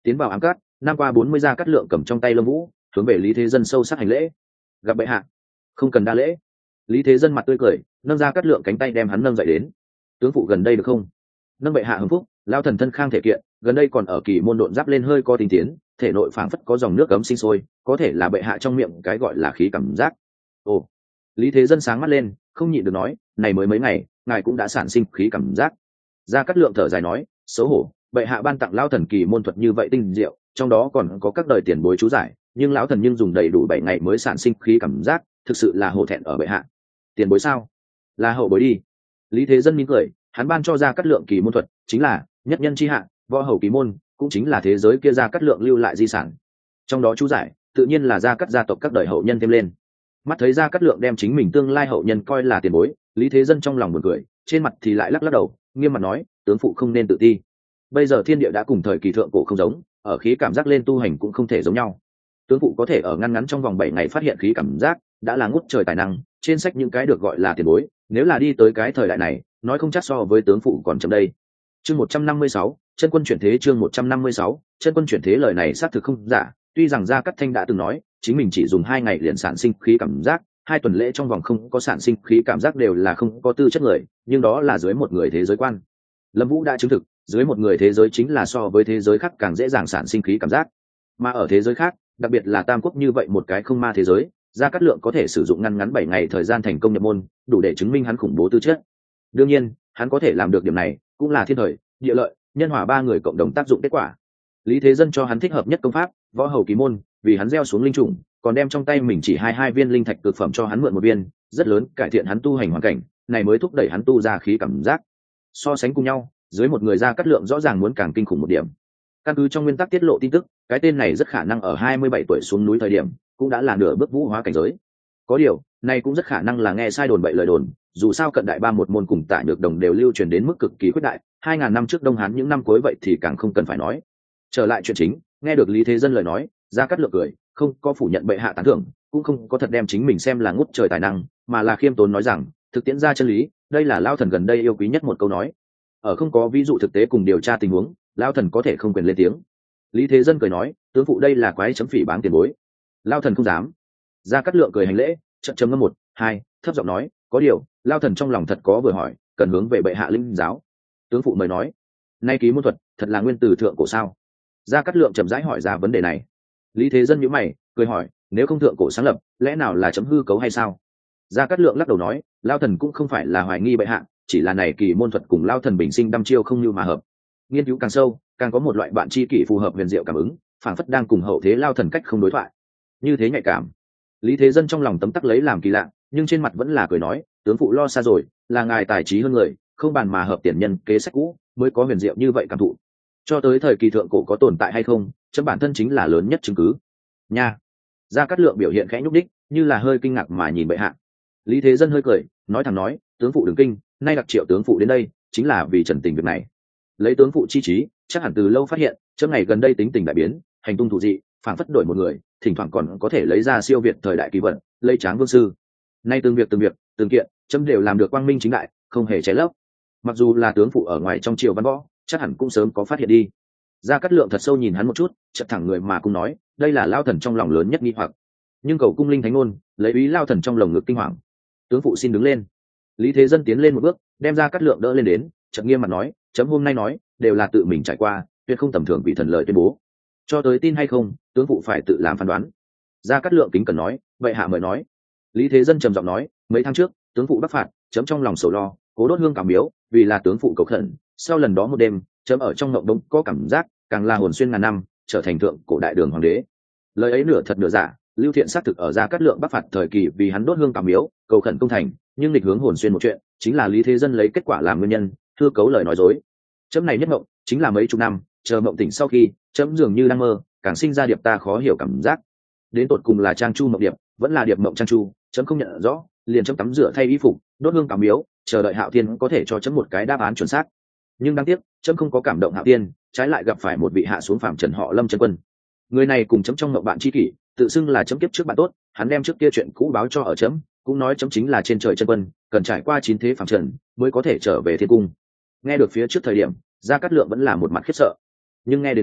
tiến vào ám cát. Năm qua 40 gia cát lượng cầm trong tay Lâm Vũ, hướng về Lý Thế Dân sâu sắc hành lễ. Gặp bệ hạ, không cần đa lễ. Lý Thế Dân mặt tươi cười, nâng ra cát lượng cánh tay đem hắn nâng dậy đến. Tướng phụ gần đây được không? Nâng bệ hạ hưng phúc, lao thần thân khang thể kiện, gần đây còn ở kỳ môn độn giáp lên hơi co tinh tiến, thể nội phảng phất có dòng nước cấm sinh sôi, có thể là bệ hạ trong miệng cái gọi là khí cảm giác. Ồ, Lý Thế Dân sáng mắt lên, không nhịn được nói, này mới mấy ngày, ngài cũng đã sản sinh khí cảm giác. Gia Cát Lượng thở dài nói, xấu hổ, bệ hạ ban tặng lao thần kỳ môn thuật như vậy tinh diệu, trong đó còn có các đời tiền bối chú giải, nhưng lão thần nhưng dùng đầy đủ 7 ngày mới sản sinh khí cảm giác, thực sự là hổ thẹn ở bệ hạ. Tiền bối sao? Là hậu bối đi. Lý Thế Dân mỉm cười, hắn ban cho Gia Cát Lượng kỳ môn thuật, chính là nhất nhân chi hạ, võ hầu kỳ môn, cũng chính là thế giới kia Gia Cát Lượng lưu lại di sản. Trong đó chú giải, tự nhiên là Gia Cát gia tộc các đời hậu nhân thêm lên. Mắt thấy Gia Cát Lượng đem chính mình tương lai hậu nhân coi là tiền bối, Lý Thế Dân trong lòng buồn cười, trên mặt thì lại lắc lắc đầu, nghiêm mặt nói, tướng phụ không nên tự ti. Bây giờ thiên địa đã cùng thời kỳ thượng cổ không giống, ở khí cảm giác lên tu hành cũng không thể giống nhau. Tướng phụ có thể ở ngăn ngắn trong vòng 7 ngày phát hiện khí cảm giác, đã là ngút trời tài năng, trên sách những cái được gọi là tiền bối, nếu là đi tới cái thời đại này, nói không chắc so với tướng phụ còn chậm đây. Chương 156, chân quân chuyển thế. Chương 156, chân quân chuyển thế. Lời này xác thực không giả, tuy rằng Gia Cát Thanh đã từng nói, chính mình chỉ dùng 2 ngày liền sản sinh khí cảm giác, 2 tuần lễ trong vòng không có sản sinh khí cảm giác đều là không có tư chất người, nhưng đó là dưới một người thế giới quan. Lâm Vũ đã chứng thực, dưới một người thế giới chính là so với thế giới khác càng dễ dàng sản sinh khí cảm giác. Mà ở thế giới khác, đặc biệt là Tam Quốc như vậy một cái không ma thế giới, Gia Cát Lượng có thể sử dụng ngăn ngắn 7 ngày thời gian thành công nhập môn, đủ để chứng minh hắn khủng bố tư chất. Đương nhiên, hắn có thể làm được điểm này, cũng là thiên thời, địa lợi, nhân hòa 3 người cộng đồng tác dụng kết quả. Lý Thế Dân cho hắn thích hợp nhất công pháp, võ hầu kỳ môn, vì hắn gieo xuống linh trùng, còn đem trong tay mình chỉ 22 viên linh thạch cực phẩm cho hắn mượn 1 viên, rất lớn cải thiện hắn tu hành hoàn cảnh, này mới thúc đẩy hắn tu ra khí cảm giác. So sánh cùng nhau, dưới một người Gia Cát Lượng rõ ràng muốn càng kinh khủng một điểm. Căn cứ trong nguyên tắc tiết lộ tin tức, cái tên này rất khả năng ở 27 tuổi xuống núi thời điểm, cũng đã là nửa bước vũ hóa cảnh giới. Có điều, này cũng rất khả năng là nghe sai đồn bậy lời đồn, dù sao cận đại ba một môn cùng Tạ Nhược Đồng đều lưu truyền đến mức cực kỳ khuyết đại, 2000 năm trước Đông Hán những năm cuối vậy thì càng không cần phải nói. Trở lại chuyện chính, nghe được Lý Thế Dân lời nói, Gia Cát Lượng cười, không có phủ nhận bệ hạ tán thưởng, cũng không có thật đem chính mình xem là ngút trời tài năng, mà là khiêm tốn nói rằng, thực tiễn ra chân lý, đây là lao thần gần đây yêu quý nhất một câu nói. Ở không có ví dụ thực tế cùng điều tra tình huống, lao thần có thể không quyền lên tiếng. Lý Thế Dân cười nói, tướng phụ đây là quái chấm phỉ báng tiền bối. Lao thần không dám. Gia Cát Lượng cười hành lễ, chậm chấm ngâm 1, 2, thấp giọng nói, có điều, lao thần trong lòng thật có vừa hỏi, cần hướng về bệ hạ linh giáo. Tướng phụ mời nói, nay ký môn thuật, thật là nguyên từ thượng cổ sao? Gia Cát Lượng chậm rãi hỏi ra vấn đề này. Lý Thế Dân nhíu mày, cười hỏi, nếu không thượng cổ sáng lập, lẽ nào là chấm hư cấu hay sao? Gia Cát Lượng lắc đầu nói, lao thần cũng không phải là hoài nghi bệ hạ, chỉ là này kỳ môn thuật cùng lao thần bình sinh đăm chiêu không như mà hợp. Nghiên cứu càng sâu, càng có một loại bạn tri kỷ phù hợp huyền diệu cảm ứng, phảng phất đang cùng hậu thế lao thần cách không đối thoại. Như thế nhạy cảm. Lý Thế Dân trong lòng tấm tắc lấy làm kỳ lạ, nhưng trên mặt vẫn là cười nói, tướng phụ lo xa rồi, là ngài tài trí hơn người, không bàn mà hợp tiền nhân kế sách cũ, mới có huyền diệu như vậy cảm thụ. Cho tới thời kỳ thượng cổ có tồn tại hay không, chấm bản thân chính là lớn nhất chứng cứ. Nha. Gia Cát Lượng biểu hiện khẽ nhúc đích, như là hơi kinh ngạc mà nhìn bệ hạ. Lý Thế Dân hơi cười, nói thẳng nói, tướng phụ đừng kinh, nay đặc triệu tướng phụ đến đây, chính là vì trần tình việc này. Lấy tướng phụ chi trí, chắc hẳn từ lâu phát hiện, chấm ngày gần đây tính tình đại biến, hành tung thủ dị, phảng phất đổi một người, thỉnh thoảng còn có thể lấy ra siêu việt thời đại kỳ vận, lấy tráng vương sư. Nay từng việc, từng kiện, chấm đều làm được quang minh chính đại, không hề trái lấp. Mặc dù là tướng phụ ở ngoài trong triều văn võ, chắc hẳn cũng sớm có phát hiện đi. Gia Cát Lượng thật sâu nhìn hắn một chút, chợt thẳng người mà cũng nói, đây là lao thần trong lòng lớn nhất nghi hoặc. Nhưng cầu cung linh thánh ngôn, lấy ý lao thần trong lồng ngực kinh hoàng. Tướng phụ xin đứng lên. Lý Thế Dân tiến lên một bước, đem Gia Cát Lượng đỡ lên đến, chợt nghiêm mặt nói, chấm hôm nay nói, đều là tự mình trải qua, tuyệt không tầm thường bị thần lời tuyên bố. Cho tới tin hay không, tướng phụ phải tự làm phán đoán. Gia Cát Lượng kính cẩn nói, vậy hạ mời nói. Lý Thế Dân trầm giọng nói, mấy tháng trước, tướng phụ bắc phạt, chấm trong lòng sầu lo, cố đốt hương cảm miếu, vì là tướng phụ cầu khẩn. Sau lần đó một đêm, chấm ở trong ngộng đông có cảm giác, càng là hồn xuyên ngàn năm, trở thành thượng cổ đại đường hoàng đế. Lời ấy nửa thật nửa giả, Lưu Thiện xác thực ở Gia Cát Lượng bắc phạt thời kỳ vì hắn đốt hương cảm miếu, cầu khẩn công thành, nhưng lịch hướng hồn xuyên một chuyện, chính là Lý Thế Dân lấy kết quả làm nguyên nhân, thưa cấu lời nói dối. Chấm này nhất mộng, chính là mấy chục năm, chờ mộng tỉnh sau khi, chấm dường như đang mơ, càng sinh ra điệp ta khó hiểu cảm giác. Đến tột cùng là trang chu mộng điệp, vẫn là điệp mộng trang chu, chấm không nhận rõ, liền chấm tắm rửa thay y phục, đốt hương cảm miếu, chờ đợi Hạo Thiên có thể cho chấm một cái đáp án chuẩn xác. Nhưng đáng tiếc, chấm không có cảm động Hạo Thiên, trái lại gặp phải một vị hạ xuống phàm trần họ Lâm chân quân. Người này cùng chấm trong mộng bạn tri kỷ, tự xưng là chấm kiếp trước bạn tốt, hắn đem trước kia chuyện cũ báo cho ở chấm, cũng nói chấm chính là trên trời chân quân, cần trải qua 9 thế phàm trần mới có thể trở về thiên cung. Nghe được phía trước thời điểm, Gia Cát Lượng vẫn là một mặt khiếp sợ, nhưng nghe đến đó,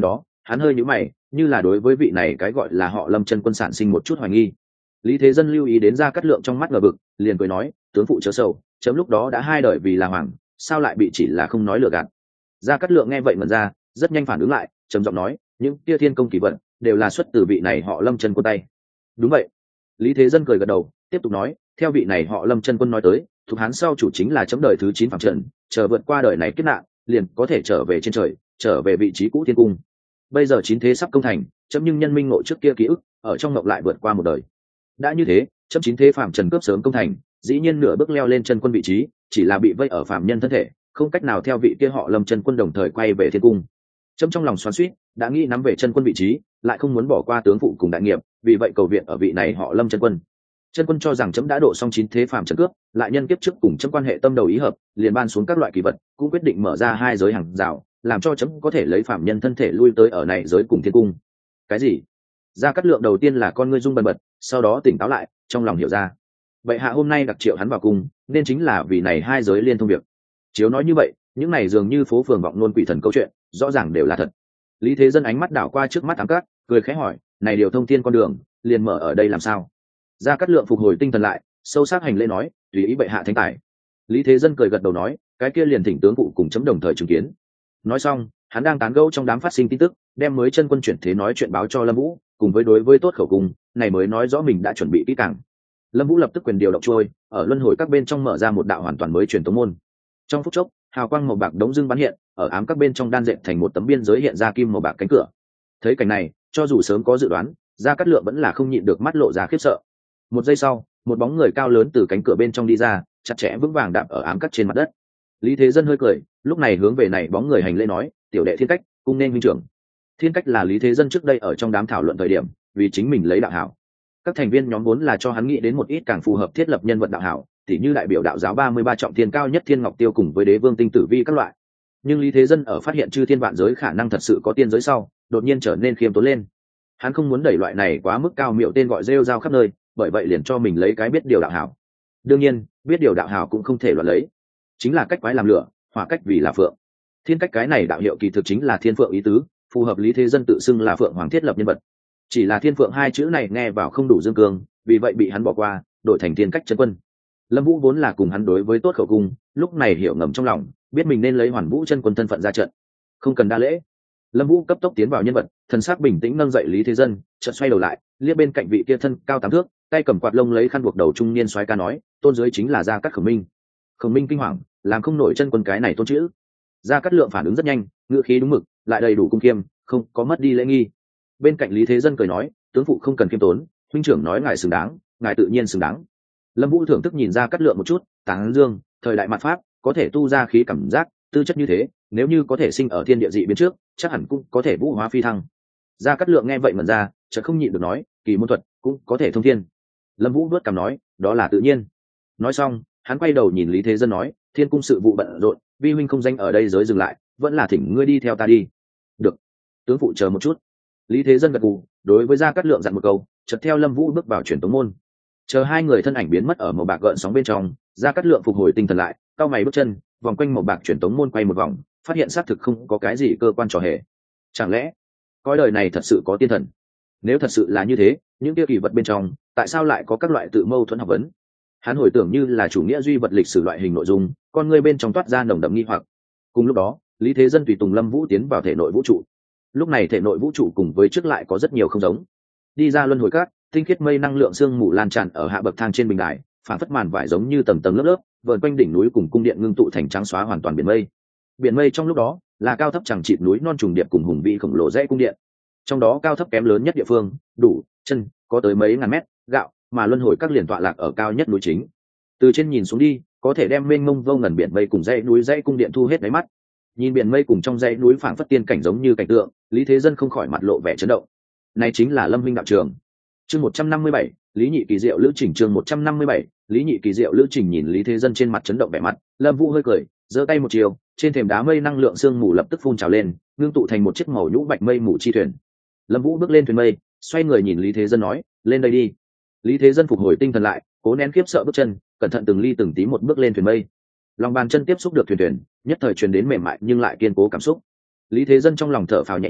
hắn hơi nhíu mày, như là đối với vị này cái gọi là họ Lâm chân quân sản sinh một chút hoài nghi. Lý Thế Dân lưu ý đến Gia Cát Lượng trong mắt ngờ vực, liền cười nói, tướng phụ chớ sầu, chấm lúc đó đã hai đời vì là hoàng, sao lại bị chỉ là không nói lừa gạt. Gia Cát Lượng nghe vậy mẩn ra, rất nhanh phản ứng lại, trầm giọng nói, những tia thiên công kỳ vận đều là xuất từ vị này họ Lâm chân quân tay. Đúng vậy. Lý Thế Dân cười gật đầu, tiếp tục nói, theo vị này họ Lâm chân quân nói tới, thuộc hán sau chủ chính là chấm đời thứ 9 phạm trần, chờ vượt qua đời này kiếp nạn, liền có thể trở về trên trời, trở về vị trí cũ thiên cung. Bây giờ 9 thế sắp công thành, chấm nhưng nhân minh ngộ trước kia ký ức, ở trong ngộng lại vượt qua một đời. Đã như thế, chấm 9 thế phạm trần cướp sớm công thành, dĩ nhiên nửa bước leo lên chân quân vị trí, chỉ là bị vây ở phạm nhân thân thể, không cách nào theo vị kia họ Lâm chân quân đồng thời quay về thiên cung. Chấm trong lòng xoắn xuýt, đã nghĩ nắm về chân quân vị trí, lại không muốn bỏ qua tướng phụ cùng đại nghiệp, vì vậy cầu viện ở vị này họ Lâm chân quân. Chân quân cho rằng chấm đã độ xong 9 thế phàm trần cướp, lại nhân kiếp trước cùng chấm quan hệ tâm đầu ý hợp, liền ban xuống các loại kỳ vật, cũng quyết định mở ra hai giới hàng rào, làm cho chấm có thể lấy phàm nhân thân thể lui tới ở này giới cùng thiên cung. Cái gì? Gia Cát Lượng đầu tiên là con ngươi rung bần bật, sau đó tỉnh táo lại, trong lòng hiểu ra. Vậy hạ hôm nay đặc triệu hắn vào cung, nên chính là vì này hai giới liên thông việc. Chiếu nói như vậy, những này dường như phố phường vọng nôn quỷ thần câu chuyện, rõ ràng đều là thật. Lý Thế Dân ánh mắt đảo qua trước mắt ám cát, cười khẽ hỏi, này điều thông thiên con đường, liền mở ở đây làm sao? Gia Cát Lượng phục hồi tinh thần lại, sâu sắc hành lễ nói, tùy ý bệ hạ thánh tài. Lý Thế Dân cười gật đầu nói, cái kia liền thỉnh tướng phụ cùng chấm đồng thời chứng kiến. Nói xong, hắn đang tán gẫu trong đám phát sinh tin tức, đem mới chân quân chuyển thế nói chuyện báo cho Lâm Vũ, cùng với đối với tốt khẩu cung, này mới nói rõ mình đã chuẩn bị kỹ càng. Lâm Vũ lập tức quyền điều động trôi, ở luân hồi các bên trong mở ra một đạo hoàn toàn mới truyền tống môn. Trong phút chốc, hào quang màu bạc đống dưng bắn hiện, ở ám các bên trong đan dệt thành một tấm biên giới hiện ra kim màu bạc cánh cửa. Thấy cảnh này, cho dù sớm có dự đoán, Gia Cát Lượng vẫn là không nhịn được mắt lộ ra khiếp sợ. Một giây sau, một bóng người cao lớn từ cánh cửa bên trong đi ra, chặt chẽ vững vàng đạp ở ám các trên mặt đất. Lý Thế Dân hơi cười, lúc này hướng về này bóng người hành lễ nói, tiểu đệ Thiên Cách, cung nên huynh trưởng. Thiên Cách là Lý Thế Dân trước đây ở trong đám thảo luận thời điểm, vì chính mình lấy đạo hảo. Các thành viên nhóm vốn là cho hắn nghĩ đến một ít càng phù hợp thiết lập nhân vật đạo hảo, tỉ như đại biểu đạo giáo 33 trọng thiên cao nhất Thiên Ngọc Tiêu cùng với Đế Vương Tinh Tử Vi các loại. Nhưng Lý Thế Dân ở phát hiện chư thiên vạn giới khả năng thật sự có tiên giới sau, đột nhiên trở nên khiêm tốn lên. Hắn không muốn đẩy loại này quá mức cao miệu tên gọi rêu rao khắp nơi, bởi vậy liền cho mình lấy cái biết điều đạo hảo. Đương nhiên, biết điều đạo hảo cũng không thể loạn lấy, chính là cách quái làm lửa, hỏa cách vì là phượng. Thiên Cách cái này đạo hiệu kỳ thực chính là thiên phượng ý tứ, phù hợp Lý Thế Dân tự xưng là phượng hoàng thiết lập nhân vật. Chỉ là thiên phượng hai chữ này nghe vào không đủ dương cương, vì vậy bị hắn bỏ qua, đổi thành Thiên Cách chân quân. Lâm Vũ vốn là cùng hắn đối với tốt khẩu cung, lúc này hiểu ngầm trong lòng, biết mình nên lấy Hoàn Vũ chân quân thân phận ra trận, không cần đa lễ. Lâm Vũ cấp tốc tiến vào nhân vật, thần sắc bình tĩnh nâng dậy Lý Thế Dân, chợt xoay đầu lại, liếc bên cạnh vị kia thân cao 8 thước, tay cầm quạt lông lấy khăn buộc đầu trung niên soái ca nói, tôn dưới chính là Gia Cát Khổng Minh. Khổng Minh kinh hoàng, làm không nổi chân quân cái này tôn chữ. Gia Cát Lượng phản ứng rất nhanh, ngữ khí đúng mực, lại đầy đủ cung kiêm, không có mất đi lễ nghi. Bên cạnh Lý Thế Dân cười nói, tướng phụ không cần khiêm tốn, huynh trưởng nói ngài xứng đáng, ngài tự nhiên xứng đáng. Lâm Vũ thưởng thức nhìn Gia Cát Lượng một chút, tán dương, thời đại mạt pháp, có thể tu ra khí cảm giác, tư chất như thế, nếu như có thể sinh ở thiên địa dị biến trước, chắc hẳn cũng có thể vũ hóa phi thăng. Gia Cát Lượng nghe vậy mẩn ra, chợt không nhịn được nói, kỳ môn thuật cũng có thể thông thiên. Lâm Vũ vuốt cằm nói, đó là tự nhiên. Nói xong, hắn quay đầu nhìn Lý Thế Dân nói, thiên cung sự vụ bận rộn, vi huynh không danh ở đây giới dừng lại, vẫn là thỉnh ngươi đi theo ta đi. Được, tướng phụ chờ một chút. Lý Thế Dân gật gù, đối với Gia Cát Lượng dặn một câu, chợt theo Lâm Vũ bước vào truyền tống môn. Chờ hai người thân ảnh biến mất ở màu bạc gợn sóng bên trong, Gia Cát Lượng phục hồi tinh thần lại, cau mày bước chân, vòng quanh màu bạc truyền tống môn quay một vòng, phát hiện xác thực không có cái gì cơ quan trò hề. Chẳng lẽ cõi đời này thật sự có tiên thần? Nếu thật sự là như thế, những kia kỳ vật bên trong, tại sao lại có các loại tự mâu thuẫn học vấn? Hắn hồi tưởng như là chủ nghĩa duy vật lịch sử loại hình nội dung, con người bên trong toát ra nồng đậm nghi hoặc. Cùng lúc đó, Lý Thế Dân tùy tùng Lâm Vũ tiến vào thể nội vũ trụ. Lúc này thể nội vũ trụ cùng với trước lại có rất nhiều không giống. Đi ra luân hồi các, tinh khiết mây năng lượng sương mù lan tràn ở hạ bậc thang trên bình đài, phản phất màn vải giống như tầng tầng lớp lớp, vờn quanh đỉnh núi cùng cung điện ngưng tụ thành trắng xóa hoàn toàn biển mây. Biển mây trong lúc đó là cao thấp chẳng chịt núi non trùng điệp cùng hùng vĩ khổng lồ dãy cung điện. Trong đó cao thấp kém lớn nhất địa phương, đủ chân có tới mấy ngàn mét, gạo mà luân hồi các liền tọa lạc ở cao nhất núi chính. Từ trên nhìn xuống đi, có thể đem mênh mông vô ngần biển mây cùng dãy núi dãy cung điện thu hết đáy mắt. Nhìn biển mây cùng trong dãy núi phảng phất tiên cảnh giống như cảnh tượng, Lý Thế Dân không khỏi mặt lộ vẻ chấn động. Này chính là Lâm Minh đạo trường. Chương 157, Lý Nhị kỳ diệu lữ trình. Chương 157, Lý Nhị kỳ diệu lữ trình. Nhìn Lý Thế Dân trên mặt chấn động vẻ mặt, Lâm Vũ hơi cười, giơ tay một chiều, trên thềm đá mây năng lượng sương mù lập tức phun trào lên, ngưng tụ thành một chiếc màu nhũ bạch mây mù chi thuyền. Lâm Vũ bước lên thuyền mây, xoay người nhìn Lý Thế Dân nói, lên đây đi. Lý Thế Dân phục hồi tinh thần lại, cố nén khiếp sợ bước chân, cẩn thận từng ly từng tí một bước lên thuyền mây. Lòng bàn chân tiếp xúc được thuyền, nhất thời truyền đến mềm mại nhưng lại kiên cố cảm xúc. Lý Thế Dân trong lòng thở phào nhẹ nhõm,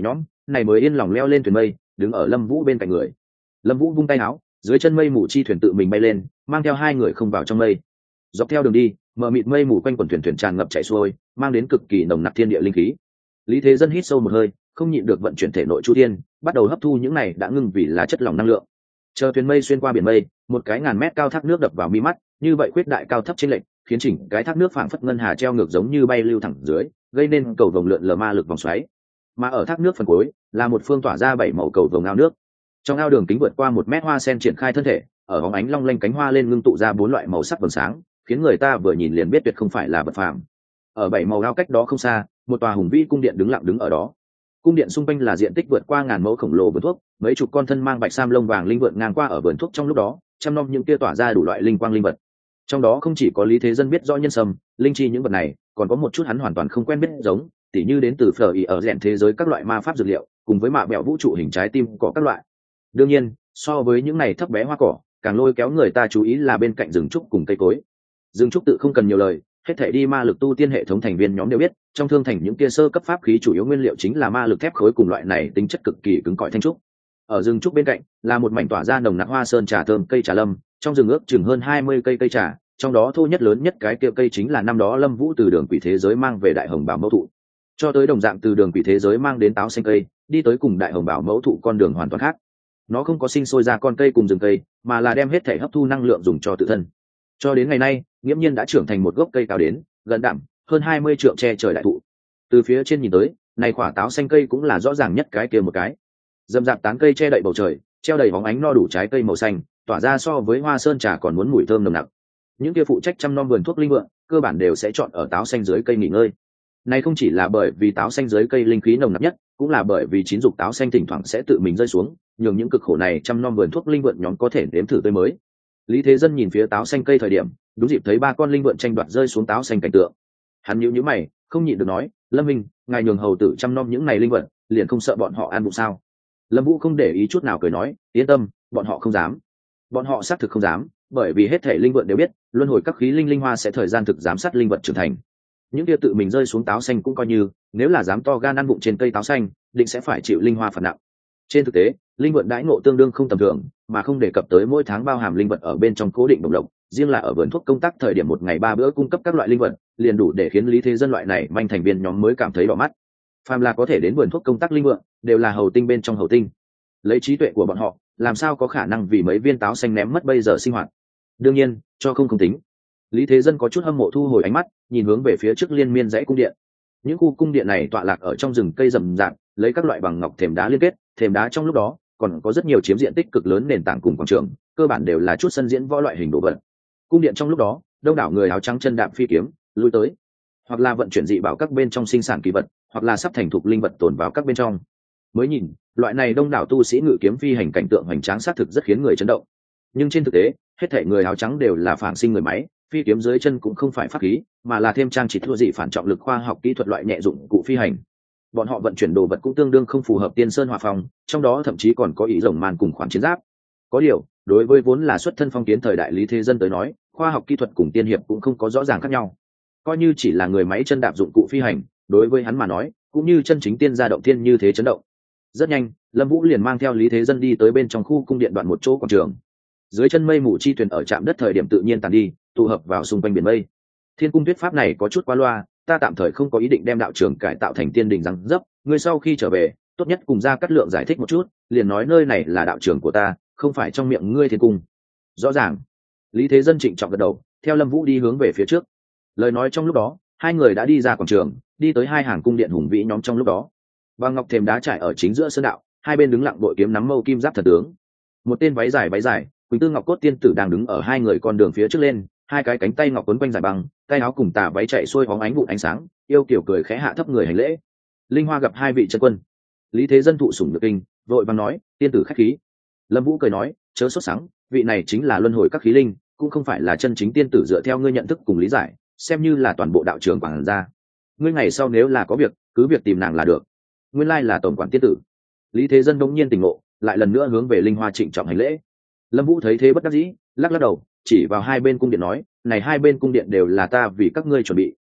này mới yên lòng leo lên thuyền mây, đứng ở Lâm Vũ bên cạnh người. Lâm Vũ vung tay áo, dưới chân mây mù chi thuyền tự mình bay lên, mang theo hai người không vào trong mây. Dọc theo đường đi, mờ mịt mây mù quanh quần thuyền tràn ngập chạy xuôi, mang đến cực kỳ nồng nặc thiên địa linh khí. Lý Thế Dân hít sâu một hơi, không nhịn được vận chuyển thể nội chu thiên, bắt đầu hấp thu những này đã ngưng vì là chất lỏng năng lượng. Chờ thuyền mây xuyên qua biển mây, một cái ngàn mét cao thác nước đập vào mi mắt, như vậy khuyết đại cao thấp chênh lệch, khiến chỉnh cái thác nước phảng phất ngân hà treo ngược giống như bay lưu thẳng dưới, gây nên cầu vồng lượn lờ ma lực vòng xoáy. Mà ở thác nước phần cuối, là một phương tỏa ra bảy màu cầu vồng ao nước. Trong ao đường kính vượt qua 1 mét hoa sen triển khai thân thể, ở bóng ánh long lanh cánh hoa lên ngưng tụ ra 4 loại màu sắc vầng sáng, khiến người ta vừa nhìn liền biết tuyệt không phải là vật phàm. Ở bảy màu ao cách đó không xa, một tòa hùng vĩ cung điện đứng lặng đứng ở đó. Cung điện xung quanh là diện tích vượt qua ngàn mẫu khổng lồ vườn thuốc, mấy chục con thân mang bạch sam lông vàng linh vượn ngang qua ở vườn thuốc trong lúc đó, chăm nom những kia tỏa ra đủ loại linh quang linh vật. Trong đó không chỉ có Lý Thế Dân biết rõ nhân sâm, linh chi những vật này, còn có một chút hắn hoàn toàn không quen biết giống, tỉ như đến từ phở ý ở rèn thế giới các loại ma pháp dược liệu, cùng với mạ bẹo vũ trụ hình trái tim cỏ các loại. Đương nhiên, so với những này thấp bé hoa cỏ, càng lôi kéo người ta chú ý là bên cạnh rừng trúc cùng cây cối. Rừng trúc tự không cần nhiều lời, hết thảy đi ma lực tu tiên hệ thống thành viên nhóm đều biết, trong thương thành những kia sơ cấp pháp khí chủ yếu nguyên liệu chính là ma lực thép khối cùng loại này tính chất cực kỳ cứng cỏi thanh trúc. Ở rừng trúc bên cạnh là một mảnh tỏa ra nồng nặc hoa sơn trà thơm cây trà lâm, trong rừng ước chừng hơn 20 cây trà, trong đó thô nhất lớn nhất cái kia cây chính là năm đó Lâm Vũ từ đường quỷ thế giới mang về đại hồng bảo mẫu thụ. Cho tới đồng dạng từ đường quỷ thế giới mang đến táo xanh cây, đi tới cùng đại hồng bảo mẫu thụ con đường hoàn toàn khác. Nó không có sinh sôi ra con cây cùng rừng cây, mà là đem hết thể hấp thu năng lượng dùng cho tự thân. Cho đến ngày nay, nghiễm nhiên đã trưởng thành một gốc cây cao đến gần đạm hơn 20 trượng che trời đại thụ. Từ phía trên nhìn tới, này quả táo xanh cây cũng là rõ ràng nhất cái kia một cái. Dầm dạp tán cây che đậy bầu trời, treo đầy bóng ánh no đủ trái cây màu xanh, tỏa ra so với hoa sơn trà còn muốn mùi thơm nồng nặc. Những kia phụ trách chăm nom vườn thuốc linh vượng, cơ bản đều sẽ chọn ở táo xanh dưới cây nghỉ ngơi. Này không chỉ là bởi vì táo xanh dưới cây linh khí nồng nặc nhất, cũng là bởi vì chín dục táo xanh thỉnh thoảng sẽ tự mình rơi xuống, nhường những cực khổ này chăm nom vườn thuốc linh vượng nhóm có thể nếm thử tươi mới. Lý Thế Dân nhìn phía táo xanh cây thời điểm, đúng dịp thấy 3 con linh vượn tranh đoạt rơi xuống táo xanh cảnh tượng. Hắn nhíu mày, không nhịn được nói, Lâm Minh, ngài nhường hầu tử chăm nom những này linh vượn, liền không sợ bọn họ ăn bụng sao? Lâm Vũ không để ý chút nào cười nói, yên tâm, bọn họ không dám. Bọn họ xác thực không dám, bởi vì hết thể linh vượn đều biết, luân hồi các khí linh linh hoa sẽ thời gian thực giám sát linh vật trưởng thành. Những kia tự mình rơi xuống táo xanh cũng coi như, nếu là dám to gan ăn bụng trên cây táo xanh, định sẽ phải chịu linh hoa phạt nặng. Trên thực tế, linh vật đãi ngộ tương đương không tầm thường, mà không đề cập tới mỗi tháng bao hàm linh vật ở bên trong cố định đồng lộc, riêng là ở vườn thuốc công tác thời điểm một ngày 3 bữa cung cấp các loại linh vật, liền đủ để khiến Lý Thế Dân loại này manh thành viên nhóm mới cảm thấy đỏ mắt. Phàm là có thể đến vườn thuốc công tác linh vượng, đều là hầu tinh bên trong hầu tinh. Lấy trí tuệ của bọn họ, làm sao có khả năng vì mấy viên táo xanh ném mất bây giờ sinh hoạt. Đương nhiên, cho không tính. Lý Thế Dân có chút hâm mộ thu hồi ánh mắt, nhìn hướng về phía trước liên miên dãy cung điện. Những khu cung điện này tọa lạc ở trong rừng cây rậm rạp, lấy các loại bằng ngọc thềm đá liên kết, thềm đá trong lúc đó còn có rất nhiều chiếm diện tích cực lớn nền tảng cùng quảng trường, cơ bản đều là chút sân diễn võ loại hình đồ vật. Cung điện trong lúc đó, đông đảo người áo trắng chân đạp phi kiếm, lui tới, hoặc là vận chuyển dị bảo các bên trong sinh sản kỳ vật, hoặc là sắp thành thục linh vật tồn vào các bên trong. Mới nhìn, loại này đông đảo tu sĩ ngự kiếm phi hành cảnh tượng hoành tráng xác thực rất khiến người chấn động. Nhưng trên thực tế, hết thảy người áo trắng đều là phản sinh người máy, phi kiếm dưới chân cũng không phải pháp khí, mà là thêm trang chỉ thua dị phản trọng lực khoa học kỹ thuật loại nhẹ dụng cụ phi hành. Bọn họ vận chuyển đồ vật cũng tương đương không phù hợp tiên sơn hỏa phong, trong đó thậm chí còn có ý rồng man cùng khoản chiến giáp. Có điều, đối với vốn là xuất thân phong kiến thời đại Lý Thế Dân tới nói, khoa học kỹ thuật cùng tiên hiệp cũng không có rõ ràng khác nhau. Coi như chỉ là người máy chân đạp dụng cụ phi hành, đối với hắn mà nói, cũng như chân chính tiên gia động thiên như thế chấn động. Rất nhanh, Lâm Vũ liền mang theo Lý Thế Dân đi tới bên trong khu cung điện đoạn một chỗ quảng trường. Dưới chân mây mù chi thuyền ở trạm đất thời điểm tự nhiên tàn đi, tụ hợp vào xung quanh biển mây. Thiên cung thuyết pháp này có chút quá loa, ta tạm thời không có ý định đem đạo trường cải tạo thành tiên đình răng dấp, ngươi sau khi trở về, tốt nhất cùng ra cắt lượng giải thích một chút, liền nói nơi này là đạo trường của ta, không phải trong miệng ngươi thiên cung. Rõ ràng. Lý Thế Dân trịnh trọng gật đầu, theo Lâm Vũ đi hướng về phía trước. Lời nói trong lúc đó, hai người đã đi ra quảng trường, đi tới hai hàng cung điện hùng vĩ nhóm trong lúc đó. Và ngọc thềm đá trải ở chính giữa sơn đạo, hai bên đứng lặng đội kiếm nắm mâu kim giáp thần tướng. Một tên váy dài, Quỳnh Tư Ngọc Cốt tiên tử đang đứng ở hai người con đường phía trước lên, hai cái cánh tay ngọc quấn quanh dài bằng, tay áo cùng tà váy chạy xuôi phóng ánh vụn ánh sáng, yêu kiểu cười khẽ hạ thấp người hành lễ. Linh Hoa gặp hai vị chân quân. Lý Thế Dân thụ sủng nhược kinh, vội vàng nói, tiên tử khách khí. Lâm Vũ cười nói, chớ sốt sắng, vị này chính là luân hồi các khí linh, cũng không phải là chân chính tiên tử dựa theo ngươi nhận thức cùng lý giải, xem như là toàn bộ đạo trường quảng gia. Ngươi ngày sau nếu là có việc, cứ việc tìm nàng là được. Nguyên lai là tổng quản tiên tử. Lý Thế Dân đống nhiên tỉnh ngộ, lại lần nữa hướng về Linh Hoa trịnh trọng hành lễ. Lâm Vũ thấy thế bất đắc dĩ, lắc đầu, chỉ vào hai bên cung điện nói, này hai bên cung điện đều là ta vì các ngươi chuẩn bị,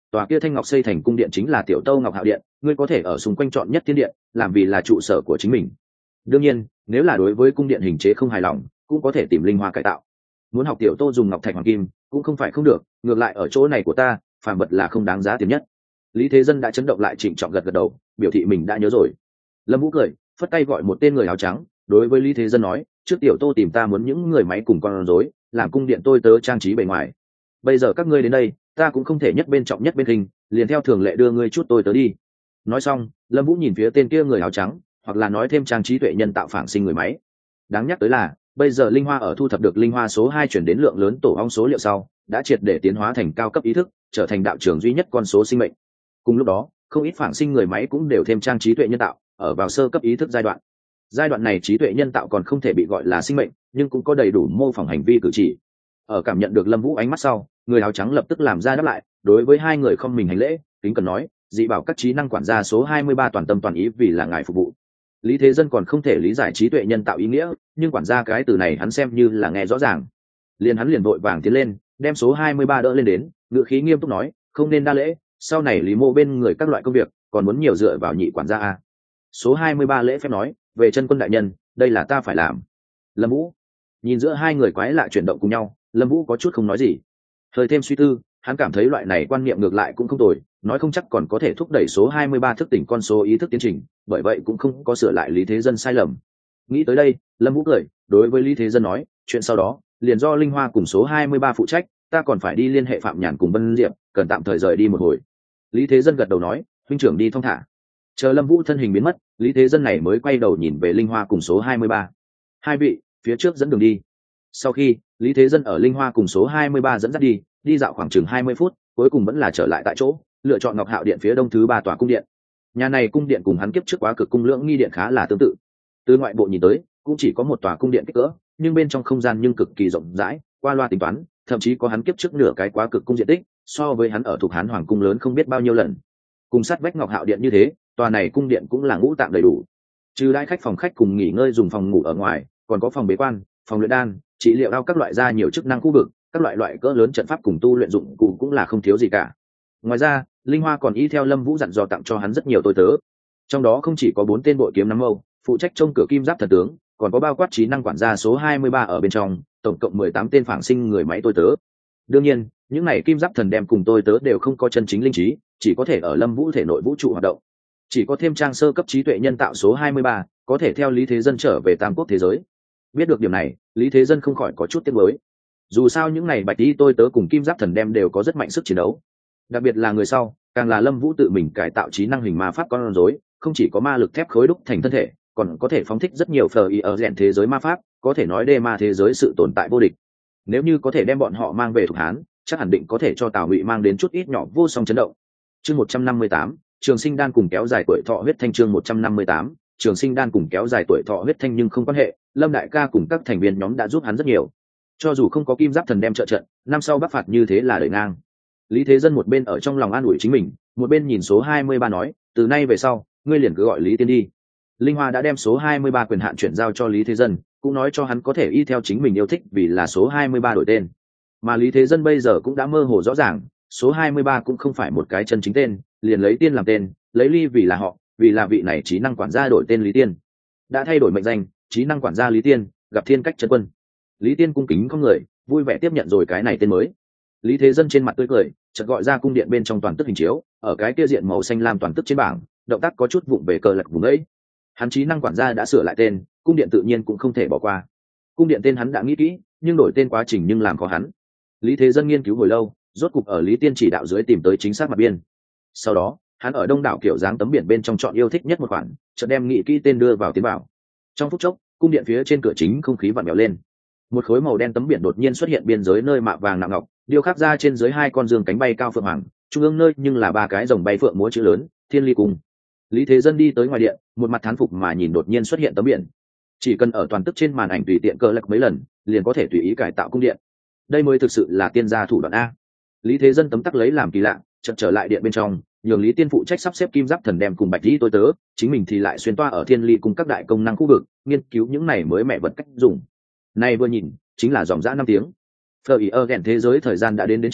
tòa kia thanh ngọc xây thành cung điện chính là tiểu tâu ngọc hạo điện, ngươi có thể ở xung quanh chọn nhất thiên điện làm vì là trụ sở của chính mình. Đương nhiên nếu là đối với cung điện hình chế không hài lòng cũng có thể tìm linh hoa cải tạo. Muốn học tiểu tô dùng ngọc thạch hoàng kim cũng không phải không được, ngược lại ở chỗ này của ta phàm vật là không đáng giá tiền nhất. Lý Thế Dân đã chấn động lại, trịnh trọng gật gật đầu biểu thị mình đã nhớ rồi. Lâm Vũ cười phất tay gọi một tên người áo trắng, đối với Lý Thế Dân nói, trước tiểu tô tìm ta muốn những người máy cùng con rối làm cung điện tôi tớ trang trí bề ngoài, bây giờ các ngươi đến đây ta cũng không thể nhất bên trọng nhất bên hình, liền theo thường lệ đưa ngươi chút tôi tớ đi. Nói xong Lâm Vũ nhìn phía tên kia người áo trắng, hoặc là nói thêm trang trí tuệ nhân tạo phản sinh người máy. Đáng nhắc tới là bây giờ linh hoa ở thu thập được linh hoa số 2 chuyển đến lượng lớn tổ ong số liệu sau đã triệt để tiến hóa thành cao cấp ý thức, trở thành đạo trưởng duy nhất con số sinh mệnh. Cùng lúc đó không ít phản sinh người máy cũng đều thêm trang trí tuệ nhân tạo, ở vào sơ cấp ý thức giai đoạn này trí tuệ nhân tạo còn không thể bị gọi là sinh mệnh, nhưng cũng có đầy đủ mô phỏng hành vi cử chỉ. Ở cảm nhận được Lâm Vũ ánh mắt sau, người áo trắng lập tức làm ra đáp lại, đối với hai người không mình hành lễ, kính cần nói, dị bảo các trí năng quản gia số 23 toàn tâm toàn ý vì là ngài phục vụ. Lý Thế Dân còn không thể lý giải trí tuệ nhân tạo ý nghĩa, nhưng quản gia cái từ này hắn xem như là nghe rõ ràng. Hắn liền vội vàng tiến lên, đem số 23 đỡ lên đến, ngữ khí nghiêm túc nói, không nên đa lễ, sau này Lý Mô bên người các loại công việc, còn muốn nhiều dựa vào nhị quản gia a. Số 23 lễ phép nói, về chân quân đại nhân, đây là ta phải làm. Lâm Vũ nhìn giữa hai người quái lạ chuyển động cùng nhau, Lâm Vũ có chút không nói gì. Hơi thêm suy tư, hắn cảm thấy loại này quan niệm ngược lại cũng không tồi, nói không chắc còn có thể thúc đẩy số 23 thức tỉnh con số ý thức tiến trình, bởi vậy cũng không có sửa lại Lý Thế Dân sai lầm. Nghĩ tới đây, Lâm Vũ cười, đối với Lý Thế Dân nói, chuyện sau đó liền do linh hoa cùng số 23 phụ trách, ta còn phải đi liên hệ Phạm Nhàn cùng Vân Diệp, cần tạm thời rời đi một hồi. Lý Thế Dân gật đầu nói, huynh trưởng đi thong thả. Chờ Lâm Vũ thân hình biến mất, Lý Thế Dân này mới quay đầu nhìn về linh hoa cùng số 23. Hai vị, phía trước dẫn đường đi. Sau khi Lý Thế Dân ở linh hoa cùng số 23 dẫn dắt đi dạo khoảng chừng 20 phút, cuối cùng vẫn là trở lại tại chỗ, lựa chọn Ngọc Hạo điện phía đông thứ 3 tòa cung điện. Nhà này cung điện cùng hắn kiếp trước Quá Cực cung Lưỡng Nghi điện khá là tương tự. Từ ngoại bộ nhìn tới, cũng chỉ có một tòa cung điện kích cỡ, nhưng bên trong không gian nhưng cực kỳ rộng rãi, qua loa tính toán, thậm chí có hắn kiếp trước nửa cái Quá Cực cung diện tích, so với hắn ở thuộc Hán Hoàng cung lớn không biết bao nhiêu lần. Cùng sát vách Ngọc Hạo điện như thế, tòa này cung điện cũng là ngũ tạng đầy đủ. Trừ đãi khách phòng khách cùng nghỉ ngơi dùng phòng ngủ ở ngoài, còn có phòng bế quan, phòng luyện đan, trị liệu đao các loại ra nhiều chức năng khu vực, các loại cỡ lớn trận pháp cùng tu luyện dụng cụ cũng là không thiếu gì cả. Ngoài ra, linh hoa còn y theo Lâm Vũ dặn dò tặng cho hắn rất nhiều tôi tớ. Trong đó không chỉ có 4 tên bội kiếm nắm mâu, phụ trách trông cửa kim giáp thần tướng, còn có bao quát trí năng quản gia số 23 ở bên trong, tổng cộng 18 tên phản sinh người máy tôi tớ. Đương nhiên, những này kim giáp thần đem cùng tôi tớ đều không có chân chính linh trí, chỉ có thể ở Lâm Vũ thể nội vũ trụ hoạt động. Chỉ có thêm trang sơ cấp trí tuệ nhân tạo số 23, có thể theo Lý Thế Dân trở về Tam Quốc thế giới. Biết được điểm này, Lý Thế Dân không khỏi có chút tiếc nuối. Dù sao những này bạch y tôi tớ cùng kim giáp thần đem đều có rất mạnh sức chiến đấu. Đặc biệt là người sau, càng là Lâm Vũ tự mình cải tạo trí năng hình ma pháp con rối, không chỉ có ma lực thép khối đúc thành thân thể, còn có thể phóng thích rất nhiều phờ y ở rèn thế giới ma pháp, có thể nói đê ma thế giới sự tồn tại vô địch. Nếu như có thể đem bọn họ mang về thuộc Hán, chắc hẳn định có thể cho Tào Ngụy mang đến chút ít nhỏ vô song chấn động. Chương 158, Trường Sinh đan cùng kéo dài tuổi thọ huyết thanh. Chương 158, Trường Sinh đan cùng kéo dài tuổi thọ huyết thanh. Nhưng không quan hệ, Lâm đại ca cùng các thành viên nhóm đã giúp hắn rất nhiều. Cho dù không có kim giáp thần đem trợ trận, năm sau bắc phạt như thế là đợi ngang. Lý Thế Dân một bên ở trong lòng an ủi chính mình, một bên nhìn số 23 nói, từ nay về sau ngươi liền cứ gọi Lý Tiên đi. Linh Hoa đã đem số 23 quyền hạn chuyển giao cho Lý Thế Dân, cũng nói cho hắn có thể y theo chính mình yêu thích vì là số 23 đổi tên. Mà Lý Thế Dân bây giờ cũng đã mơ hồ rõ ràng, số 23 cũng không phải một cái chân chính tên, liền lấy Tiên làm tên, lấy Ly vì là họ, vì là vị này trí năng quản gia đổi tên Lý Tiên. Đã thay đổi mệnh danh, trí năng quản gia Lý Tiên, gặp thiên cách chân quân. Lý Tiên cung kính không người, vui vẻ tiếp nhận rồi cái này tên mới. Lý Thế Dân trên mặt tươi cười, chợt gọi ra cung điện bên trong toàn tức hình chiếu, ở cái kia diện màu xanh lam toàn tức trên bảng, động tác có chút vụng về cờ lật vùng ấy. Hắn trí năng quản gia đã sửa lại tên, cung điện tự nhiên cũng không thể bỏ qua. Cung điện tên hắn đã nghĩ kỹ, nhưng đổi tên quá trình nhưng làm khó hắn. Lý Thế Dân nghiên cứu hồi lâu, rốt cục ở Lý Tiên chỉ đạo dưới tìm tới chính xác mặt biên. Sau đó, hắn ở đông đảo kiểu dáng tấm biển bên trong chọn yêu thích nhất một khoản, chợt đem nghĩ kỹ tên đưa vào tiến bảo. Trong phút chốc, cung điện phía trên cửa chính không khí vặn vẹo lên. Một khối màu đen tấm biển đột nhiên xuất hiện biên giới nơi mạ vàng nặng ngọc, điêu khắc ra trên dưới 2 con dương cánh bay cao phượng hoàng, trung ương nơi nhưng là 3 cái rồng bay phượng múa chữ lớn, Thiên Ly Cung. Lý Thế Dân đi tới ngoài điện, một mặt thán phục mà nhìn đột nhiên xuất hiện tấm biển. Chỉ cần ở toàn tức trên màn ảnh tùy tiện cơ lắc mấy lần, liền có thể tùy ý cải tạo cung điện. Đây mới thực sự là tiên gia thủ đoạn a. Lý Thế Dân tấm tắc lấy làm kỳ lạ, chợt trở lại điện bên trong, nhường Lý Tiên phụ trách sắp xếp kim giáp thần đem cùng bạch lý tôi tớ, chính mình thì lại xuyên toa ở Thiên Ly Cung các đại công năng khu vực, nghiên cứu những này mới mẹ vật cách dùng. Này vừa nhìn, chính là dòng dã 5 tiếng. Fleur ở gẹn thế giới thời gian đã đến chiều,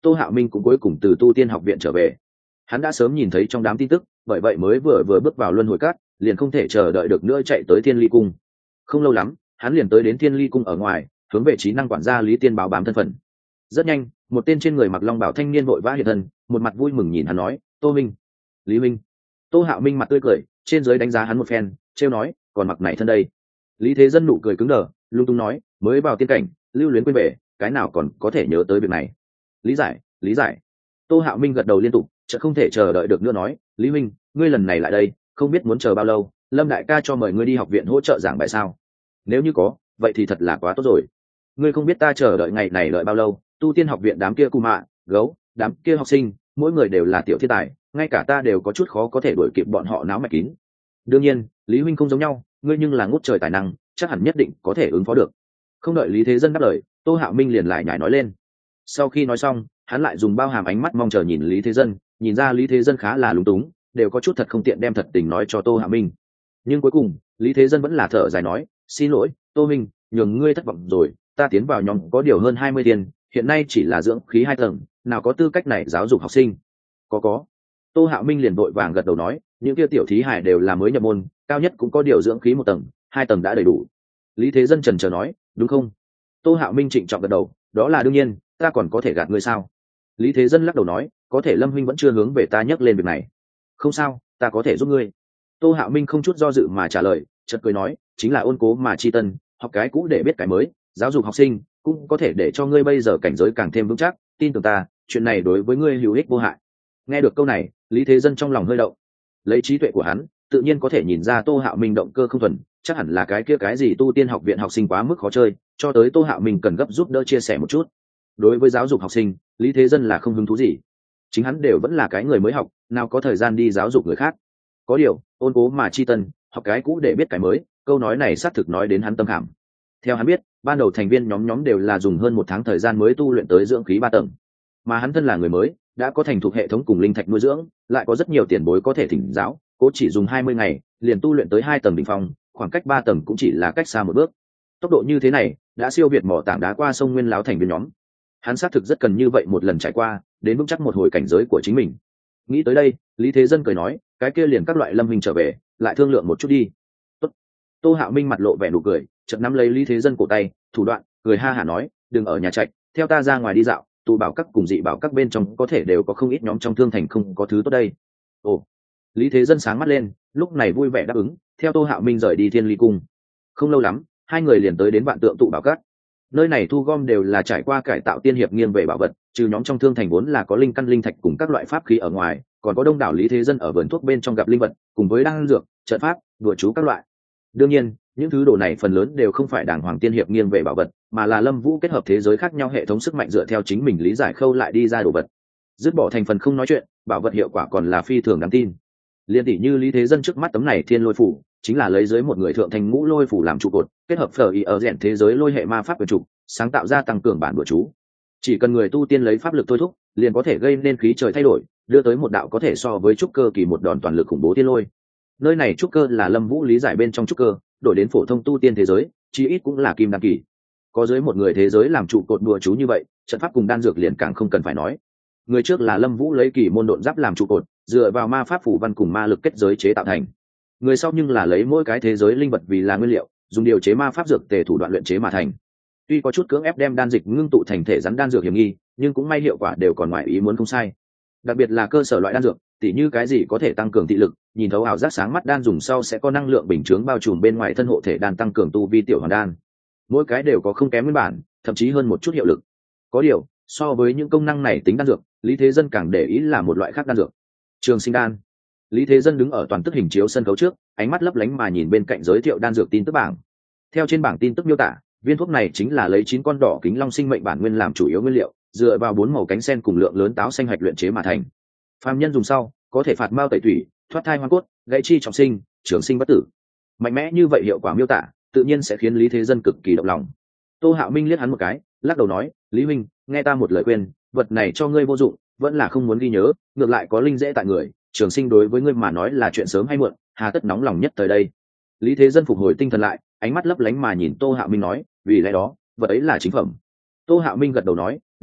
Tô Hạo Minh cũng cuối cùng từ tu tiên học viện trở về. Hắn đã sớm nhìn thấy trong đám tin tức, bởi vậy mới vừa bước vào luân hồi cát, liền không thể chờ đợi được nữa chạy tới Thiên Ly cung. Không lâu lắm, hắn liền tới đến Thiên Ly cung ở ngoài, hướng về trí năng quản gia Lý Tiên báo bám thân phận. Rất nhanh, một tên trên người mặc long bảo thanh niên vội vã hiện thân, một mặt vui mừng nhìn hắn nói: "Tô Minh." "Lý Minh." Tô Hạo Minh mặt tươi cười, trên dưới đánh giá hắn một phen, trêu nói: "Còn mặc này thân đây." Lý Thế Dân nụ cười cứng đờ, lung tung nói: "Mới vào tiên cảnh, lưu luyến quên về, cái nào còn có thể nhớ tới việc này." "Lý giải, lý giải." Tô Hạo Minh gật đầu liên tục, chợt không thể chờ đợi được nữa nói: "Lý Minh, ngươi lần này lại đây, không biết muốn chờ bao lâu, Lâm đại ca cho mời ngươi đi học viện hỗ trợ giảng bài sao? Nếu như có, vậy thì thật là quá tốt rồi. Ngươi không biết ta chờ đợi ngày này đợi bao lâu, tu tiên học viện đám kia cù mạ, gấu, đám kia học sinh, mỗi người đều là tiểu thiên tài, ngay cả ta đều có chút khó có thể đuổi kịp bọn họ náo mạch kín. Đương nhiên, Lý huynh không giống nhau, ngươi nhưng là ngút trời tài năng, chắc hẳn nhất định có thể ứng phó được." Không đợi Lý Thế Dân đáp lời, Tô Hạo Minh liền lại nhảy nói lên. Sau khi nói xong, hắn lại dùng bao hàm ánh mắt mong chờ nhìn Lý Thế Dân, nhìn ra Lý Thế Dân khá là lúng túng, đều có chút thật không tiện đem thật tình nói cho Tô Hạo Minh. Nhưng cuối cùng, Lý Thế Dân vẫn là thở dài nói: "Xin lỗi, Tô Minh, nhường ngươi thất vọng rồi, ta tiến vào nhóm có điều hơn 20 tiền, hiện nay chỉ là dưỡng khí 2 tầng, nào có tư cách này giáo dục học sinh." Có. Tô Hạo Minh liền vội vàng gật đầu nói: "Những kia tiểu thí hải đều là mới nhập môn, cao nhất cũng có điều dưỡng khí 1 tầng, 2 tầng đã đầy đủ." Lý Thế Dân chần chờ nói: "Đúng không?" Tô Hạo Minh trịnh trọng gật đầu: "Đó là đương nhiên, ta còn có thể gạt ngươi sao?" Lý Thế Dân lắc đầu nói: "Có thể Lâm huynh vẫn chưa hướng về ta nhắc lên việc này." "Không sao, ta có thể giúp ngươi." Tô Hạo Minh không chút do dự mà trả lời, chợt cười nói: "Chính là ôn cố mà chi tân, học cái cũ để biết cái mới, giáo dục học sinh cũng có thể để cho ngươi bây giờ cảnh giới càng thêm vững chắc, tin tưởng ta, chuyện này đối với ngươi hữu ích vô hại." Nghe được câu này, Lý Thế Dân trong lòng hơi động. Lấy trí tuệ của hắn, tự nhiên có thể nhìn ra Tô Hạo Minh động cơ không thuần, chắc hẳn là cái kia cái gì tu tiên học viện học sinh quá mức khó chơi, cho tới Tô Hạo Minh cần gấp giúp đỡ chia sẻ một chút. Đối với giáo dục học sinh, Lý Thế Dân là không hứng thú gì. Chính hắn đều vẫn là cái người mới học, nào có thời gian đi giáo dục người khác. Có điều, ôn cố mà chi tân, học cái cũ để biết cái mới, câu nói này xác thực nói đến hắn tâm khảm. Theo hắn biết, ban đầu thành viên nhóm đều là dùng hơn 1 tháng thời gian mới tu luyện tới dưỡng khí 3 tầng, mà hắn thân là người mới, đã có thành thục hệ thống cùng linh thạch nuôi dưỡng, lại có rất nhiều tiền bối có thể thỉnh giáo, cố chỉ dùng 20 ngày, liền tu luyện tới 2 tầng đỉnh phong, khoảng cách 3 tầng cũng chỉ là cách xa một bước. Tốc độ như thế này, đã siêu việt mỏ tảng đá qua sông Nguyên láo thành viên nhóm. Hắn xác thực rất cần như vậy một lần trải qua, đến vững chắc một hồi cảnh giới của chính mình. Nghĩ tới đây, Lý Thế Dân cười nói: "Cái kia liền các loại Lâm huynh trở về, lại thương lượng một chút đi." Tốt. Tô Hạo Minh mặt lộ vẻ nụ cười, chợt nắm lấy Lý Thế Dân cổ tay, thủ đoạn, cười ha hả nói: "Đừng ở nhà trạch, theo ta ra ngoài đi dạo, tụ bảo các cùng dị bảo các bên trong có thể đều có không ít nhóm trong thương thành không có thứ tốt đây." Ồ. Lý Thế Dân sáng mắt lên, lúc này vui vẻ đáp ứng, theo Tô Hạo Minh rời đi Thiên Ly cung. Không lâu lắm, hai người liền tới đến vạn tượng tụ bảo các. Nơi này thu gom đều là trải qua cải tạo tiên hiệp nghiêng về bảo vật, trừ nhóm trong thương thành vốn là có linh căn linh thạch cùng các loại pháp khí ở ngoài, còn có đông đảo Lý Thế Dân ở vườn thuốc bên trong gặp linh vật, cùng với đan dược, trận pháp, đùa chú các loại. Đương nhiên, những thứ đồ này phần lớn đều không phải đàng hoàng tiên hiệp nghiêng về bảo vật, mà là Lâm Vũ kết hợp thế giới khác nhau hệ thống sức mạnh dựa theo chính mình lý giải khâu lại đi ra đồ vật. Dứt bỏ thành phần không nói chuyện, bảo vật hiệu quả còn là phi thường đáng tin. Liên tỷ như Lý Thế Dân trước mắt tấm này Thiên Lôi phủ, chính là lấy dưới một người thượng thành ngũ lôi phủ làm trụ cột, kết hợp phở ý ở rèn thế giới lôi hệ ma pháp quyền trục, sáng tạo ra tăng cường bản bừa chú. Chỉ cần người tu tiên lấy pháp lực thôi thúc, liền có thể gây nên khí trời thay đổi, đưa tới một đạo có thể so với trúc cơ kỳ một đòn toàn lực khủng bố thiên lôi. Nơi này trúc cơ là Lâm Vũ lý giải bên trong trúc cơ, đổi đến phổ thông tu tiên thế giới, chí ít cũng là kim đan kỳ. Có dưới một người thế giới làm trụ cột đùa chú như vậy, trận pháp cùng đan dược liền càng không cần phải nói. Người trước là Lâm Vũ lấy kỳ môn độn giáp làm trụ cột, dựa vào ma pháp phủ văn cùng ma lực kết giới chế tạo thành. Người sau nhưng là lấy mỗi cái thế giới linh vật vì là nguyên liệu, dùng điều chế ma pháp dược tề thủ đoạn luyện chế mà thành. Tuy có chút cưỡng ép đem đan dịch ngưng tụ thành thể rắn đan dược hiểm nghi, nhưng cũng may hiệu quả đều còn ngoài ý muốn không sai. Đặc biệt là cơ sở loại đan dược, tỉ như cái gì có thể tăng cường thị lực, nhìn thấu ảo giác sáng mắt đan dùng sau sẽ có năng lượng bình chướng bao trùm bên ngoài thân hộ thể đan tăng cường tu vi tiểu hoàn đan. Mỗi cái đều có không kém nguyên bản, thậm chí hơn một chút hiệu lực. Có điều, so với những công năng này tính đan dược, Lý Thế Dân càng để ý là một loại khác đan dược. Trường sinh đan. Lý Thế Dân đứng ở toàn tức hình chiếu sân khấu trước, ánh mắt lấp lánh mà nhìn bên cạnh giới thiệu đan dược tin tức bảng. Theo trên bảng tin tức miêu tả, viên thuốc này chính là lấy 9 con đỏ kính long sinh mệnh bản nguyên làm chủ yếu nguyên liệu, dựa vào 4 màu cánh sen cùng lượng lớn táo xanh hạch luyện chế mà thành. Phàm nhân dùng sau, có thể phạt mao tẩy thủy, thoát thai hoang cốt, gãy chi trọng sinh, trường sinh bất tử. Mạnh mẽ như vậy hiệu quả miêu tả, tự nhiên sẽ khiến Lý Thế Dân cực kỳ động lòng. Tô Hạo Minh liếc hắn một cái, lắc đầu nói: "Lý huynh, nghe ta một lời khuyên, vật này cho ngươi vô dụng, vẫn là không muốn ghi nhớ, ngược lại có linh dễ tại người, trường sinh đối với ngươi mà nói là chuyện sớm hay muộn, hà tất nóng lòng nhất tới đây." Lý Thế Dân phục hồi tinh thần lại, ánh mắt lấp lánh mà nhìn Tô Hạo Minh nói: "Vì lẽ đó, vật ấy là chính phẩm." Tô Hạo Minh gật đầu nói: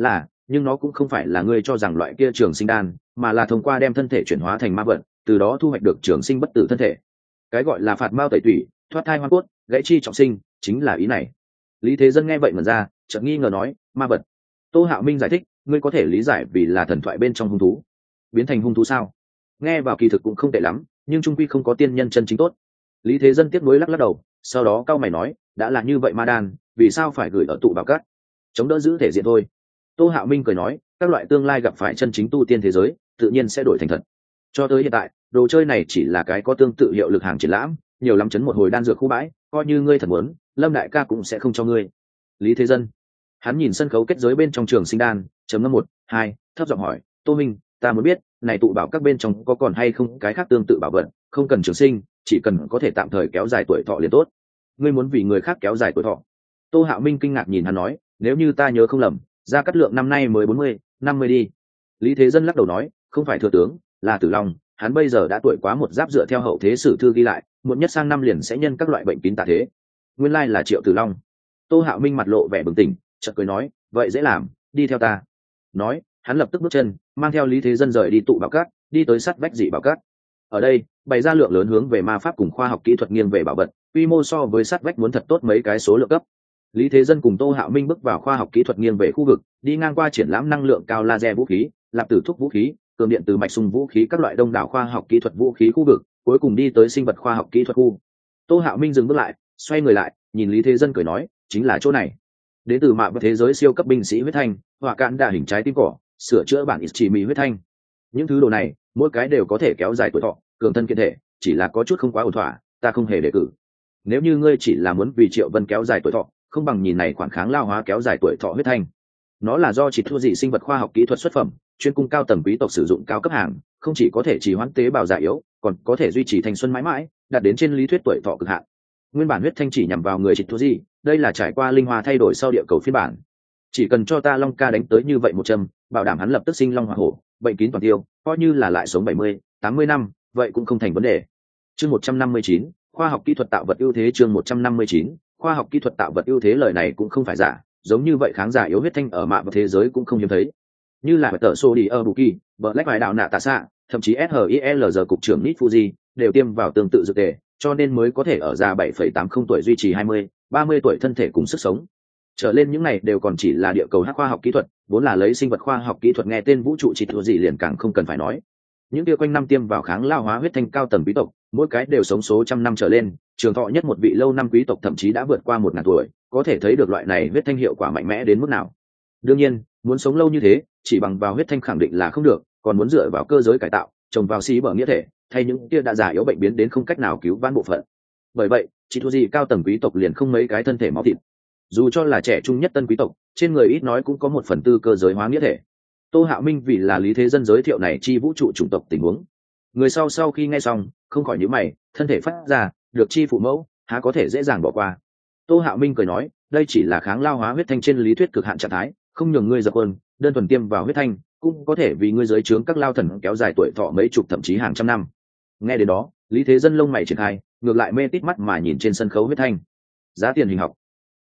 nhưng nó cũng không phải là ngươi cho rằng loại kia trường sinh đan, mà là thông qua đem thân thể chuyển hóa thành ma vật, từ đó thu hoạch được trường sinh bất tử thân thể. Cái gọi là phạt mao tẩy tủy, thoát thai hoa cốt, gãy chi trọng sinh, chính là ý này. Lý Thế Dân nghe vậy mà ra, chợt nghi ngờ nói, ma vật. Tô Hạo Minh giải thích, ngươi có thể lý giải vì là thần thoại bên trong hung thú, biến thành hung thú sao? Nghe vào kỳ thực cũng không tệ lắm, nhưng trung quy không có tiên nhân chân chính tốt. Lý Thế Dân tiếc nuối lắc lắc đầu, sau đó cau mày nói, đã là như vậy ma đan, vì sao phải gửi ở tụ bảo cát? Chống đỡ giữ thể diện thôi. Tô Hạo Minh cười nói, các loại tương lai gặp phải chân chính tu tiên thế giới, tự nhiên sẽ đổi thành thật. Cho tới hiện tại, đồ chơi này chỉ là cái có tương tự hiệu lực hàng triển lãm, nhiều lắm chấn một hồi đan dược khu bãi, coi như ngươi thật muốn, Lâm đại ca cũng sẽ không cho ngươi. Lý Thế Dân, hắn nhìn sân khấu kết giới bên trong trường sinh đan, chấm ngâm 1, 2, thấp giọng hỏi, Tô Minh, ta muốn biết, này tụ bảo các bên trong có còn hay không cái khác tương tự bảo vật, không cần trường sinh, chỉ cần có thể tạm thời kéo dài tuổi thọ liền tốt. Ngươi muốn vì người khác kéo dài tuổi thọ? Tô Hạo Minh kinh ngạc nhìn hắn nói, nếu như ta nhớ không lầm, Gia Cát Lượng năm nay mới 40, 50 đi. Lý Thế Dân lắc đầu nói, không phải thừa tướng, là Tử Long, hắn bây giờ đã tuổi quá một giáp, dựa theo hậu thế sử thư ghi lại, muộn nhất sang năm liền sẽ nhân các loại bệnh kín tà thế. Nguyên lai là Triệu Tử Long. Tô Hạo Minh mặt lộ vẻ bừng tỉnh, chợt cười nói, vậy dễ làm, đi theo ta. Nói, hắn lập tức bước chân, mang theo Lý Thế Dân rời đi tụ bảo cát, đi tới sát vách dị bảo cát. Ở đây, bày ra lượng lớn hướng về ma pháp cùng khoa học kỹ thuật nghiêng về bảo vật, quy mô so với sát vách muốn thật tốt mấy cái số lượng cấp. Lý Thế Dân cùng Tô Hạo Minh bước vào khoa học kỹ thuật nghiêng về khu vực, đi ngang qua triển lãm năng lượng cao laser vũ khí, lạp tử thuốc vũ khí, cường điện từ mạch sung vũ khí, các loại đông đảo khoa học kỹ thuật vũ khí khu vực, cuối cùng đi tới sinh vật khoa học kỹ thuật khu. Tô Hạo Minh dừng bước lại, xoay người lại, nhìn Lý Thế Dân cười nói, chính là chỗ này. Đến từ mạ vật thế giới siêu cấp binh sĩ huyết thanh, hỏa cạn đa hình trái tim cỏ, sửa chữa bản Ichimi huyết thanh. Những thứ đồ này, mỗi cái đều có thể kéo dài tuổi thọ, cường thân kiện thể, chỉ là có chút không quá ổn thỏa, ta không hề đề cử. Nếu như ngươi chỉ là muốn vì Triệu Vân kéo dài tuổi thọ, không bằng nhìn này khoản kháng lao hóa kéo dài tuổi thọ huyết thanh. Nó là do chỉ thua dị sinh vật khoa học kỹ thuật xuất phẩm, chuyên cung cao tầng quý tộc sử dụng cao cấp hàng, không chỉ có thể trì hoãn tế bào già yếu, còn có thể duy trì thanh xuân mãi mãi, đạt đến trên lý thuyết tuổi thọ cực hạn. Nguyên bản huyết thanh chỉ nhằm vào người chỉ thua dị, đây là trải qua linh hoa thay đổi sau địa cầu phiên bản. Chỉ cần cho ta Long ca đánh tới như vậy một châm, bảo đảm hắn lập tức sinh long hỏa hổ, bệnh kín toàn tiêu, coi như là lại sống 70, 80 năm, vậy cũng không thành vấn đề. Chương 159, khoa học kỹ thuật tạo vật ưu thế. Chương 159, khoa học kỹ thuật tạo vật ưu thế. Lời này cũng không phải giả, giống như vậy kháng giả yếu huyết thanh ở mạ và thế giới cũng không hiếm thấy, như là tờ sô đi ở Buki, Black vài đạo nạ tạ xạ, thậm chí SHILZ cục trưởng Nit Fuji đều tiêm vào tương tự dược tề, cho nên mới có thể ở già 7,80 tuổi duy trì 20, 30 tuổi thân thể cùng sức sống. Trở lên những này đều còn chỉ là địa cầu hắc khoa học kỹ thuật, vốn là lấy sinh vật khoa học kỹ thuật nghe tên vũ trụ chỉ thừa gì liền càng không cần phải nói. Những kia quanh năm tiêm vào kháng lao hóa huyết thanh cao tầng quý tộc, mỗi cái đều sống số trăm năm trở lên, trường thọ nhất một vị lâu năm quý tộc thậm chí đã vượt qua 1000 tuổi, có thể thấy được loại này huyết thanh hiệu quả mạnh mẽ đến mức nào. Đương nhiên, muốn sống lâu như thế, chỉ bằng vào huyết thanh khẳng định là không được, còn muốn dựa vào cơ giới cải tạo, trồng vào xí bở nghĩa thể, thay những kia đã già yếu bệnh biến đến không cách nào cứu vãn bộ phận. Bởi vậy, chỉ thua gì cao tầng quý tộc liền không mấy cái thân thể máu thịt. Dù cho là trẻ trung nhất tân quý tộc, trên người ít nói cũng có 1/4 cơ giới hóa nghĩa thể. Tô Hạo Minh vì là Lý Thế Dân giới thiệu này chi vũ trụ chủng tộc tình huống. Người sau khi nghe xong, không khỏi nhíu mày, thân thể phát ra, được chi phụ mẫu, há có thể dễ dàng bỏ qua. Tô Hạo Minh cười nói, đây chỉ là kháng lao hóa huyết thanh trên lý thuyết cực hạn trạng thái, không nhường ngươi dập ơn, đơn thuần tiêm vào huyết thanh, cũng có thể vì ngươi giới trướng các lao thần kéo dài tuổi thọ mấy chục thậm chí hàng trăm năm. Nghe đến đó, Lý Thế Dân lông mày triển khai, ngược lại mê tít mắt mà nhìn trên sân khấu huyết thanh. Giá tiền hình học.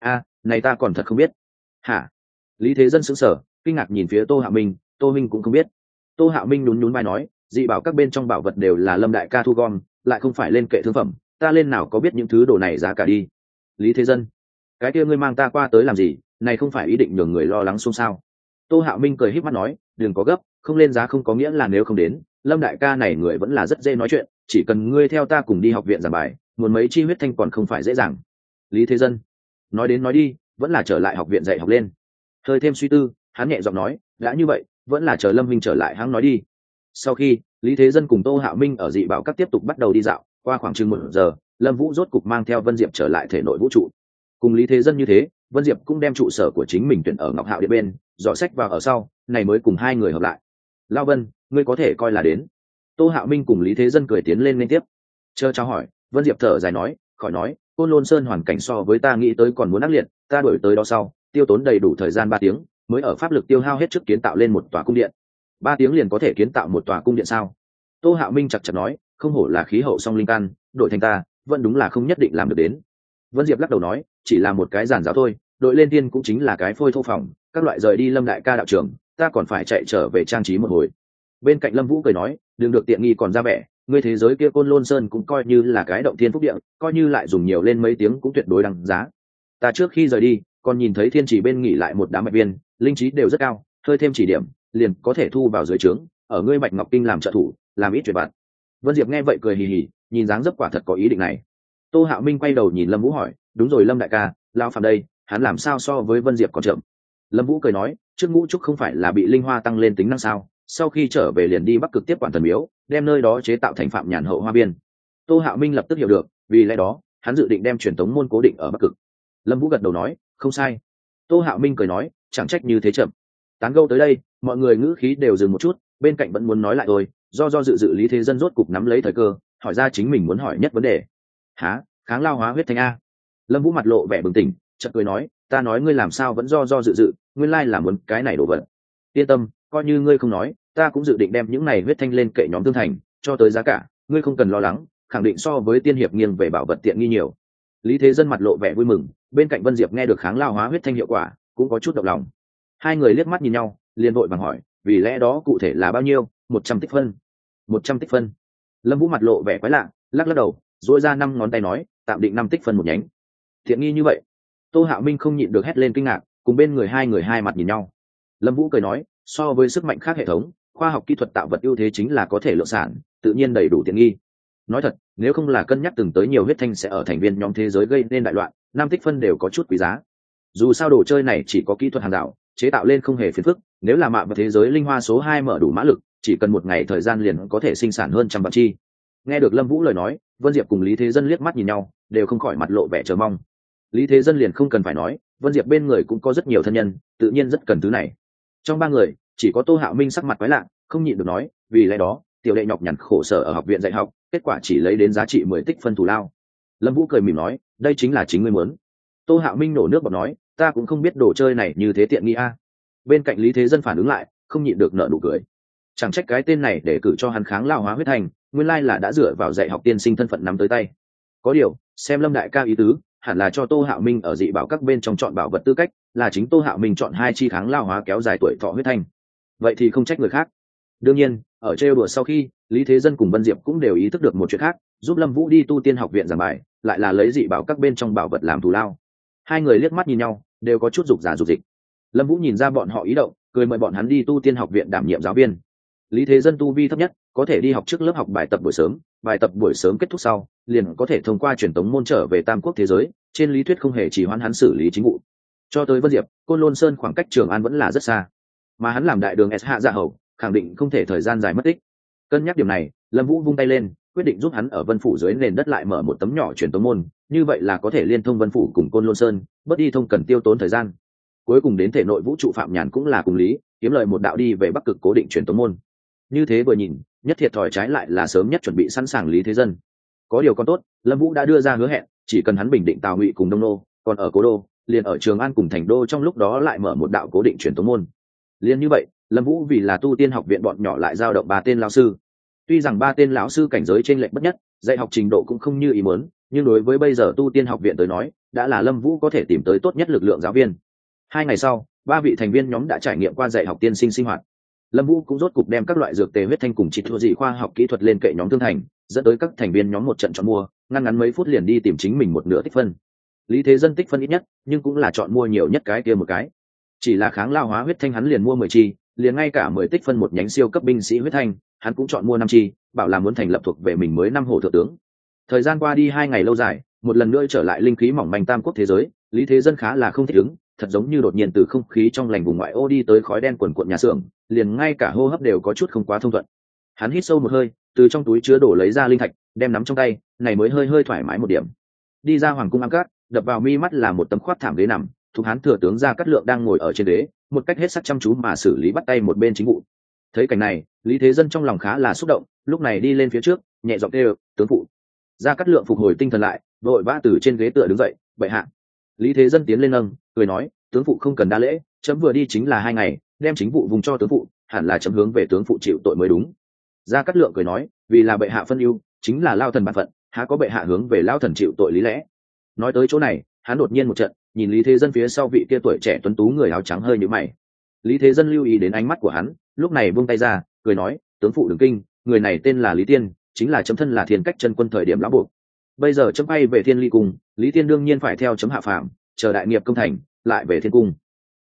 Này ta còn thật không biết. Hả? Lý Thế Dân sững sờ, kinh ngạc nhìn phía Tô Hạo Minh, Tô Minh cũng không biết. Tô Hạo Minh nhún vai nói, dị bảo các bên trong bảo vật đều là Lâm đại ca thu gom, lại không phải lên kệ thương phẩm, ta lên nào có biết những thứ đồ này giá cả đi. Lý Thế Dân, cái kia ngươi mang ta qua tới làm gì, này không phải ý định nhường người lo lắng xôn xao. Tô Hạo Minh cười híp mắt nói, đừng có gấp, không lên giá không có nghĩa là nếu không đến, Lâm đại ca này người vẫn là rất dễ nói chuyện, chỉ cần ngươi theo ta cùng đi học viện giảng bài, muốn mấy chi huyết thanh còn không phải dễ dàng. Lý Thế Dân, nói đến nói đi, vẫn là trở lại học viện dạy học lên. Hơi thêm suy tư, hắn nhẹ giọng nói, đã như vậy, vẫn là chờ Lâm Minh trở lại hắn nói đi. Sau khi Lý Thế Dân cùng Tô Hạo Minh ở dị bảo các tiếp tục bắt đầu đi dạo, qua khoảng chừng 1 giờ, Lâm Vũ rốt cục mang theo Vân Diệp trở lại thể nội vũ trụ. Cùng Lý Thế Dân như thế, Vân Diệp cũng đem trụ sở của chính mình tuyển ở Ngọc Hạo Điện bên, dò sách vào ở sau, này mới cùng hai người hợp lại. Lao Vân, ngươi có thể coi là đến. Tô Hạo Minh cùng Lý Thế Dân cười tiến lên liên tiếp. Chờ chào hỏi, Vân Diệp thở dài nói, khỏi nói, Côn Lôn Sơn hoàn cảnh so với ta nghĩ tới còn muốn ác liệt, ta đuổi tới đó sau, tiêu tốn đầy đủ thời gian 3 tiếng, mới ở pháp lực tiêu hao hết trước kiến tạo lên một tòa cung điện. 3 tiếng liền có thể kiến tạo một tòa cung điện sao? Tô Hạo Minh chặt chặt nói, không hổ là khí hậu song linh căn, đội thành ta, vẫn đúng là không nhất định làm được đến. Vân Diệp lắc đầu nói, chỉ là một cái giản giáo thôi, đội lên tiên cũng chính là cái phôi thô phòng, các loại rời đi Lâm đại ca đạo trưởng, ta còn phải chạy trở về trang trí một hồi. Bên cạnh Lâm Vũ cười nói, đừng được tiện nghi còn ra vẻ, ngươi thế giới kia Côn Lôn Sơn cũng coi như là cái động thiên phúc địa, coi như lại dùng nhiều lên mấy tiếng cũng tuyệt đối đáng giá. Ta trước khi rời đi còn nhìn thấy thiên chỉ bên nghỉ lại một đám mạch viên, linh trí đều rất cao, hơi thêm chỉ điểm liền có thể thu vào dưới trướng, ở ngươi Bạch Ngọc Kinh làm trợ thủ, làm ít chuyện bạn. Vân Diệp nghe vậy cười hì hì, nhìn dáng dấp quả thật có ý định này. Tô Hạo Minh quay đầu nhìn Lâm Vũ hỏi, đúng rồi Lâm đại ca, lão phạm đây, hắn làm sao so với Vân Diệp còn chậm? Lâm Vũ cười nói, trước Ngũ Trúc không phải là bị linh hoa tăng lên tính năng sao, sau khi trở về liền đi Bắc Cực tiếp quản thần miếu, đem nơi đó chế tạo thành Phạm Nhàn hậu hoa biên. Tô Hạo Minh lập tức hiểu được, vì lẽ đó hắn dự định đem truyền tống môn cố định ở Bắc Cực. Lâm Vũ gật đầu nói, không sai. Tô Hạo Minh cười nói, chẳng trách như thế chậm. Tán gẫu tới đây, mọi người ngữ khí đều dừng một chút, bên cạnh vẫn muốn nói lại thôi, do dự Lý Thế Dân rốt cục nắm lấy thời cơ, hỏi ra chính mình muốn hỏi nhất vấn đề. Hả? Kháng lao hóa huyết thanh a? Lâm Vũ mặt lộ vẻ bừng tỉnh, chợt cười nói, ta nói ngươi làm sao vẫn do dự, nguyên lai là muốn cái này đổ vật. Yên tâm, coi như ngươi không nói, ta cũng dự định đem những này huyết thanh lên kệ nhóm thương thành, cho tới giá cả, ngươi không cần lo lắng, khẳng định so với tiên hiệp nghiêng về bảo vật tiện nghi nhiều. Lý Thế Dân mặt lộ vẻ vui mừng, bên cạnh Vân Diệp nghe được kháng lao hóa huyết thanh hiệu quả, cũng có chút động lòng. Hai người liếc mắt nhìn nhau, liền vội vàng hỏi, vì lẽ đó cụ thể là bao nhiêu? 100 tích phân. 100 tích phân. Lâm Vũ mặt lộ vẻ quái lạ, lắc đầu, duỗi ra 5 ngón tay nói, tạm định 5 tích phân một nhánh. Thiện nghi như vậy. Tô Hạo Minh không nhịn được hét lên kinh ngạc, cùng bên người hai mặt nhìn nhau. Lâm Vũ cười nói, so với sức mạnh khác hệ thống, khoa học kỹ thuật tạo vật ưu thế chính là có thể lượng sản, tự nhiên đầy đủ tiện nghi. Nói thật, nếu không là cân nhắc từng tới nhiều huyết thanh sẽ ở thành viên nhóm thế giới gây nên đại loạn, 5 tích phân đều có chút quý giá. Dù sao đồ chơi này chỉ có kỹ thuật hàng đạo, chế tạo lên không hề phiền phức, nếu là mạ vào thế giới linh hoa số 2 mở đủ mã lực, chỉ cần một ngày thời gian liền có thể sinh sản hơn trăm vạn chi. Nghe được Lâm Vũ lời nói, Vân Diệp cùng Lý Thế Dân liếc mắt nhìn nhau, đều không khỏi mặt lộ vẻ chờ mong. Lý Thế Dân liền không cần phải nói, Vân Diệp bên người cũng có rất nhiều thân nhân, tự nhiên rất cần thứ này. Trong ba người, chỉ có Tô Hạo Minh sắc mặt quái lạ, không nhịn được nói, vì lẽ đó, tiểu đệ nhọc nhằn khổ sở ở học viện dạy học, kết quả chỉ lấy đến giá trị 10 tích phân thù lao. Lâm Vũ cười mỉm nói, đây chính là chính ngươi muốn. Tô Hạo Minh nổ nước bọt nói, ta cũng không biết đồ chơi này như thế tiện nghi a. Bên cạnh Lý Thế Dân phản ứng lại, không nhịn được nở nụ cười. Chẳng trách cái tên này để cử cho hắn kháng lao hóa huyết thành, nguyên lai là đã dựa vào dạy học tiên sinh thân phận nắm tới tay. Có điều, xem Lâm đại ca ý tứ, hẳn là cho Tô Hạo Minh ở dị bảo các bên trong chọn bảo vật tư cách, là chính Tô Hạo Minh chọn 2 chi kháng lao hóa kéo dài tuổi thọ huyết thanh. Vậy thì không trách người khác. Đương nhiên, ở trêu đùa sau khi, Lý Thế Dân cùng Vân Diệp cũng đều ý thức được một chuyện khác, giúp Lâm Vũ đi tu tiên học viện giảng bài, lại là lấy dị bảo các bên trong bảo vật làm thù lao. Hai người liếc mắt nhìn nhau, đều có chút dục giả dục dịch. Lâm Vũ nhìn ra bọn họ ý động, cười mời bọn hắn đi tu tiên học viện đảm nhiệm giáo viên. Lý Thế Dân tu vi thấp nhất, có thể đi học trước lớp học bài tập buổi sớm, bài tập buổi sớm kết thúc sau, liền có thể thông qua truyền tống môn trở về Tam Quốc thế giới, trên lý thuyết không hề chỉ hoãn hắn xử lý chính vụ. Cho tới Vân Diệp, Côn Lôn Sơn khoảng cách Trường An vẫn là rất xa, mà hắn làm đại đường S hạ dạ hầu, khẳng định không thể thời gian dài mất tích. Cân nhắc điểm này, Lâm Vũ vung tay lên, quyết định giúp hắn ở Vân phủ dưới nền đất lại mở một tấm nhỏ truyền tống môn, như vậy là có thể liên thông Vân phủ cùng Côn Lôn Sơn, bớt đi thông cần tiêu tốn thời gian. Cuối cùng đến thể nội vũ trụ Phạm Nhàn cũng là cùng lý, kiếm lời một đạo đi về Bắc Cực cố định truyền tống môn. Như thế vừa nhìn, nhất thiệt thòi trái lại là sớm nhất chuẩn bị sẵn sàng Lý Thế Dân. Có điều còn tốt, Lâm Vũ đã đưa ra hứa hẹn, chỉ cần hắn bình định Tào Ngụy cùng Đông Nô, còn ở Cố Đô, liền ở Trường An cùng Thành Đô trong lúc đó lại mở một đạo cố định truyền tống môn. Liên như vậy, Lâm Vũ vì là tu tiên học viện bọn nhỏ lại giao động 3 tên lão sư. Tuy rằng 3 tên lão sư cảnh giới trên lệch bất nhất, dạy học trình độ cũng không như ý muốn, nhưng đối với bây giờ tu tiên học viện tới nói, đã là Lâm Vũ có thể tìm tới tốt nhất lực lượng giáo viên. 2 ngày sau, 3 vị thành viên nhóm đã trải nghiệm qua dạy học tiên sinh sinh hoạt. Lâm Vũ cũng rốt cục đem các loại dược tề huyết thanh cùng chỉ thua dị khoa học kỹ thuật lên kệ nhóm thương thành, dẫn tới các thành viên nhóm một trận chọn mua, ngắn mấy phút liền đi tìm chính mình một nửa tích phân. Lý Thế Dân tích phân ít nhất, nhưng cũng là chọn mua nhiều nhất cái kia một cái. Chỉ là kháng lao hóa huyết thanh hắn liền mua 10 chi, liền ngay cả 10 tích phân một nhánh siêu cấp binh sĩ huyết thanh, hắn cũng chọn mua 5 chi, bảo là muốn thành lập thuộc về mình mới 5 hổ thượng tướng. Thời gian qua đi 2 ngày lâu dài, một lần nữa trở lại linh khí mỏng manh Tam Quốc thế giới, Lý Thế Dân khá là không thích ứng, thật giống như đột nhiên từ không khí trong lành vùng ngoại ô đi tới khói đen quần quật nhà xưởng, liền ngay cả hô hấp đều có chút không quá thông thuận. Hắn hít sâu một hơi, từ trong túi chứa đổ lấy ra linh thạch, đem nắm trong tay, này mới hơi thoải mái một điểm. Đi ra hoàng cung Am Cát, đập vào mi mắt là một tấm khoát thảm ghế nằm, thuộc hán thừa tướng Gia Cát Lượng đang ngồi ở trên ghế, một cách hết sức chăm chú mà xử lý bắt tay một bên chính vụ. Thấy cảnh này, Lý Thế Dân trong lòng khá là xúc động, lúc này đi lên phía trước, nhẹ giọng kêu, "Tướng phụ." Gia Cát Lượng phục hồi tinh thần lại, vội vã từ trên ghế tựa đứng dậy, "Bệ hạ." Lý Thế Dân tiến lên nâng, cười nói, "Tướng phụ không cần đa lễ, chấm vừa đi chính là 2 ngày, đem chính vụ vùng cho tướng phụ, hẳn là chấm hướng về tướng phụ chịu tội mới đúng." Gia Cát Lượng cười nói, "Vì là bệ hạ phân ưu, chính là lao thần bản phận, há có bệ hạ hướng về lao thần chịu tội lý lẽ." Nói tới chỗ này, hắn đột nhiên một trận, nhìn Lý Thế Dân phía sau vị kia tuổi trẻ tuấn tú người áo trắng hơi nhíu mày. Lý Thế Dân lưu ý đến ánh mắt của hắn, lúc này buông tay ra cười nói, tướng phụ đừng kinh, người này tên là Lý Tiên, chính là chấm thân là thiên cách chân quân thời điểm lão buộc. Bây giờ chấm bay về thiên ly cung, Lý Tiên đương nhiên phải theo chấm hạ phàm, chờ đại nghiệp công thành lại về thiên cung.